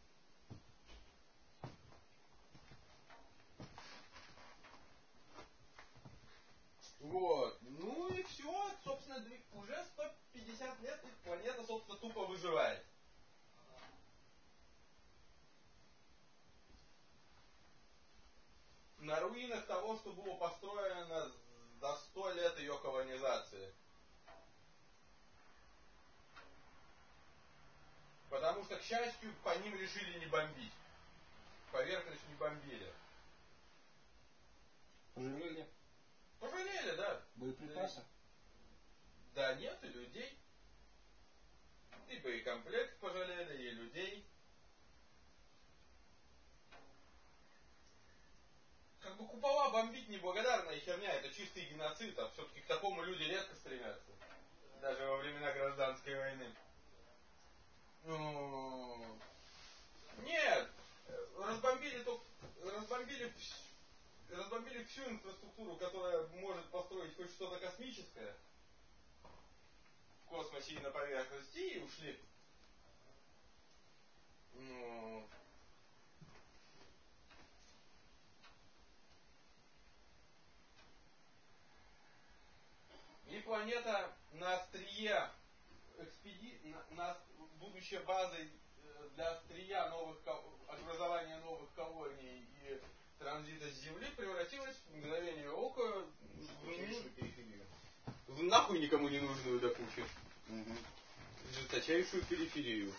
Speaker 2: Вот. Ну и все, собственно, уже 150 лет и планета, собственно, тупо выживает. На руинах того, что было построено за 100 лет ее колонизации. Потому что, к счастью, по ним решили не бомбить. Поверхность не бомбили.
Speaker 1: Пожалели
Speaker 2: Пожалели, да.
Speaker 1: боеприпасы.
Speaker 2: Да нет, и людей. И боекомплект пожалели, и людей. Как бы купола бомбить неблагодарная херня, это чистый геноцид, а все-таки к такому люди редко стремятся. Даже во времена гражданской войны. Ну, нет, разбомбили всю инфраструктуру, которая может построить хоть что-то космическое в космосе и на поверхности, и ушли. Ну, и планета на острие будущей базой для острия образования новых колоний и транзита с Земли превратилась в мгновение ока в нахуй никому не нужную до кучи. Жесточайшую периферию.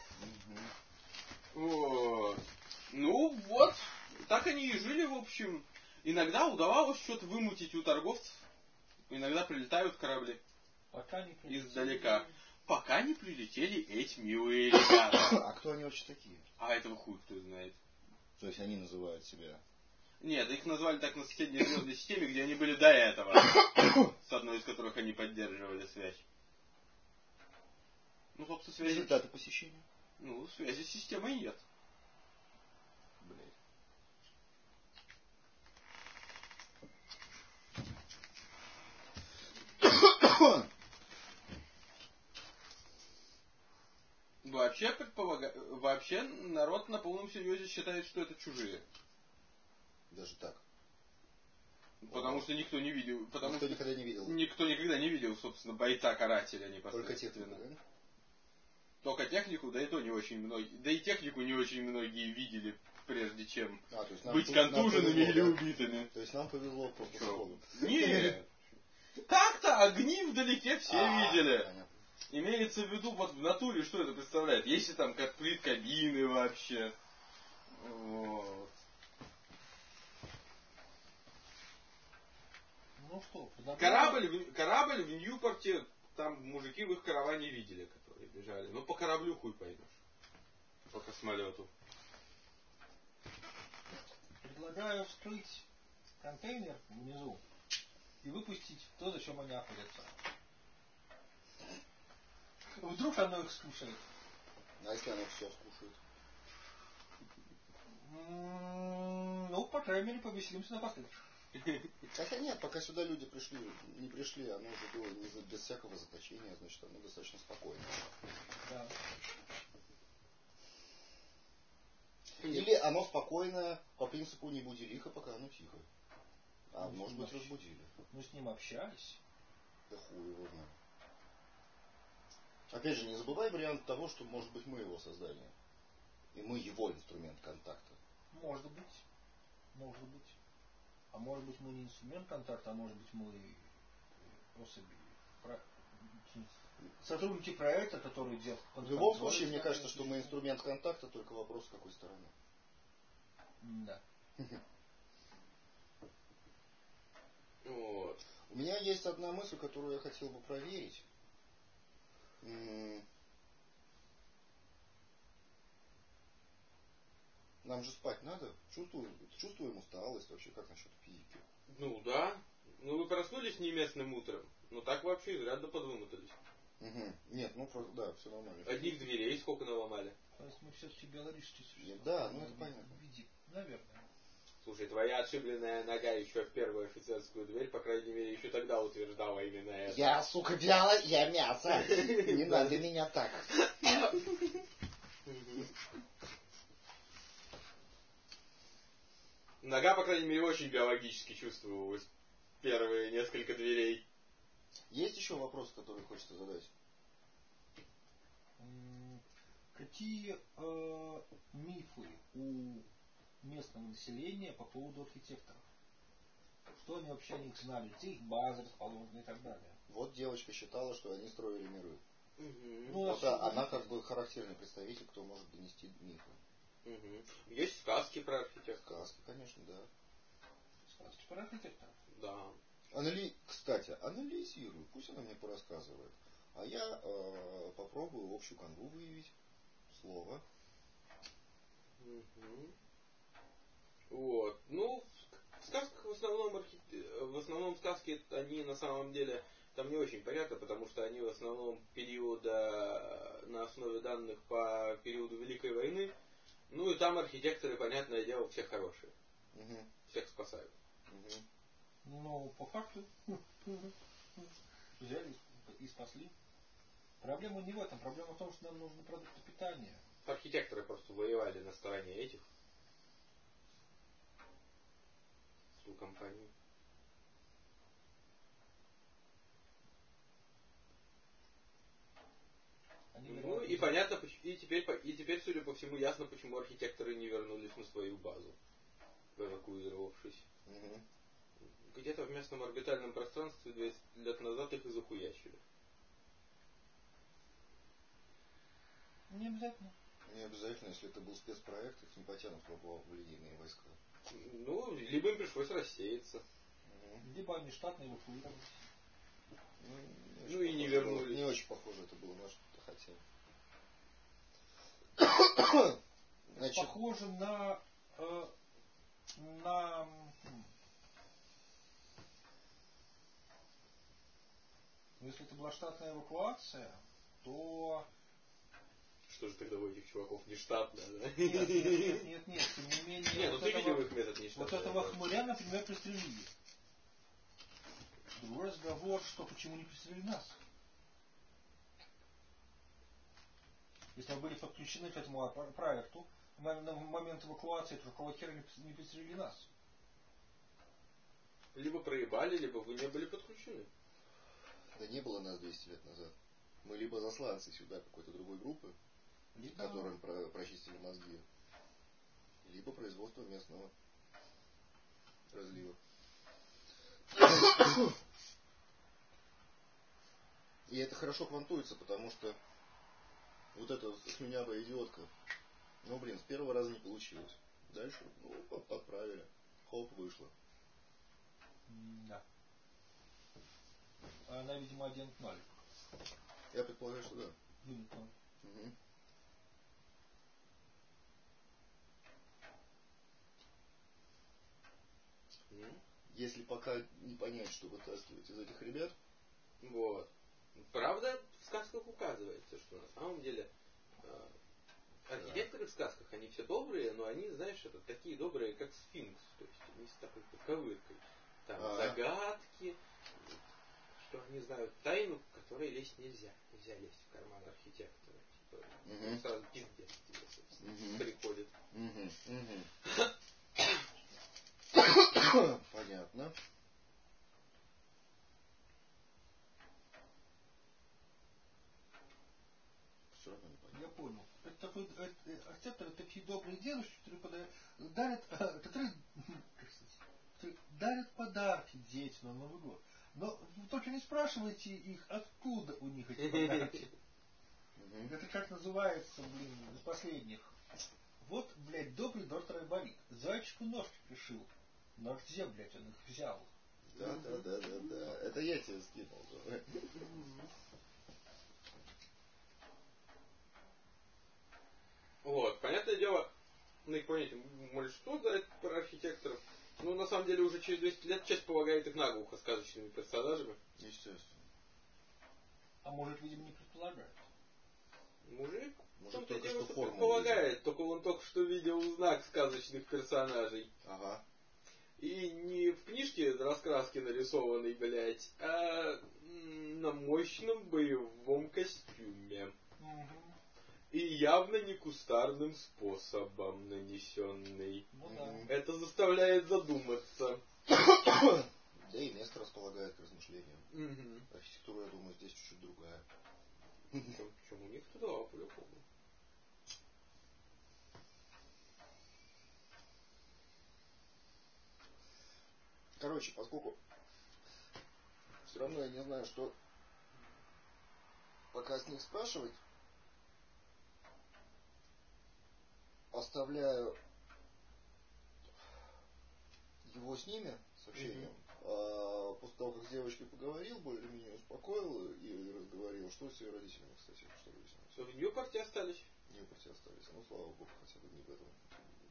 Speaker 2: Вот. Ну вот, так они и жили, в общем. Иногда удавалось что-то вымутить у торговцев. Иногда прилетают корабли.
Speaker 1: Пока не прилетели.
Speaker 2: Издалека. Пока не прилетели эти милые ребята.
Speaker 3: А кто они вообще такие?
Speaker 2: А этого хуй кто знает.
Speaker 3: То есть они называют себя...
Speaker 2: Нет, их назвали так на соседней звездной системе, где они были до этого. С одной из которых они поддерживали связь. Ну, собственно, связи...
Speaker 3: Результаты посещения?
Speaker 2: Ну, связи с системой нет.
Speaker 3: Блять.
Speaker 2: Вообще народ на полном серьезе считает, что это чужие.
Speaker 3: Даже так.
Speaker 2: Потому что никто не видел.
Speaker 3: Никто никогда не видел.
Speaker 2: Никто никогда не видел, собственно, бойца-карателя непосредственно.
Speaker 3: Только технику, да?
Speaker 2: Только технику, да и то не очень многие. Да и технику не очень многие видели, прежде чем
Speaker 3: то есть
Speaker 2: быть контуженными
Speaker 3: повезло,
Speaker 2: или
Speaker 3: да?
Speaker 2: убитыми.
Speaker 3: То есть нам повезло просто сходу.
Speaker 2: Нет. Так-то огни вдалеке все видели.
Speaker 3: Понятно.
Speaker 2: Имеется в виду, вот в натуре, что это представляет? Есть ли там открыт кабины вообще? Вот.
Speaker 1: Ну что,
Speaker 2: Корабль в Ньюпорте, там мужики в их караване видели, которые бежали. Но по кораблю хуй поймешь. По космолету.
Speaker 1: предлагаю вскрыть контейнер внизу и выпустить то, зачем они охотятся. Вдруг оно их скушает.
Speaker 3: А если оно все скушает?
Speaker 1: Ну, по крайней мере, повеселимся напоследок.
Speaker 3: Хотя нет, пока сюда люди не пришли, оно уже было без всякого заточения, значит, оно достаточно спокойно.
Speaker 1: Да.
Speaker 3: Или оно спокойно по принципу не буди лихо, пока оно тихо. А может быть разбудили.
Speaker 1: Мы с ним общались.
Speaker 3: Да хуй его знает. Опять же, не забывай вариант того, что может быть мы его создали. И мы его инструмент контакта.
Speaker 1: Может быть. Может быть. А может быть мы не инструмент контакта, а может быть мы особи. Сотрудники проекта, которые держат под
Speaker 3: В любом
Speaker 1: контролем,
Speaker 3: случае, мне кажется, что мы инструмент контакта, только вопрос с какой стороны.
Speaker 1: Да.
Speaker 2: Вот.
Speaker 3: У меня есть одна мысль, которую я хотел бы проверить. Нам же спать надо. Чувствуем усталость вообще, как насчет физики?
Speaker 2: Ну да. Ну вы проснулись не местным утром. Ну так вообще изрядно подвымотались.
Speaker 3: Угу. Нет, ну просто, да, все нормально.
Speaker 2: Одних дверей сколько наломали?
Speaker 1: То есть мы все-таки биологические существа.
Speaker 3: Да, ну это понятно.
Speaker 1: Наверное.
Speaker 2: Слушай, твоя отшибленная нога еще в первую офицерскую дверь, по крайней мере, еще тогда утверждала именно это.
Speaker 3: Я, сука, я мясо. Не надо меня так.
Speaker 2: Нога, по крайней мере, очень биологически чувствовалась. Первые несколько дверей.
Speaker 3: Есть еще вопрос, который хочется задать?
Speaker 1: Какие мифы у местного населения по поводу архитекторов? Что они вообще о них знали? Где их базы расположены и так далее?
Speaker 3: Вот девочка считала, что они строили миры.
Speaker 2: Угу.
Speaker 1: Ну,
Speaker 3: Вот она как бы характерный представитель, кто может донести мифы.
Speaker 2: Угу. Есть сказки про архитекторов.
Speaker 3: Сказки, конечно, да.
Speaker 1: Сказки про архитекторов?
Speaker 2: Да.
Speaker 3: Кстати, анализирую, пусть она мне порассказывает. А я попробую общую канву выявить. Слово.
Speaker 2: Угу. Вот. Ну, в сказках в основном сказки, они на самом деле там не очень понятно, потому что они в основном периода на основе данных по периоду Великой войны. Ну и там архитекторы, понятное дело, все хорошие.
Speaker 3: Угу.
Speaker 2: Всех спасают.
Speaker 3: Угу.
Speaker 1: Ну, по факту. Взяли и спасли. Проблема не в этом. Проблема в том, что нам нужны продукты питания.
Speaker 2: Архитекторы просто воевали на стороне этих. С компанией. Ну и понятно, и теперь, судя по всему, ясно, почему архитекторы не вернулись на свою базу, эвакуировавшись.
Speaker 3: Угу.
Speaker 2: Где-то в местном орбитальном пространстве 200 лет назад их и захуячили.
Speaker 1: Не обязательно.
Speaker 3: Не обязательно, если это был спецпроект, их не потянут в линейные войска.
Speaker 2: Ну, либо им пришлось рассеяться.
Speaker 3: Угу.
Speaker 1: Либо они штатно эвакуировались.
Speaker 2: Ну и не вернулись.
Speaker 3: Не очень похоже это было на что-то хотели.
Speaker 1: Значит, похоже на если это была штатная эвакуация, то...
Speaker 2: Что же тогда у этих чуваков не штатная, да?
Speaker 1: Нет, тем не менее...
Speaker 2: Нет, ну ты видел их метод не штатный.
Speaker 1: Вот этого хмыря, например, пристрелили. Другой разговор, что почему не пристрелили нас. Если мы были подключены к этому проекту, на момент эвакуации, то какого хера не пристрелили нас?
Speaker 2: Либо проебали, либо вы не были подключены.
Speaker 3: Да не было нас 200 лет назад. Мы либо засланцы сюда какой-то другой группы, которым прочистили мозги, либо производство местного разлива. И это хорошо квантуется, потому что вот эта слюнявая идиотка, ну блин, с первого раза не получилось. Дальше, ну, подправили. Хоп, вышло.
Speaker 1: Да. Она, видимо, агент 0.
Speaker 3: Я предполагаю, что да.
Speaker 1: Юнит 0.
Speaker 3: Угу. Если пока не понять, что вытаскивать из этих ребят.
Speaker 2: Вот. Правда, в сказках указывается, что на самом деле архитекторы в сказках, они все добрые, но они, знаешь, это такие добрые, как сфинкс. То есть они с такой ковыркой. Там загадки, что они знают тайну, в которой лезть нельзя. Нельзя лезть в карман архитектора. Типа, сразу пиздец тебе приходит.
Speaker 3: Понятно. Все равно не понятно.
Speaker 1: Я понял. Архитекторы такие добрые дедушки, которые дарят подарки детям на Новый год. Но только не спрашивайте их, откуда у них эти подарки. Это как называется, блин, из последних. Вот, блядь, добрый доктор Айболит. Зайчику ножки пришил. Но где, блядь, он их взял?
Speaker 3: Да. Это я тебе скинул.
Speaker 2: Вот, понятное дело, ну и понять, может, что знает про архитекторов. Ну, на самом деле, уже через 200 лет часть полагает их наглухо сказочными персонажами.
Speaker 3: Естественно.
Speaker 1: А мужик, видимо, не предполагает.
Speaker 2: Мужик
Speaker 3: Мужик
Speaker 2: только
Speaker 3: только
Speaker 2: что
Speaker 3: что форму
Speaker 2: предполагает, только он только что видел знак сказочных персонажей.
Speaker 3: Ага.
Speaker 2: И не в книжке раскраски нарисованной, блядь, а на мощном боевом костюме. И явно не кустарным способом нанесенный.
Speaker 1: Ну да.
Speaker 2: Это заставляет задуматься.
Speaker 3: Да и место располагает к размышлениям.
Speaker 2: Угу.
Speaker 3: Архитектура, я думаю, здесь чуть-чуть другая.
Speaker 2: Причем у них туда, по-любому.
Speaker 3: Короче, поскольку все равно я не знаю, что пока с них спрашивать, оставляю его с ними, с общением. А после того, как с девочкой поговорил, более-менее успокоил и разговорил, что с ее родителями, кстати, что родителями.
Speaker 2: Что, в Нью-Порте остались?
Speaker 3: В Нью-Порте остались. Ну, слава богу, хотя бы не в этом.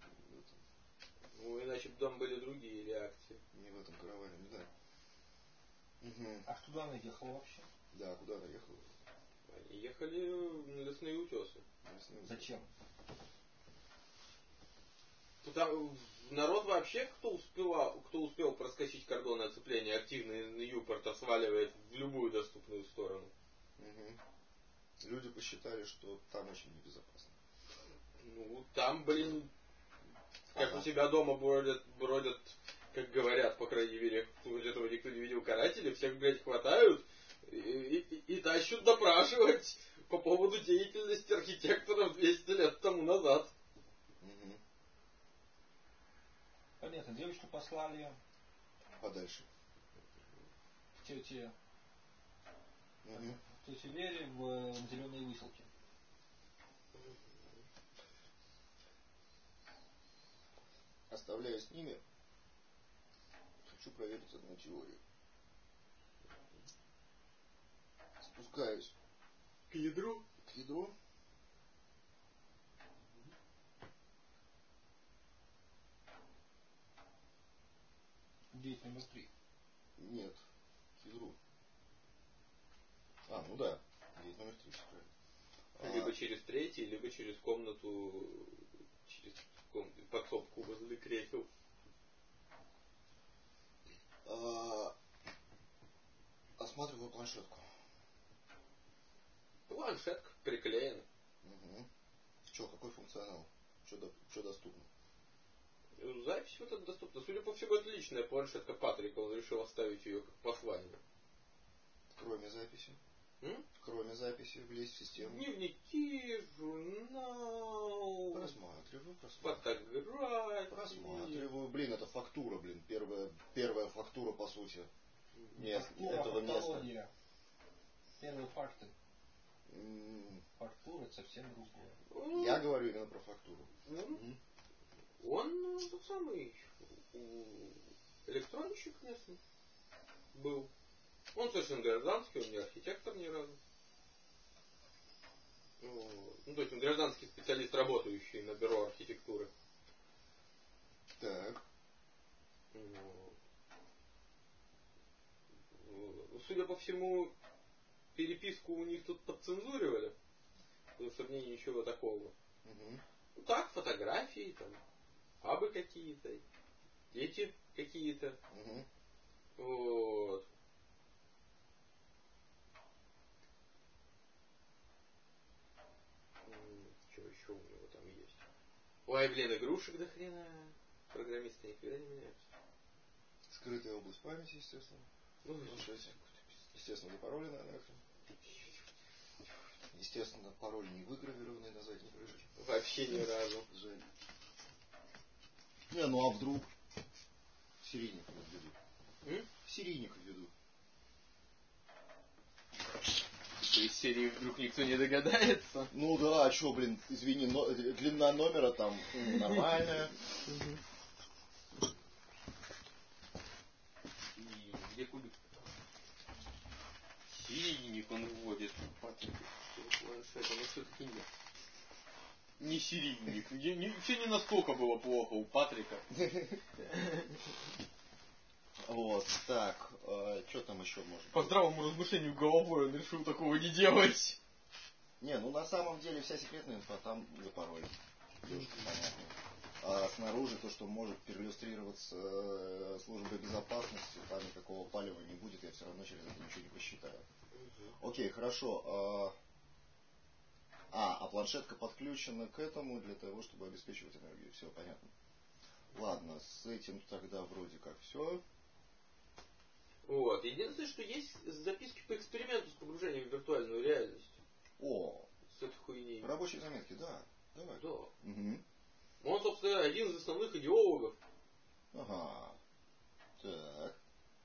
Speaker 2: Ну, иначе бы там были другие реакции.
Speaker 3: Не в этом караване, не знаю. Угу.
Speaker 1: А куда она ехала вообще?
Speaker 3: Да, куда она ехала?
Speaker 2: Они ехали на лесные утесы.
Speaker 1: Зачем?
Speaker 2: Там народ вообще, кто успел проскочить кордоны оцепления, активно из Ньюпорта сваливает в любую доступную сторону.
Speaker 3: Угу. Люди посчитали, что там очень небезопасно.
Speaker 2: Ну, там, блин, как у себя дома бродят, как говорят, по крайней мере, этого никто не видел, каратели, всех, блядь, хватают и тащут допрашивать по поводу деятельности архитекторов 200 лет тому назад.
Speaker 3: Угу.
Speaker 1: Понятно, девочку послали
Speaker 3: Подальше.
Speaker 1: к тете,
Speaker 3: Угу.
Speaker 1: тете Вере в зеленые выселки.
Speaker 3: Оставляя с ними, хочу проверить одну теорию. Спускаюсь
Speaker 2: К ядру?
Speaker 3: к ядру.
Speaker 1: Гейт номер 3.
Speaker 3: Нет, к ядру. Ну да, гейт номер 3, все правильно.
Speaker 2: Либо через третий, либо через комнату, подсобку возле кресел.
Speaker 3: Осматриваю планшетку.
Speaker 2: Планшетка приклеена.
Speaker 3: Угу. Че, какой функционал? Что доступно?
Speaker 2: Запись вот эта доступна. Судя по всему, это личная планшетка Патрика. Он решил оставить ее как послание.
Speaker 3: Кроме записи? Кроме записи, влезть в систему.
Speaker 2: Дневники, журнал.
Speaker 3: Просматриваю.
Speaker 2: Фотографии.
Speaker 3: Просматриваю. Блин, это фактура, блин. Первая фактура, по сути.
Speaker 1: Фактура,
Speaker 3: этого
Speaker 1: фактология.
Speaker 3: места.
Speaker 1: Первые факты. Фактура это совсем другое.
Speaker 3: Я говорю именно про фактуру.
Speaker 2: Он тот самый электронщик местный был. Он совершенно гражданский, он не архитектор ни разу. Ну, то есть он гражданский специалист, работающий на бюро архитектуры.
Speaker 3: Так.
Speaker 2: Судя по всему, переписку у них тут подцензуривали. В сравнении ничего такого. Ну так, фотографии, там, абы какие-то, дети какие-то. Вот. Что еще у него там есть? Ой, блин, игрушек до хрена. Программисты никогда не меняются.
Speaker 3: Скрытая область памяти, естественно. Естественно, запаролена нахрен. Естественно, пароль не выгравированный на задней крышке.
Speaker 2: Вообще ни разу.
Speaker 3: Жаль. Ну а вдруг? Серийников введу. Серийников введу.
Speaker 2: Из серии вдруг никто не догадается.
Speaker 3: Ну да, а что, блин, извини, длина номера там нормальная.
Speaker 2: И где кубик? Серийник он вводит. Планшета, но все-таки нет. Не серийник. Все не настолько было плохо у Патрика.
Speaker 3: Вот, так, что там еще может
Speaker 2: По
Speaker 3: быть?
Speaker 2: здравому размышлению головой он решил такого не делать.
Speaker 3: Не, ну на самом деле вся секретная инфа там за пароль. Девушка, понятно. А снаружи то, что может переиллюстрироваться службой безопасности, там никакого палева не будет, я все равно через это ничего не посчитаю. Окей, хорошо. А планшетка подключена к этому для того, чтобы обеспечивать энергию. Все, понятно. Ладно, с этим тогда вроде как все.
Speaker 2: Вот. Единственное, что есть записки по эксперименту с погружением в виртуальную реальность.
Speaker 3: О,
Speaker 2: С этой хуйней.
Speaker 3: рабочие заметки, да. Давай.
Speaker 2: Да.
Speaker 3: Угу.
Speaker 2: Он, собственно, один из основных идеологов.
Speaker 3: Ага. Так.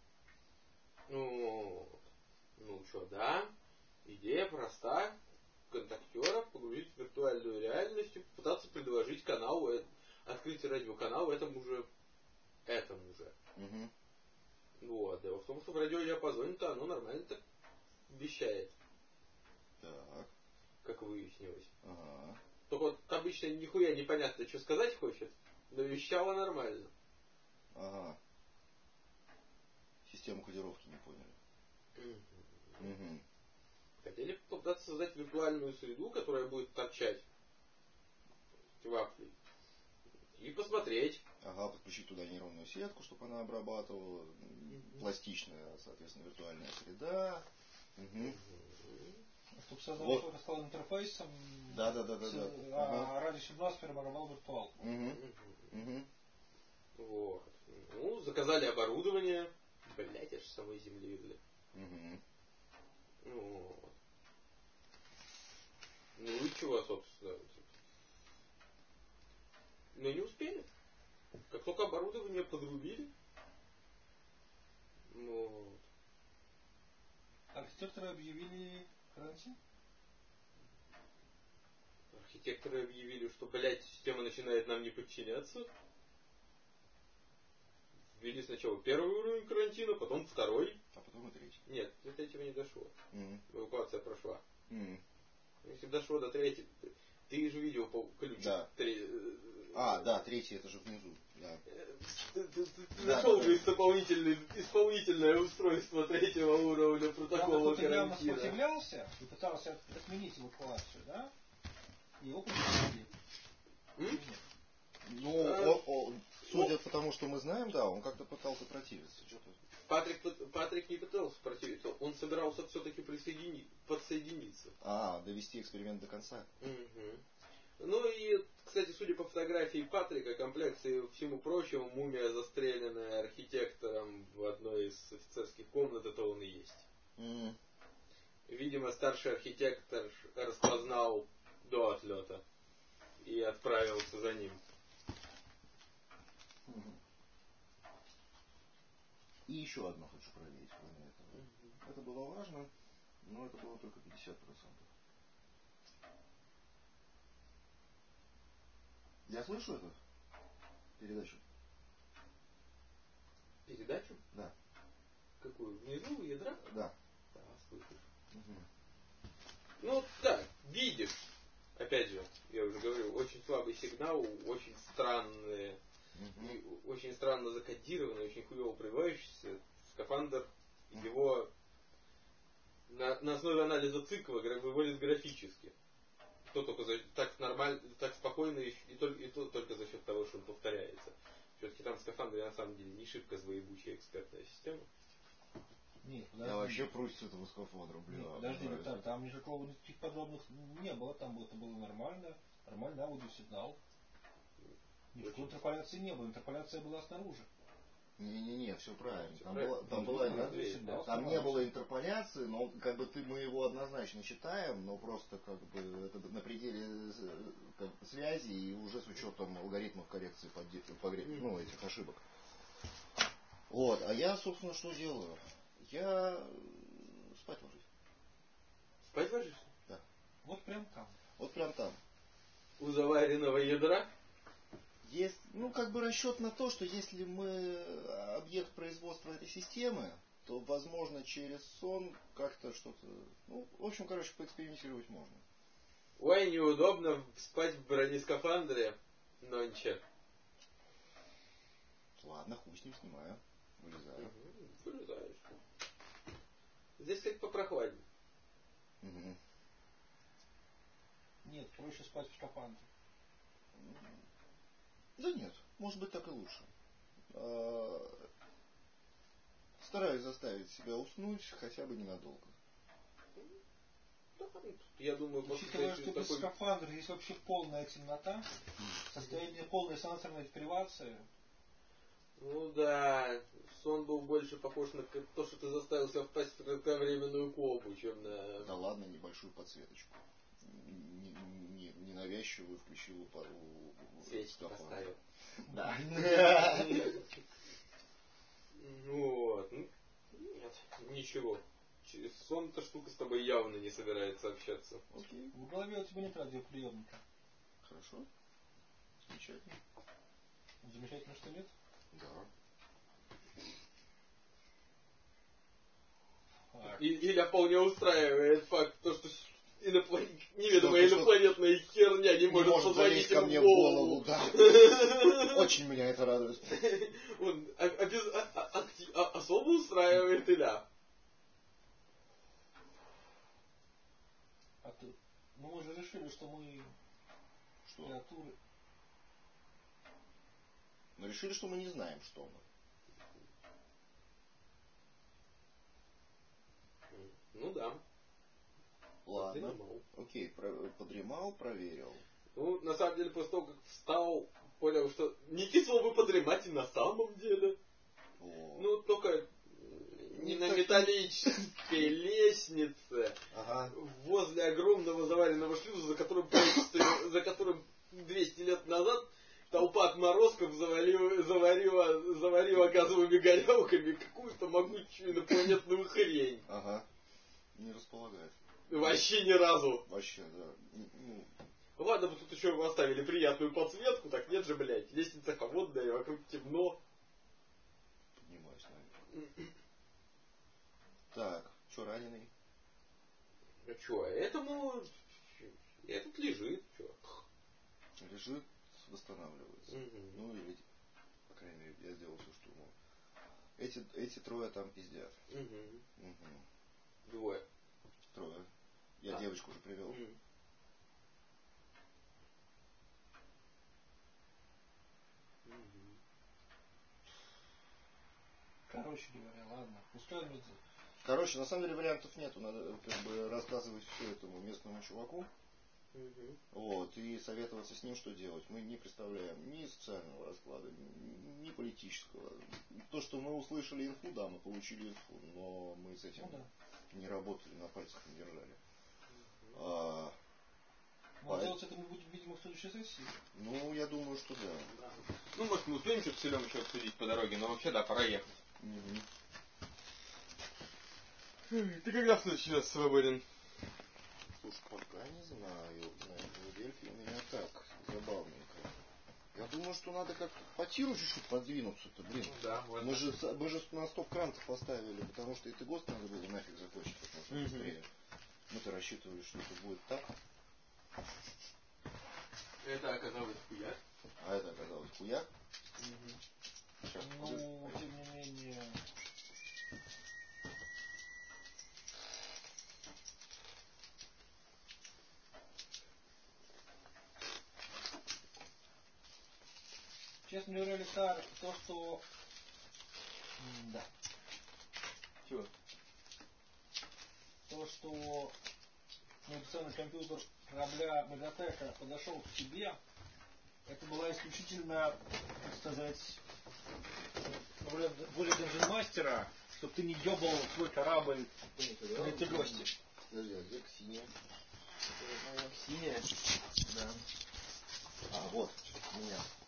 Speaker 2: Ну что, да. Идея проста. Контактеров погрузить в виртуальную реальность и попытаться предложить канал, открыть радиоканал этому же.
Speaker 3: Угу.
Speaker 2: Вот. Дело в том, что в радиодиапазоне-то оно нормально так вещает,
Speaker 3: Так.
Speaker 2: как выяснилось.
Speaker 3: Ага.
Speaker 2: Только вот обычно нихуя непонятно, что сказать хочет, но вещало нормально.
Speaker 3: Ага. Систему кодировки не поняли. Угу.
Speaker 2: Хотели попытаться создать виртуальную среду, которая будет торчать вафли. И посмотреть.
Speaker 3: Ага, подключить туда нейронную сетку, чтобы она обрабатывала. Пластичная, соответственно, виртуальная среда. Угу.
Speaker 1: Чтобы создал,
Speaker 3: Вот.
Speaker 1: который стал интерфейсом,
Speaker 3: Да.
Speaker 1: а радиосигнал сформировал виртуалку.
Speaker 3: Угу.
Speaker 2: Вот. Ну, заказали оборудование. Блять, аж с самой земли, блядь.
Speaker 3: Угу.
Speaker 2: Вот. Ну и чего, собственно. Но не успели. Как только оборудование подрубили. Вот.
Speaker 1: Архитекторы объявили карантин.
Speaker 2: Архитекторы объявили, что, блядь, система начинает нам не подчиняться. Ввели сначала первый уровень карантина, потом второй.
Speaker 3: А потом и третий.
Speaker 2: Нет, до третьего не дошло.
Speaker 3: Угу.
Speaker 2: Эвакуация прошла.
Speaker 3: Угу.
Speaker 2: Если дошло до третьего, ты же видел ключ.
Speaker 3: Да. Да, третий, это же внизу. Да.
Speaker 2: Ты нашел же исполнительное устройство третьего уровня протокола
Speaker 1: Кто-то явно
Speaker 2: карантина.
Speaker 1: сопротивлялся и пытался отменить эвакуацию, да? И его победили.
Speaker 3: Ну, судя по тому, что мы знаем, да, он как-то пытался противиться. Что-то.
Speaker 2: Патрик не пытался противиться, он собирался все-таки подсоединиться.
Speaker 3: Довести эксперимент до конца.
Speaker 2: Угу. Ну и, кстати, судя по фотографии Патрика, комплекции всему прочему, мумия, застреленная архитектором в одной из офицерских комнат, это он и есть. Видимо, старший архитектор распознал до отлета и отправился за ним.
Speaker 3: И еще одно хочу проверить, кроме этого. Это было важно, но это было только 50%. Я слышу эту передачу?
Speaker 2: Передачу?
Speaker 3: Да.
Speaker 2: Какую? Внизу у ядра?
Speaker 3: Да.
Speaker 2: Да, слышишь. Ну, так, видишь. Опять же, я уже говорю, очень слабый сигнал, очень странные, очень странно закодированный, очень хуево прививающийся скафандр. Его на основе анализа цикла выводит графически. То только так нормально, так спокойно и то только за счет того, что он повторяется. Все-таки там в скафандре на самом деле не шибко злоебучая экспертная система.
Speaker 1: Нет, подожди.
Speaker 3: Я вообще прусь с этого скафандра, блин.
Speaker 1: Подожди, там никаких подробных не было, это было нормальный аудиосигнал. Никакой интерполяции не было, интерполяция была снаружи.
Speaker 3: Не, все правильно.
Speaker 1: Там
Speaker 3: не было интерполяции, но как бы мы его однозначно считаем, но просто как бы это на пределе связи и уже с учетом алгоритмов коррекции этих ошибок. Вот, а я, собственно, что делаю? Я спать ложусь.
Speaker 2: Спать ложишься?
Speaker 3: Да.
Speaker 1: Вот прям там.
Speaker 3: Вот прям там.
Speaker 2: У заваренного ядра?
Speaker 3: Есть, расчет на то, что если мы объект производства этой системы, то, возможно, через сон как-то что-то... поэкспериментировать можно.
Speaker 2: Ой, неудобно спать в бронескафандре нонче.
Speaker 3: Ладно, хуй с ним, снимаю. Вылезаю.
Speaker 2: Вылезаешь. Здесь, кстати, попрохладнее.
Speaker 3: Угу.
Speaker 1: Нет, проще спать в шкафандре.
Speaker 3: Да нет, может быть так и лучше. Стараюсь заставить себя уснуть хотя бы ненадолго.
Speaker 2: Да, я думаю,
Speaker 1: Учитывая, что без скафандра здесь вообще полная темнота, состояние полной сенсорной депривации.
Speaker 2: Ну да, сон был больше похож на то, что ты заставил себя впасть в кратковременную кому, чем на...
Speaker 3: Да ладно, небольшую подсветочку. Ненавязчивую включил пару...
Speaker 2: Свечки поставил.
Speaker 3: Да.
Speaker 2: Вот. Нет, ничего. Сон-то штука с тобой явно не собирается общаться.
Speaker 3: Окей.
Speaker 1: В голове у тебя нет радиоприемника.
Speaker 3: Хорошо. Замечательно.
Speaker 1: Замечательно, что нет?
Speaker 3: Да.
Speaker 2: Или вполне устраивает факт, то, что неведомая
Speaker 3: Что-то,
Speaker 2: инопланетная херня не может позвонить
Speaker 3: ко мне в
Speaker 2: ему
Speaker 3: голову, да. Очень меня это радует.
Speaker 2: Он особо устраивает Иля.
Speaker 1: А ты... Ну мы же решили, что мы...
Speaker 3: Что?
Speaker 1: Креатуры.
Speaker 3: Мы решили, что мы не знаем, что мы.
Speaker 2: Ну да.
Speaker 3: Ладно.
Speaker 2: Подремал.
Speaker 3: Окей, подремал, проверил.
Speaker 2: Ну, на самом деле, после того, как встал, понял, что не кисло бы подремать и на самом деле.
Speaker 3: О.
Speaker 2: Ну, только не на
Speaker 3: так...
Speaker 2: металлической лестнице,
Speaker 3: ага.
Speaker 2: возле огромного заваренного шлюза, за которым 200 лет назад толпа отморозков заварила газовыми горелками какую-то могучую инопланетную хрень.
Speaker 3: Ага. Не располагает.
Speaker 2: Вообще ни разу.
Speaker 3: Вообще, да. Ну...
Speaker 2: Ладно бы тут еще оставили приятную подсветку, так нет же, блядь. Лестница холодная, вокруг темно.
Speaker 3: Поднимаюсь, наверное. Так, что раненый?
Speaker 2: Ну что, этому... Этот лежит, что?
Speaker 3: Лежит, восстанавливается.
Speaker 2: Угу.
Speaker 3: Ну или, по крайней мере, я сделал все, что мог. Эти трое там пиздят.
Speaker 2: Угу.
Speaker 3: Угу.
Speaker 2: Двое.
Speaker 3: Трое. Я девочку уже привел.
Speaker 2: Угу.
Speaker 1: Короче говоря, ладно. Пускай он идет.
Speaker 3: Короче, на самом деле вариантов нету. Надо как бы рассказывать все этому местному чуваку.
Speaker 2: Угу.
Speaker 3: Вот, и советоваться с ним, что делать. Мы не представляем ни социального расклада, ни политического. То, что мы услышали инфу, да, мы получили инфу, но мы с этим не работали, на пальцах не держали.
Speaker 1: Но делать это мы будем, видимо, в следующей сессии.
Speaker 3: Ну, я думаю, что да.
Speaker 2: Ну, может, мы успеем что-то с Илем еще обсудить по дороге, но вообще, да, пора ехать.
Speaker 3: Угу.
Speaker 2: Ты когда в следующий раз свободен?
Speaker 3: Слушай, пока не знаю. На этой недельке у меня так, забавненько. Я думаю, что надо как-то по тиру чуть-чуть подвинуться-то, блин.
Speaker 2: Ну, да, вот.
Speaker 3: Мы же на 100 крантов поставили, потому что это ГОСТ надо было нафиг закончить как можно быстрее. Мы-то рассчитывали, что это будет так.
Speaker 2: Это оказалось хуяк.
Speaker 3: А это оказалось хуяк. Сейчас,
Speaker 1: ну, тем не менее... Честно говоря, Лихар, то, что... Да.
Speaker 2: Чего?
Speaker 1: То, что навигационный компьютер корабля Мегатека подошел к тебе, это была исключительно, так сказать, воля Dungeon-мастера, чтобы ты не ебал свой корабль на эти гости.
Speaker 3: Подожди, а где Ксения?
Speaker 2: Синяя?
Speaker 1: Да.
Speaker 3: А, вот, меня.